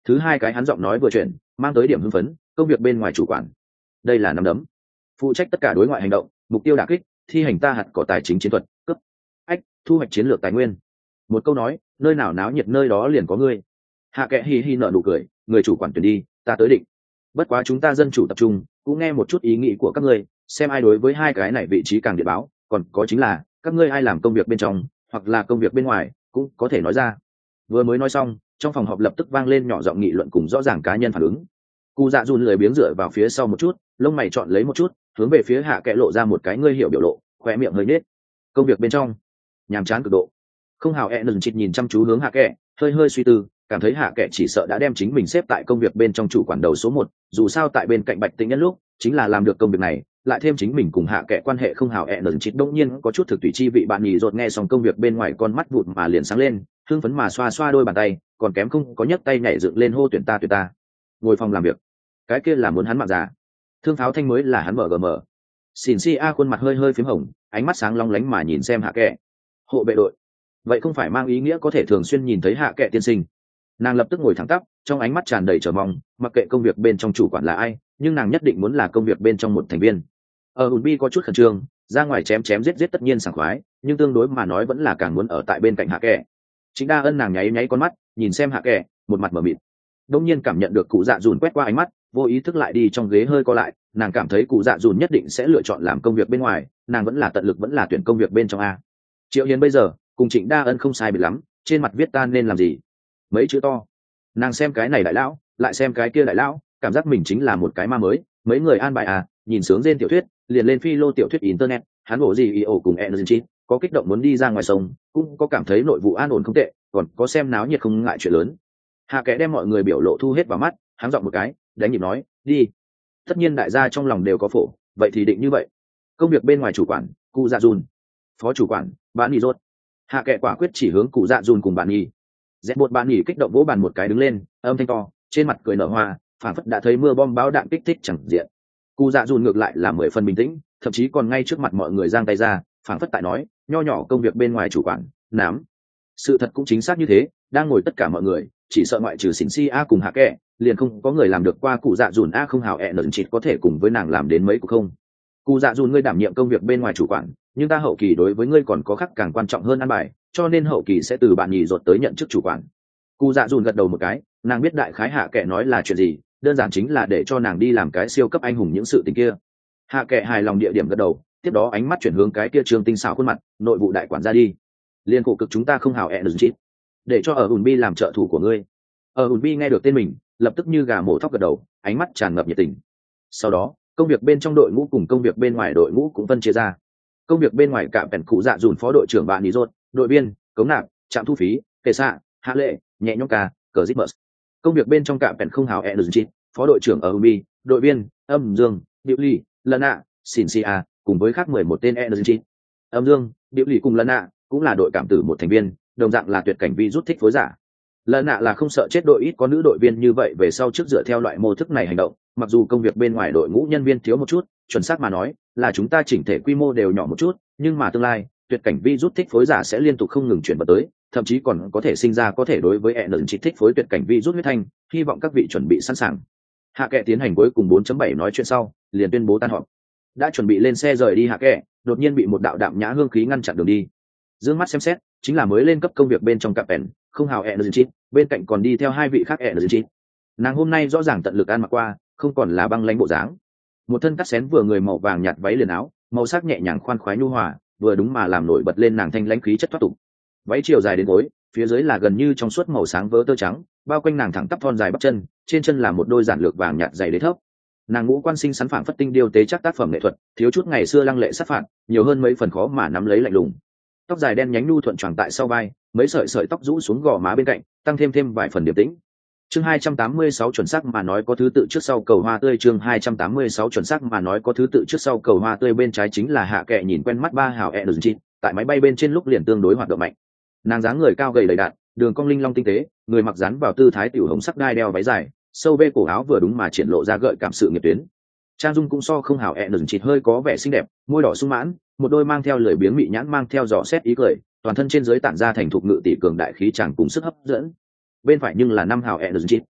Speaker 1: Thứ hai cái hắn giọng nói vừa chuyển, mang tới điểm hưng phấn, công việc bên ngoài chủ quản. Đây là nắm đấm, phụ trách tất cả đối ngoại hành động, mục tiêu đả kích, thi hành ta hạt có tài chính chiến thuật, cấp ách, thu hoạch chiến lược tài nguyên. Một câu nói, nơi nào náo nhiệt nơi đó liền có ngươi. Hạ Kệ hi hi nở nụ cười, người chủ quản tuyển đi, ta tới định. Bất quá chúng ta dân chủ tập trung, cũng nghe một chút ý nghĩ của các ngươi, xem ai đối với hai cái này vị trí càng địa báo, còn có chính là các ngươi ai làm công việc bên trong hoặc là công việc bên ngoài cũng có thể nói ra. Vừa mới nói xong, trong phòng họp lập tức vang lên nhỏ giọng nghị luận cùng rõ ràng cá nhân phản ứng. Cụ Dạ Dùn lười biếng dựa vào phía sau một chút, lông mày chọn lấy một chút, hướng về phía Hạ Kệ lộ ra một cái ngươi hiểu biểu lộ, khóe miệng hơi nhếch. Công việc bên trong, nhàm chán cực độ. Không hào e nừng chịt nhìn chăm chú hướng Hạ Kệ, hơi hơi suy tư, cảm thấy Hạ Kệ chỉ sợ đã đem chính mình xếp tại công việc bên trong chủ quản đầu số một, dù sao tại bên cạnh Bạch Tĩnh Nhân lúc, chính là làm được công việc này, lại thêm chính mình cùng Hạ Kệ quan hệ không hào e nừng chịt đông nhiên có chút thực tùy chi vị bạn nhỉ rột nghe xong công việc bên ngoài con mắt vụt mà liền sáng lên, hưng phấn mà xoa xoa đôi bàn tay, còn kém không có nhấc tay nhảy dựng lên hô tuyển ta tuyển ta. Ngồi phòng làm việc, cái kia là muốn hắn mạng già. Thương pháo thanh mới là hắn mở gờ mở. Xỉn si a khuôn mặt hơi hơi phím hồng, ánh mắt sáng long lánh mà nhìn xem Hạ Kệ. Hộ vệ đội, vậy không phải mang ý nghĩa có thể thường xuyên nhìn thấy Hạ Kệ tiên sinh. Nàng lập tức ngồi thẳng tắp, trong ánh mắt tràn đầy chờ mong, mặc kệ công việc bên trong chủ quản là ai, nhưng nàng nhất định muốn là công việc bên trong một thành viên. Ở Unbi có chút khẩn trương, ra ngoài chém chém giết giết tất nhiên sảng khoái, nhưng tương đối mà nói vẫn là càng muốn ở tại bên cạnh Hạ Kệ. Chính Đa Ân nàng nháy nháy con mắt, nhìn xem Hạ Kệ, một mặt mờ mịt. Đông nhiên cảm nhận được cụ Dạ Dùn quét qua ánh mắt, vô ý thức lại đi trong ghế hơi co lại, nàng cảm thấy cụ Dạ Dùn nhất định sẽ lựa chọn làm công việc bên ngoài, nàng vẫn là tận lực vẫn là tuyển công việc bên trong a. Triệu Hiền bây giờ cùng Trịnh Đa Ân không sai biệt lắm, trên mặt viết ta nên làm gì, mấy chữ to. Nàng xem cái này đại lão, lại xem cái kia đại lão, cảm giác mình chính là một cái ma mới, mấy người an bài à, nhìn sướng trên tiểu thuyết, liền lên phi lô tiểu thuyết internet, hắn bộ gì ý ổ cùng energy, có kích động muốn đi ra ngoài sông, cũng có cảm thấy nội vụ an ổn không tệ, còn có xem náo nhiệt không ngại chuyện lớn. Hạ Kệ đem mọi người biểu lộ thu hết vào mắt, hắn giọng một cái, đánh nhịp nói, đi. Tất nhiên đại gia trong lòng đều có phổ, vậy thì định như vậy. Công việc bên ngoài chủ quản, cụ Dạ Dùn. Phó chủ quản, bạn nhỉ rốt. Hạ Kệ quả quyết chỉ hướng cụ Dạ Dùn cùng bạn nhỉ. Dẹp bột bạn nhỉ kích động vỗ bàn một cái đứng lên, âm thanh to, trên mặt cười nở hoa, phảng phất đã thấy mưa bom bão đạn kích thích chẳng diện. Cụ Dạ Dùn ngược lại là mười phần bình tĩnh, thậm chí còn ngay trước mặt mọi người giang tay ra, phảng phất tại nói, nho nhỏ công việc bên ngoài chủ quản, nám. Sự thật cũng chính xác như thế, đang ngồi tất cả mọi người, chỉ sợ ngoại trừ xỉn si a cùng Hạ Kệ, liền không có người làm được qua cụ Dạ Dùn a không hào ẹ nẩn chịt có thể cùng với nàng làm đến mấy cuộc không. Cụ Dạ Dùn ngươi đảm nhiệm công việc bên ngoài chủ quản, nhưng ta hậu kỳ đối với ngươi còn có khác càng quan trọng hơn ăn bài, cho nên hậu kỳ sẽ từ bạn nhì rột tới nhận chức chủ quản. Cụ Dạ Dùn gật đầu một cái, nàng biết đại khái Hạ Kệ nói là chuyện gì, đơn giản chính là để cho nàng đi làm cái siêu cấp anh hùng những sự tình kia. Hạ Kệ hài lòng địa điểm gật đầu, tiếp đó ánh mắt chuyển hướng cái kia Trương Tinh xảo khuôn mặt, nội vụ đại quản ra đi. Liên cổ cực chúng ta không hào ẹ nẩn chịt, để cho ở Unbi làm trợ thủ của ngươi. Ở Unbi nghe được tên mình, lập tức như gà mổ thóc gật đầu, ánh mắt tràn ngập nhiệt tình. Sau đó, công việc bên trong đội ngũ cùng công việc bên ngoài đội ngũ cũng phân chia ra. Công việc bên ngoài cạm bèn cụ Dạ Dùn phó đội trưởng bạn nhỉ rốt, đội viên, cống nạp, trạm thu phí, kệ xạ, hạ lệ, nhẹ nhõm ca, cờ zip bus. Công việc bên trong cạm bèn không hào energy, phó đội trưởng ở Unbi, đội viên, âm dương, điệu ly, lần ạ, xỉn xì a, cùng với khác mười một tên energy. Âm dương, điệu ly cùng lần ạ, cũng là đội cảm tử một thành viên, đồng dạng là tuyệt cảnh vi rút thích phối giả. Lần nạ là không sợ chết đội ít có nữ đội viên như vậy về sau trước dựa theo loại mô thức này hành động, mặc dù công việc bên ngoài đội ngũ nhân viên thiếu một chút, chuẩn xác mà nói là chúng ta chỉnh thể quy mô đều nhỏ một chút, nhưng mà tương lai tuyệt cảnh vi rút thích phối giả sẽ liên tục không ngừng chuyển vào tới, thậm chí còn có thể sinh ra có thể đối với ẻn chỉ thích phối tuyệt cảnh vi rút huyết thanh, hy vọng các vị chuẩn bị sẵn sàng. Hạ Kệ tiến hành cuối cùng bốn chấm bảy nói chuyện sau, liền tuyên bố tan họp. Đã chuẩn bị lên xe rời đi Hạ Kệ, đột nhiên bị một đạo đạm nhã hương khí ngăn chặn đường đi. Dương mắt xem xét, chính là mới lên cấp công việc bên trong cặp ẻn, không hào energy, bên cạnh còn đi theo hai vị khác energy. Nàng hôm nay rõ ràng tận lực ăn mặc qua, không còn là băng lãnh bộ dáng. Một thân cắt xén vừa người màu vàng nhạt váy liền áo, màu sắc nhẹ nhàng khoan khoái nhu hòa, vừa đúng mà làm nổi bật lên nàng thanh lãnh khí chất thoát tục. Váy chiều dài đến gối, phía dưới là gần như trong suốt màu sáng vớ tơ trắng, bao quanh nàng thẳng tắp thon dài bắp chân, trên chân là một đôi giản lược vàng nhạt dày đế thấp. Nàng ngũ quan sinh sắn phảng phất tinh điêu tế chắc tác phẩm nghệ thuật, thiếu chút ngày xưa lăng lệ sát phạt, nhiều hơn mấy phần khó mà nắm lấy lạnh lùng. Tóc dài đen nhánh nhu thuận choàng tại sau vai, mấy sợi sợi tóc rũ xuống gò má bên cạnh, tăng thêm thêm vài phần điềm tĩnh. Chương hai trăm tám mươi sáu chuẩn xác mà nói có thứ tự trước sau cầu hoa tươi chương hai trăm tám mươi sáu chuẩn xác mà nói có thứ tự trước sau cầu hoa tươi bên trái chính là Hạ Kệ nhìn quen mắt ba hào energy, tại máy bay bên trên lúc liền tương đối hoạt động mạnh. Nàng dáng người cao gầy đầy đặn, đường cong linh long tinh tế, người mặc dán vào tư thái tiểu hồng sắc đai đeo váy dài, sâu bê cổ áo vừa đúng mà triển lộ ra gợi cảm sự nghiệp tuyến. Trang dung cũng so không hào energy hơi có vẻ xinh đẹp, môi đỏ sung mãn, một đôi mang theo lưỡi biếng mị nhãn mang theo dò xét ý cười, toàn thân trên dưới tản ra thành thục ngự tỷ cường đại khí chẳng cùng sức hấp dẫn. Bên phải nhưng là năm hào energy.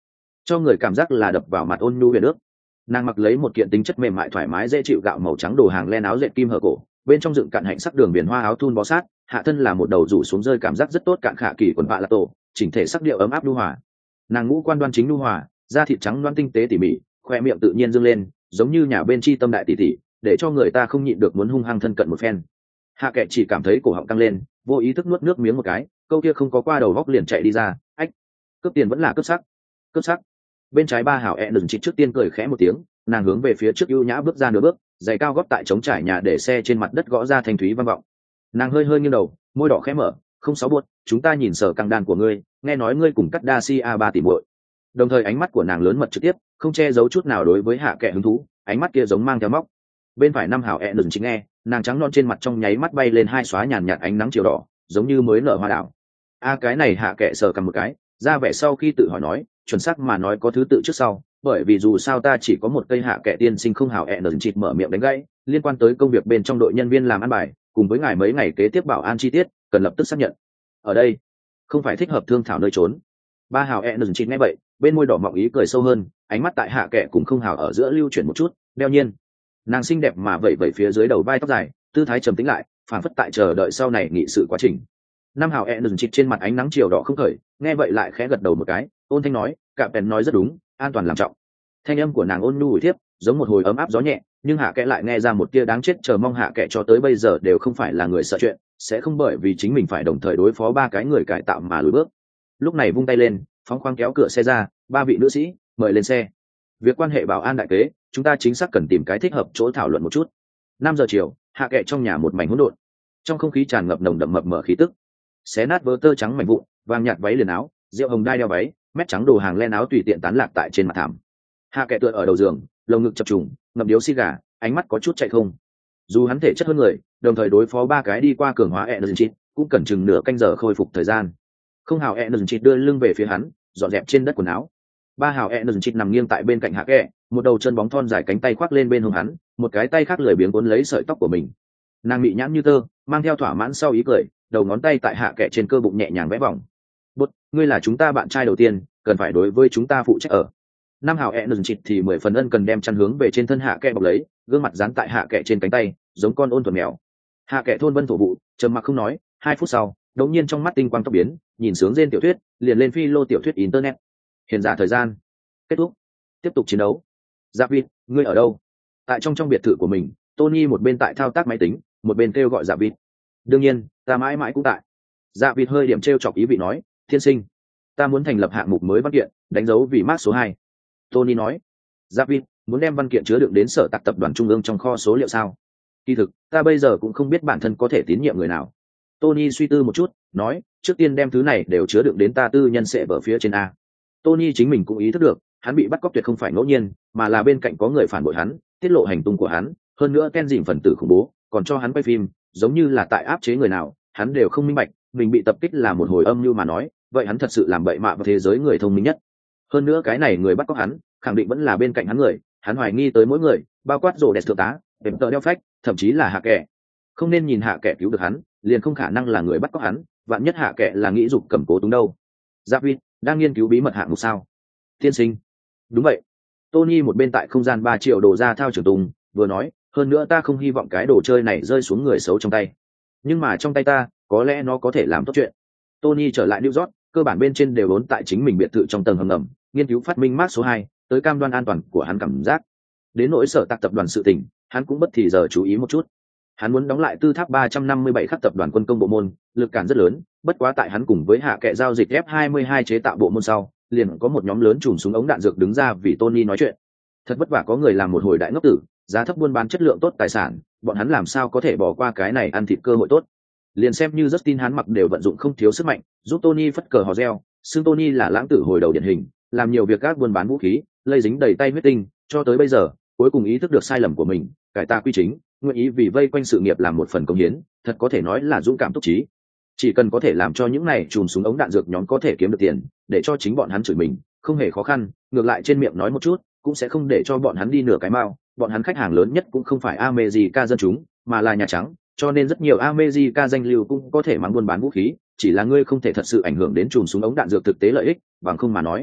Speaker 1: cho người cảm giác là đập vào mặt ôn nhu huyền ước. Nàng mặc lấy một kiện tính chất mềm mại thoải mái dễ chịu gạo màu trắng đồ hàng len áo dệt kim hở cổ, bên trong dựng cạn hạnh sắc đường viền hoa áo thun bó sát, hạ thân là một đầu rủ xuống rơi cảm giác rất tốt cạn khả kỳ quần bạ là tổ, chỉnh thể sắc điệu ấm áp nhu hòa. Nàng ngũ quan đoan chính nhu hòa, da thịt trắng loáng tinh tế tỉ mỉ, khoe miệng tự nhiên dương lên, giống như nhà bên chi tâm đại tỷ tỷ, để cho người ta không nhịn được muốn hung hăng thân cận một phen. Hạ kệ chỉ cảm thấy cổ họng căng lên, vô ý thức nuốt nước miếng một cái, câu kia không có qua đầu góc liền chạy đi ra, ách, cướp tiền vẫn là cướp sắc, cướp sắc. Bên trái ba hảo ẹ đừng chỉ trước tiên cười khẽ một tiếng, nàng hướng về phía trước ưu nhã bước ra nửa bước, giày cao gót tại trống trải nhà để xe trên mặt đất gõ ra thanh thúy vang vọng. Nàng hơi hơi nghiêng đầu, môi đỏ khẽ mở, không sáu buốt, chúng ta nhìn sở căng đàn của ngươi, nghe nói ngươi cùng cắt đa si a ba tỷ muội. Đồng thời ánh mắt của nàng lớn mật trực tiếp, không che giấu chút nào đối với hạ kệ hứng thú, ánh mắt kia giống mang theo móc. Bên phải năm hảo ẹ đừng chỉ nghe, nàng trắng non trên mặt trong nháy mắt bay lên hai xóa nhàn nhạt ánh nắng chiều đỏ, giống như mới nở hoa đào. A cái này hạ kệ sờ cầm một cái, ra vẻ sau khi tự hỏi nói, chuẩn xác mà nói có thứ tự trước sau, bởi vì dù sao ta chỉ có một cây hạ kệ tiên sinh không hảo ẹ đừng chịt mở miệng đánh gãy, liên quan tới công việc bên trong đội nhân viên làm ăn bài, cùng với ngài mấy ngày kế tiếp bảo an chi tiết, cần lập tức xác nhận. Ở đây, không phải thích hợp thương thảo nơi trốn. Ba hảo ẹ đừng chịt nghe vậy, bên môi đỏ mọng ý cười sâu hơn, ánh mắt tại hạ kệ cũng không hảo ở giữa lưu chuyển một chút, đeo nhiên. Nàng xinh đẹp mà vẩy vẩy phía dưới đầu vai tóc dài, tư thái trầm tĩnh lại, phản phất tại chờ đợi sau này nghị sự quá trình. Năm hảo ẹ đừng chịt trên mặt ánh nắng chiều đỏ không khởi, nghe vậy lại khẽ gật đầu một cái, ôn thanh nói, cạm bèn nói rất đúng, an toàn làm trọng. Thanh âm của nàng ôn nhu ủi thiếp, giống một hồi ấm áp gió nhẹ, nhưng hạ kệ lại nghe ra một tia đáng chết chờ mong hạ kệ cho tới bây giờ đều không phải là người sợ chuyện, sẽ không bởi vì chính mình phải đồng thời đối phó ba cái người cải tạo mà lùi bước. Lúc này vung tay lên, phóng khoáng kéo cửa xe ra, ba vị nữ sĩ mời lên xe. Việc quan hệ bảo an đại kế, chúng ta chính xác cần tìm cái thích hợp chỗ thảo luận một chút. Năm giờ chiều, hạ kệ trong nhà một mảnh hỗn độn, trong không khí tràn ngập nồng đậm mập mờ khí tức. Xé nát vỡ tơ trắng mảnh vụn, vàng nhạt váy liền áo, rượu hồng đai đeo váy, mét trắng đồ hàng len áo tùy tiện tán lạc tại trên mặt thảm. Hạ kệ tựa ở đầu giường, lồng ngực chập trùng, ngậm điếu xì gà, ánh mắt có chút chạy không. Dù hắn thể chất hơn người, đồng thời đối phó ba cái đi qua cường hóa energy, cũng cần chừng nửa canh giờ khôi phục thời gian. Không hào energy đưa lưng về phía hắn, dọn dẹp trên đất quần áo. Ba hào energy nằm nghiêng tại bên cạnh hạ kệ, một đầu chân bóng thon dài cánh tay khoác lên bên hông hắn, một cái tay khác lười biếng cuốn lấy sợi tóc của mình. Nàng mị nhãn như tơ, mang theo thỏa mãn sau ý cười, đầu ngón tay tại hạ kệ trên cơ bụng nhẹ nhàng vẽ vòng. Bút, ngươi là chúng ta bạn trai đầu tiên, cần phải đối với chúng ta phụ trách ở. Năm hào ẹ nừng chịt thì mười phần ân cần đem chăn hướng về trên thân hạ kệ bọc lấy, gương mặt dán tại hạ kệ trên cánh tay, giống con ôn thuần mèo. Hạ kệ thôn vân thổ vụ, trầm mặc không nói. Hai phút sau, đột nhiên trong mắt tinh quang tốc biến, nhìn sướng rên tiểu thuyết, liền lên phi lô tiểu thuyết internet. Hiện giả thời gian kết thúc, tiếp tục chiến đấu. Giáp vịt, ngươi ở đâu? Tại trong trong biệt thự của mình, Tony một bên tại thao tác máy tính, một bên kêu gọi Giáp vịt. Đương nhiên, ta mãi mãi cũng tại. Giáp vịt hơi điểm trêu chọc ý vị nói, thiên sinh, ta muốn thành lập hạng mục mới văn kiện, đánh dấu vì mác số hai. Tony nói, Giáp vịt, muốn đem văn kiện chứa đựng đến sở tạc tập đoàn trung ương trong kho số liệu sao? Kỳ thực, ta bây giờ cũng không biết bản thân có thể tín nhiệm người nào. Tony suy tư một chút, nói, trước tiên đem thứ này đều chứa đựng đến ta tư nhân sẽ ở phía trên A. Tony chính mình cũng ý thức được, hắn bị bắt cóc tuyệt không phải ngẫu nhiên, mà là bên cạnh có người phản bội hắn, tiết lộ hành tung của hắn, hơn nữa Ken dìm phần tử khủng bố, còn cho hắn quay phim, giống như là tại áp chế người nào, hắn đều không minh bạch, mình bị tập kích là một hồi âm mưu mà nói, vậy hắn thật sự làm bậy mạ vào thế giới người thông minh nhất. Hơn nữa cái này người bắt cóc hắn, khẳng định vẫn là bên cạnh hắn người, hắn hoài nghi tới mỗi người, bao quát rồ đẹp thượng tá, đệm tờ đeo phách, thậm chí là hạ kẻ. Không nên nhìn hạ kẻ cứu được hắn, liền không khả năng là người bắt cóc hắn, vạn nhất hạ kẻ là nghĩ dục cầm cố túng đâu. Giáp Vít đang nghiên cứu bí mật hạng mục sao? Tiên sinh, đúng vậy. Tony một bên tại không gian ba triệu đồ ra thao trường tùng, vừa nói, hơn nữa ta không hy vọng cái đồ chơi này rơi xuống người xấu trong tay, nhưng mà trong tay ta, có lẽ nó có thể làm tốt chuyện. Tony trở lại New York, cơ bản bên trên đều vốn tại chính mình biệt thự trong tầng hầm ngầm, nghiên cứu phát minh mác số hai, tới cam đoan an toàn của hắn cảm giác. Đến nỗi sở tạc tập đoàn sự tình, hắn cũng bất thì giờ chú ý một chút. Hắn muốn đóng lại tư tháp ba trăm năm mươi bảy khắc tập đoàn quân công bộ môn, lực cản rất lớn, bất quá tại hắn cùng với hạ kệ giao dịch F hai mươi hai chế tạo bộ môn sau, liền có một nhóm lớn chùm súng ống đạn dược đứng ra vì Tony nói chuyện. Thật vất vả có người làm một hồi đại ngốc tử, giá thấp buôn bán chất lượng tốt tài sản, bọn hắn làm sao có thể bỏ qua cái này ăn thịt cơ hội tốt. Liền xem như Justin hắn mặc đều vận dụng không thiếu sức mạnh, giúp Tony phất cờ hò reo, xưng Tony là lãng tử hồi đầu điển hình, làm nhiều việc các buôn bán vũ khí, lây dính đầy tay huyết tinh, cho tới bây giờ, cuối cùng ý thức được sai lầm của mình, cải tà quy chính, nguyện ý vì vây quanh sự nghiệp làm một phần công hiến, thật có thể nói là dũng cảm túc trí. Chỉ cần có thể làm cho những này chùm súng ống đạn dược nhóm có thể kiếm được tiền, để cho chính bọn hắn chửi mình, không hề khó khăn, ngược lại trên miệng nói một chút, cũng sẽ không để cho bọn hắn đi nửa cái mao. Bọn hắn khách hàng lớn nhất cũng không phải America dân chúng, mà là Nhà Trắng, cho nên rất nhiều America danh lưu cũng có thể mang buôn bán vũ khí, chỉ là ngươi không thể thật sự ảnh hưởng đến chùm súng ống đạn dược thực tế lợi ích, bằng không mà nói,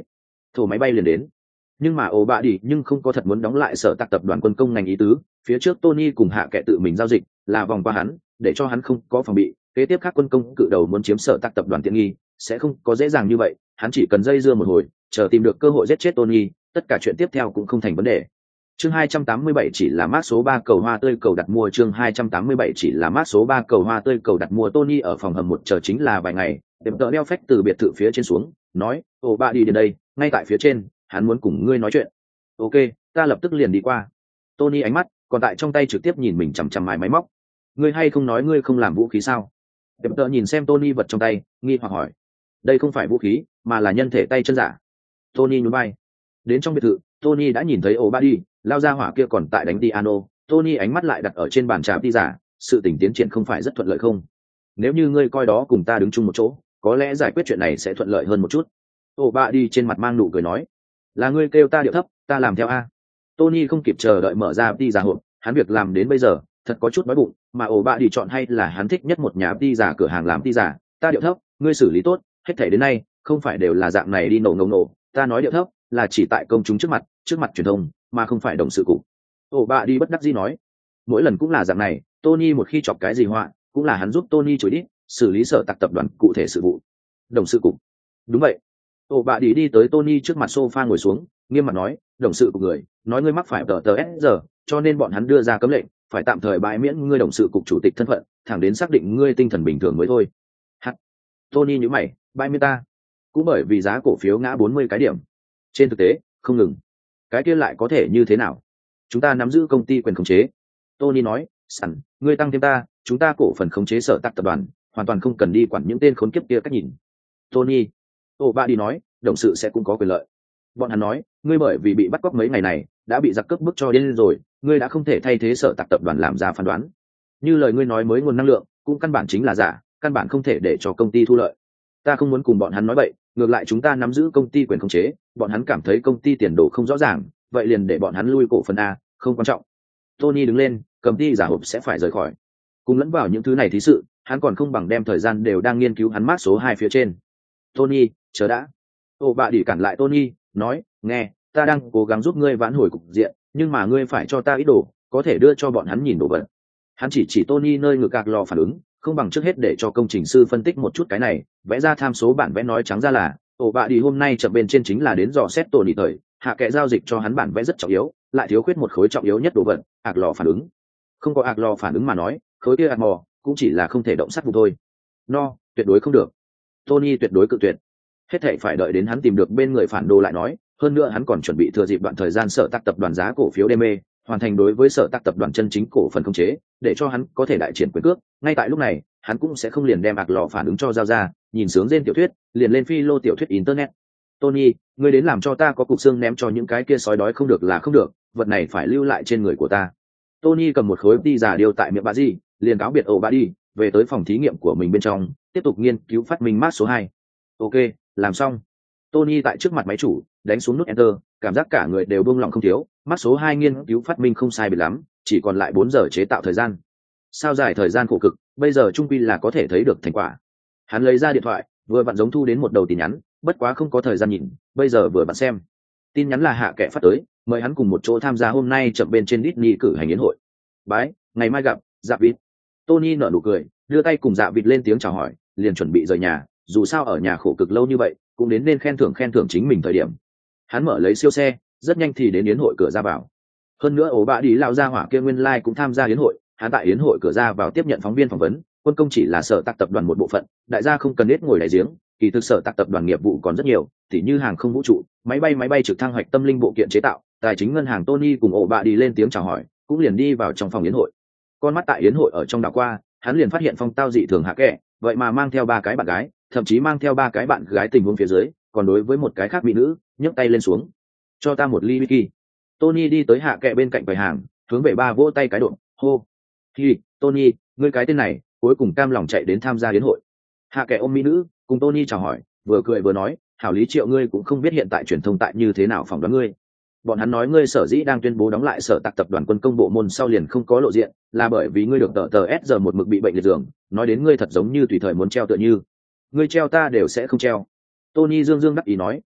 Speaker 1: thổ máy bay liền đến. Nhưng mà ổ bạ đi nhưng không có thật muốn đóng lại sở tạc tập đoàn quân công ngành ý tứ. Phía trước Tony cùng hạ kệ tự mình giao dịch là vòng qua hắn, để cho hắn không có phòng bị. Kế tiếp các quân công cự đầu muốn chiếm sở tạc tập đoàn tiện nghi sẽ không có dễ dàng như vậy. Hắn chỉ cần dây dưa một hồi, chờ tìm được cơ hội giết chết Tony, tất cả chuyện tiếp theo cũng không thành vấn đề. Chương hai trăm tám mươi bảy chỉ là mác số ba cầu hoa tươi cầu đặt mua. Chương hai trăm tám mươi bảy chỉ là mác số ba cầu hoa tươi cầu đặt mua. Tony ở phòng hầm một chờ chính là vài ngày, tiệm tợ đeo phách từ biệt thự phía trên xuống, nói, ồ bà đi đến đây, ngay tại phía trên, hắn muốn cùng ngươi nói chuyện. Ok, ta lập tức liền đi qua. Tony ánh mắt còn tại trong tay trực tiếp nhìn mình chằm chằm mài máy móc. Ngươi hay không nói ngươi không làm vũ khí sao? Tiệm tợ nhìn xem Tony vật trong tay, nghi hoặc hỏi. Đây không phải vũ khí, mà là nhân thể tay chân giả. Tony nhún vai. Đến trong biệt thự, Tony đã nhìn thấy ổ bà đi, lao ra hỏa kia còn tại đánh piano. Tony ánh mắt lại đặt ở trên bàn trà đi giả, sự tình tiến triển không phải rất thuận lợi không? Nếu như ngươi coi đó cùng ta đứng chung một chỗ, có lẽ giải quyết chuyện này sẽ thuận lợi hơn một chút. Ổ bà đi trên mặt mang nụ cười nói, là ngươi kêu ta điệu thấp, ta làm theo a. Tony không kịp chờ đợi mở ra đi giả hộp, hắn việc làm đến bây giờ thật có chút đói bụng, mà ổ bà đi chọn hay là hắn thích nhất một nhà đi giả cửa hàng làm đi giả. Ta điệu thấp, ngươi xử lý tốt, hết thảy đến nay không phải đều là dạng này đi nổ nổ nổ. Ta nói điệu thấp là chỉ tại công chúng trước mặt, trước mặt truyền thông, mà không phải đồng sự cục. Ổ bà đi bất đắc dĩ nói, mỗi lần cũng là dạng này. Tony một khi chọc cái gì họa, cũng là hắn giúp Tony chối đi xử lý sở tạc tập đoàn cụ thể sự vụ. Đồng sự cục? Đúng vậy. Ổ bà đi đi tới Tony trước mặt sofa ngồi xuống, nghiêm mặt nói, đồng sự cục người nói ngươi mắc phải tờ tờ s giờ, cho nên bọn hắn đưa ra cấm lệnh phải tạm thời bãi miễn ngươi đồng sự cục chủ tịch thân phận, thẳng đến xác định ngươi tinh thần bình thường mới thôi. Hắc. Tony nhíu mày, bãi miễn ta? Cũng bởi vì giá cổ phiếu ngã bốn mươi cái điểm. Trên thực tế không ngừng. Cái kia lại có thể như thế nào? Chúng ta nắm giữ công ty quyền khống chế. Tony nói, sẵn, ngươi tăng thêm ta, chúng ta cổ phần khống chế sở tạc tập đoàn, hoàn toàn không cần đi quản những tên khốn kiếp kia cách nhìn. Tony, ô ba đi nói, đồng sự sẽ cũng có quyền lợi. Bọn hắn nói, ngươi bởi vì bị bắt cóc mấy ngày này, đã bị giặc cướp bức cho điên rồi, ngươi đã không thể thay thế sở tạc tập đoàn làm ra phán đoán. Như lời ngươi nói mới nguồn năng lượng, cũng căn bản chính là giả, căn bản không thể để cho công ty thu lợi. Ta không muốn cùng bọn hắn nói bậy, ngược lại chúng ta nắm giữ công ty quyền khống chế, bọn hắn cảm thấy công ty tiền đồ không rõ ràng, vậy liền để bọn hắn lui cổ phần a, không quan trọng. Tony đứng lên, cầm ty giả hộp sẽ phải rời khỏi. Cùng lẫn vào những thứ này thí sự, hắn còn không bằng đem thời gian đều đang nghiên cứu hắn mác số hai phía trên. Tony, chờ đã. Ô bạ đỉ cản lại Tony, nói, nghe, ta đang cố gắng giúp ngươi vãn hồi cục diện, nhưng mà ngươi phải cho ta ít đồ, có thể đưa cho bọn hắn nhìn đồ vật. Hắn chỉ chỉ Tony nơi ngược gạc lò phản ứng, không bằng trước hết để cho công trình sư phân tích một chút cái này, vẽ ra tham số bản vẽ nói trắng ra là, ổ bạ đi hôm nay chậm bên trên chính là đến dò xét Tony thời, hạ kệ giao dịch cho hắn bản vẽ rất trọng yếu, lại thiếu khuyết một khối trọng yếu nhất đồ vật, ạc lò phản ứng. Không có ạc lò phản ứng mà nói, khối kia ạc mò cũng chỉ là không thể động sắt vụ thôi. No, tuyệt đối không được. Tony tuyệt đối cự tuyệt. Hết thảy phải đợi đến hắn tìm được bên người phản đồ lại nói, hơn nữa hắn còn chuẩn bị thừa dịp đoạn thời gian sở tác tập đoàn giá cổ phiếu đê mê, hoàn thành đối với sở tác tập đoàn chân chính cổ phần khống chế, để cho hắn có thể đại triển quyền cước. Ngay tại lúc này, hắn cũng sẽ không liền đem ạc lò phản ứng cho giao ra, nhìn sướng trên tiểu thuyết, liền lên phi lô tiểu thuyết internet. Tony, ngươi đến làm cho ta có cục xương ném cho những cái kia sói đói không được là không được, vật này phải lưu lại trên người của ta. Tony cầm một khối đi giả điêu tại miệng bà gì, liền cáo biệt ổ bà đi, về tới phòng thí nghiệm của mình bên trong, tiếp tục nghiên cứu phát minh mát số hai. Ok, làm xong. Tony tại trước mặt máy chủ, đánh xuống nút enter, cảm giác cả người đều buông lỏng không thiếu, mát số hai nghiên cứu phát minh không sai biệt lắm, chỉ còn lại bốn giờ chế tạo thời gian. Sao dài thời gian khổ cực, bây giờ trung quy là có thể thấy được thành quả. Hắn lấy ra điện thoại, vừa vặn giống thu đến một đầu tin nhắn, bất quá không có thời gian nhìn, bây giờ vừa vặn xem. Tin nhắn là hạ kệ phát tới, mời hắn cùng một chỗ tham gia hôm nay chậm bên trên Disney cử hành yến hội. Bái, ngày mai gặp, Dạ Vịt. Tony nở nụ cười, đưa tay cùng Dạ Vịt lên tiếng chào hỏi, liền chuẩn bị rời nhà, dù sao ở nhà khổ cực lâu như vậy, cũng đến nên khen thưởng khen thưởng chính mình thời điểm. Hắn mở lấy siêu xe, rất nhanh thì đến yến hội cửa ra vào. Hơn nữa ổ bạ đi lão gia hỏa kia nguyên lai like cũng tham gia yến hội, hắn tại yến hội cửa ra vào tiếp nhận phóng viên phỏng vấn, quân công chỉ là sở tác tập đoàn một bộ phận, đại gia không cần hết ngồi đại giếng, kỳ thực sở tác tập đoàn nghiệp vụ còn rất nhiều, tỉ như hàng không vũ trụ, máy bay máy bay trực thăng hoạch tâm linh bộ kiện chế tạo, tài chính ngân hàng. Tony cùng ổ bạ đi lên tiếng chào hỏi, cũng liền đi vào trong phòng yến hội. Con mắt tại yến hội ở trong đảo qua, hắn liền phát hiện phong tao dị thường hạ kệ, vậy mà mang theo ba cái bạn gái, thậm chí mang theo ba cái bạn gái tình huống phía dưới, còn đối với một cái khác mỹ nữ, nhấc tay lên xuống, cho ta một ly whisky. Tony đi tới hạ kệ bên cạnh quầy hàng, hướng về ba vỗ tay cái độn, hô, hi, Tony, ngươi cái tên này, cuối cùng cam lòng chạy đến tham gia yến hội. Hạ kệ ôm mỹ nữ, cùng Tony chào hỏi, vừa cười vừa nói, hảo lý triệu, ngươi cũng không biết hiện tại truyền thông tại như thế nào phỏng đoán ngươi. Bọn hắn nói ngươi sở dĩ đang tuyên bố đóng lại sở tạc tập đoàn quân công bộ môn sau liền không có lộ diện, là bởi vì ngươi được tờ tờ s giờ một mực bị bệnh liệt giường, nói đến ngươi thật giống như tùy thời muốn treo tựa như. Ngươi treo ta đều sẽ không treo. Tony dương dương đắc ý nói,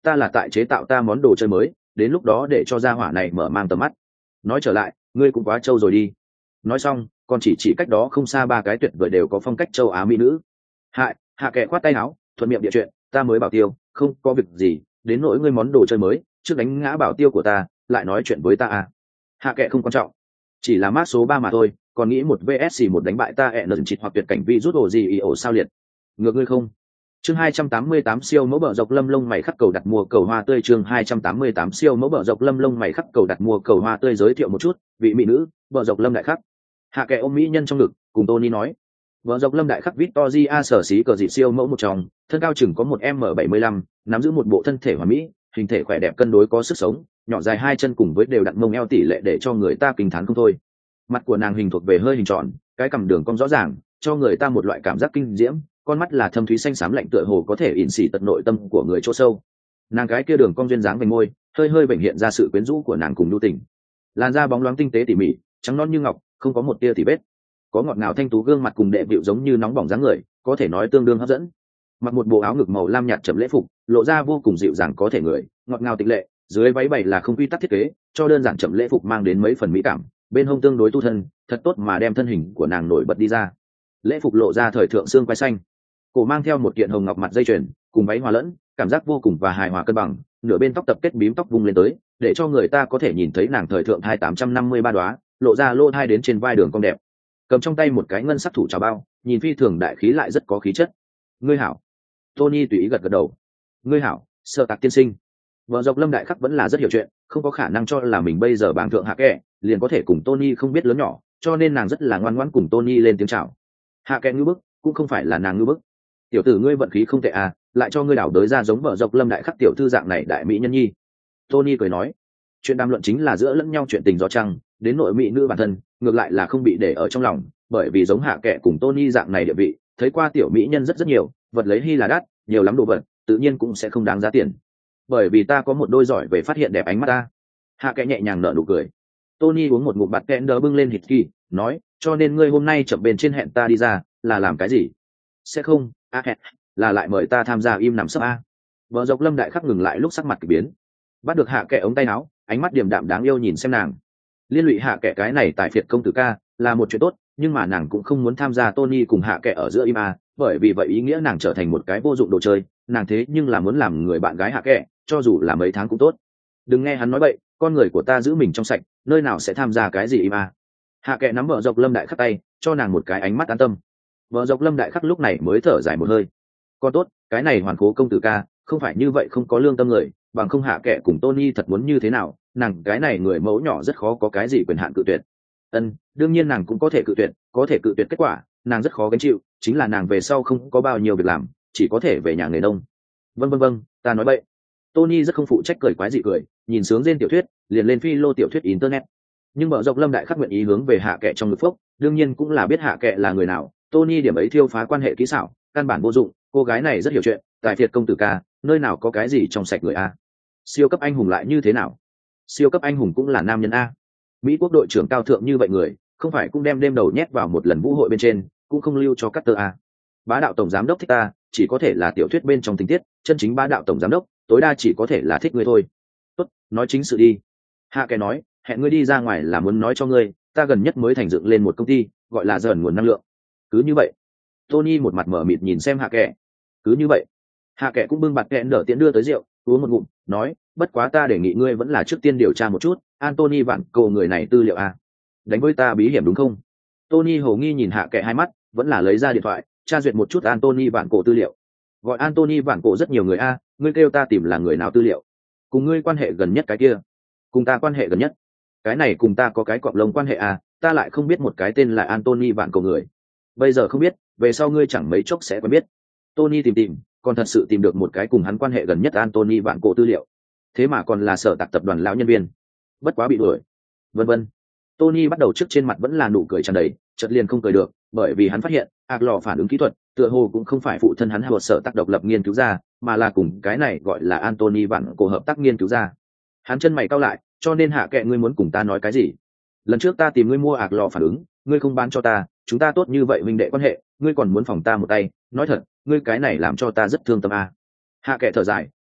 Speaker 1: ta là tại chế tạo ta món đồ chơi mới, đến lúc đó để cho gia hỏa này mở mang tầm mắt. Nói trở lại, ngươi cũng quá trâu rồi đi. Nói xong, còn chỉ chỉ cách đó không xa ba cái tuyệt vời đều có phong cách châu Á mỹ nữ. Hại, hạ kệ khoát tay áo, thuận miệng địa chuyện, ta mới bảo tiêu, không có việc gì, đến nỗi ngươi món đồ chơi mới, trước đánh ngã bảo tiêu của ta, lại nói chuyện với ta à. Hạ kệ không quan trọng, chỉ là mát số ba mà thôi, còn nghĩ một vs một đánh bại ta ẹ nần chịt hoặc tuyệt cảnh vi rút ổ gì ý ổ sao liệt. Ngược ngươi không. Chương hai trăm tám mươi tám siêu mẫu bờ dọc lâm lông mày khắc cầu đặt mua cầu hoa tươi chương hai trăm tám mươi tám siêu mẫu bờ dọc lâm lông mày khắc cầu đặt mua cầu hoa tươi giới thiệu một chút, vị mỹ nữ, bờ dọc lâm đại khắc. Hạ kệ ôm mỹ nhân trong ngực, cùng Tony nói. Bờ dọc lâm đại khắc Victoria sở xí cờ dị siêu mẫu một trong, thân cao chừng có một m bảy mươi lăm, nắm giữ một bộ thân thể hoàn mỹ, hình thể khỏe đẹp cân đối có sức sống, nhỏ dài hai chân cùng với đều đặn mông eo tỷ lệ để cho người ta kinh thán không thôi. Mặt của nàng hình thuộc về hơi hình tròn, cái cằm đường cong rõ ràng, cho người ta một loại cảm giác kinh diễm, con mắt là thâm thúy xanh xám lạnh tựa hồ có thể ỉn xỉ tận nội tâm của người chỗ sâu. Nàng cái kia đường cong duyên dáng vành môi, hơi hơi bệnh hiện ra sự quyến rũ của nàng cùng nhu tình. Làn da bóng loáng tinh tế tỉ mỉ, trắng non như ngọc, không có một tia tỉ vết. Có ngọt ngào thanh tú gương mặt cùng đệ vịu giống như nóng bỏng dáng người, có thể nói tương đương hấp dẫn. Mặc một bộ áo ngực màu lam nhạt chậm lễ phục, lộ ra vô cùng dịu dàng có thể người, ngọt ngào tịch lệ, dưới váy bày là không quy tắc thiết kế, cho đơn giản chậm lễ phục mang đến mấy phần mỹ cảm, bên hông tương đối tu thân, thật tốt mà đem thân hình của nàng nổi bật đi ra. Lễ phục lộ ra thời thượng xương quai xanh, cổ mang theo một kiện hồng ngọc mặt dây chuyền, cùng váy hòa lẫn, cảm giác vô cùng và hài hòa cân bằng, nửa bên tóc tập kết bím tóc vung lên tới, để cho người ta có thể nhìn thấy nàng thời thượng hai tám trăm năm mươi ba đóa, lộ ra lô hai đến trên vai đường cong đẹp. Cầm trong tay một cái ngân sắc thủ trà bao, nhìn phi thường đại khí lại rất có khí chất. Ngươi hảo. Tony tùy ý gật gật đầu. Ngươi hảo, Sở Tạc tiên sinh. Vợ dọc lâm đại khắc vẫn là rất hiểu chuyện, không có khả năng cho là mình bây giờ bảng thượng hạ kệ liền có thể cùng Tony không biết lớn nhỏ, cho nên nàng rất là ngoan ngoãn cùng Tony lên tiếng chào. Hạ kệ ngư bức, cũng không phải là nàng ngư bức. Tiểu tử ngươi vận khí không tệ à, lại cho ngươi đảo đới ra giống vợ dọc lâm đại khắc tiểu thư dạng này đại mỹ nhân nhi. Tony cười nói, chuyện đàm luận chính là giữa lẫn nhau chuyện tình gió trăng, đến nội mỹ nữ bản thân, ngược lại là không bị để ở trong lòng, bởi vì giống hạ kệ cùng Tony dạng này địa vị, thấy qua tiểu mỹ nhân rất rất nhiều, vật lấy hy là đắt, nhiều lắm đồ vật, tự nhiên cũng sẽ không đáng giá tiền. Bởi vì ta có một đôi giỏi về phát hiện đẹp ánh mắt ta. Hạ kệ nhẹ nhàng nở nụ cười. Tony uống một ngụm bạt kẽn đỡ bưng lên hít kỳ, nói, cho nên ngươi hôm nay chậm bên trên hẹn ta đi ra, là làm cái gì? Sẽ không, a hẹn, là lại mời ta tham gia im nằm sấp a. Vợ dọc lâm đại khắc ngừng lại lúc sắc mặt kỳ biến, bắt được hạ kệ ống tay áo, ánh mắt điềm đạm đáng yêu nhìn xem nàng. Liên lụy hạ kệ cái này tại phiệt công tử ca là một chuyện tốt, nhưng mà nàng cũng không muốn tham gia Tony cùng hạ kệ ở giữa im a, bởi vì vậy ý nghĩa nàng trở thành một cái vô dụng đồ chơi, nàng thế nhưng là muốn làm người bạn gái hạ kệ, cho dù là mấy tháng cũng tốt. Đừng nghe hắn nói bậy, con người của ta giữ mình trong sạch, nơi nào sẽ tham gia cái gì im a. Hạ kệ nắm vợ dọc lâm đại khắc tay, cho nàng một cái ánh mắt an tâm. Vợ dọc lâm đại khắc lúc này mới thở dài một hơi. Con tốt, cái này hoàn cố công tử ca không phải như vậy, không có lương tâm người, bằng không hạ kệ cùng Tony thật muốn như thế nào, nàng cái này người mẫu nhỏ rất khó có cái gì quyền hạn cự tuyệt. Ân, đương nhiên nàng cũng có thể cự tuyệt, có thể cự tuyệt kết quả nàng rất khó gánh chịu, chính là nàng về sau không có bao nhiêu việc làm, chỉ có thể về nhà nghề nông. Vân vân vân, ta nói bậy. Tony rất không phụ trách, cười quái dị cười, nhìn sướng trên tiểu thuyết, liền lên phi lô tiểu thuyết internet. Nhưng mở rộng lâm đại khắc nguyện ý hướng về hạ kệ trong ngực phốc, đương nhiên cũng là biết hạ kệ là người nào. Tony điểm ấy thiêu phá quan hệ kỹ xảo, căn bản vô dụng, cô gái này rất hiểu chuyện, tài phiệt công tử ca, nơi nào có cái gì trong sạch người a. Siêu cấp anh hùng lại như thế nào? Siêu cấp anh hùng cũng là nam nhân a. Mỹ quốc đội trưởng cao thượng như vậy người, không phải cũng đem đêm đầu nhét vào một lần vũ hội bên trên, cũng không lưu cho Carter a. Bá đạo tổng giám đốc thích ta, chỉ có thể là tiểu thuyết bên trong tình tiết, chân chính bá đạo tổng giám đốc, tối đa chỉ có thể là thích ngươi thôi. Tốt, nói chính sự đi. Hạ kệ nói, hẹn ngươi đi ra ngoài là muốn nói cho ngươi, ta gần nhất mới thành dựng lên một công ty, gọi là dần nguồn năng lượng. Cứ như vậy. Tony một mặt mở mịt nhìn xem hạ kệ. Cứ như vậy. Hạ kệ cũng bưng bạt kẹn đỡ tiện đưa tới rượu, uống một ngụm, nói, bất quá ta đề nghị ngươi vẫn là trước tiên điều tra một chút, Anthony vạn cổ người này tư liệu a. Đánh với ta bí hiểm đúng không? Tony hồ nghi nhìn hạ kệ hai mắt, vẫn là lấy ra điện thoại, tra duyệt một chút Anthony vạn cổ tư liệu. Gọi Anthony vạn cổ rất nhiều người a, ngươi kêu ta tìm là người nào tư liệu? Cùng ngươi quan hệ gần nhất cái kia. Cùng ta quan hệ gần nhất. Cái này cùng ta có cái cọp lông quan hệ a, ta lại không biết một cái tên là Anthony vạn cổ người. Bây giờ không biết, về sau ngươi chẳng mấy chốc sẽ quen biết. Tony tìm tìm, còn thật sự tìm được một cái cùng hắn quan hệ gần nhất Anthony vạn cổ tư liệu. Thế mà còn là sở tạc tập đoàn lão nhân viên. Bất quá bị đuổi. Vân vân. Tony bắt đầu trước trên mặt vẫn là nụ cười tràn đầy, chợt liền không cười được, bởi vì hắn phát hiện, ạc lò phản ứng kỹ thuật, tựa hồ cũng không phải phụ thân hắn hay sở tác độc lập nghiên cứu ra, mà là cùng cái này gọi là Anthony vạn cổ hợp tác nghiên cứu ra. Hắn chân mày cau lại, cho nên hạ kệ ngươi muốn cùng ta nói cái gì? Lần trước ta tìm ngươi mua ạc lò phản ứng, ngươi không bán cho ta, chúng ta tốt như vậy huynh đệ quan hệ, ngươi còn muốn phòng ta một tay, nói thật, ngươi cái này làm cho ta rất thương tâm a. Hạ kệ thở dài,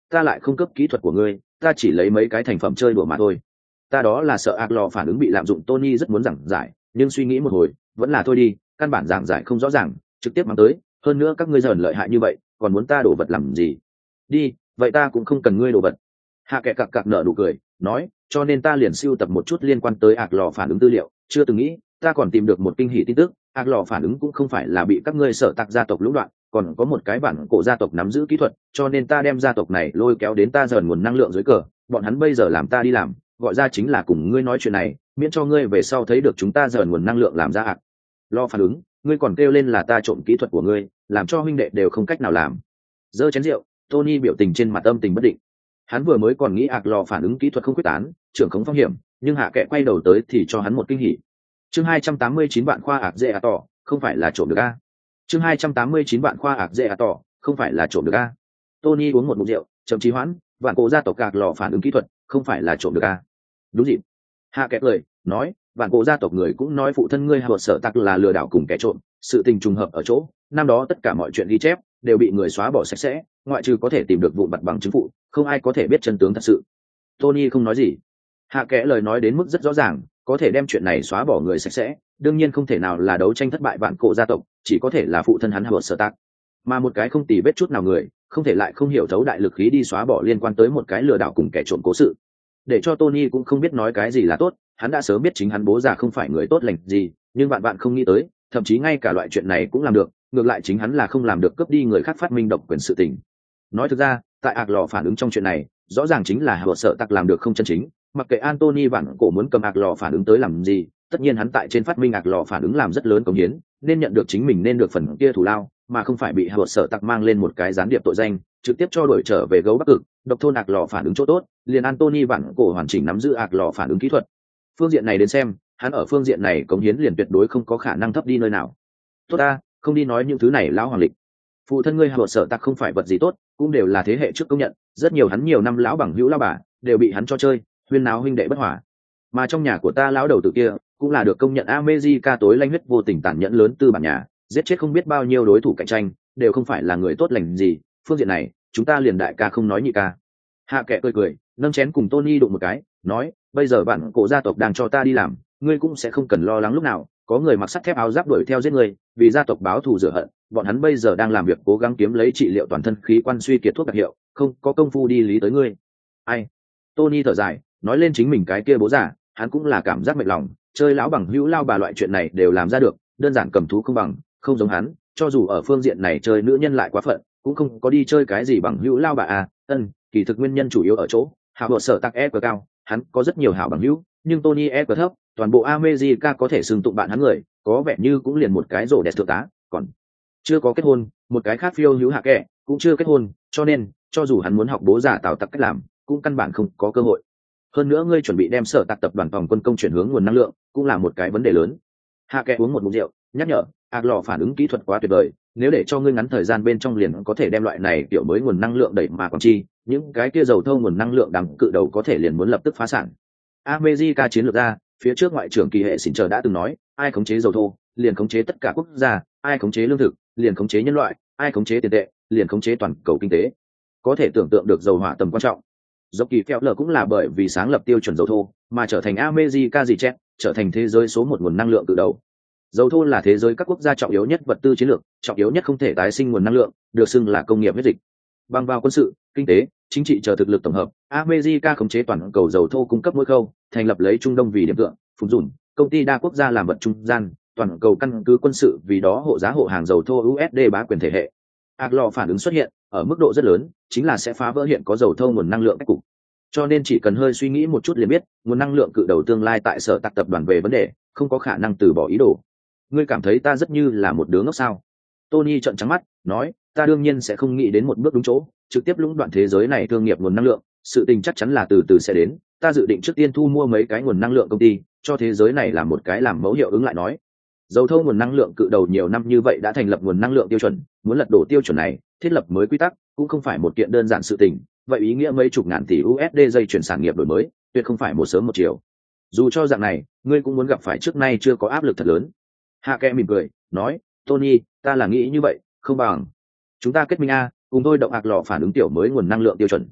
Speaker 1: ta lại không cấp kỹ thuật của ngươi, ta chỉ lấy mấy cái thành phẩm chơi đùa mà thôi. Ta đó là sợ ác lò phản ứng bị lạm dụng. Tony rất muốn giảng giải, nhưng suy nghĩ một hồi vẫn là thôi đi, căn bản giảng giải không rõ ràng, trực tiếp mắng tới, hơn nữa các ngươi dởn lợi hại như vậy còn muốn ta đổ vật làm gì? Đi, vậy ta cũng không cần ngươi đổ vật. Hạ kệ cặc cặc nở nụ cười, nói, cho nên ta liền sưu tập một chút liên quan tới ác lò phản ứng tư liệu, chưa từng nghĩ ta còn tìm được một kinh hỉ tin tức. Ác lò phản ứng cũng không phải là bị các ngươi sở tạc gia tộc lũng đoạn, còn có một cái bản cổ gia tộc nắm giữ kỹ thuật, cho nên ta đem gia tộc này lôi kéo đến ta dần nguồn năng lượng dưới cờ, bọn hắn bây giờ làm ta đi làm, gọi ra chính là cùng ngươi nói chuyện này, miễn cho ngươi về sau thấy được chúng ta dần nguồn năng lượng làm ra ác lo phản ứng, ngươi còn kêu lên là ta trộm kỹ thuật của ngươi, làm cho huynh đệ đều không cách nào làm. Giơ chén rượu, Tony biểu tình trên mặt âm tình bất định. Hắn vừa mới còn nghĩ ác lò phản ứng kỹ thuật không quyết tán, trưởng khống phong hiểm, nhưng hạ kệ quay đầu tới thì cho hắn một kinh hỉ. Chương hai trăm tám mươi chín vạn khoa ạc dễ à tỏ, không phải là trộm được a. Chương hai trăm tám mươi chín vạn khoa ạc dễ à tỏ, không phải là trộm được a. Tony uống một ngụm rượu, chậm chí hoãn, vạn cổ gia tộc ạc lò phản ứng kỹ thuật, không phải là trộm được a. Đúng dịp. Hạ kệ cười, nói, vạn cổ gia tộc người cũng nói phụ thân ngươi hợp sở tặc là lừa đảo cùng kẻ trộm, sự tình trùng hợp ở chỗ, năm đó tất cả mọi chuyện ghi chép đều bị người xóa bỏ sạch sẽ, ngoại trừ có thể tìm được vụn vặt bằng chứng phụ, không ai có thể biết chân tướng thật sự. Tony không nói gì. Hạ kệ lời nói đến mức rất rõ ràng, có thể đem chuyện này xóa bỏ người sạch sẽ, đương nhiên không thể nào là đấu tranh thất bại vạn cổ gia tộc, chỉ có thể là phụ thân hắn hợp sở tặc. Mà một cái không tì vết chút nào người, không thể lại không hiểu thấu đại lực khí đi xóa bỏ liên quan tới một cái lừa đảo cùng kẻ trộm cố sự. Để cho Tony cũng không biết nói cái gì là tốt, hắn đã sớm biết chính hắn bố già không phải người tốt lành gì, nhưng bạn bạn không nghĩ tới, thậm chí ngay cả loại chuyện này cũng làm được, ngược lại chính hắn là không làm được cướp đi người khác phát minh độc quyền sự tình. Nói thực ra, tại ác lò phản ứng trong chuyện này, rõ ràng chính là hợp sở tặc làm được không chân chính, mặc kệ Anthony vạn cổ muốn cầm ác lò phản ứng tới làm gì, tất nhiên hắn tại trên phát minh ác lò phản ứng làm rất lớn công hiến, nên nhận được chính mình nên được phần kia thù lao, mà không phải bị hợp sở tặc mang lên một cái gián điệp tội danh, trực tiếp cho đuổi trở về gấu Bắc Cực, độc thôn ác lò phản ứng chỗ tốt, liền Anthony vạn cổ hoàn chỉnh nắm giữ ác lò phản ứng kỹ thuật. Phương diện này đến xem, hắn ở phương diện này cống hiến liền tuyệt đối không có khả năng thấp đi nơi nào. Tốt ta, không đi nói những thứ này lão hoàng lịch. Phụ thân ngươi hợp sở tặc không phải vật gì tốt, cũng đều là thế hệ trước công nhận, rất nhiều hắn nhiều năm lão bằng hữu lão bà đều bị hắn cho chơi, huyên náo huynh đệ bất hòa. Mà trong nhà của ta lão đầu tử kia cũng là được công nhận America tối lanh huyết vô tình tàn nhẫn lớn tư bản nhà, giết chết không biết bao nhiêu đối thủ cạnh tranh, đều không phải là người tốt lành gì. Phương diện này, chúng ta liền đại ca không nói nhị ca. Hạ kệ cười cười, nâng chén cùng Tony đụng một cái, nói, bây giờ bạn cổ gia tộc đang cho ta đi làm, ngươi cũng sẽ không cần lo lắng lúc nào có người mặc sắt thép áo giáp đuổi theo giết ngươi, vì gia tộc báo thù rửa hận, bọn hắn bây giờ đang làm việc cố gắng kiếm lấy trị liệu toàn thân khí quan suy kiệt thuốc đặc hiệu, không có công phu đi lý tới ngươi. Ai? Tony thở dài, nói lên chính mình cái kia bố giả, hắn cũng là cảm giác mệt lòng, chơi lão bằng hữu lao bà loại chuyện này đều làm ra được, đơn giản cầm thú không bằng, không giống hắn, cho dù ở phương diện này chơi nữ nhân lại quá phận, cũng không có đi chơi cái gì bằng hữu lao bà à. Ân, kỳ thực nguyên nhân chủ yếu ở chỗ hảo bột sở tắc e cờ cao, hắn có rất nhiều hảo bằng hữu, nhưng Tony e cờ thấp, toàn bộ America có thể xưng tụng bạn hắn người, có vẻ như cũng liền một cái rổ đẹp thượng tá, còn chưa có kết hôn, một cái khác phiêu hữu hạ kệ cũng chưa kết hôn, cho nên cho dù hắn muốn học bố giả tạo tặc cách làm, cũng căn bản không có cơ hội. Hơn nữa ngươi chuẩn bị đem sở tạc tập đoàn phòng quân công chuyển hướng nguồn năng lượng, cũng là một cái vấn đề lớn. Hạ kệ uống một ngụm rượu, nhắc nhở, ác lò phản ứng kỹ thuật quá tuyệt vời, nếu để cho ngươi ngắn thời gian bên trong liền có thể đem loại này kiểu mới nguồn năng lượng đẩy mà còn chi, những cái kia dầu thô nguồn năng lượng đằng cự đầu có thể liền muốn lập tức phá sản. America chiến lược ra, phía trước ngoại trưởng kỳ hệ xỉn chờ đã từng nói, ai khống chế dầu thô, liền khống chế tất cả quốc gia, ai khống chế lương thực, liền khống chế nhân loại, ai khống chế tiền tệ, liền khống chế toàn cầu kinh tế. Có thể tưởng tượng được dầu hỏa tầm quan trọng. Dốc kỳ phèo lờ cũng là bởi vì sáng lập tiêu chuẩn dầu thô, mà trở thành America gì chết, trở thành thế giới số một nguồn năng lượng cự đầu. Dầu thô là thế giới các quốc gia trọng yếu nhất vật tư chiến lược, trọng yếu nhất không thể tái sinh nguồn năng lượng, được xưng là công nghiệp huyết dịch. Bằng vào quân sự, kinh tế, chính trị chờ thực lực tổng hợp, America khống chế toàn cầu dầu thô cung cấp mỗi khâu, thành lập lấy Trung Đông vì điểm tựa, phun dùn, công ty đa quốc gia làm vật trung gian, toàn cầu căn cứ quân sự vì đó hộ giá hộ hàng dầu thô u ét đê bá quyền thể hệ. Ác lò phản ứng xuất hiện ở mức độ rất lớn, chính là sẽ phá vỡ hiện có dầu thô nguồn năng lượng cách cục. Cho nên chỉ cần hơi suy nghĩ một chút liền biết, nguồn năng lượng cự đầu tương lai tại sở tạc tập đoàn về vấn đề, không có khả năng từ bỏ ý đồ. Ngươi cảm thấy ta rất như là một đứa ngốc sao? Tony trợn trắng mắt, nói, ta đương nhiên sẽ không nghĩ đến một bước đúng chỗ, trực tiếp lũng đoạn thế giới này thương nghiệp nguồn năng lượng, sự tình chắc chắn là từ từ sẽ đến, ta dự định trước tiên thu mua mấy cái nguồn năng lượng công ty, cho thế giới này làm một cái làm mẫu hiệu ứng lại nói. Dầu thô nguồn năng lượng cự đầu nhiều năm như vậy đã thành lập nguồn năng lượng tiêu chuẩn, muốn lật đổ tiêu chuẩn này, thiết lập mới quy tắc, cũng không phải một kiện đơn giản sự tình, vậy ý nghĩa mấy chục ngàn tỷ u ét đê dây chuyển sản nghiệp đổi mới, tuyệt không phải một sớm một chiều. Dù cho dạng này, ngươi cũng muốn gặp phải trước nay chưa có áp lực thật lớn. Hạ kệ mỉm cười, nói, Tony, ta là nghĩ như vậy, không bằng chúng ta kết minh a, cùng tôi động ạc lò phản ứng tiểu mới nguồn năng lượng tiêu chuẩn,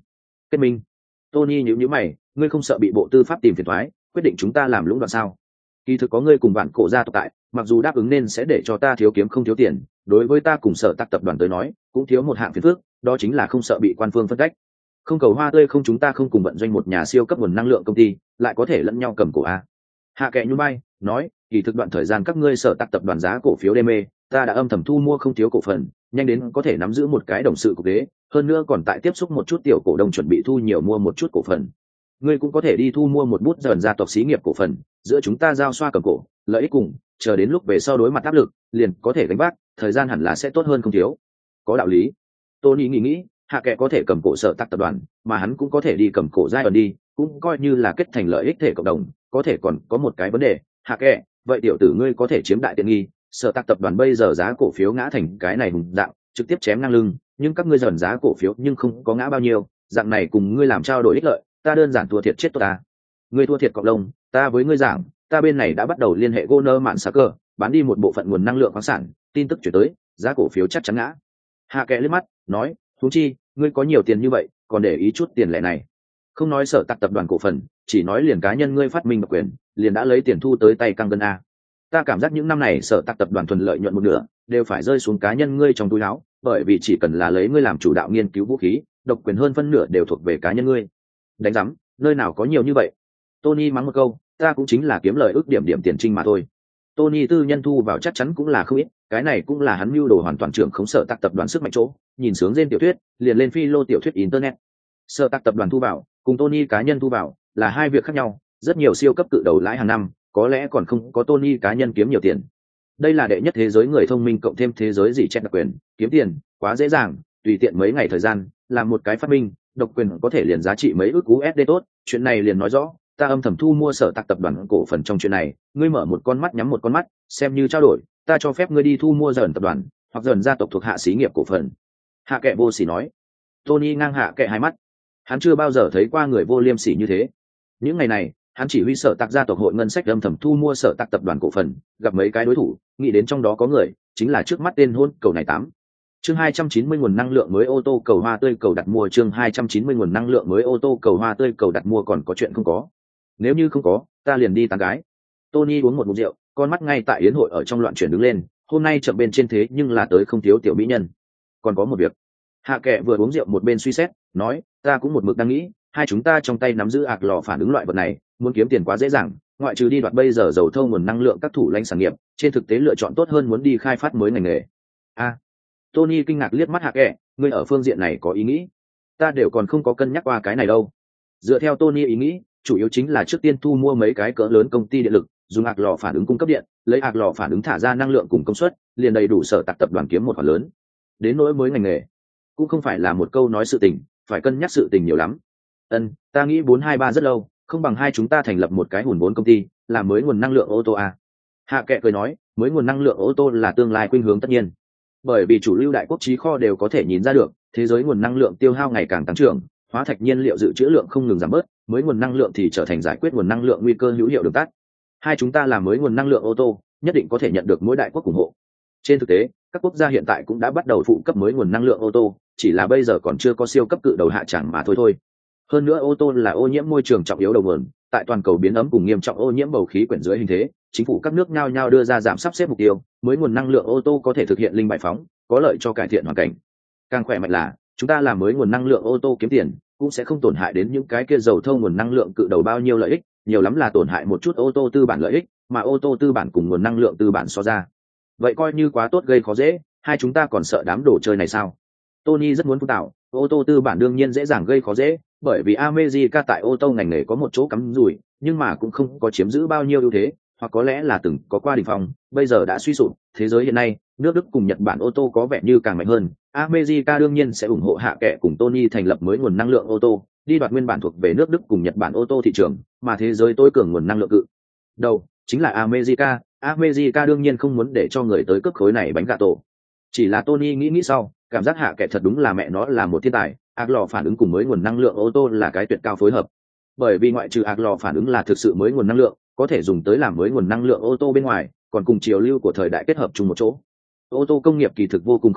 Speaker 1: Kết minh? Tony nhíu nhíu mày, ngươi không sợ bị bộ tư pháp tìm phiền toái, quyết định chúng ta làm lũng đoạn sao? Kỳ thực có ngươi cùng bạn cổ gia tộc tại, mặc dù đáp ứng nên sẽ để cho ta thiếu kiếm không thiếu tiền, đối với ta cùng sở tác tập đoàn tới nói cũng thiếu một hạng phiền phức, đó chính là không sợ bị quan phương phân cách. Không cầu hoa tươi không, chúng ta không cùng vận doanh một nhà siêu cấp nguồn năng lượng công ty, lại có thể lẫn nhau cầm cổ a. Hạ Kệ nhún vai nói, kỳ thực đoạn thời gian các ngươi sở tác tập đoàn giá cổ phiếu đê mê, ta đã âm thầm thu mua không thiếu cổ phần, nhanh đến có thể nắm giữ một cái đồng sự cục đế, hơn nữa còn tại tiếp xúc một chút tiểu cổ đông chuẩn bị thu nhiều mua một chút cổ phần. Ngươi cũng có thể đi thu mua một bút dần gia tộc xí nghiệp cổ phần, giữa chúng ta giao xoa cầm cổ, lợi ích cùng, chờ đến lúc về sau đối mặt áp lực, liền có thể gánh vác, thời gian hẳn là sẽ tốt hơn không thiếu. Có đạo lý. Tony nghĩ nghĩ, Hạ Kệ có thể cầm cổ sở tác tập đoàn, mà hắn cũng có thể đi cầm cổ giai ẩn đi, cũng coi như là kết thành lợi ích thể cộng đồng. Có thể còn có một cái vấn đề, Hạ Kệ, vậy tiểu tử ngươi có thể chiếm đại tiện nghi, sở tác tập đoàn bây giờ giá cổ phiếu ngã thành cái này hùng dạng, trực tiếp chém ngang lưng, nhưng các ngươi dần giá cổ phiếu nhưng không có ngã bao nhiêu, dạng này cùng ngươi làm trao đổi ích lợi, ta đơn giản thua thiệt chết tôi ta. Ngươi thua thiệt cộng đồng, ta với ngươi giảng, ta bên này đã bắt đầu liên hệ Goner mạn xà cơ, bán đi một bộ phận nguồn năng lượng khoáng sản, tin tức chuyển tới, giá cổ phiếu chắc chắn ngã. Hạ Kệ liếc mắt, nói, huống chi, ngươi có nhiều tiền như vậy, còn để ý chút tiền lẻ này. Không nói sở tạc tập đoàn cổ phần, chỉ nói liền cá nhân ngươi phát minh độc quyền, liền đã lấy tiền thu tới tay căng gân a. Ta cảm giác những năm này sở tạc tập đoàn thuần lợi nhuận một nửa, đều phải rơi xuống cá nhân ngươi trong túi áo, bởi vì chỉ cần là lấy ngươi làm chủ đạo nghiên cứu vũ khí, độc quyền hơn phân nửa đều thuộc về cá nhân ngươi. Đánh rắm, nơi nào có nhiều như vậy. Tony mắng một câu, ta cũng chính là kiếm lời ước điểm điểm tiền trinh mà thôi. Tony tư nhân thu vào chắc chắn cũng là không ít, cái này cũng là hắn mưu đồ hoàn toàn trưởng khống sở tác tập đoàn sức mạnh chỗ, nhìn sướng trên tiểu thuyết, liền lên phi lô tiểu thuyết internet. Sở tác tập đoàn thu vào, cùng Tony cá nhân thu vào, là hai việc khác nhau, rất nhiều siêu cấp cự đầu lãi hàng năm, có lẽ còn không có Tony cá nhân kiếm nhiều tiền. Đây là đệ nhất thế giới người thông minh cộng thêm thế giới gì chết đặc quyền, kiếm tiền, quá dễ dàng, tùy tiện mấy ngày thời gian, làm một cái phát minh, độc quyền có thể liền giá trị mấy ức u ét đê tốt, chuyện này liền nói rõ, ta âm thầm thu mua sở tạc tập đoàn cổ phần trong chuyện này, ngươi mở một con mắt nhắm một con mắt, xem như trao đổi, ta cho phép ngươi đi thu mua dần tập đoàn, hoặc dần gia tộc thuộc hạ xí nghiệp cổ phần. Hạ Kệ vô sỉ nói. Tony ngang Hạ Kệ hai mắt, hắn chưa bao giờ thấy qua người vô liêm sỉ như thế. Những ngày này, hắn chỉ huy sở tạc gia tộc hội ngân sách âm thầm thu mua sở tạc tập đoàn cổ phần, gặp mấy cái đối thủ, nghĩ đến trong đó có người, chính là trước mắt tên hôn cầu này tám. Chương hai trăm chín mươi nguồn năng lượng mới ô tô cầu hoa tươi cầu đặt mua, chương hai trăm chín mươi nguồn năng lượng mới ô tô cầu hoa tươi cầu đặt mua, còn có chuyện không có. Nếu như không có, ta liền đi tán gái. Tony uống một ngụm rượu, con mắt ngay tại yến hội ở trong loạn chuyển đứng lên, hôm nay chậm bên trên thế nhưng là tới không thiếu tiểu mỹ nhân. Còn có một việc. Hạ Kệ vừa uống rượu một bên suy xét, nói, ta cũng một mực đang nghĩ, hai chúng ta trong tay nắm giữ ạc lò phản ứng loại vật này, muốn kiếm tiền quá dễ dàng, ngoại trừ đi đoạt bây giờ dầu thô nguồn năng lượng các thủ lãnh sản nghiệp, trên thực tế lựa chọn tốt hơn muốn đi khai phát mới ngành nghề. A. Tony kinh ngạc liếc mắt Hạ Kệ, ngươi ở phương diện này có ý nghĩ? Ta đều còn không có cân nhắc qua cái này đâu. Dựa theo Tony ý nghĩ, chủ yếu chính là trước tiên thu mua mấy cái cỡ lớn công ty điện lực, dùng ạc lò phản ứng cung cấp điện, lấy ạc lò phản ứng thả ra năng lượng cùng công suất, liền đầy đủ sở tạc tập đoàn kiếm một khoản lớn. Đến nỗi mới ngành nghề, cũng không phải là một câu nói sự tình, phải cân nhắc sự tình nhiều lắm. Ân, ta nghĩ bốn hai ba rất lâu, không bằng hai chúng ta thành lập một cái hùn vốn công ty, làm mới nguồn năng lượng ô tô a. Hạ Kệ cười nói, mới nguồn năng lượng ô tô là tương lai khuynh hướng tất nhiên. Bởi vì chủ lưu đại quốc trí kho đều có thể nhìn ra được, thế giới nguồn năng lượng tiêu hao ngày càng tăng trưởng, hóa thạch nhiên liệu dự trữ lượng không ngừng giảm bớt, mới nguồn năng lượng thì trở thành giải quyết nguồn năng lượng nguy cơ hữu hiệu đường tắt. Hai chúng ta làm mới nguồn năng lượng ô tô, nhất định có thể nhận được mỗi đại quốc ủng hộ. Trên thực tế, các quốc gia hiện tại cũng đã bắt đầu phụ cấp mới nguồn năng lượng ô tô, chỉ là bây giờ còn chưa có siêu cấp cự đầu hạ chẳng mà thôi thôi. Hơn nữa ô tô là ô nhiễm môi trường trọng yếu đầu nguồn, tại toàn cầu biến ấm cùng nghiêm trọng ô nhiễm bầu khí quyển dưới hình thế, chính phủ các nước nhao nhao đưa ra giảm sắp xếp mục tiêu, mới nguồn năng lượng ô tô có thể thực hiện linh bại phóng, có lợi cho cải thiện hoàn cảnh. Càng khỏe mạnh là, chúng ta làm mới nguồn năng lượng ô tô kiếm tiền, cũng sẽ không tổn hại đến những cái kia dầu thô nguồn năng lượng cự đầu bao nhiêu lợi ích, nhiều lắm là tổn hại một chút ô tô tư bản lợi ích, mà ô tô tư bản cùng nguồn năng lượng tư bản so ra. Vậy coi như quá tốt gây khó dễ, hai chúng ta còn sợ đám đồ chơi này sao? Tony rất muốn phun tạo, ô tô tư bản đương nhiên dễ dàng gây khó dễ, bởi vì America tại ô tô ngành nghề có một chỗ cắm rủi, nhưng mà cũng không có chiếm giữ bao nhiêu ưu thế, hoặc có lẽ là từng có qua đỉnh phong, bây giờ đã suy sụp. Thế giới hiện nay, nước Đức cùng Nhật Bản ô tô có vẻ như càng mạnh hơn. America đương nhiên sẽ ủng hộ Hạ Kệ cùng Tony thành lập mới nguồn năng lượng ô tô, đi đoạt nguyên bản thuộc về nước Đức cùng Nhật Bản ô tô thị trường, mà thế giới tối cường nguồn năng lượng cự đầu chính là America. America đương nhiên không muốn để cho người tới cướp khối này bánh gà tổ. Chỉ là Tony nghĩ nghĩ sau, cảm giác Hạ Kệ thật đúng là mẹ nó là một thiên tài, ác lò phản ứng cùng mới nguồn năng lượng ô tô là cái tuyệt cao phối hợp. Bởi vì ngoại trừ ác lò phản ứng là thực sự mới nguồn năng lượng, có thể dùng tới làm mới nguồn năng lượng ô tô bên ngoài, còn cùng chiều lưu của thời đại kết hợp chung một chỗ. Ô tô công nghiệp kỳ thực vô cùng khổng lồ,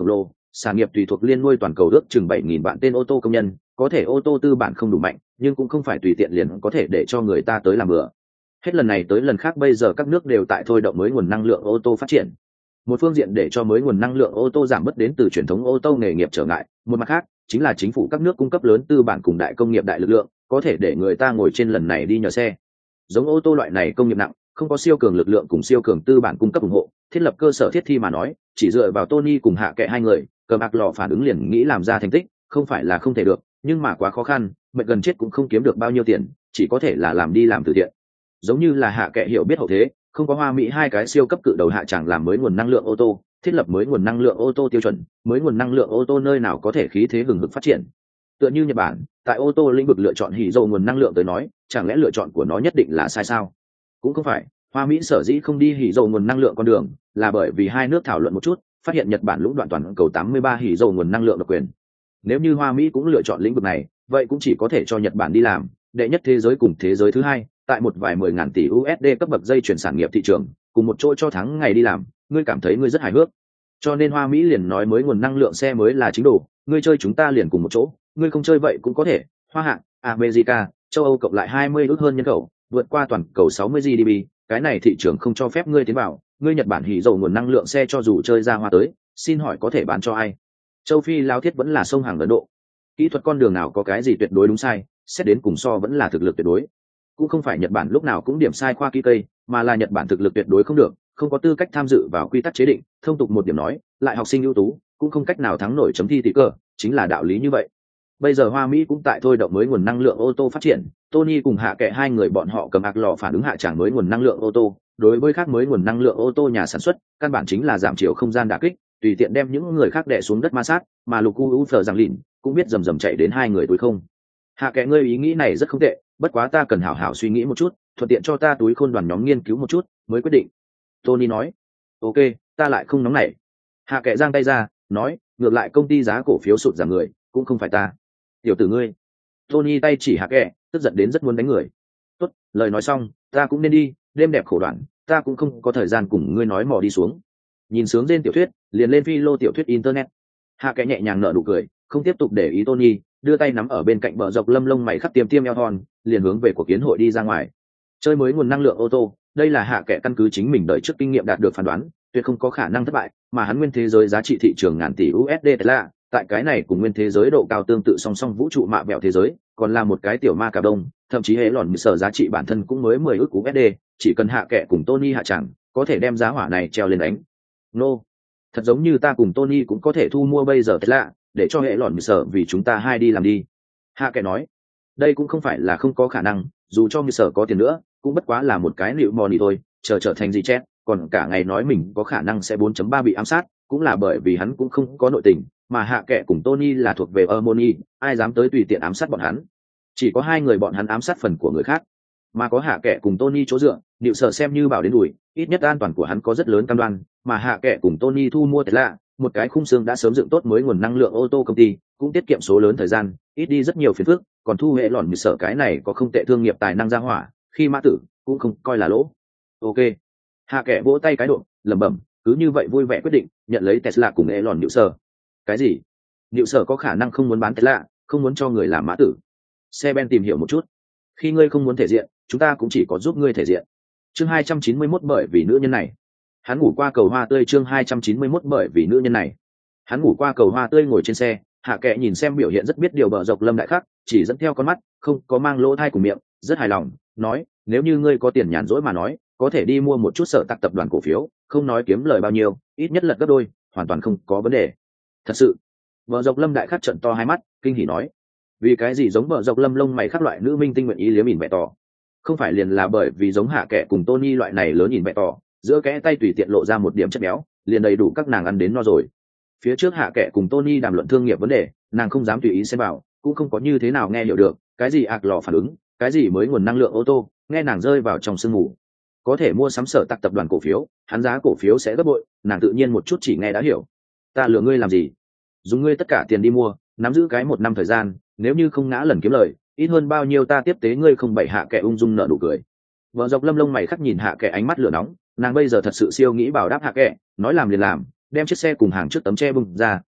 Speaker 1: sản nghiệp tùy thuộc liên nuôi toàn cầu ước chừng bảy nghìn vạn tên ô tô công nhân, có thể ô tô tư bản không đủ mạnh, nhưng cũng không phải tùy tiện liền có thể để cho người ta tới làm bừa. Hết lần này tới lần khác bây giờ các nước đều tại thôi động mới nguồn năng lượng ô tô phát triển. Một phương diện để cho mới nguồn năng lượng ô tô giảm bớt đến từ truyền thống ô tô nghề nghiệp trở ngại, một mặt khác chính là chính phủ các nước cung cấp lớn tư bản cùng đại công nghiệp đại lực lượng, có thể để người ta ngồi trên lần này đi nhờ xe. Giống ô tô loại này công nghiệp nặng, không có siêu cường lực lượng cùng siêu cường tư bản cung cấp ủng hộ, thiết lập cơ sở thiết thi mà nói, chỉ dựa vào Tony cùng hạ kệ hai người, cầm ạc lò phản ứng liền nghĩ làm ra thành tích, không phải là không thể được, nhưng mà quá khó khăn, mệt gần chết cũng không kiếm được bao nhiêu tiền, chỉ có thể là làm đi làm từ thiện. Giống như là hạ kệ hiểu biết hậu thế, không có Hoa Mỹ hai cái siêu cấp cự đầu hạ chẳng làm mới nguồn năng lượng ô tô, thiết lập mới nguồn năng lượng ô tô tiêu chuẩn, mới nguồn năng lượng ô tô nơi nào có thể khí thế hừng hực phát triển. Tựa như Nhật Bản, tại ô tô lĩnh vực lựa chọn hỉ dầu nguồn năng lượng tới nói, chẳng lẽ lựa chọn của nó nhất định là sai sao? Cũng không phải, Hoa Mỹ sở dĩ không đi hỉ dầu nguồn năng lượng con đường, là bởi vì hai nước thảo luận một chút, phát hiện Nhật Bản lũng đoạn toàn cầu tám mươi ba hỉ dầu nguồn năng lượng độc quyền. Nếu như Hoa Mỹ cũng lựa chọn lĩnh vực này, vậy cũng chỉ có thể cho Nhật Bản đi làm, đệ nhất thế giới cùng thế giới thứ hai, tại một vài mười ngàn tỷ u ét đê cấp bậc dây chuyển sản nghiệp thị trường, cùng một chỗ cho thắng ngày đi làm, ngươi cảm thấy ngươi rất hài hước. Cho nên Hoa Mỹ liền nói mới nguồn năng lượng xe mới là chính đồ, ngươi chơi chúng ta liền cùng một chỗ, ngươi không chơi vậy cũng có thể. Hoa Hạ, America, châu Âu cộng lại hai mươi ước hơn nhân khẩu, vượt qua toàn cầu sáu mươi giê đê pê, cái này thị trường không cho phép ngươi tiến vào, ngươi Nhật Bản hỉ dầu nguồn năng lượng xe cho dù chơi ra hoa tới, xin hỏi có thể bán cho ai? Châu Phi lao thiết vẫn là sông hàng Ấn Độ. Kỹ thuật con đường nào có cái gì tuyệt đối đúng sai, xét đến cùng so vẫn là thực lực tuyệt đối. Cũng không phải Nhật Bản lúc nào cũng điểm sai khoa kỹ tây, mà là Nhật Bản thực lực tuyệt đối không được, không có tư cách tham dự vào quy tắc chế định, thông tục một điểm nói, lại học sinh ưu tú, cũng không cách nào thắng nổi chấm thi tỷ cờ, chính là đạo lý như vậy. Bây giờ Hoa Mỹ cũng tại thôi động mới nguồn năng lượng ô tô phát triển, Tony cùng hạ kệ hai người bọn họ cầm ạc lò phản ứng hạ tràng mới nguồn năng lượng ô tô, đối với khác mới nguồn năng lượng ô tô nhà sản xuất, căn bản chính là giảm chiều không gian đả kích, tùy tiện đem những người khác đè xuống đất ma sát, mà lục u phờ rằng lìn cũng biết rầm rầm chạy đến hai người túi không. Hạ kệ ngươi ý nghĩ này rất không tệ, bất quá ta cần hảo hảo suy nghĩ một chút, thuận tiện cho ta túi khôn đoàn nhóm nghiên cứu một chút mới quyết định. Tony nói. Ok, ta lại không nóng nảy. Hạ kệ giang tay ra, nói, ngược lại công ty giá cổ phiếu sụt giảm người, cũng không phải ta. Tiểu tử ngươi. Tony tay chỉ hạ kệ, tức giận đến rất muốn đánh người. Tốt, lời nói xong, ta cũng nên đi, đêm đẹp khổ đoạn, ta cũng không có thời gian cùng ngươi nói mò đi xuống. Nhìn sướng trên tiểu thuyết, liền lên phi lô tiểu thuyết internet. Hạ kệ nhẹ nhàng nở nụ cười, không tiếp tục để ý Tony, đưa tay nắm ở bên cạnh bờ dọc lâm lông mày khắc tiêm tiêm eo thon, liền hướng về cuộc kiến hội đi ra ngoài. Chơi mới nguồn năng lượng ô tô, đây là hạ kệ căn cứ chính mình đợi trước kinh nghiệm đạt được phán đoán, tuyệt không có khả năng thất bại, mà hắn nguyên thế giới giá trị thị trường ngàn tỷ u ét đê là tại cái này cùng nguyên thế giới độ cao tương tự song song vũ trụ mạ bẹo thế giới, còn là một cái tiểu ma cà đông, thậm chí hệ lòn sở giá trị bản thân cũng mới mười ức u ét đê, chỉ cần hạ kệ cùng Tony hạ chẳng, có thể đem giá hỏa này treo lên đánh. Nô, no. Thật giống như ta cùng Tony cũng có thể thu mua bây giờ Tesla, để cho hệ lòn sở vì chúng ta hai đi làm đi. Hạ kệ nói, đây cũng không phải là không có khả năng, dù cho như sở có tiền nữa, cũng bất quá là một cái liệu mò nỉ thôi, chờ trở thành gì chết, còn cả ngày nói mình có khả năng sẽ bốn chấm ba bị ám sát, cũng là bởi vì hắn cũng không có nội tình, mà hạ kệ cùng Tony là thuộc về Harmony, ai dám tới tùy tiện ám sát bọn hắn. Chỉ có hai người bọn hắn ám sát phần của người khác, mà có hạ kệ cùng Tony chỗ dựa, liệu sở xem như bảo đến đuổi, ít nhất an toàn của hắn có rất lớn cam đoan, mà hạ kệ cùng Tony thu mua Tesla, một cái khung xương đã sớm dựng tốt mới nguồn năng lượng ô tô công ty, cũng tiết kiệm số lớn thời gian, ít đi rất nhiều phiền phức, còn thu hệ lòn như sở cái này có không tệ thương nghiệp tài năng ra hỏa, khi mã tử cũng không coi là lỗ. Ok, hạ kệ vỗ tay cái độ, lẩm bẩm, cứ như vậy vui vẻ quyết định nhận lấy Tesla cùng hệ lòn nhự sở. Cái gì? Nhự sở có khả năng không muốn bán Tesla, không muốn cho người làm mã tử. Xe Ben tìm hiểu một chút, khi ngươi không muốn thể diện, chúng ta cũng chỉ có giúp ngươi thể diện. Chương hai trăm chín mươi mốt bởi vì nữ nhân này. Hắn ngủ qua cầu hoa tươi chương hai trăm chín mươi mốt bởi vì nữ nhân này. Hắn ngủ qua cầu hoa tươi ngồi trên xe, hạ kệ nhìn xem biểu hiện rất biết điều bờ dọc lâm đại khắc, chỉ dẫn theo con mắt, không có mang lỗ thai cùng miệng, rất hài lòng, nói, nếu như ngươi có tiền nhàn rỗi mà nói, có thể đi mua một chút sở tạc tập đoàn cổ phiếu, không nói kiếm lời bao nhiêu, ít nhất lật gấp đôi, hoàn toàn không có vấn đề. Thật sự. Bờ dọc lâm đại khắc trợn to hai mắt, kinh hỉ nói, vì cái gì giống bờ dọc lâm lông mày khác loại nữ minh tinh nguyện ý liếm ỉn bẹ tỏ, không phải liền là bởi vì giống hạ kệ cùng Tony loại này lớn ỉn bẹ tỏ, giữa kẽ tay tùy tiện lộ ra một điểm chất béo, liền đầy đủ các nàng ăn đến no rồi. Phía trước hạ kệ cùng Tony đàm luận thương nghiệp vấn đề, nàng không dám tùy ý xem vào, cũng không có như thế nào nghe hiểu được, cái gì ạc lò phản ứng, cái gì mới nguồn năng lượng ô tô, nghe nàng rơi vào trong sương mù. Có thể mua sắm sở tạc tập đoàn cổ phiếu, hắn giá cổ phiếu sẽ gấp bội, nàng tự nhiên một chút chỉ nghe đã hiểu. Ta lừa ngươi làm gì? Dùng ngươi tất cả tiền đi mua, nắm giữ cái một năm thời gian, nếu như không ngã lần kiếm lời, ít hơn bao nhiêu ta tiếp tế ngươi không bảy hạ kệ ung dung nở nụ cười. Vợ dọc lâm lông mày khắc nhìn hạ kệ ánh mắt lửa nóng, nàng bây giờ thật sự siêu nghĩ bảo đáp hạ kệ, nói làm liền làm, đem chiếc xe cùng hàng trước tấm che bung ra,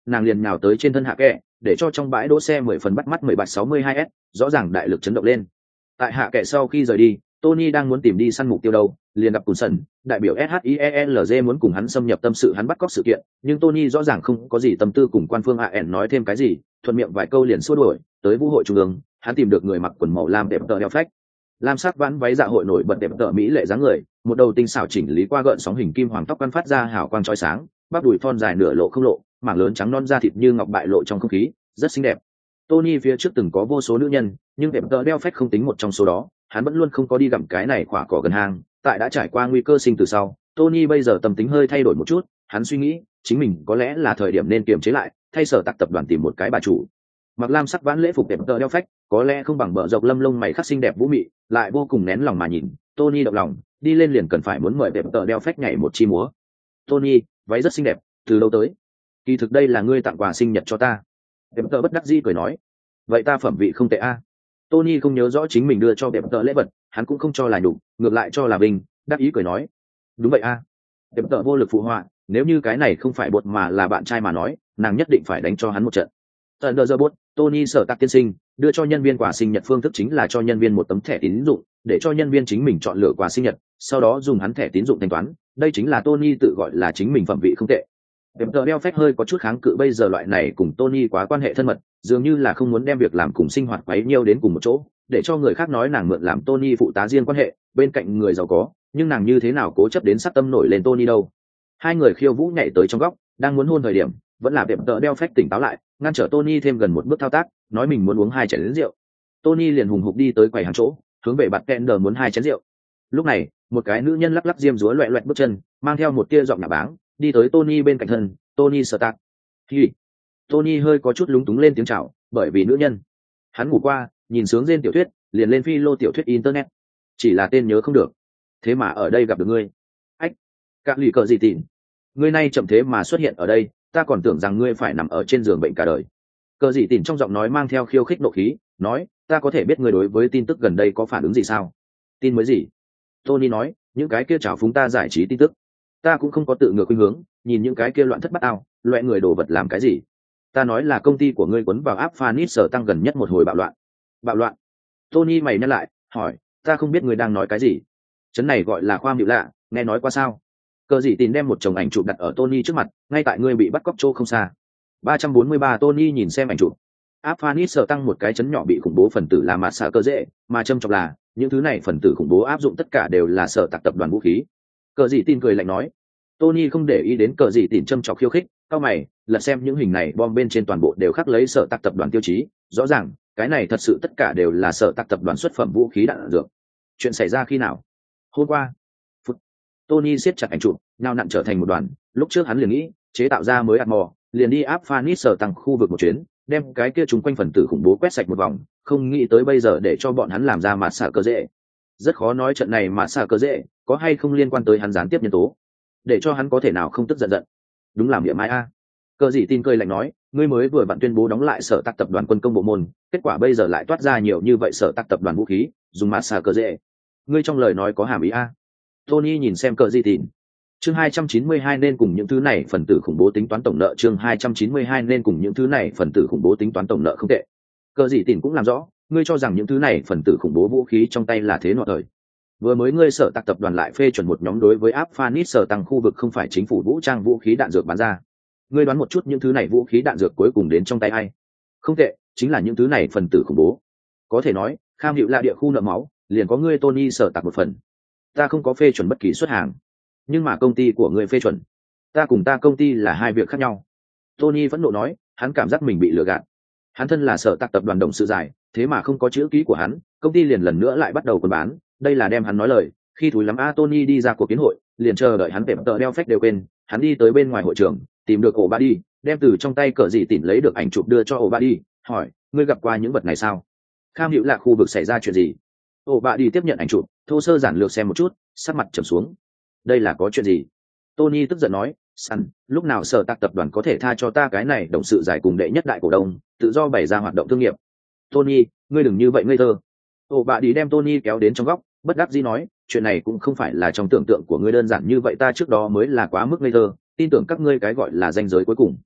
Speaker 1: nàng liền nhào tới trên thân hạ kệ, để cho trong bãi đỗ xe mười phần bắt mắt mười bạt sáu mươi hai s rõ ràng đại lực chấn động lên. Tại hạ kệ sau khi rời đi, Tony đang muốn tìm đi săn mục tiêu đâu, liền gặp Cùn Sần, đại biểu ét hát i e lờ giê muốn cùng hắn xâm nhập tâm sự hắn bắt cóc sự kiện, nhưng Tony rõ ràng không có gì tâm tư cùng quan phương a ẻn nói thêm cái gì, thuận miệng vài câu liền xua đuổi, tới vũ hội trung ương, hắn tìm được người mặc quần màu lam đẹp tợ đeo phách. Lam sắc vãn váy dạ hội nổi bật đẹp tợ mỹ lệ dáng người, một đầu tinh xảo chỉnh lý qua gợn sóng hình kim hoàng tóc căn phát ra hào quang chói sáng, bắp đùi thon dài nửa lộ không lộ, mảng lớn trắng non da thịt như ngọc bại lộ trong không khí, rất xinh đẹp. Tony phía trước từng có vô số nữ nhân, nhưng đẹp tợ đeo phách không tính một trong số đó, hắn vẫn luôn không có đi gặm cái này khỏa cỏ gần hang. Tại đã trải qua nguy cơ sinh từ sau, Tony bây giờ tâm tính hơi thay đổi một chút, hắn suy nghĩ chính mình có lẽ là thời điểm nên kiềm chế lại, thay sở tạc tập đoàn tìm một cái bà chủ. Mặc lam sắc vãn lễ phục đẹp tợ đeo phách, có lẽ không bằng bờ dọc lâm lông mày khắc xinh đẹp vũ mị, lại vô cùng nén lòng mà nhìn. Tony động lòng, đi lên liền cần phải muốn mời đẹp tợ đeo phách nhảy một chi múa. Tony, váy rất xinh đẹp, từ đâu tới? Kỳ thực đây là ngươi tặng quà sinh nhật cho ta. Đẹp tợ bất đắc dĩ cười nói. Vậy ta phẩm vị không tệ a. Tony không nhớ rõ chính mình đưa cho đẹp tợ lễ vật, hắn cũng không cho là nhục, ngược lại cho là bình, đắc ý cười nói. Đúng vậy a. Đẹp tợ vô lực phụ họa, nếu như cái này không phải bột mà là bạn trai mà nói, nàng nhất định phải đánh cho hắn một trận. Tận giờ bột, Tony sở tạc tiên sinh đưa cho nhân viên quà sinh nhật phương thức chính là cho nhân viên một tấm thẻ tín dụng, để cho nhân viên chính mình chọn lựa quà sinh nhật, sau đó dùng hắn thẻ tín dụng thanh toán. Đây chính là Tony tự gọi là chính mình phẩm vị không tệ. Đẹp tợ đeo phách hơi có chút kháng cự bây giờ loại này cùng Tony quá quan hệ thân mật, dường như là không muốn đem việc làm cùng sinh hoạt quấy nhiêu đến cùng một chỗ, để cho người khác nói nàng mượn làm Tony phụ tá riêng quan hệ, bên cạnh người giàu có, nhưng nàng như thế nào cố chấp đến sắc tâm nổi lên Tony đâu. Hai người khiêu vũ nhảy tới trong góc, đang muốn hôn thời điểm, vẫn là đẹp tợ đeo phách tỉnh táo lại, ngăn trở Tony thêm gần một bước thao tác, nói mình muốn uống hai chén rượu. Tony liền hùng hục đi tới quầy hàng chỗ, hướng về bạt tender muốn hai chén rượu. Lúc này, một cái nữ nhân lắc lắc diêm dúa loẹt loẹt bước chân, mang theo một tia giọng nạ báng, đi tới Tony bên cạnh thân. Tony Stark. Hi. Tony hơi có chút lúng túng lên tiếng chào, bởi vì nữ nhân. Hắn ngủ qua, nhìn sướng rên tiểu thuyết, liền lên phi lô tiểu thuyết internet. Chỉ là tên nhớ không được. Thế mà ở đây gặp được ngươi. Ách, các lì cờ gì tịn. Ngươi nay chậm thế mà xuất hiện ở đây, ta còn tưởng rằng ngươi phải nằm ở trên giường bệnh cả đời. Cờ gì tịn trong giọng nói mang theo khiêu khích nộ khí, nói, ta có thể biết ngươi đối với tin tức gần đây có phản ứng gì sao? Tin mới gì? Tony nói, những cái kia chảo phúng ta giải trí tin tức. Ta cũng không có tự ngược khuynh hướng, nhìn những cái kia loạn thất bát ao, loại người đồ vật làm cái gì? Ta nói là công ty của ngươi quấn vào áp Phanis sở tăng gần nhất một hồi bạo loạn. Bạo loạn? Tony mày nhắc lại, hỏi, ta không biết ngươi đang nói cái gì. Chấn này gọi là khoa mịu lạ, nghe nói qua sao? Cờ gì tìm đem một chồng ảnh chụp đặt ở Tony trước mặt, ngay tại ngươi bị bắt cóc chỗ không xa. ba trăm bốn mươi ba Tony nhìn xem ảnh chụp. Áp Phanis sở tăng một cái chấn nhỏ bị khủng bố phần tử làm mạt xả cơ dễ, mà châm trọng là, những thứ này phần tử khủng bố áp dụng tất cả đều là sở tạc tập đoàn vũ khí. Cờ gì tin cười lạnh nói. Tony không để ý đến cờ gì tìm châm chọc khiêu khích, cao mày, lật xem những hình này bom bên trên toàn bộ đều khắc lấy sở tạc tập đoàn tiêu chí, rõ ràng, cái này thật sự tất cả đều là sở tạc tập đoàn xuất phẩm vũ khí đạn dược. Chuyện xảy ra khi nào? Hôm qua. Phút. Tony siết chặt ảnh chụp, nhào nặn trở thành một đoàn, lúc trước hắn liền nghĩ, chế tạo ra mới ạt mò, liền đi áp Phanis sở tăng khu vực một chuyến, đem cái kia chúng quanh phần tử khủng bố quét sạch một vòng, không nghĩ tới bây giờ để cho bọn hắn làm ra mạt xả cơ dễ. Rất khó nói trận này mạt xả cơ dễ có hay không liên quan tới hắn gián tiếp nhân tố, để cho hắn có thể nào không tức giận giận. Đúng làm miệng mai a. Cờ gì tin cười lạnh nói, ngươi mới vừa bạn tuyên bố đóng lại sở tạc tập đoàn quân công bộ môn, kết quả bây giờ lại toát ra nhiều như vậy sở tạc tập đoàn vũ khí, dùng mạt xả cơ dễ. Ngươi trong lời nói có hàm ý a. Tony nhìn xem cờ gì tin. Chương hai trăm chín mươi hai nên cùng những thứ này phần tử khủng bố tính toán tổng nợ. Chương hai trăm chín mươi hai nên cùng những thứ này phần tử khủng bố tính toán tổng nợ không tệ. Cờ gì tin cũng làm rõ, ngươi cho rằng những thứ này phần tử khủng bố vũ khí trong tay là thế nọ thời. Vừa mới ngươi sở tạc tập đoàn lại phê chuẩn một nhóm đối với áp Phanis sở tăng khu vực không phải chính phủ vũ trang vũ khí đạn dược bán ra. Ngươi đoán một chút những thứ này vũ khí đạn dược cuối cùng đến trong tay ai? Không tệ, chính là những thứ này phần tử khủng bố. Có thể nói, kham hiệu là địa khu nợ máu, liền có ngươi Tony sở tạc một phần. Ta không có phê chuẩn bất kỳ xuất hàng, nhưng mà công ty của ngươi phê chuẩn. Ta cùng ta công ty là hai việc khác nhau. Tony phẫn nộ nói, hắn cảm giác mình bị lừa gạt. Hắn thân là sở tạc tập đoàn đồng sự giải, thế mà không có chữ ký của hắn, công ty liền lần nữa lại bắt đầu quân bán, đây là đem hắn nói lời. Khi thúi lắm a Tony đi ra cuộc kiến hội, liền chờ đợi hắn vệm tờ đeo phách đều quên, hắn đi tới bên ngoài hội trường, tìm được ổ ba đi, đem từ trong tay cờ gì tỉn lấy được ảnh chụp đưa cho ổ ba đi, hỏi, ngươi gặp qua những vật này sao? Kham hữu là khu vực xảy ra chuyện gì? Ổ ba đi tiếp nhận ảnh chụp, thô sơ giản lược xem một chút, sắc mặt trầm xuống. Đây là có chuyện gì? Tony tức giận nói, săn, lúc nào sở tạc tập đoàn có thể tha cho ta cái này đồng sự giải cùng đệ nhất đại cổ đông, tự do bày ra hoạt động thương nghiệp. Tony, ngươi đừng như vậy ngây thơ. Ổ bà đi đem Tony kéo đến trong góc, bất đắc dĩ nói, chuyện này cũng không phải là trong tưởng tượng của ngươi đơn giản như vậy, ta trước đó mới là quá mức ngây thơ, tin tưởng các ngươi cái gọi là ranh giới cuối cùng.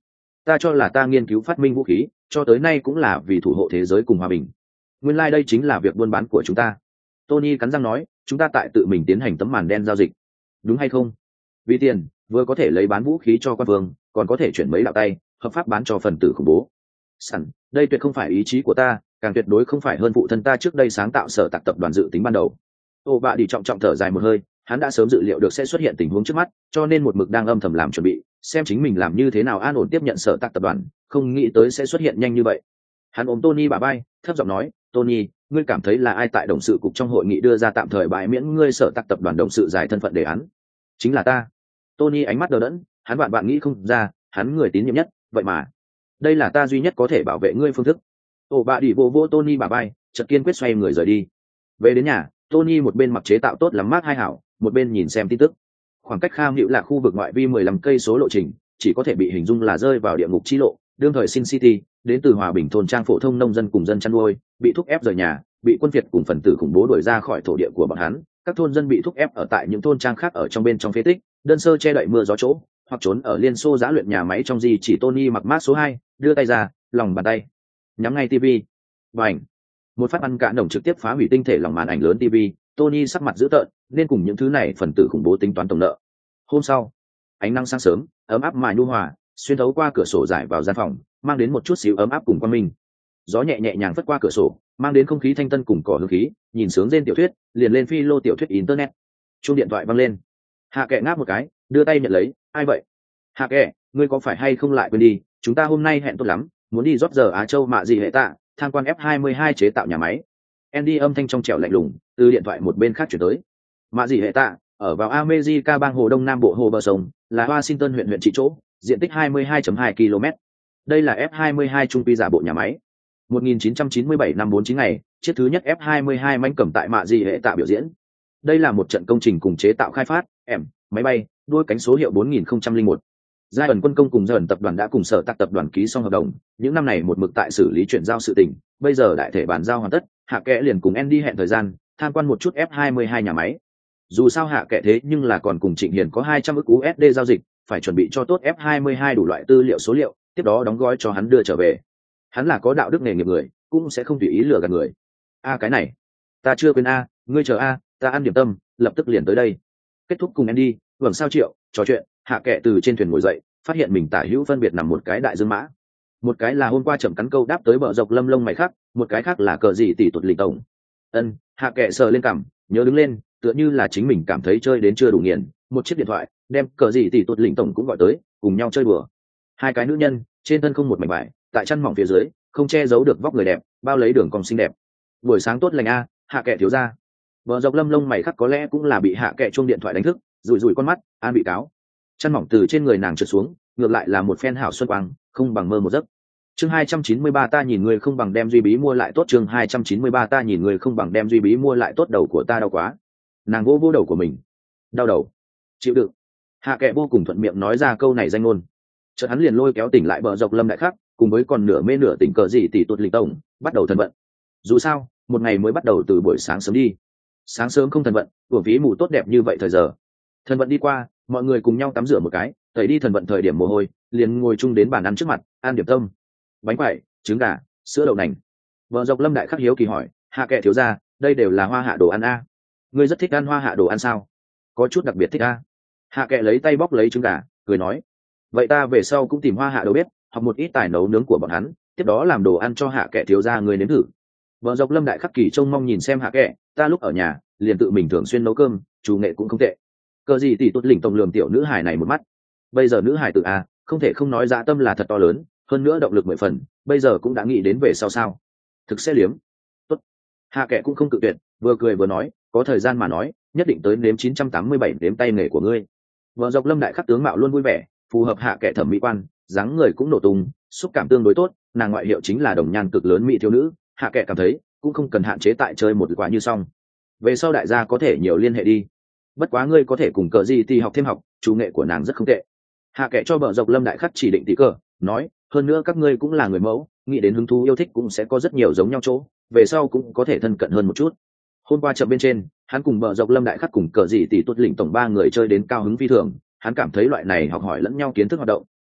Speaker 1: ta cho là ta nghiên cứu phát minh vũ khí cho tới nay cũng là vì thủ hộ thế giới cùng hòa bình. Nguyên lai đây chính là việc buôn bán của chúng ta. Tony cắn răng nói, chúng ta tại tự mình tiến hành tấm màn đen giao dịch, đúng hay không? Vì tiền, vừa có thể lấy bán vũ khí cho quan vương, còn có thể chuyển mấy đạo tay, hợp pháp bán cho phần tử khủng bố. Sẵn, đây tuyệt không phải ý chí của ta, càng tuyệt đối không phải hơn phụ thân ta trước đây sáng tạo sở tạc tập đoàn dự tính ban đầu. Ô bạ đi trọng trọng thở dài một hơi, hắn đã sớm dự liệu được sẽ xuất hiện tình huống trước mắt, cho nên một mực đang âm thầm làm chuẩn bị, xem chính mình làm như thế nào an ổn tiếp nhận sở tạc tập đoàn, không nghĩ tới sẽ xuất hiện nhanh như vậy. Hắn ôm Tony bả vai, thấp giọng nói, Tony, ngươi cảm thấy là ai tại董sự cục trong hội nghị đưa ra tạm thời bãi miễn ngươi sở tạc tập đoàn董sự giải thân phận đề án? Chính là ta. Tony ánh mắt đờ đẫn, hắn bạn bạn nghĩ không ra, hắn người tín nhiệm nhất, vậy mà đây là ta duy nhất có thể bảo vệ ngươi phương thức. Ồ bạ đi vô vô Tony bả vai, chợt kiên quyết xoay người rời đi. Về đến nhà, Tony một bên mặc chế tạo tốt lắm mát hai hảo, một bên nhìn xem tin tức. Khoảng cách Kham Hữu là khu vực ngoại vi mười lăm cây số lộ trình, chỉ có thể bị hình dung là rơi vào địa ngục chi lộ. Đương thời Sin City, đến từ Hòa Bình thôn trang phổ thông nông dân cùng dân chăn nuôi, bị thúc ép rời nhà, bị quân Việt cùng phần tử khủng bố đuổi ra khỏi thổ địa của bọn hắn. Các thôn dân bị thúc ép ở tại những thôn trang khác ở trong bên trong phế tích, đơn sơ che đậy mưa gió chỗ, hoặc trốn ở Liên Xô giã luyện nhà máy trong gì chỉ Tony mặc mát số hai, đưa tay ra, lòng bàn tay, nhắm ngay tivi, bành, một phát ăn cả nồng trực tiếp phá hủy tinh thể lòng màn ảnh lớn tivi. Tony sắc mặt dữ tợn, nên cùng những thứ này phần tử khủng bố tính toán tổng nợ. Hôm sau, ánh nắng sáng sớm, ấm áp mà nhu hòa, xuyên thấu qua cửa sổ rải vào gian phòng, mang đến một chút xíu ấm áp cùng quang minh. Gió nhẹ nhẹ nhàng phất qua cửa sổ, mang đến không khí thanh tân cùng cỏ hương khí. Nhìn sướng trên tiểu thuyết, liền lên phi lô tiểu thuyết internet. Chuông điện thoại vang lên. Hạ Kệ ngáp một cái, đưa tay nhận lấy. Ai vậy? Hạ Kệ, ngươi có phải hay không lại quên đi? Chúng ta hôm nay hẹn tốt lắm, muốn đi rót giờ Á Châu mạ gì hệ tạ, tham quan F hai mươi hai chế tạo nhà máy. Andy âm thanh trong trẻo lạnh lùng từ điện thoại một bên khác chuyển tới. Mạ gì hệ tạ ở vào America bang hồ đông nam bộ hồ bờ sông, là Washington huyện huyện trị chỗ, diện tích hai mươi hai phẩy hai ki lô mét. Đây là F hai mươi hai trung quy giả bộ nhà máy. một nghìn chín trăm chín mươi bảy năm bốn chín ngày, chiếc thứ nhất F hai mươi hai mãnh cầm tại mạ gì hệ tạ biểu diễn. Đây là một trận công trình cùng chế tạo khai phát, em, máy bay, đuôi cánh số hiệu bốn nghìn không trăm lẻ một. Giai ẩn quân công cùng Giai ẩn tập đoàn đã cùng sở tác tập đoàn ký xong hợp đồng, những năm này một mực tại xử lý chuyển giao sự tình, bây giờ đại thể bàn giao hoàn tất, Hạ Kệ liền cùng Andy hẹn thời gian, tham quan một chút F hai mươi hai nhà máy. Dù sao Hạ Kệ thế nhưng là còn cùng Trịnh Hiền có hai trăm ức u ét đê giao dịch, phải chuẩn bị cho tốt F hai mươi hai đủ loại tư liệu số liệu, tiếp đó đóng gói cho hắn đưa trở về. Hắn là có đạo đức nghề nghiệp người, cũng sẽ không tùy ý lừa gạt người. A cái này, ta chưa quên a, ngươi chờ a, ta ăn điểm tâm, lập tức liền tới đây. Kết thúc cùng Andy, vầng sao triệu, trò chuyện, Hạ Kệ từ trên thuyền ngồi dậy, phát hiện mình tả hữu phân biệt nằm một cái đại dương mã, một cái là hôm qua chậm cắn câu đáp tới bờ dọc lâm lông mày khác, một cái khác là cờ gì tỷ tuột lịch tổng. Ân, Hạ Kệ sờ lên cằm, nhớ đứng lên, tựa như là chính mình cảm thấy chơi đến chưa đủ nghiền, một chiếc điện thoại đem cờ gì tỷ tuột lịch tổng cũng gọi tới, cùng nhau chơi đùa. Hai cái nữ nhân, trên thân không một mảnh vải, tại chân mỏng phía dưới, không che giấu được vóc người đẹp, bao lấy đường cong xinh đẹp. Buổi sáng tốt lành a, Hạ Kệ thiếu gia. Bờ dọc lâm lông mày khắc có lẽ cũng là bị Hạ Kệ chuông điện thoại đánh thức, rủi rủi con mắt, an bị cáo. Chân mỏng từ trên người nàng trượt xuống, ngược lại là một phen hảo xuân quang, không bằng mơ một giấc. Chương hai trăm chín mươi ba ta nhìn người không bằng đem duy bí mua lại tốt, chương hai trăm chín mươi ba ta nhìn người không bằng đem duy bí mua lại tốt, đầu của ta đau quá. Nàng vô vô đầu của mình. Đau đầu. Chịu đựng. Hạ Kệ vô cùng thuận miệng nói ra câu này danh ngôn. Chợt hắn liền lôi kéo tỉnh lại bờ dọc lâm đại khắc, cùng với còn nửa mê nửa tỉnh cờ gì tỷ tuột lịch tổng, bắt đầu thần vận. Dù sao, một ngày mới bắt đầu từ buổi sáng sớm đi. Sáng sớm không thần vận, uổng phí mù tốt đẹp như vậy thời giờ. Thần vận đi qua, mọi người cùng nhau tắm rửa một cái, tẩy đi thần vận thời điểm mồ hôi, liền ngồi chung đến bàn ăn trước mặt, ăn điểm tâm, bánh quẩy, trứng gà, sữa đậu nành. Vợ dọc lâm đại khắc hiếu kỳ hỏi, Hạ Kệ thiếu gia, đây đều là hoa hạ đồ ăn a? Ngươi rất thích ăn hoa hạ đồ ăn sao? Có chút đặc biệt thích a? Hạ Kệ lấy tay bóc lấy trứng gà, cười nói, vậy ta về sau cũng tìm hoa hạ đầu bếp, học một ít tài nấu nướng của bọn hắn, tiếp đó làm đồ ăn cho Hạ Kệ thiếu gia người nếm thử. Vợ dọc lâm đại khắc kỳ trông mong nhìn xem Hạ Kệ, ta lúc ở nhà liền tự mình thường xuyên nấu cơm, chủ nghệ cũng không tệ. Cờ gì tỷ tốt lỉnh tổng lường tiểu nữ hải này một mắt. Bây giờ nữ hải tự a, không thể không nói dạ tâm là thật to lớn, hơn nữa động lực mười phần, bây giờ cũng đã nghĩ đến về sau sao. Thực sẽ liếm. Tốt. Hạ Kệ cũng không cự tuyệt, vừa cười vừa nói, có thời gian mà nói, nhất định tới nếm chín trăm tám mươi bảy nếm tay nghề của ngươi. Vợ dọc lâm đại khắc tướng mạo luôn vui vẻ, phù hợp Hạ Kệ thẩm mỹ quan, dáng người cũng nổ tung, xúc cảm tương đối tốt, nàng ngoại hiệu chính là đồng nhan cực lớn mỹ thiếu nữ, Hạ Kệ cảm thấy cũng không cần hạn chế tại chơi một quả như xong. Về sau đại gia có thể nhiều liên hệ đi. Bất quá ngươi có thể cùng cờ gì thì học thêm học, chủ nghệ của nàng rất không tệ. Hạ Kệ cho bờ dọc lâm đại khắc chỉ định tí cờ, nói, hơn nữa các ngươi cũng là người mẫu, nghĩ đến hứng thú yêu thích cũng sẽ có rất nhiều giống nhau chỗ, về sau cũng có thể thân cận hơn một chút. Hôm qua chợ bên trên, hắn cùng bờ dọc lâm đại khắc cùng cờ gì tỷ tuột lỉnh tổng ba người chơi đến cao hứng phi thường, hắn cảm thấy loại này học hỏi lẫn nhau kiến thức hoạt động,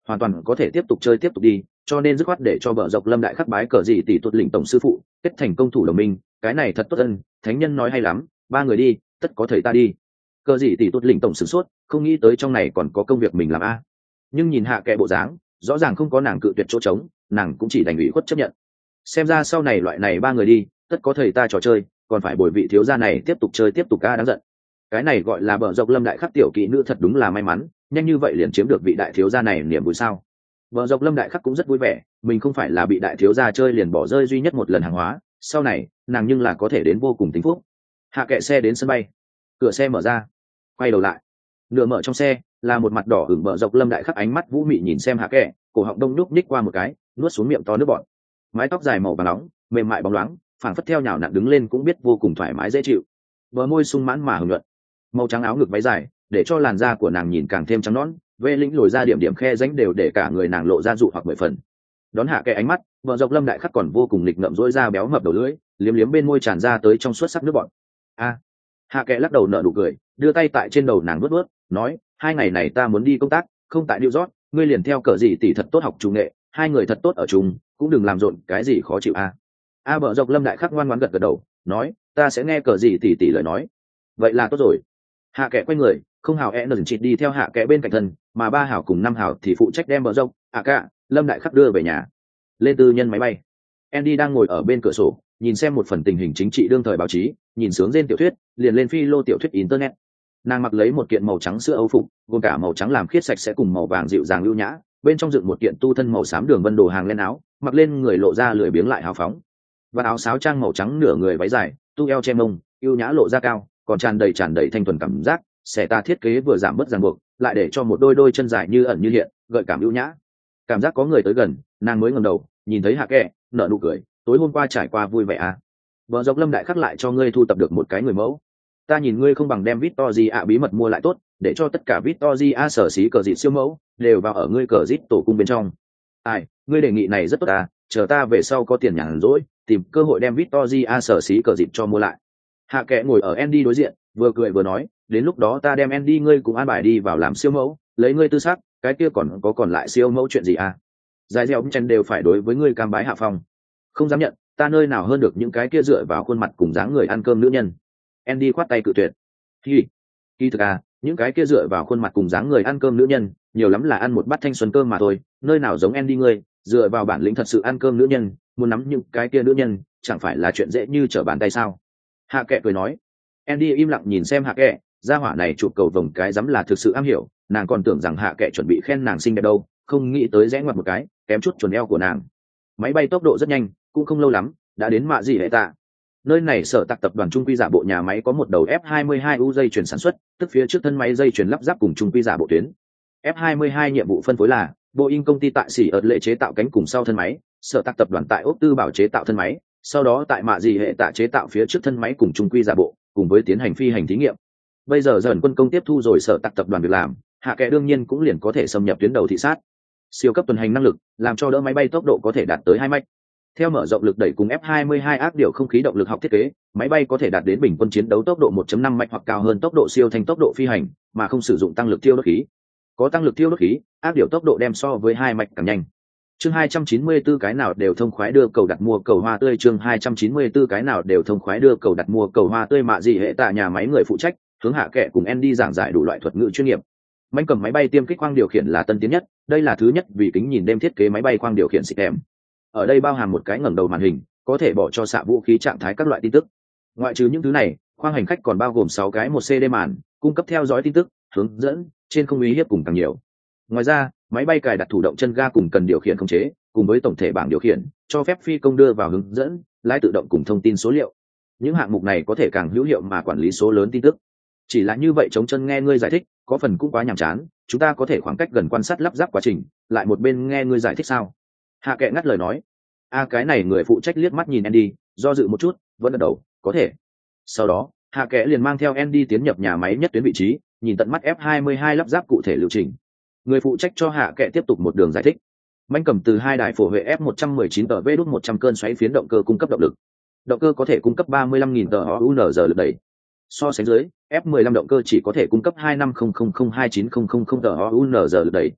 Speaker 1: hoàn toàn có thể tiếp tục chơi tiếp tục đi, cho nên dứt khoát để cho bờ dọc Lâm Đại Khắc bái cờ gì tỷ tuột lĩnh tổng sư phụ, kết thành công thủ đồng minh, cái này thật tốt ân, thánh nhân nói hay lắm, ba người đi, tất có thầy ta đi. Cờ gì tỷ tuột lĩnh tổng sửng sốt, không nghĩ tới trong này còn có công việc mình làm a. Nhưng nhìn hạ kệ bộ dáng, rõ ràng không có nàng cự tuyệt chỗ trống, nàng cũng chỉ đành ủy khuất chấp nhận. Xem ra sau này loại này ba người đi, tất có thầy ta trò chơi, còn phải bồi vị thiếu gia này tiếp tục chơi tiếp tục ca đáng giận. Cái này gọi là bờ dọc Lâm Đại Khắc tiểu kỹ nữ thật đúng là may mắn, nhanh như vậy liền chiếm được vị đại thiếu gia này niềm vui sao. Bờ dọc Lâm Đại Khắc cũng rất vui vẻ, mình không phải là bị đại thiếu gia chơi liền bỏ rơi duy nhất một lần hàng hóa, sau này nàng nhưng là có thể đến vô cùng tính phúc. Hạ kệ xe đến sân bay, cửa xe mở ra, quay đầu lại, nửa mở trong xe là một mặt đỏ ửng bờ dọc Lâm Đại Khắc ánh mắt vũ mị nhìn xem hạ kệ, cổ họng đông nhúc nhích qua một cái, nuốt xuống miệng to nước bọt. Mái tóc dài màu vàng nóng, mềm mại bóng loáng, phảng phất theo nhào nặn đứng lên cũng biết vô cùng thoải mái dễ chịu. Bờ môi sung mãn mà hưởng nhuận, màu trắng áo ngực váy dài để cho làn da của nàng nhìn càng thêm trắng nõn, vê lĩnh lồi ra điểm điểm khe rãnh đều để cả người nàng lộ ra dụ hoặc mười phần. Đón hạ kệ ánh mắt, vợ dọc Lâm Đại Khắc còn vô cùng lịch ngậm rỗi ra béo mập đầu lưỡi, liếm liếm bên môi tràn ra tới trong suốt sắc nước bọt. A, hạ kệ lắc đầu nở nụ cười, đưa tay tại trên đầu nàng vuốt vuốt, nói, hai ngày này ta muốn đi công tác, không tại New York, ngươi liền theo cờ gì tỷ thật tốt học chủ nghệ, hai người thật tốt ở chung, cũng đừng làm rộn cái gì khó chịu a. A vợ dọc Lâm Đại Khắc ngoan ngoãn gật gật đầu, nói, ta sẽ nghe cờ gì tỷ tỷ lời nói. Vậy là tốt rồi. Hạ kệ quay người, không hào e nần chịt đi theo hạ kệ bên cạnh thân, mà ba hào cùng năm hào thì phụ trách đem bờ dốc à cả Lâm Đại Khắc đưa về nhà. Lên tư nhân máy bay, Andy đang ngồi ở bên cửa sổ nhìn xem một phần tình hình chính trị đương thời báo chí, nhìn sướng trên tiểu thuyết liền lên phi lô tiểu thuyết internet. Nàng mặc lấy một kiện màu trắng sữa âu phục, gồm cả màu trắng làm khiết sạch sẽ cùng màu vàng dịu dàng lưu nhã, bên trong dựng một kiện tu thân màu xám đường vân đồ hàng lên áo, mặc lên người lộ ra lười biếng lại hào phóng. Và áo sáo trang màu trắng nửa người váy dài, tu eo che mông, ưu nhã lộ ra cao, còn tràn đầy tràn đầy thanh thuần cảm giác. Xẻ ta thiết kế vừa giảm bớt ràng buộc, lại để cho một đôi đôi chân dài như ẩn như hiện, gợi cảm ưu nhã. Cảm giác có người tới gần, nàng mới ngẩng đầu, nhìn thấy hạ kệ, nở nụ cười, tối hôm qua trải qua vui vẻ à? Vợ dọc Lâm Đại Khắc lại cho ngươi thu tập được một cái người mẫu. Ta nhìn ngươi không bằng đem Victoria bí mật mua lại tốt, để cho tất cả Victoria sở xí cờ dịt siêu mẫu đều vào ở ngươi cờ dịt tổ cung bên trong. Ai, ngươi đề nghị này rất tốt à, chờ ta về sau có tiền nhàn rỗi, tìm cơ hội đem Victoria sở xí cờ dịt cho mua lại. Hạ kệ ngồi ở Andy đối diện, vừa cười vừa nói, đến lúc đó ta đem Andy ngươi cùng an bài đi vào làm siêu mẫu, lấy ngươi tư xác, cái kia còn có còn lại siêu mẫu chuyện gì à? Dài dẻo chân đều phải đối với ngươi cam bái hạ phong. Không dám nhận, ta nơi nào hơn được những cái kia dựa vào khuôn mặt cùng dáng người ăn cơm nữ nhân. Andy khoát tay cự tuyệt. Hi, kỳ thực à, những cái kia dựa vào khuôn mặt cùng dáng người ăn cơm nữ nhân, nhiều lắm là ăn một bát thanh xuân cơm mà thôi, nơi nào giống Andy ngươi, dựa vào bản lĩnh thật sự ăn cơm nữ nhân, muốn nắm những cái kia nữ nhân, chẳng phải là chuyện dễ như trở bàn tay sao? Hạ kệ cười nói. Andy im lặng nhìn xem hạ kệ, gia hỏa này chụp cầu vồng cái dám là thực sự am hiểu, nàng còn tưởng rằng hạ kệ chuẩn bị khen nàng xinh đẹp đâu, không nghĩ tới rẽ ngoặt một cái, kém chút chuẩn eo của nàng. Máy bay tốc độ rất nhanh, cũng không lâu lắm, đã đến mạ gì hệ tạ. Nơi này sở tạc tập đoàn trung quy giả bộ nhà máy có một đầu F hai mươi hai U dây chuyển sản xuất, tức phía trước thân máy dây chuyển lắp ráp cùng trung quy giả bộ tuyến. F hai mươi hai nhiệm vụ phân phối là Boeing công ty tại xỉ ợt lệ chế tạo cánh cùng sau thân máy, sở tạc tập đoàn tại ốc tư bảo chế tạo thân máy, sau đó tại mạ gì hệ tạ chế tạo phía trước thân máy cùng trung quy giả bộ, cùng với tiến hành phi hành thí nghiệm. Bây giờ dần quân công tiếp thu rồi sở tạc tập đoàn việc làm, hạ kệ đương nhiên cũng liền có thể xâm nhập tuyến đầu thị sát. Siêu cấp tuần hành năng lực làm cho đỡ máy bay tốc độ có thể đạt tới hai mach. Theo mở rộng lực đẩy cùng F hai mươi hai ác điều không khí động lực học thiết kế, máy bay có thể đạt đến bình quân chiến đấu tốc độ một phẩy năm mach hoặc cao hơn tốc độ siêu thanh tốc độ phi hành, mà không sử dụng tăng lực tiêu đốt khí. Có tăng lực tiêu đốt khí, ác điều tốc độ đem so với hai mach càng nhanh. Chương hai trăm chín mươi tư cái nào đều thông khoái đưa cầu đặt mua cầu hoa tươi chương hai trăm chín mươi tư cái nào đều thông khoái đưa cầu đặt mua cầu hoa tươi mạ gì hệ tạ nhà máy người phụ trách, hướng hạ kệ cùng Andy giảng giải đủ loại thuật ngữ chuyên nghiệp. Manh cầm máy bay tiêm kích khoang điều khiển là tân tiến nhất, đây là thứ nhất vì kính nhìn đêm thiết kế máy bay khoang điều khiển xịn em. Ở đây bao hàm một cái ngẩng đầu màn hình, có thể bỏ cho xạ vũ khí trạng thái các loại tin tức. Ngoại trừ những thứ này, khoang hành khách còn bao gồm sáu cái một xê đê màn, cung cấp theo dõi tin tức, hướng dẫn, trên không uy hiếp cùng càng nhiều. Ngoài ra, máy bay cài đặt thủ động chân ga cùng cần điều khiển khống chế, cùng với tổng thể bảng điều khiển, cho phép phi công đưa vào hướng dẫn, lái tự động cùng thông tin số liệu. Những hạng mục này có thể càng hữu hiệu mà quản lý số lớn tin tức. Chỉ là như vậy chống chân nghe ngươi giải thích, có phần cũng quá nhàm chán, chúng ta có thể khoảng cách gần quan sát lắp ráp quá trình, lại một bên nghe ngươi giải thích sao? Hạ kệ ngắt lời nói. A cái này người phụ trách liếc mắt nhìn Andy, do dự một chút, vẫn gật đầu, có thể. Sau đó, Hạ kệ liền mang theo Andy tiến nhập nhà máy nhất tuyến vị trí, nhìn tận mắt F hai mươi hai lắp ráp cụ thể lưu trình. Người phụ trách cho Hạ kệ tiếp tục một đường giải thích. Manh cầm từ hai đài phổ huệ F một trăm mười chín tờ V đút một trăm cơn xoáy phiến động cơ cung cấp động lực. Động cơ có thể cung cấp ba mươi lăm nghìn tờ u en giờ lực đẩy. So sánh dưới, F mười lăm động cơ chỉ có thể cung cấp hai năm không không không hai chín không không không tờ u en giờ lực đẩy.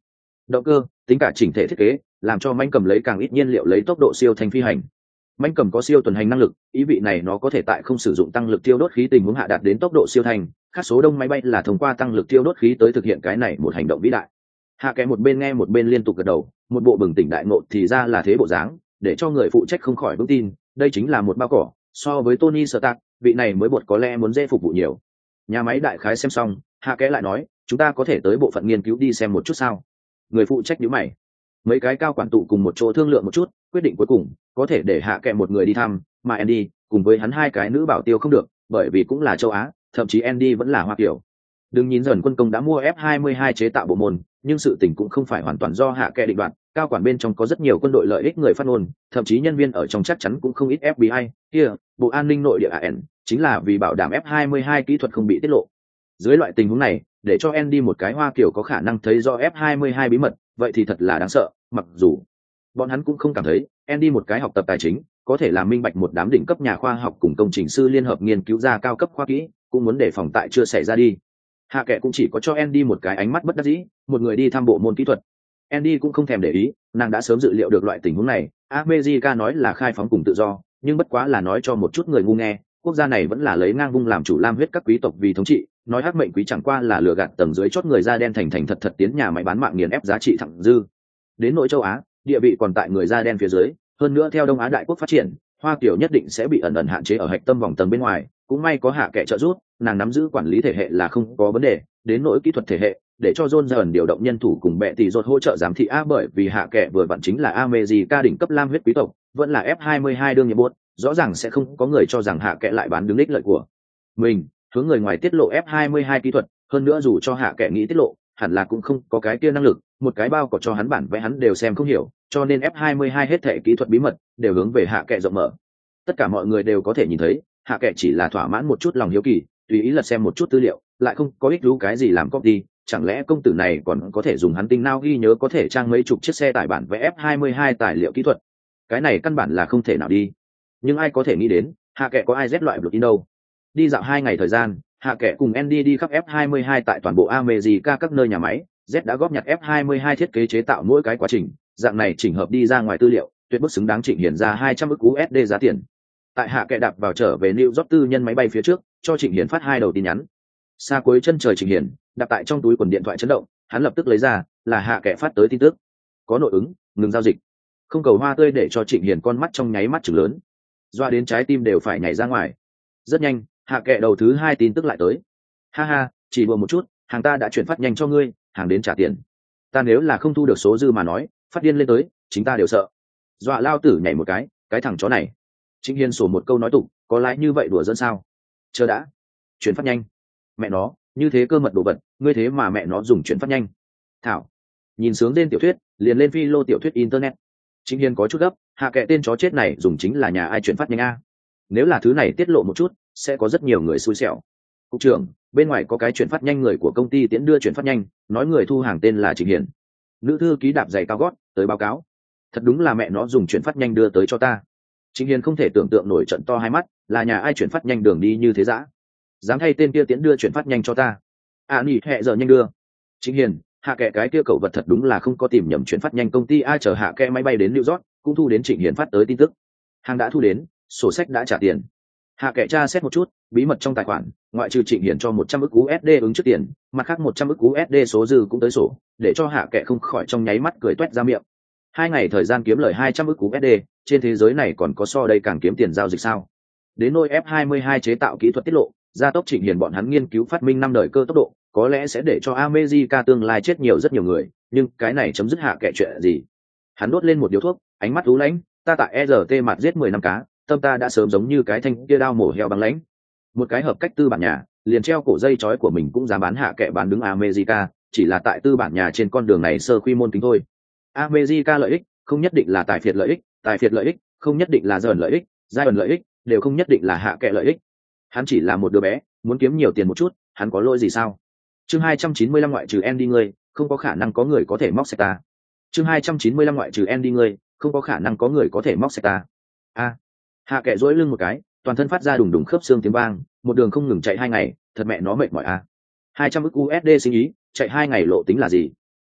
Speaker 1: động cơ, tính cả chỉnh thể thiết kế, làm cho manh cầm lấy càng ít nhiên liệu lấy tốc độ siêu thanh phi hành. Manh cầm có siêu tuần hành năng lực, ý vị này nó có thể tại không sử dụng tăng lực tiêu đốt khí tình huống hạ đạt đến tốc độ siêu thanh, khác số đông máy bay là thông qua tăng lực tiêu đốt khí tới thực hiện cái này một hành động vĩ đại. Hạ kẽ một bên nghe một bên liên tục gật đầu, một bộ bừng tỉnh đại ngộ thì ra là thế bộ dáng, để cho người phụ trách không khỏi vững tin, đây chính là một bao cỏ, so với Tony Stark, vị này mới bột có lẽ muốn dễ phục vụ nhiều. Nhà máy đại khái xem xong, Hạ kẽ lại nói, chúng ta có thể tới bộ phận nghiên cứu đi xem một chút sao? Người phụ trách nhíu mày. Mấy cái cao quản tụ cùng một chỗ thương lượng một chút, quyết định cuối cùng có thể để Hạ kẽ một người đi thăm, mà Andy cùng với hắn hai cái nữ bảo tiêu không được, bởi vì cũng là châu Á, thậm chí Andy vẫn là Hoa Kiều. Đừng nhìn dần quân công đã mua F hai mươi hai chế tạo bộ môn, nhưng sự tình cũng không phải hoàn toàn do Hạ kẽ định đoạt, cao quản bên trong có rất nhiều quân đội lợi ích người phát ngôn, thậm chí nhân viên ở trong chắc chắn cũng không ít F B I, kia, Bộ An ninh nội địa a en, chính là vì bảo đảm F hai mươi hai kỹ thuật không bị tiết lộ. Dưới loại tình huống này, để cho Andy một cái Hoa Kiều có khả năng thấy do F hai mươi hai bí mật, vậy thì thật là đáng sợ, mặc dù bọn hắn cũng không cảm thấy Andy một cái học tập tài chính có thể làm minh bạch một đám đỉnh cấp nhà khoa học cùng công trình sư liên hợp nghiên cứu ra cao cấp khoa kỹ, cũng muốn đề phòng tại chưa xảy ra đi. Hạ kệ cũng chỉ có cho Andy một cái ánh mắt bất đắc dĩ, một người đi thăm bộ môn kỹ thuật. Andy cũng không thèm để ý, nàng đã sớm dự liệu được loại tình huống này. America nói là khai phóng cùng tự do, nhưng bất quá là nói cho một chút người ngu nghe. Quốc gia này vẫn là lấy ngang vung làm chủ lam huyết các quý tộc vì thống trị, nói hắc mệnh quý chẳng qua là lừa gạt tầng dưới chót người da đen thành thành thật thật tiến nhà máy bán mạng nghiền ép giá trị thẳng dư. Đến nội châu Á, địa vị còn tại người da đen phía dưới, hơn nữa theo Đông Á đại quốc phát triển, Hoa Kiều nhất định sẽ bị ẩn ẩn hạn chế ở hạch tâm vòng tầng bên ngoài, cũng may có Hạ kệ trợ giúp, nàng nắm giữ quản lý thể hệ là không có vấn đề, đến nỗi kỹ thuật thể hệ, để cho John dần điều động nhân thủ cùng bệ tỷ rốt hỗ trợ giám thị a bởi vì Hạ kệ vừa vặn chính là America đỉnh cấp lam huyết quý tộc, vẫn là F hai mươi hai đương nhiệm buốt, rõ ràng sẽ không có người cho rằng Hạ kệ lại bán đứng ích lợi của mình, hướng người ngoài tiết lộ F hai mươi hai kỹ thuật, hơn nữa dù cho Hạ kệ nghĩ tiết lộ, hẳn là cũng không có cái kia năng lực, một cái bao có cho hắn bản vẽ hắn đều xem không hiểu, cho nên F hai mươi hai hết thảy kỹ thuật bí mật đều hướng về Hạ kệ rộng mở. Tất cả mọi người đều có thể nhìn thấy, Hạ kệ chỉ là thỏa mãn một chút lòng hiếu kỳ, tùy ý lật xem một chút tư liệu, lại không có ích lú cái gì làm copy, chẳng lẽ công tử này còn có thể dùng hắn tinh não ghi nhớ có thể trang mấy chục chiếc xe tải bản vẽ F hai mươi hai tài liệu kỹ thuật. Cái này căn bản là không thể nào đi. Nhưng ai có thể nghĩ đến, Hạ kệ có ai Z loại block in đâu. Đi dạo hai ngày thời gian, Hạ kệ cùng Andy đi khắp F hai mươi hai tại toàn bộ America các nơi nhà máy, Z đã góp nhặt F hai mươi hai thiết kế chế tạo mỗi cái quá trình, dạng này chỉnh hợp đi ra ngoài tư liệu, tuyệt bức xứng đáng Trịnh Hiền ra hai trăm ức u ét đê giá tiền. Tại Hạ kệ đạp vào trở về New York tư nhân máy bay phía trước, cho Trịnh Hiền phát hai đầu tin nhắn. Xa cuối chân trời Trịnh Hiền, đặt tại trong túi quần điện thoại chấn động, hắn lập tức lấy ra, là Hạ kệ phát tới tin tức. Có nội ứng, ngừng giao dịch. Không cầu hoa tươi để cho Trịnh Hiền con mắt trong nháy mắt trừng lớn, doa đến trái tim đều phải nhảy ra ngoài. Rất nhanh, Hạ kệ đầu thứ hai tin tức lại tới. Ha ha, chỉ đùa một chút, hàng ta đã chuyển phát nhanh cho ngươi, hàng đến trả tiền. Ta nếu là không thu được số dư mà nói, phát điên lên tới, chính ta đều sợ. Dọa lao tử nhảy một cái, cái thằng chó này. Trịnh Hiền sổ một câu nói tục, có lẽ như vậy đùa dẫn sao? Chờ đã, chuyển phát nhanh. Mẹ nó, như thế cơ mật đồ vật, ngươi thế mà mẹ nó dùng chuyển phát nhanh. Thảo, nhìn sướng tên tiểu thuyết, liền lên phi lô tiểu thuyết internet. Trịnh Hiền có chút gấp, Hạ kệ tên chó chết này dùng chính là nhà ai chuyển phát nhanh a? Nếu là thứ này tiết lộ một chút, sẽ có rất nhiều người xui xẻo. Cục trưởng, bên ngoài có cái chuyển phát nhanh người của công ty tiễn đưa chuyển phát nhanh, nói người thu hàng tên là Trịnh Hiền. Nữ thư ký đạp giày cao gót tới báo cáo. Thật đúng là mẹ nó dùng chuyển phát nhanh đưa tới cho ta. Trịnh Hiền không thể tưởng tượng nổi trận to hai mắt, là nhà ai chuyển phát nhanh đường đi như thế dã, dám thay tên kia tiễn đưa chuyển phát nhanh cho ta. À nhỉ, hẹ giờ nhanh đưa. Trịnh Hiền, Hạ kệ cái kia cậu vật thật đúng là không có tìm nhầm chuyển phát nhanh công ty ai chờ Hạ kệ máy bay đến New York, cũng thu đến Trịnh Hiền phát tới tin tức. Hàng đã thu đến, sổ sách đã trả tiền. Hạ kệ tra xét một chút, bí mật trong tài khoản, ngoại trừ Trịnh Hiền cho một trăm ức u ét đê ứng trước tiền, mặt khác một trăm ức u ét đê số dư cũng tới sổ, để cho Hạ kệ không khỏi trong nháy mắt cười toét ra miệng. Hai ngày thời gian kiếm lời hai trăm ức u ét đê, trên thế giới này còn có so đây càng kiếm tiền giao dịch sao? Đến nôi F hai mươi hai chế tạo kỹ thuật tiết lộ, gia tốc Trịnh Hiền bọn hắn nghiên cứu phát minh năm đời cơ tốc độ, có lẽ sẽ để cho America tương lai chết nhiều rất nhiều người, nhưng cái này chấm dứt Hạ kệ chuyện gì? Hắn đốt lên một điếu thuốc, ánh mắt u lãnh, ta tại e rờ tê mặt giết mười năm cá, tâm ta đã sớm giống như cái thanh kia đao mổ heo băng lãnh. Một cái hợp cách tư bản nhà, liền treo cổ dây chói của mình cũng dám bán Hạ kệ bán đứng America, chỉ là tại tư bản nhà trên con đường này sơ quy môn kính thôi. America lợi ích không nhất định là tài phiệt lợi ích, tài phiệt lợi ích không nhất định là dần lợi ích, giai ẩn lợi ích đều không nhất định là Hạ kệ lợi ích. Hắn chỉ là một đứa bé, muốn kiếm nhiều tiền một chút, hắn có lỗi gì sao? Chương hai trăm chín mươi lăm ngoại trừ Andy ngươi, không có khả năng có người có thể móc sạch ta. Chương hai trăm chín mươi lăm ngoại trừ Andy ngươi, không có khả năng có người có thể móc sạch ta. A. Hạ kệ duỗi lưng một cái, toàn thân phát ra đùng đùng khớp xương tiếng vang, một đường không ngừng chạy hai ngày, thật mẹ nó mệt mỏi a. hai trăm ức u ét đê sinh ý, chạy hai ngày lộ tính là gì?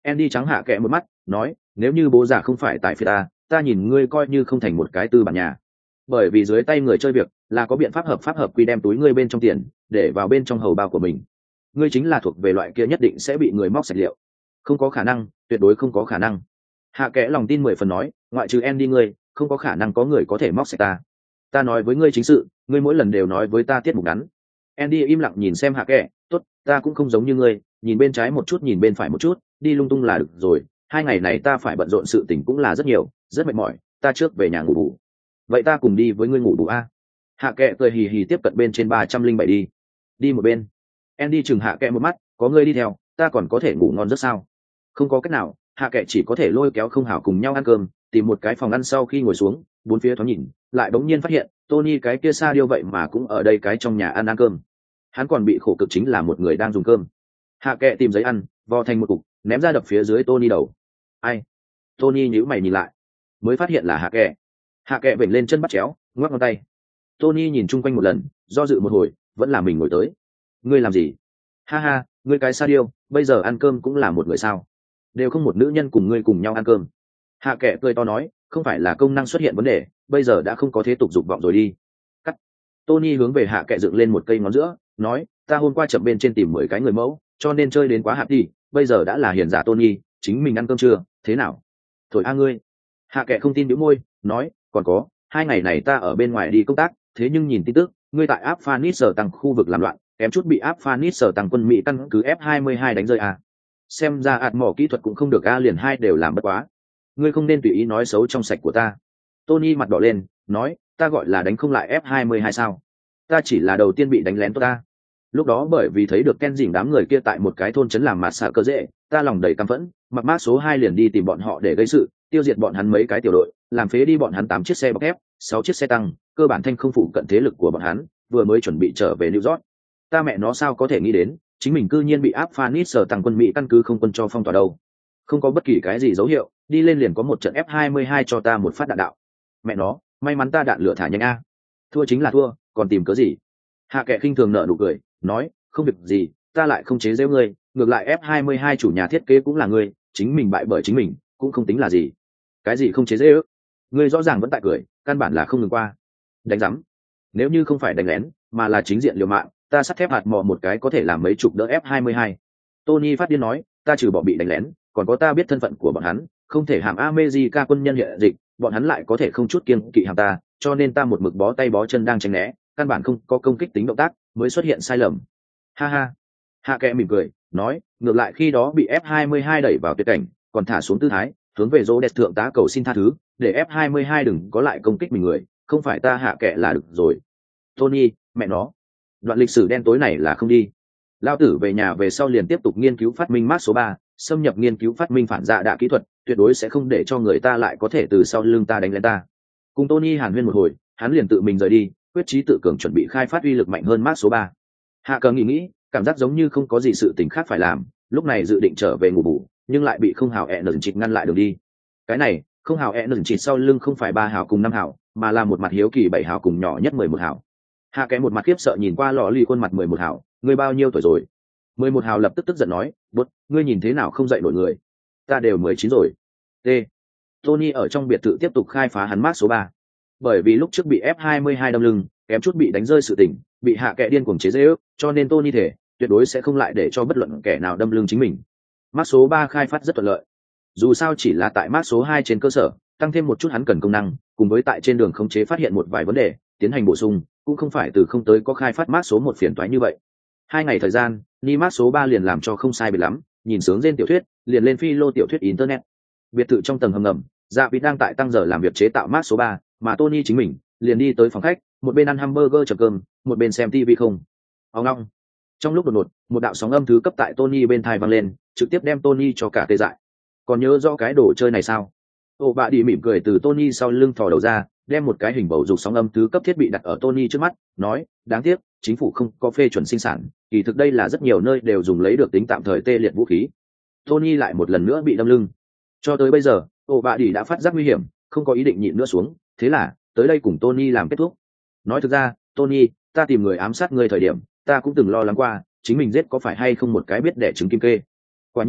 Speaker 1: Andy trắng hạ kệ một mắt, nói, nếu như bố già không phải tại phía ta, ta nhìn ngươi coi như không thành một cái tư bản nhà. Bởi vì dưới tay người chơi việc là có biện pháp hợp pháp hợp quy đem túi ngươi bên trong tiền để vào bên trong hầu bao của mình. Ngươi chính là thuộc về loại kia nhất định sẽ bị người móc sạch liệu. Không có khả năng, tuyệt đối không có khả năng. Hạ kệ lòng tin mười phần nói, ngoại trừ Andy ngươi, không có khả năng có người có thể móc sạch ta. Ta nói với ngươi chính sự, ngươi mỗi lần đều nói với ta tiết mục ngắn. Andy im lặng nhìn xem hạ kệ, tốt, ta cũng không giống như ngươi, nhìn bên trái một chút nhìn bên phải một chút, đi lung tung là được rồi. Hai ngày này ta phải bận rộn sự tình cũng là rất nhiều, rất mệt mỏi, ta trước về nhà ngủ bù. Vậy ta cùng đi với ngươi ngủ bù a. Hạ kệ cười hì hì tiếp cận bên trên ba trăm linh bảy đi. Đi một bên. Andy chừng hạ kệ một mắt, có ngươi đi theo, ta còn có thể ngủ ngon rất sao? Không có cách nào, hạ kệ chỉ có thể lôi kéo Không Hảo cùng nhau ăn cơm, tìm một cái phòng ăn sau khi ngồi xuống, bốn phía thoáng nhìn, lại bỗng nhiên phát hiện, Tony cái kia xa điêu vậy mà cũng ở đây cái trong nhà ăn ăn cơm. Hắn còn bị khổ cực chính là một người đang dùng cơm. Hạ kệ tìm giấy ăn, vò thành một cục, ném ra đập phía dưới Tony đầu. Ai? Tony nhíu mày nhìn lại, mới phát hiện là hạ kệ. Hạ kệ vểnh lên chân bắt chéo, ngoắc ngón tay. Tony nhìn chung quanh một lần, do dự một hồi, vẫn là mình ngồi tới. Ngươi làm gì? Ha ha, ngươi cái sa điêu, bây giờ ăn cơm cũng là một người sao? Đều không một nữ nhân cùng ngươi cùng nhau ăn cơm. Hạ kệ cười to nói, không phải là công năng xuất hiện vấn đề, bây giờ đã không có thế tục dục vọng rồi đi. Cắt. Tony hướng về hạ kệ dựng lên một cây ngón giữa, nói, ta hôm qua chậm bên trên tìm mười cái người mẫu, cho nên chơi đến quá hạp đi, bây giờ đã là hiền giả Tony, chính mình ăn cơm chưa, thế nào? Thổi a ngươi. Hạ kệ không tin bĩu môi, nói, còn có, hai ngày này ta ở bên ngoài đi công tác, thế nhưng nhìn tin tức, ngươi tại áp Phanis sở tăng khu vực làm loạn, kém chút bị áp Phanis sở tăng quân Mỹ căn cứ F hai mươi hai đánh rơi à. Xem ra ạt mỏ kỹ thuật cũng không được a, liền hai đều làm bất quá. Ngươi không nên tùy ý nói xấu trong sạch của ta. Tony mặt đỏ lên, nói, ta gọi là đánh không lại F hai mươi hai sao? Ta chỉ là đầu tiên bị đánh lén tốt ta. Lúc đó bởi vì thấy được Ken dìm đám người kia tại một cái thôn trấn làm mạt xạ cơ dễ, ta lòng đầy căm phẫn, mặc mát số hai liền đi tìm bọn họ để gây sự, tiêu diệt bọn hắn mấy cái tiểu đội, làm phế đi bọn hắn tám chiếc xe bọc thép, sáu chiếc xe tăng, cơ bản thanh không phụ cận thế lực của bọn hắn, vừa mới chuẩn bị trở về New York. Ta mẹ nó sao có thể nghĩ đến, chính mình cư nhiên bị áp Phanis sở tăng quân Mỹ căn cứ không quân cho phong tỏa đâu. Không có bất kỳ cái gì dấu hiệu, đi lên liền có một trận F hai mươi hai cho ta một phát đạn đạo. Mẹ nó, may mắn ta đạn lửa thả nhanh a. Thua chính là thua, còn tìm cớ gì? Hạ kệ khinh thường nở nụ cười, nói, không việc gì, ta lại không chế giễu ngươi, ngược lại F hai mươi hai chủ nhà thiết kế cũng là ngươi, chính mình bại bởi chính mình, cũng không tính là gì. Cái gì không chế giễu? Ngươi rõ ràng vẫn tại cười, căn bản là không ngừng qua. Đánh rắm. Nếu như không phải đánh lén, mà là chính diện liều mạng, ta sắt thép hạt mò một cái có thể làm mấy chục đỡ F hai mươi hai. Tony phát điên nói, ta trừ bỏ bị đánh lén, còn có ta biết thân phận của bọn hắn, không thể hàm America quân nhân hiện dịch, bọn hắn lại có thể không chút kiêng kỵ hàm ta, cho nên ta một mực bó tay bó chân đang tránh né, căn bản không có công kích tính động tác, mới xuất hiện sai lầm. Ha ha. Hạ kệ mỉm cười, nói, ngược lại khi đó bị F hai mươi hai đẩy vào tuyệt cảnh, còn thả xuống tư thái, hướng về Rô Đẹp thượng tá cầu xin tha thứ, để F hai mươi hai đừng có lại công kích mình người, không phải ta hạ kệ là được rồi. Tony, mẹ nó. Đoạn lịch sử đen tối này là không đi. Lao tử về nhà về sau liền tiếp tục nghiên cứu phát minh mát số ba, xâm nhập nghiên cứu phát minh phản dạ đạ kỹ thuật, tuyệt đối sẽ không để cho người ta lại có thể từ sau lưng ta đánh lên ta. Cùng Tony hàn huyên một hồi, hắn liền tự mình rời đi, quyết chí tự cường chuẩn bị khai phát uy lực mạnh hơn mát số ba. Hạ cờ nghĩ nghĩ, cảm giác giống như không có gì sự tình khác phải làm, lúc này dự định trở về ngủ bù, nhưng lại bị không hào ẹ nửng chịt ngăn lại đường đi. Cái này, không hào ẹ nửng chịt sau lưng không phải ba hào cùng năm hào, mà là một mặt hiếu kỳ bảy hào cùng nhỏ nhất mười một hào. Hạ kẽ một mặt khiếp sợ nhìn qua lò lì khuôn mặt mười một hào, ngươi bao nhiêu tuổi rồi? Mười một hào lập tức tức giận nói, bút, ngươi nhìn thế nào không dậy nổi người? Ta đều mười chín rồi. T. Tony ở trong biệt thự tiếp tục khai phá hắn mát số ba. Bởi vì lúc trước bị F hai mươi hai đâm lưng, kém chút bị đánh rơi sự tỉnh, bị hạ kẽ điên cuồng chế giễu, cho nên Tony thể tuyệt đối sẽ không lại để cho bất luận kẻ nào đâm lưng chính mình. Mát số ba khai phát rất thuận lợi. Dù sao chỉ là tại mát số hai trên cơ sở, tăng thêm một chút hắn cần công năng, cùng với tại trên đường khống chế phát hiện một vài vấn đề, tiến hành bổ sung, cũng không phải từ không tới có khai phát mát số một phiền toái như vậy. Hai ngày thời gian, ni mát số ba liền làm cho không sai biệt lắm, nhìn sướng trên tiểu thuyết, liền lên phi lô tiểu thuyết internet. Biệt thự trong tầng hầm ngầm, Dạ Vịt đang tại tăng giờ làm việc chế tạo mát số ba, mà Tony chính mình liền đi tới phòng khách, một bên ăn hamburger chầm cơm, một bên xem ti vi không. Ông long. Trong lúc đột ngột, một đạo sóng âm thứ cấp tại Tony bên tai vang lên, trực tiếp đem Tony cho cả tê dại. Còn nhớ rõ cái đồ chơi này sao? Ô bạ đi mỉm cười từ Tony sau lưng thò đầu ra, đem một cái hình bầu dục sóng âm thứ cấp thiết bị đặt ở Tony trước mắt, nói, đáng tiếc, chính phủ không có phê chuẩn sinh sản, kỳ thực đây là rất nhiều nơi đều dùng lấy được tính tạm thời tê liệt vũ khí. Tony lại một lần nữa bị đâm lưng. Cho tới bây giờ, ô bạ đi đã phát giác nguy hiểm, không có ý định nhịn nữa xuống, thế là, tới đây cùng Tony làm kết thúc. Nói thực ra, Tony, ta tìm người ám sát ngươi thời điểm, ta cũng từng lo lắng qua, chính mình giết có phải hay không một cái biết đẻ trứng kim kê. Quả nhiên,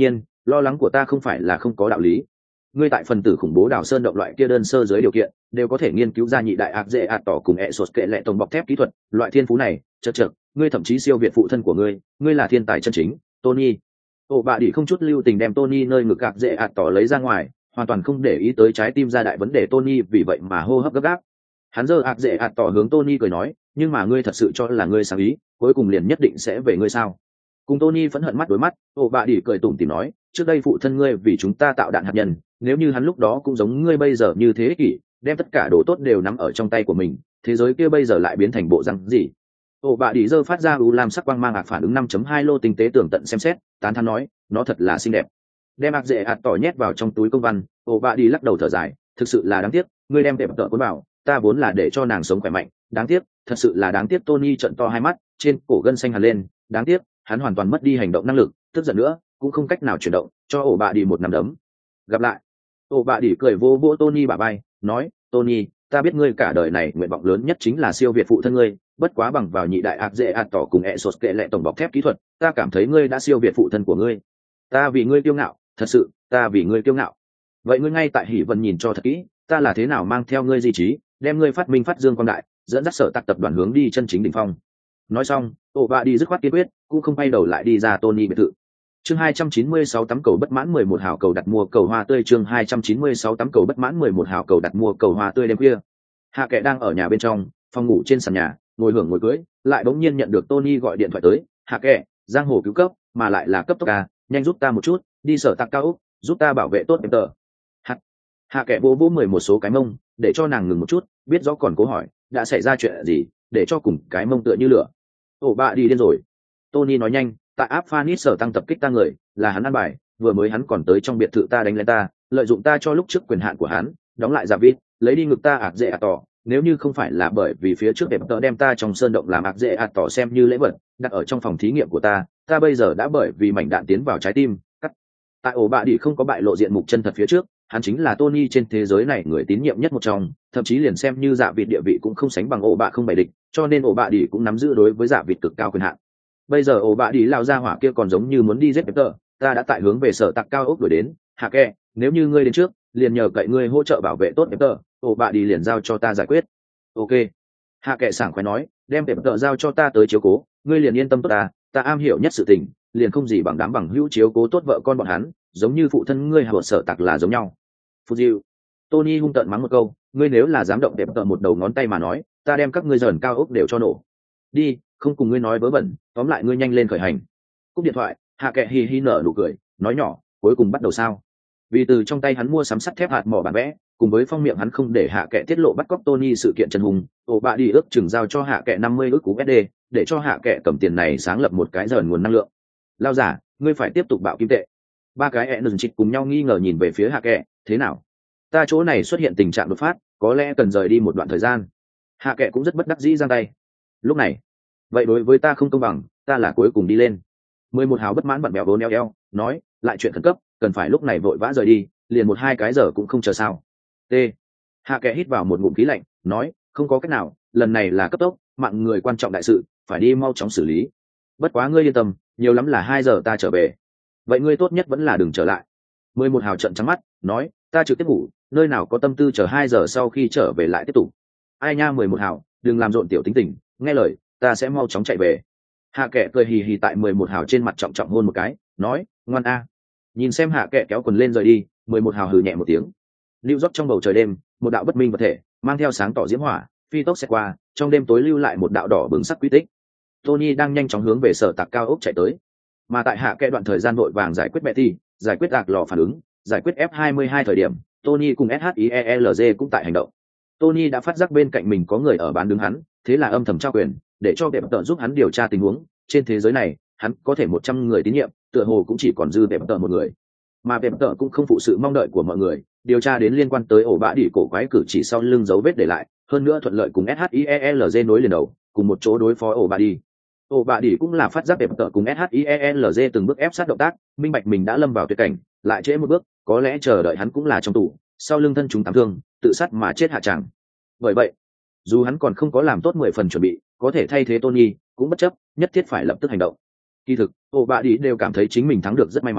Speaker 1: lo lắng của ta không phải là không có đạo lý. Ngươi tại phần tử khủng bố đào sơn động loại kia đơn sơ dưới điều kiện đều có thể nghiên cứu ra nhị đại ác dễ ạt tỏ cùng ẹ sột kệ lệ tổng bọc thép kỹ thuật, loại thiên phú này chật chật, ngươi thậm chí siêu việt phụ thân của ngươi, ngươi là thiên tài chân chính, Tony. Ổ bạ đỉ không chút lưu tình đem Tony nơi ngực ác dễ ạt tỏ lấy ra ngoài, hoàn toàn không để ý tới trái tim ra đại vấn đề Tony, vì vậy mà hô hấp gấp gáp. Hắn giơ ác dễ ạt tỏ hướng Tony cười nói, nhưng mà ngươi thật sự cho là ngươi sáng ý, cuối cùng liền nhất định sẽ về ngươi sao? Cùng Tony phẫn hận mắt đối mắt, ổ bạ đỉ cười tủm tỉm nói, trước đây phụ thân ngươi vì chúng ta tạo đạn hạt nhân, nếu như hắn lúc đó cũng giống ngươi bây giờ như thế ích kỷ, đem tất cả đồ tốt đều nắm ở trong tay của mình, thế giới kia bây giờ lại biến thành bộ răng gì? Ổ bạ đỉ giơ phát ra u lam sắc quang mang ạc phản ứng năm chấm hai lô tinh tế tường tận xem xét, tán thán nói, nó thật là xinh đẹp. Đem ạc dễ ạt tỏi nhét vào trong túi công văn, ổ bạ đỉ lắc đầu thở dài, thực sự là đáng tiếc, ngươi đem đẹp tợ cuốn vào, ta vốn là để cho nàng sống khỏe mạnh, đáng tiếc, thật sự là đáng tiếc. Tony trợn to hai mắt, trên cổ gân xanh hằn lên, đáng tiếc, hắn hoàn toàn mất đi hành động năng lực, tức giận nữa cũng không cách nào chuyển động, cho ổ bạ đỉ một nắm đấm. Gặp lại. Ổ bạ đỉ cười vô vô Tony bả vai, nói, Tony, ta biết ngươi cả đời này nguyện vọng lớn nhất chính là siêu việt phụ thân ngươi, bất quá bằng vào nhị đại ác dễ ạt tỏ cùng ẹ sột kệ lệ tổng bọc thép kỹ thuật, ta cảm thấy ngươi đã siêu việt phụ thân của ngươi. Ta vì ngươi kiêu ngạo, thật sự, ta vì ngươi kiêu ngạo. Vậy ngươi ngay tại hỉ vân nhìn cho thật kỹ, ta là thế nào mang theo ngươi di trí, đem ngươi phát minh phát dương quang đại, dẫn dắt sở tạc tập đoàn hướng đi chân chính đỉnh phong. Nói xong, ổ bạ đi dứt khoát kiên quyết, cũng không quay đầu lại đi ra Tony biệt thự. Chương hai trăm chín mươi sáu tấm cầu bất mãn mười một hào cầu đặt mua cầu hoa tươi. Chương hai trăm chín mươi sáu tấm cầu bất mãn mười một hào cầu đặt mua cầu hoa tươi. Đêm khuya, Hạ Kệ đang ở nhà bên trong, phòng ngủ trên sàn nhà, ngồi hưởng ngồi cưới, lại bỗng nhiên nhận được Tony gọi điện thoại tới, Hạ Kệ, giang hồ cứu cấp, mà lại là cấp tốc à, nhanh giúp ta một chút, đi sở tạc cao ốc, giúp ta bảo vệ tốt em tờ. Hạ, Hạ Kệ vô vô mười một số cái mông, để cho nàng ngừng một chút, biết rõ còn cố hỏi, đã xảy ra chuyện gì, để cho cùng cái mông tựa như lửa. Ổ bạ đi điên rồi. Tony nói nhanh, tại áp Phanis sở tăng tập kích ta người, là hắn ăn bài, vừa mới hắn còn tới trong biệt thự ta đánh lên ta, lợi dụng ta cho lúc trước quyền hạn của hắn, đóng lại giả vít, lấy đi ngực ta ạc dễ ạt tỏ, nếu như không phải là bởi vì phía trước đẹp tớ đem ta trong sơn động làm ạc dễ ạt tỏ xem như lễ vật, đặt ở trong phòng thí nghiệm của ta, ta bây giờ đã bởi vì mảnh đạn tiến vào trái tim, cắt. Tại ổ bạ đi không có bại lộ diện mục chân thật phía trước, hắn chính là Tony trên thế giới này người tín nhiệm nhất một trong, thậm chí liền xem như giả vịt địa vị cũng không sánh bằng ổ bạ không bày địch, cho nên ổ bạ đi cũng nắm giữ đối với giả vịt cực cao quyền hạn. Bây giờ ổ bạ đi lao ra hỏa kia còn giống như muốn đi giết đẹp tớ, ta đã tại hướng về sở tạc cao ốc đuổi đến. Hạ Kệ, nếu như ngươi đến trước, liền nhờ cậy ngươi hỗ trợ bảo vệ tốt đẹp tớ, ổ bạ đi liền giao cho ta giải quyết. Ok. Hạ Kệ sảng khoái nói, đem đẹp tớ giao cho ta tới chiếu cố, ngươi liền yên tâm tốt ta, ta am hiểu nhất sự tình, liền không gì bằng đám bằng hữu chiếu cố tốt vợ con bọn hắn, giống như phụ thân ngươi hạ sở tạc là giống nhau. Phụ diệu. Tony hung tợn mắng một câu, ngươi nếu là dám động đẹp tớ một đầu ngón tay mà nói, ta đem các ngươi dởn cao ốc đều cho nổ. Đi, không cùng ngươi nói vớ vẩn, tóm lại ngươi nhanh lên khởi hành. Cúp điện thoại, Hạ Kệ hi hi nở nụ cười, nói nhỏ, cuối cùng bắt đầu sao? Vì từ trong tay hắn mua sắm sắt thép hạt mỏ bản vẽ, cùng với phong miệng hắn không để Hạ Kệ tiết lộ bắt cóc Tony sự kiện chân hùng, ổ bạ đi ước chừng giao cho Hạ Kệ năm mươi ức cú ét đê, để cho Hạ Kệ cầm tiền này sáng lập một cái dần nguồn năng lượng. Lao giả, ngươi phải tiếp tục bạo kim tệ. Ba cái ẹ nừng chịch cùng nhau nghi ngờ nhìn về phía Hạ Kệ, thế nào? Ta chỗ này xuất hiện tình trạng đột phát, có lẽ cần rời đi một đoạn thời gian. Hạ Kệ cũng rất bất đắc dĩ giang tay. Lúc này, vậy đối với ta không công bằng, ta là cuối cùng đi lên. Mười một hào bất mãn bận bèo vốn eo eo, nói, lại chuyện khẩn cấp, cần phải lúc này vội vã rời đi, liền một hai cái giờ cũng không chờ sao. T. Hạ Kệ hít vào một ngụm khí lạnh, nói, không có cách nào, lần này là cấp tốc, mạng người quan trọng đại sự, phải đi mau chóng xử lý. Bất quá ngươi yên tâm, nhiều lắm là hai giờ ta trở về. Vậy ngươi tốt nhất vẫn là đừng trở lại. Mười một hào trận trắng mắt, nói, ta trực tiếp ngủ, nơi nào có tâm tư chờ hai giờ sau khi trở về lại tiếp tục. Ai nha mười một hào, đừng làm rộn tiểu tính tình, nghe lời, ta sẽ mau chóng chạy về. Hạ Kệ cười hì hì tại mười một hào trên mặt trọng trọng hôn một cái, nói, ngoan a. Nhìn xem Hạ Kệ kéo quần lên rời đi, mười một hào hừ nhẹ một tiếng. Lưu rót trong bầu trời đêm, một đạo bất minh vật thể, mang theo sáng tỏ diễm hỏa, phi tốc xẹt qua, trong đêm tối lưu lại một đạo đỏ bừng sắc quy tích. Tony đang nhanh chóng hướng về sở tạc cao ốc chạy tới. Mà tại Hạ Kệ đoạn thời gian vội vàng giải quyết Betty, giải quyết ạc lò phản ứng, giải quyết F hai mươi hai thời điểm, Tony cùng ét hát i e lờ giê cũng tại hành động. Tony đã phát giác bên cạnh mình có người ở bán đứng hắn, thế là âm thầm trao quyền, để cho đẹp tợ giúp hắn điều tra tình huống. Trên thế giới này, hắn có thể một trăm người tín nhiệm, tựa hồ cũng chỉ còn dư đẹp tợ một người. Mà đẹp tợ cũng không phụ sự mong đợi của mọi người, điều tra đến liên quan tới ổ bạ đỉ cổ quái cử chỉ sau lưng dấu vết để lại, hơn nữa thuận lợi cùng ét hát i e lờ giê nối liền đầu, cùng một chỗ đối phó ổ bạ đỉ. Ổ bạ đỉ cũng là phát giác đẹp tợ cùng ét hát i e lờ giê từng bước ép sát động tác, minh bạch mình đã lâm vào tuyệt cảnh, lại trễ một bước, có lẽ chờ đợi hắn cũng là trong tù, sau lưng thân chúng tám thương, tự sát mà chết hạ tràng. Bởi vậy, dù hắn còn không có làm tốt mười phần chuẩn bị, có thể thay thế Tony, cũng bất chấp, nhất thiết phải lập tức hành động. Kỳ thực, ổ bạ đi đều cảm thấy chính mình thắng được rất may mắn,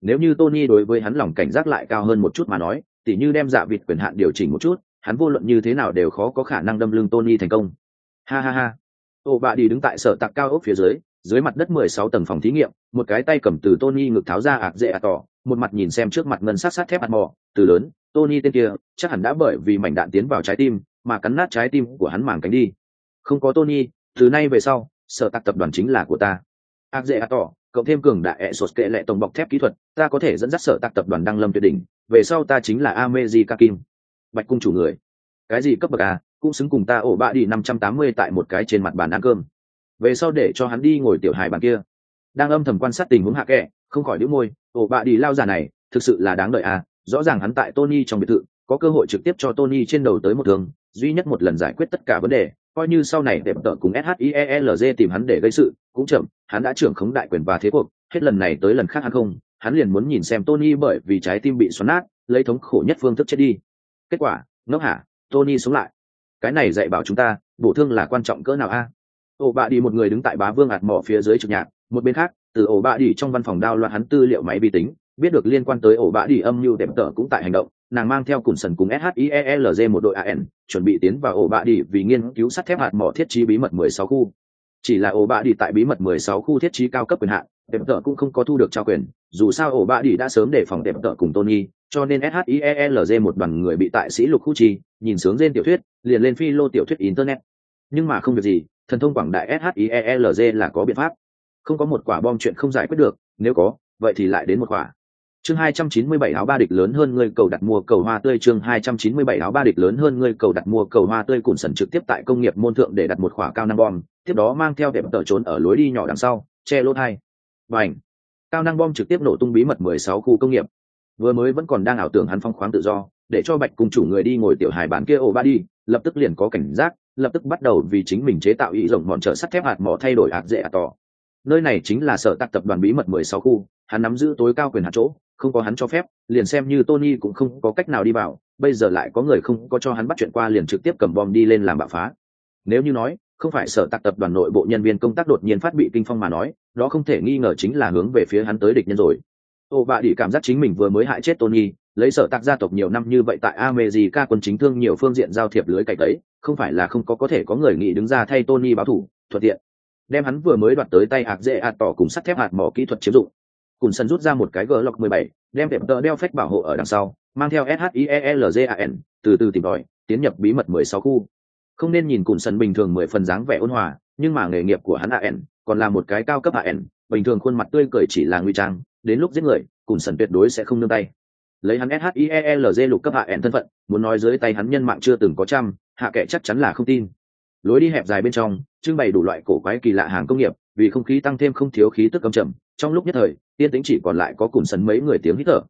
Speaker 1: Nếu như Tony đối với hắn lòng cảnh giác lại cao hơn một chút mà nói, tỉ như đem dạ vịt quyền hạn điều chỉnh một chút, hắn vô luận như thế nào đều khó có khả năng đâm lưng Tony thành công. Ha ha ha. Ổ bạ đi đứng tại sở tạc cao ốc phía dưới, dưới mặt đất mười sáu tầng phòng thí nghiệm, một cái tay cầm từ Tony ngực tháo ra ạc dễ à tỏ, một mặt nhìn xem trước mặt ngân sát sát thép mặt mò, từ lớn, Tony tên kia, chắc hẳn đã bởi vì mảnh đạn tiến vào trái tim, mà cắn nát trái tim của hắn màng cánh đi. Không có Tony, từ nay về sau, sở tạc tập đoàn chính là của ta. Ác dễ à tỏ, cộng thêm cường đại ẹ sột kệ lệ tổng bọc thép kỹ thuật, ta có thể dẫn dắt sở tạc tập đoàn đăng lâm tuyệt đỉnh, về sau ta chính là Ameji Kim. Bạch cung chủ người. Cái gì cấp bậc a, cũng xứng cùng ta ổ bạ đi năm trăm tám mươi tại một cái trên mặt bàn ăn cơm. Về sau để cho hắn đi ngồi tiểu hài bàn kia. Đang âm thầm quan sát tình huống hạ kệ, không khỏi đĩu môi, ổ bạ đi lao giả này, thực sự là đáng đợi à, rõ ràng hắn tại Tony trong biệt thự, có cơ hội trực tiếp cho Tony trên đầu tới một thương, duy nhất một lần giải quyết tất cả vấn đề, coi như sau này đẹp tợ cùng SHIELZ tìm hắn để gây sự, cũng chậm, hắn đã trưởng khống đại quyền và thế cuộc, hết lần này tới lần khác hắn không, hắn liền muốn nhìn xem Tony bởi vì trái tim bị xoắn nát, lấy thống khổ nhất phương thức chết đi. Kết quả, ngốc hả, Tony sống lại. Cái này dạy bảo chúng ta, bổ thương là quan trọng cỡ nào a? Ổ bạ đi một người đứng tại bá vương ạt mỏ phía dưới trực nhạc, một bên khác, từ ổ bạ đi trong văn phòng đao loạn hắn tư liệu máy vi tính, biết được liên quan tới ổ bạ đi âm mưu đẹp tợ cũng tại hành động, nàng mang theo cùng sần cùng SHIELZ một đội a en, chuẩn bị tiến vào ổ bạ đi vì nghiên cứu sắt thép hạt mỏ thiết trí bí mật mười sáu khu. Chỉ là ổ bạ đi tại bí mật mười sáu khu thiết trí cao cấp quyền hạn, đẹp tợ cũng không có thu được trao quyền, dù sao ổ bạ đi đã sớm đề phòng đẹp tợ cùng Tony, cho nên SHIELZ một đoàn người bị tại sĩ lục khu trì, nhìn sướng trên tiểu thuyết, liền lên phi lô tiểu thuyết internet. Nhưng mà không việc gì, thần thông quảng đại SHIELZ là có biện pháp. Không có một quả bom chuyện không giải quyết được, nếu có, vậy thì lại đến một quả. Chương hai trăm chín mươi bảy áo ba địch lớn hơn ngươi cầu đặt mua cầu hoa tươi chương hai trăm chín mươi bảy áo ba địch lớn hơn ngươi cầu đặt mua cầu hoa tươi cùn sần trực tiếp tại công nghiệp môn thượng để đặt một quả cao năng bom, tiếp đó mang theo đẹp tợ trốn ở lối đi nhỏ đằng sau, che lỗ hai. Bành! Cao năng bom trực tiếp nổ tung bí mật mười sáu khu công nghiệp. Vừa mới vẫn còn đang ảo tưởng hắn phong khoáng tự do, để cho Bạch cùng chủ người đi ngồi tiểu hài bản kia ổ ba đi, lập tức liền có cảnh giác, lập tức bắt đầu vì chính mình chế tạo ý rộng mọn trợ sắt thép hạt mỏ thay đổi hạt dễ hạt tỏ. Nơi này chính là sở tạc tập đoàn bí mật mười sáu khu, hắn nắm giữ tối cao quyền hạt chỗ, không có hắn cho phép, liền xem như Tony cũng không có cách nào đi vào, bây giờ lại có người không có cho hắn bắt chuyện qua liền trực tiếp cầm bom đi lên làm bạo phá. Nếu như nói, không phải sở tạc tập đoàn nội bộ nhân viên công tác đột nhiên phát bị kinh phong mà nói, đó không thể nghi ngờ chính là hướng về phía hắn tới địch nhân rồi. Ô bạ đi cảm giác chính mình vừa mới hại chết Tony, lấy sở tạc gia tộc nhiều năm như vậy tại America quân chính thương nhiều phương diện giao thiệp lưới cày tấy, không phải là không có có thể có người nghĩ đứng ra thay Tony báo thủ, thuận tiện đem hắn vừa mới đoạt tới tay hạt dễ hạt tỏ cùng sắt thép hạt mỏ kỹ thuật chiếm dụng. Cùn sân rút ra một cái gờ lọc mười bảy, đem đẹp tờ đeo phách bảo hộ ở đằng sau, mang theo SHIELZAN, từ từ tìm tòi, tiến nhập bí mật mười sáu khu. Không nên nhìn Cùn sân bình thường mười phần dáng vẻ ôn hòa, nhưng mà nghề nghiệp của hắn a en, còn là một cái cao cấp a en, bình thường khuôn mặt tươi cười chỉ là nguy trang, đến lúc giết người, Cùn sân tuyệt đối sẽ không nương tay. Lấy hắn SHIELZ lục cấp a en thân phận, muốn nói dưới tay hắn nhân mạng chưa từng có trăm, hạ kệ chắc chắn là không tin. Lối đi hẹp dài bên trong, trưng bày đủ loại cổ quái kỳ lạ hàng công nghiệp, vì không khí tăng thêm không thiếu khí tức âm trầm, trong lúc nhất thời, tiên tĩnh chỉ còn lại có Cùn sân mấy người tiếng hít thở.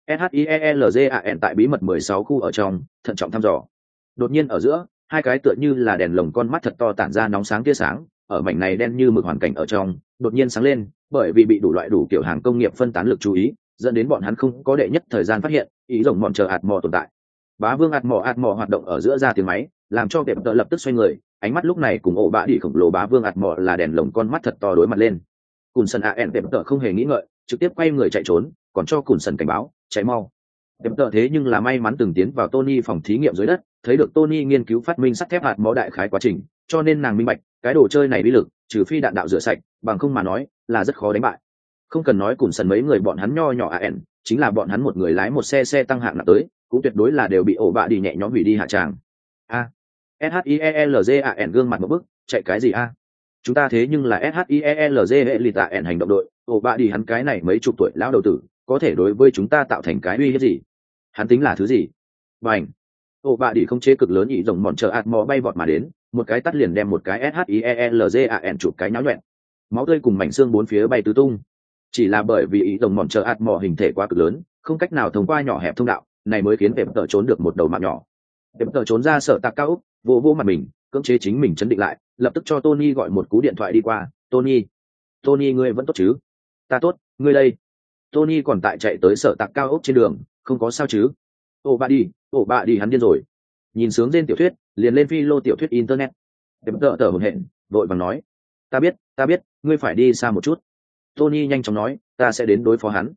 Speaker 1: SHIELZAN tại bí mật mười sáu khu ở trong, thận trọng thăm dò. Đột nhiên ở giữa, hai cái tựa như là đèn lồng con mắt thật to tản ra nóng sáng tia sáng, ở mảnh này đen như mực hoàn cảnh ở trong, đột nhiên sáng lên, bởi vì bị đủ loại đủ kiểu hàng công nghiệp phân tán lực chú ý, dẫn đến bọn hắn không có đệ nhất thời gian phát hiện, ý rồng mọn chờ ạt mò tồn tại. Bá vương ạt mò ạt mò hoạt động ở giữa ra tiếng máy, làm cho đẹp tợ lập tức xoay người, ánh mắt lúc này cùng ổ bạ đi khổng lồ bá vương ạt mò là đèn lồng con mắt thật to đối mặt lên. Cùn sân a en đẹp tợ không hề nghĩ ngợi, trực tiếp quay người chạy trốn, còn cho Cùn sân cảnh báo, cháy mau. Đẹp tợ thế nhưng là may mắn từng tiến vào Tony phòng thí nghiệm dưới đất, thấy được Tony nghiên cứu phát minh sắt thép hạt mỏ đại khái quá trình, cho nên nàng minh bạch, cái đồ chơi này bí lực, trừ phi đạn đạo rửa sạch, bằng không mà nói, là rất khó đánh bại. Không cần nói Cùn sân mấy người bọn hắn nho nhỏ a en, chính là bọn hắn một người lái một xe xe tăng hạng nặng tới, cũng tuyệt đối là đều bị ổ bạ đi nhẹ nhõm hủy đi hạ tràng. A, SHIELZAN gương mặt một bức, chạy cái gì a? Chúng ta thế nhưng là SHIELZAN hành động đội, ổ bạ đi hắn cái này mấy chục tuổi lão đầu tử, có thể đối với chúng ta tạo thành cái uy hiếp gì? Hắn tính là thứ gì? Bành! Ổ bạ đi không chế cực lớn ý rồng mòn chờ ạt mò bay vọt mà đến, một cái tắt liền đem một cái SHIELZAN chụp cái nháo nhuẹn. Máu tươi cùng mảnh xương bốn phía bay tứ tung. Chỉ là bởi vì ý rồng mòn chờ ạt mò hình thể quá cực lớn, không cách nào thông qua nhỏ hẹp thông đạo, này mới khiến Tệp Tợ trốn được một đầu mạng nhỏ. Tệp Tợ trốn ra sở tạc cao ốc, vô vô mặt mình, cưỡng chế chính mình chấn định lại, lập tức cho Tony gọi một cú điện thoại đi qua. Tony, Tony ngươi vẫn tốt chứ? Ta tốt, ngươi đây? Tony còn tại chạy tới sở tạc cao ốc trên đường, không có sao chứ? Ồ bà đi, ồ bà đi hắn điên rồi. Nhìn sướng trên tiểu thuyết, liền lên phi lô tiểu thuyết internet. Tệp Tợ thở hổn hển, vội vàng nói, ta biết, ta biết, ngươi phải đi xa một chút. Tony nhanh chóng nói, ta sẽ đến đối phó hắn.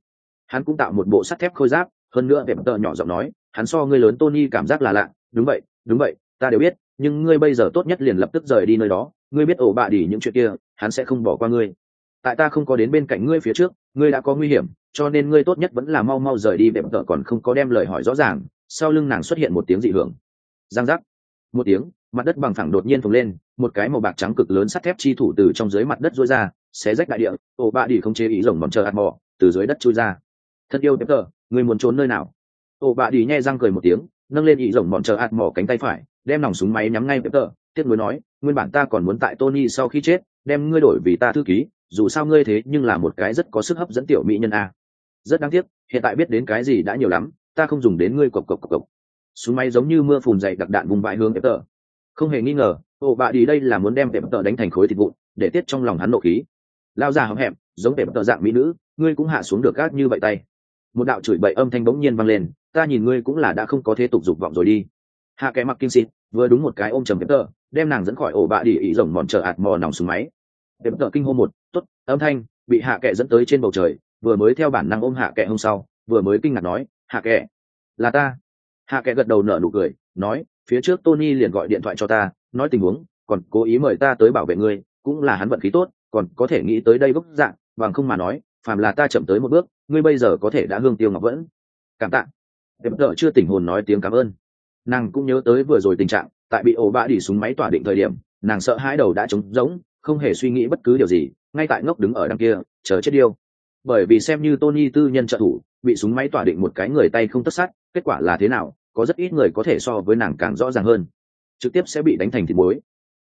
Speaker 1: Hắn cũng tạo một bộ sắt thép khôi giáp, hơn nữa đẹp tợ nhỏ giọng nói, hắn so ngươi lớn Tony cảm giác là lạ. Đúng vậy, đúng vậy, ta đều biết, nhưng ngươi bây giờ tốt nhất liền lập tức rời đi nơi đó, ngươi biết ổ bạ đỉ những chuyện kia, hắn sẽ không bỏ qua ngươi. Tại ta không có đến bên cạnh ngươi phía trước, ngươi đã có nguy hiểm, cho nên ngươi tốt nhất vẫn là mau mau rời đi. Đẹp tợ còn không có đem lời hỏi rõ ràng, sau lưng nàng xuất hiện một tiếng dị hưởng. Giang giác. Một tiếng, mặt đất bằng phẳng đột nhiên phồng lên, một cái màu bạc trắng cực lớn sắt thép chi thủ từ trong dưới mặt đất rối ra, xé rách đại địa. Ổ bạ đỉ không chế ý rồng mỏng chờ ạt mò, từ dưới đất chui ra. Thân yêu Đẹp tợ, ngươi muốn trốn nơi nào? Ổ bạ đỉ nhe răng cười một tiếng, nâng lên ý rồng mỏng chờ ạt mò cánh tay phải, đem nòng súng máy nhắm ngay Đẹp tợ, tiếc nuối nói, nguyên bản ta còn muốn tại Tony sau khi chết, đem ngươi đổi vì ta thư ký, dù sao ngươi thế nhưng là một cái rất có sức hấp dẫn tiểu mỹ nhân a. Rất đáng tiếc, hiện tại biết đến cái gì đã nhiều lắm, ta không dùng đến ngươi cộc cộc cộc cộc. Súng máy giống như mưa phùn dày đặc đạn vùng vãi hướng Đẹp tợ. Không hề nghi ngờ, ổ bạ đi đây là muốn đem Đẹp tợ đánh thành khối thịt vụn, để tiết trong lòng hắn nộ khí. Lao già hậm hẹm, giống Đẹp tợ dạng mỹ nữ, ngươi cũng hạ xuống được gác như vậy tay. Một đạo chửi bậy âm thanh bỗng nhiên vang lên, ta nhìn ngươi cũng là đã không có thế tục dục vọng rồi đi. Hạ kẻ mặc kinh xịt, vừa đúng một cái ôm chầm Đẹp tợ, đem nàng dẫn khỏi ổ bạ đi ý rồng mòn chờ ạt mò nòng súng máy. Đẹp tợ kinh hô một, tốt, âm thanh bị hạ kẻ dẫn tới trên bầu trời, vừa mới theo bản năng ôm hạ kẻ hôm sau, vừa mới kinh ngạc nói, hạ kẻ, là ta. Hạ kẻ gật đầu nở nụ cười, nói, phía trước Tony liền gọi điện thoại cho ta, nói tình huống, còn cố ý mời ta tới bảo vệ ngươi, cũng là hắn vận khí tốt, còn có thể nghĩ tới đây gốc dạng, bằng không mà nói, phàm là ta chậm tới một bước, ngươi bây giờ có thể đã hương tiêu ngọc vẫn. Cảm tạ. Đẹp tợ chưa tỉnh hồn nói tiếng cảm ơn. Nàng cũng nhớ tới vừa rồi tình trạng, tại bị ổ bạ đỉ súng máy tỏa định thời điểm, nàng sợ hãi đầu đã trống rỗng, không hề suy nghĩ bất cứ điều gì, ngay tại ngốc đứng ở đằng kia, chờ chết điêu. Bởi vì xem như Tony tư nhân trợ thủ, bị súng máy tỏa định một cái người tay không tất sát, kết quả là thế nào, có rất ít người có thể so với nàng càng rõ ràng hơn. Trực tiếp sẽ bị đánh thành thịt muối,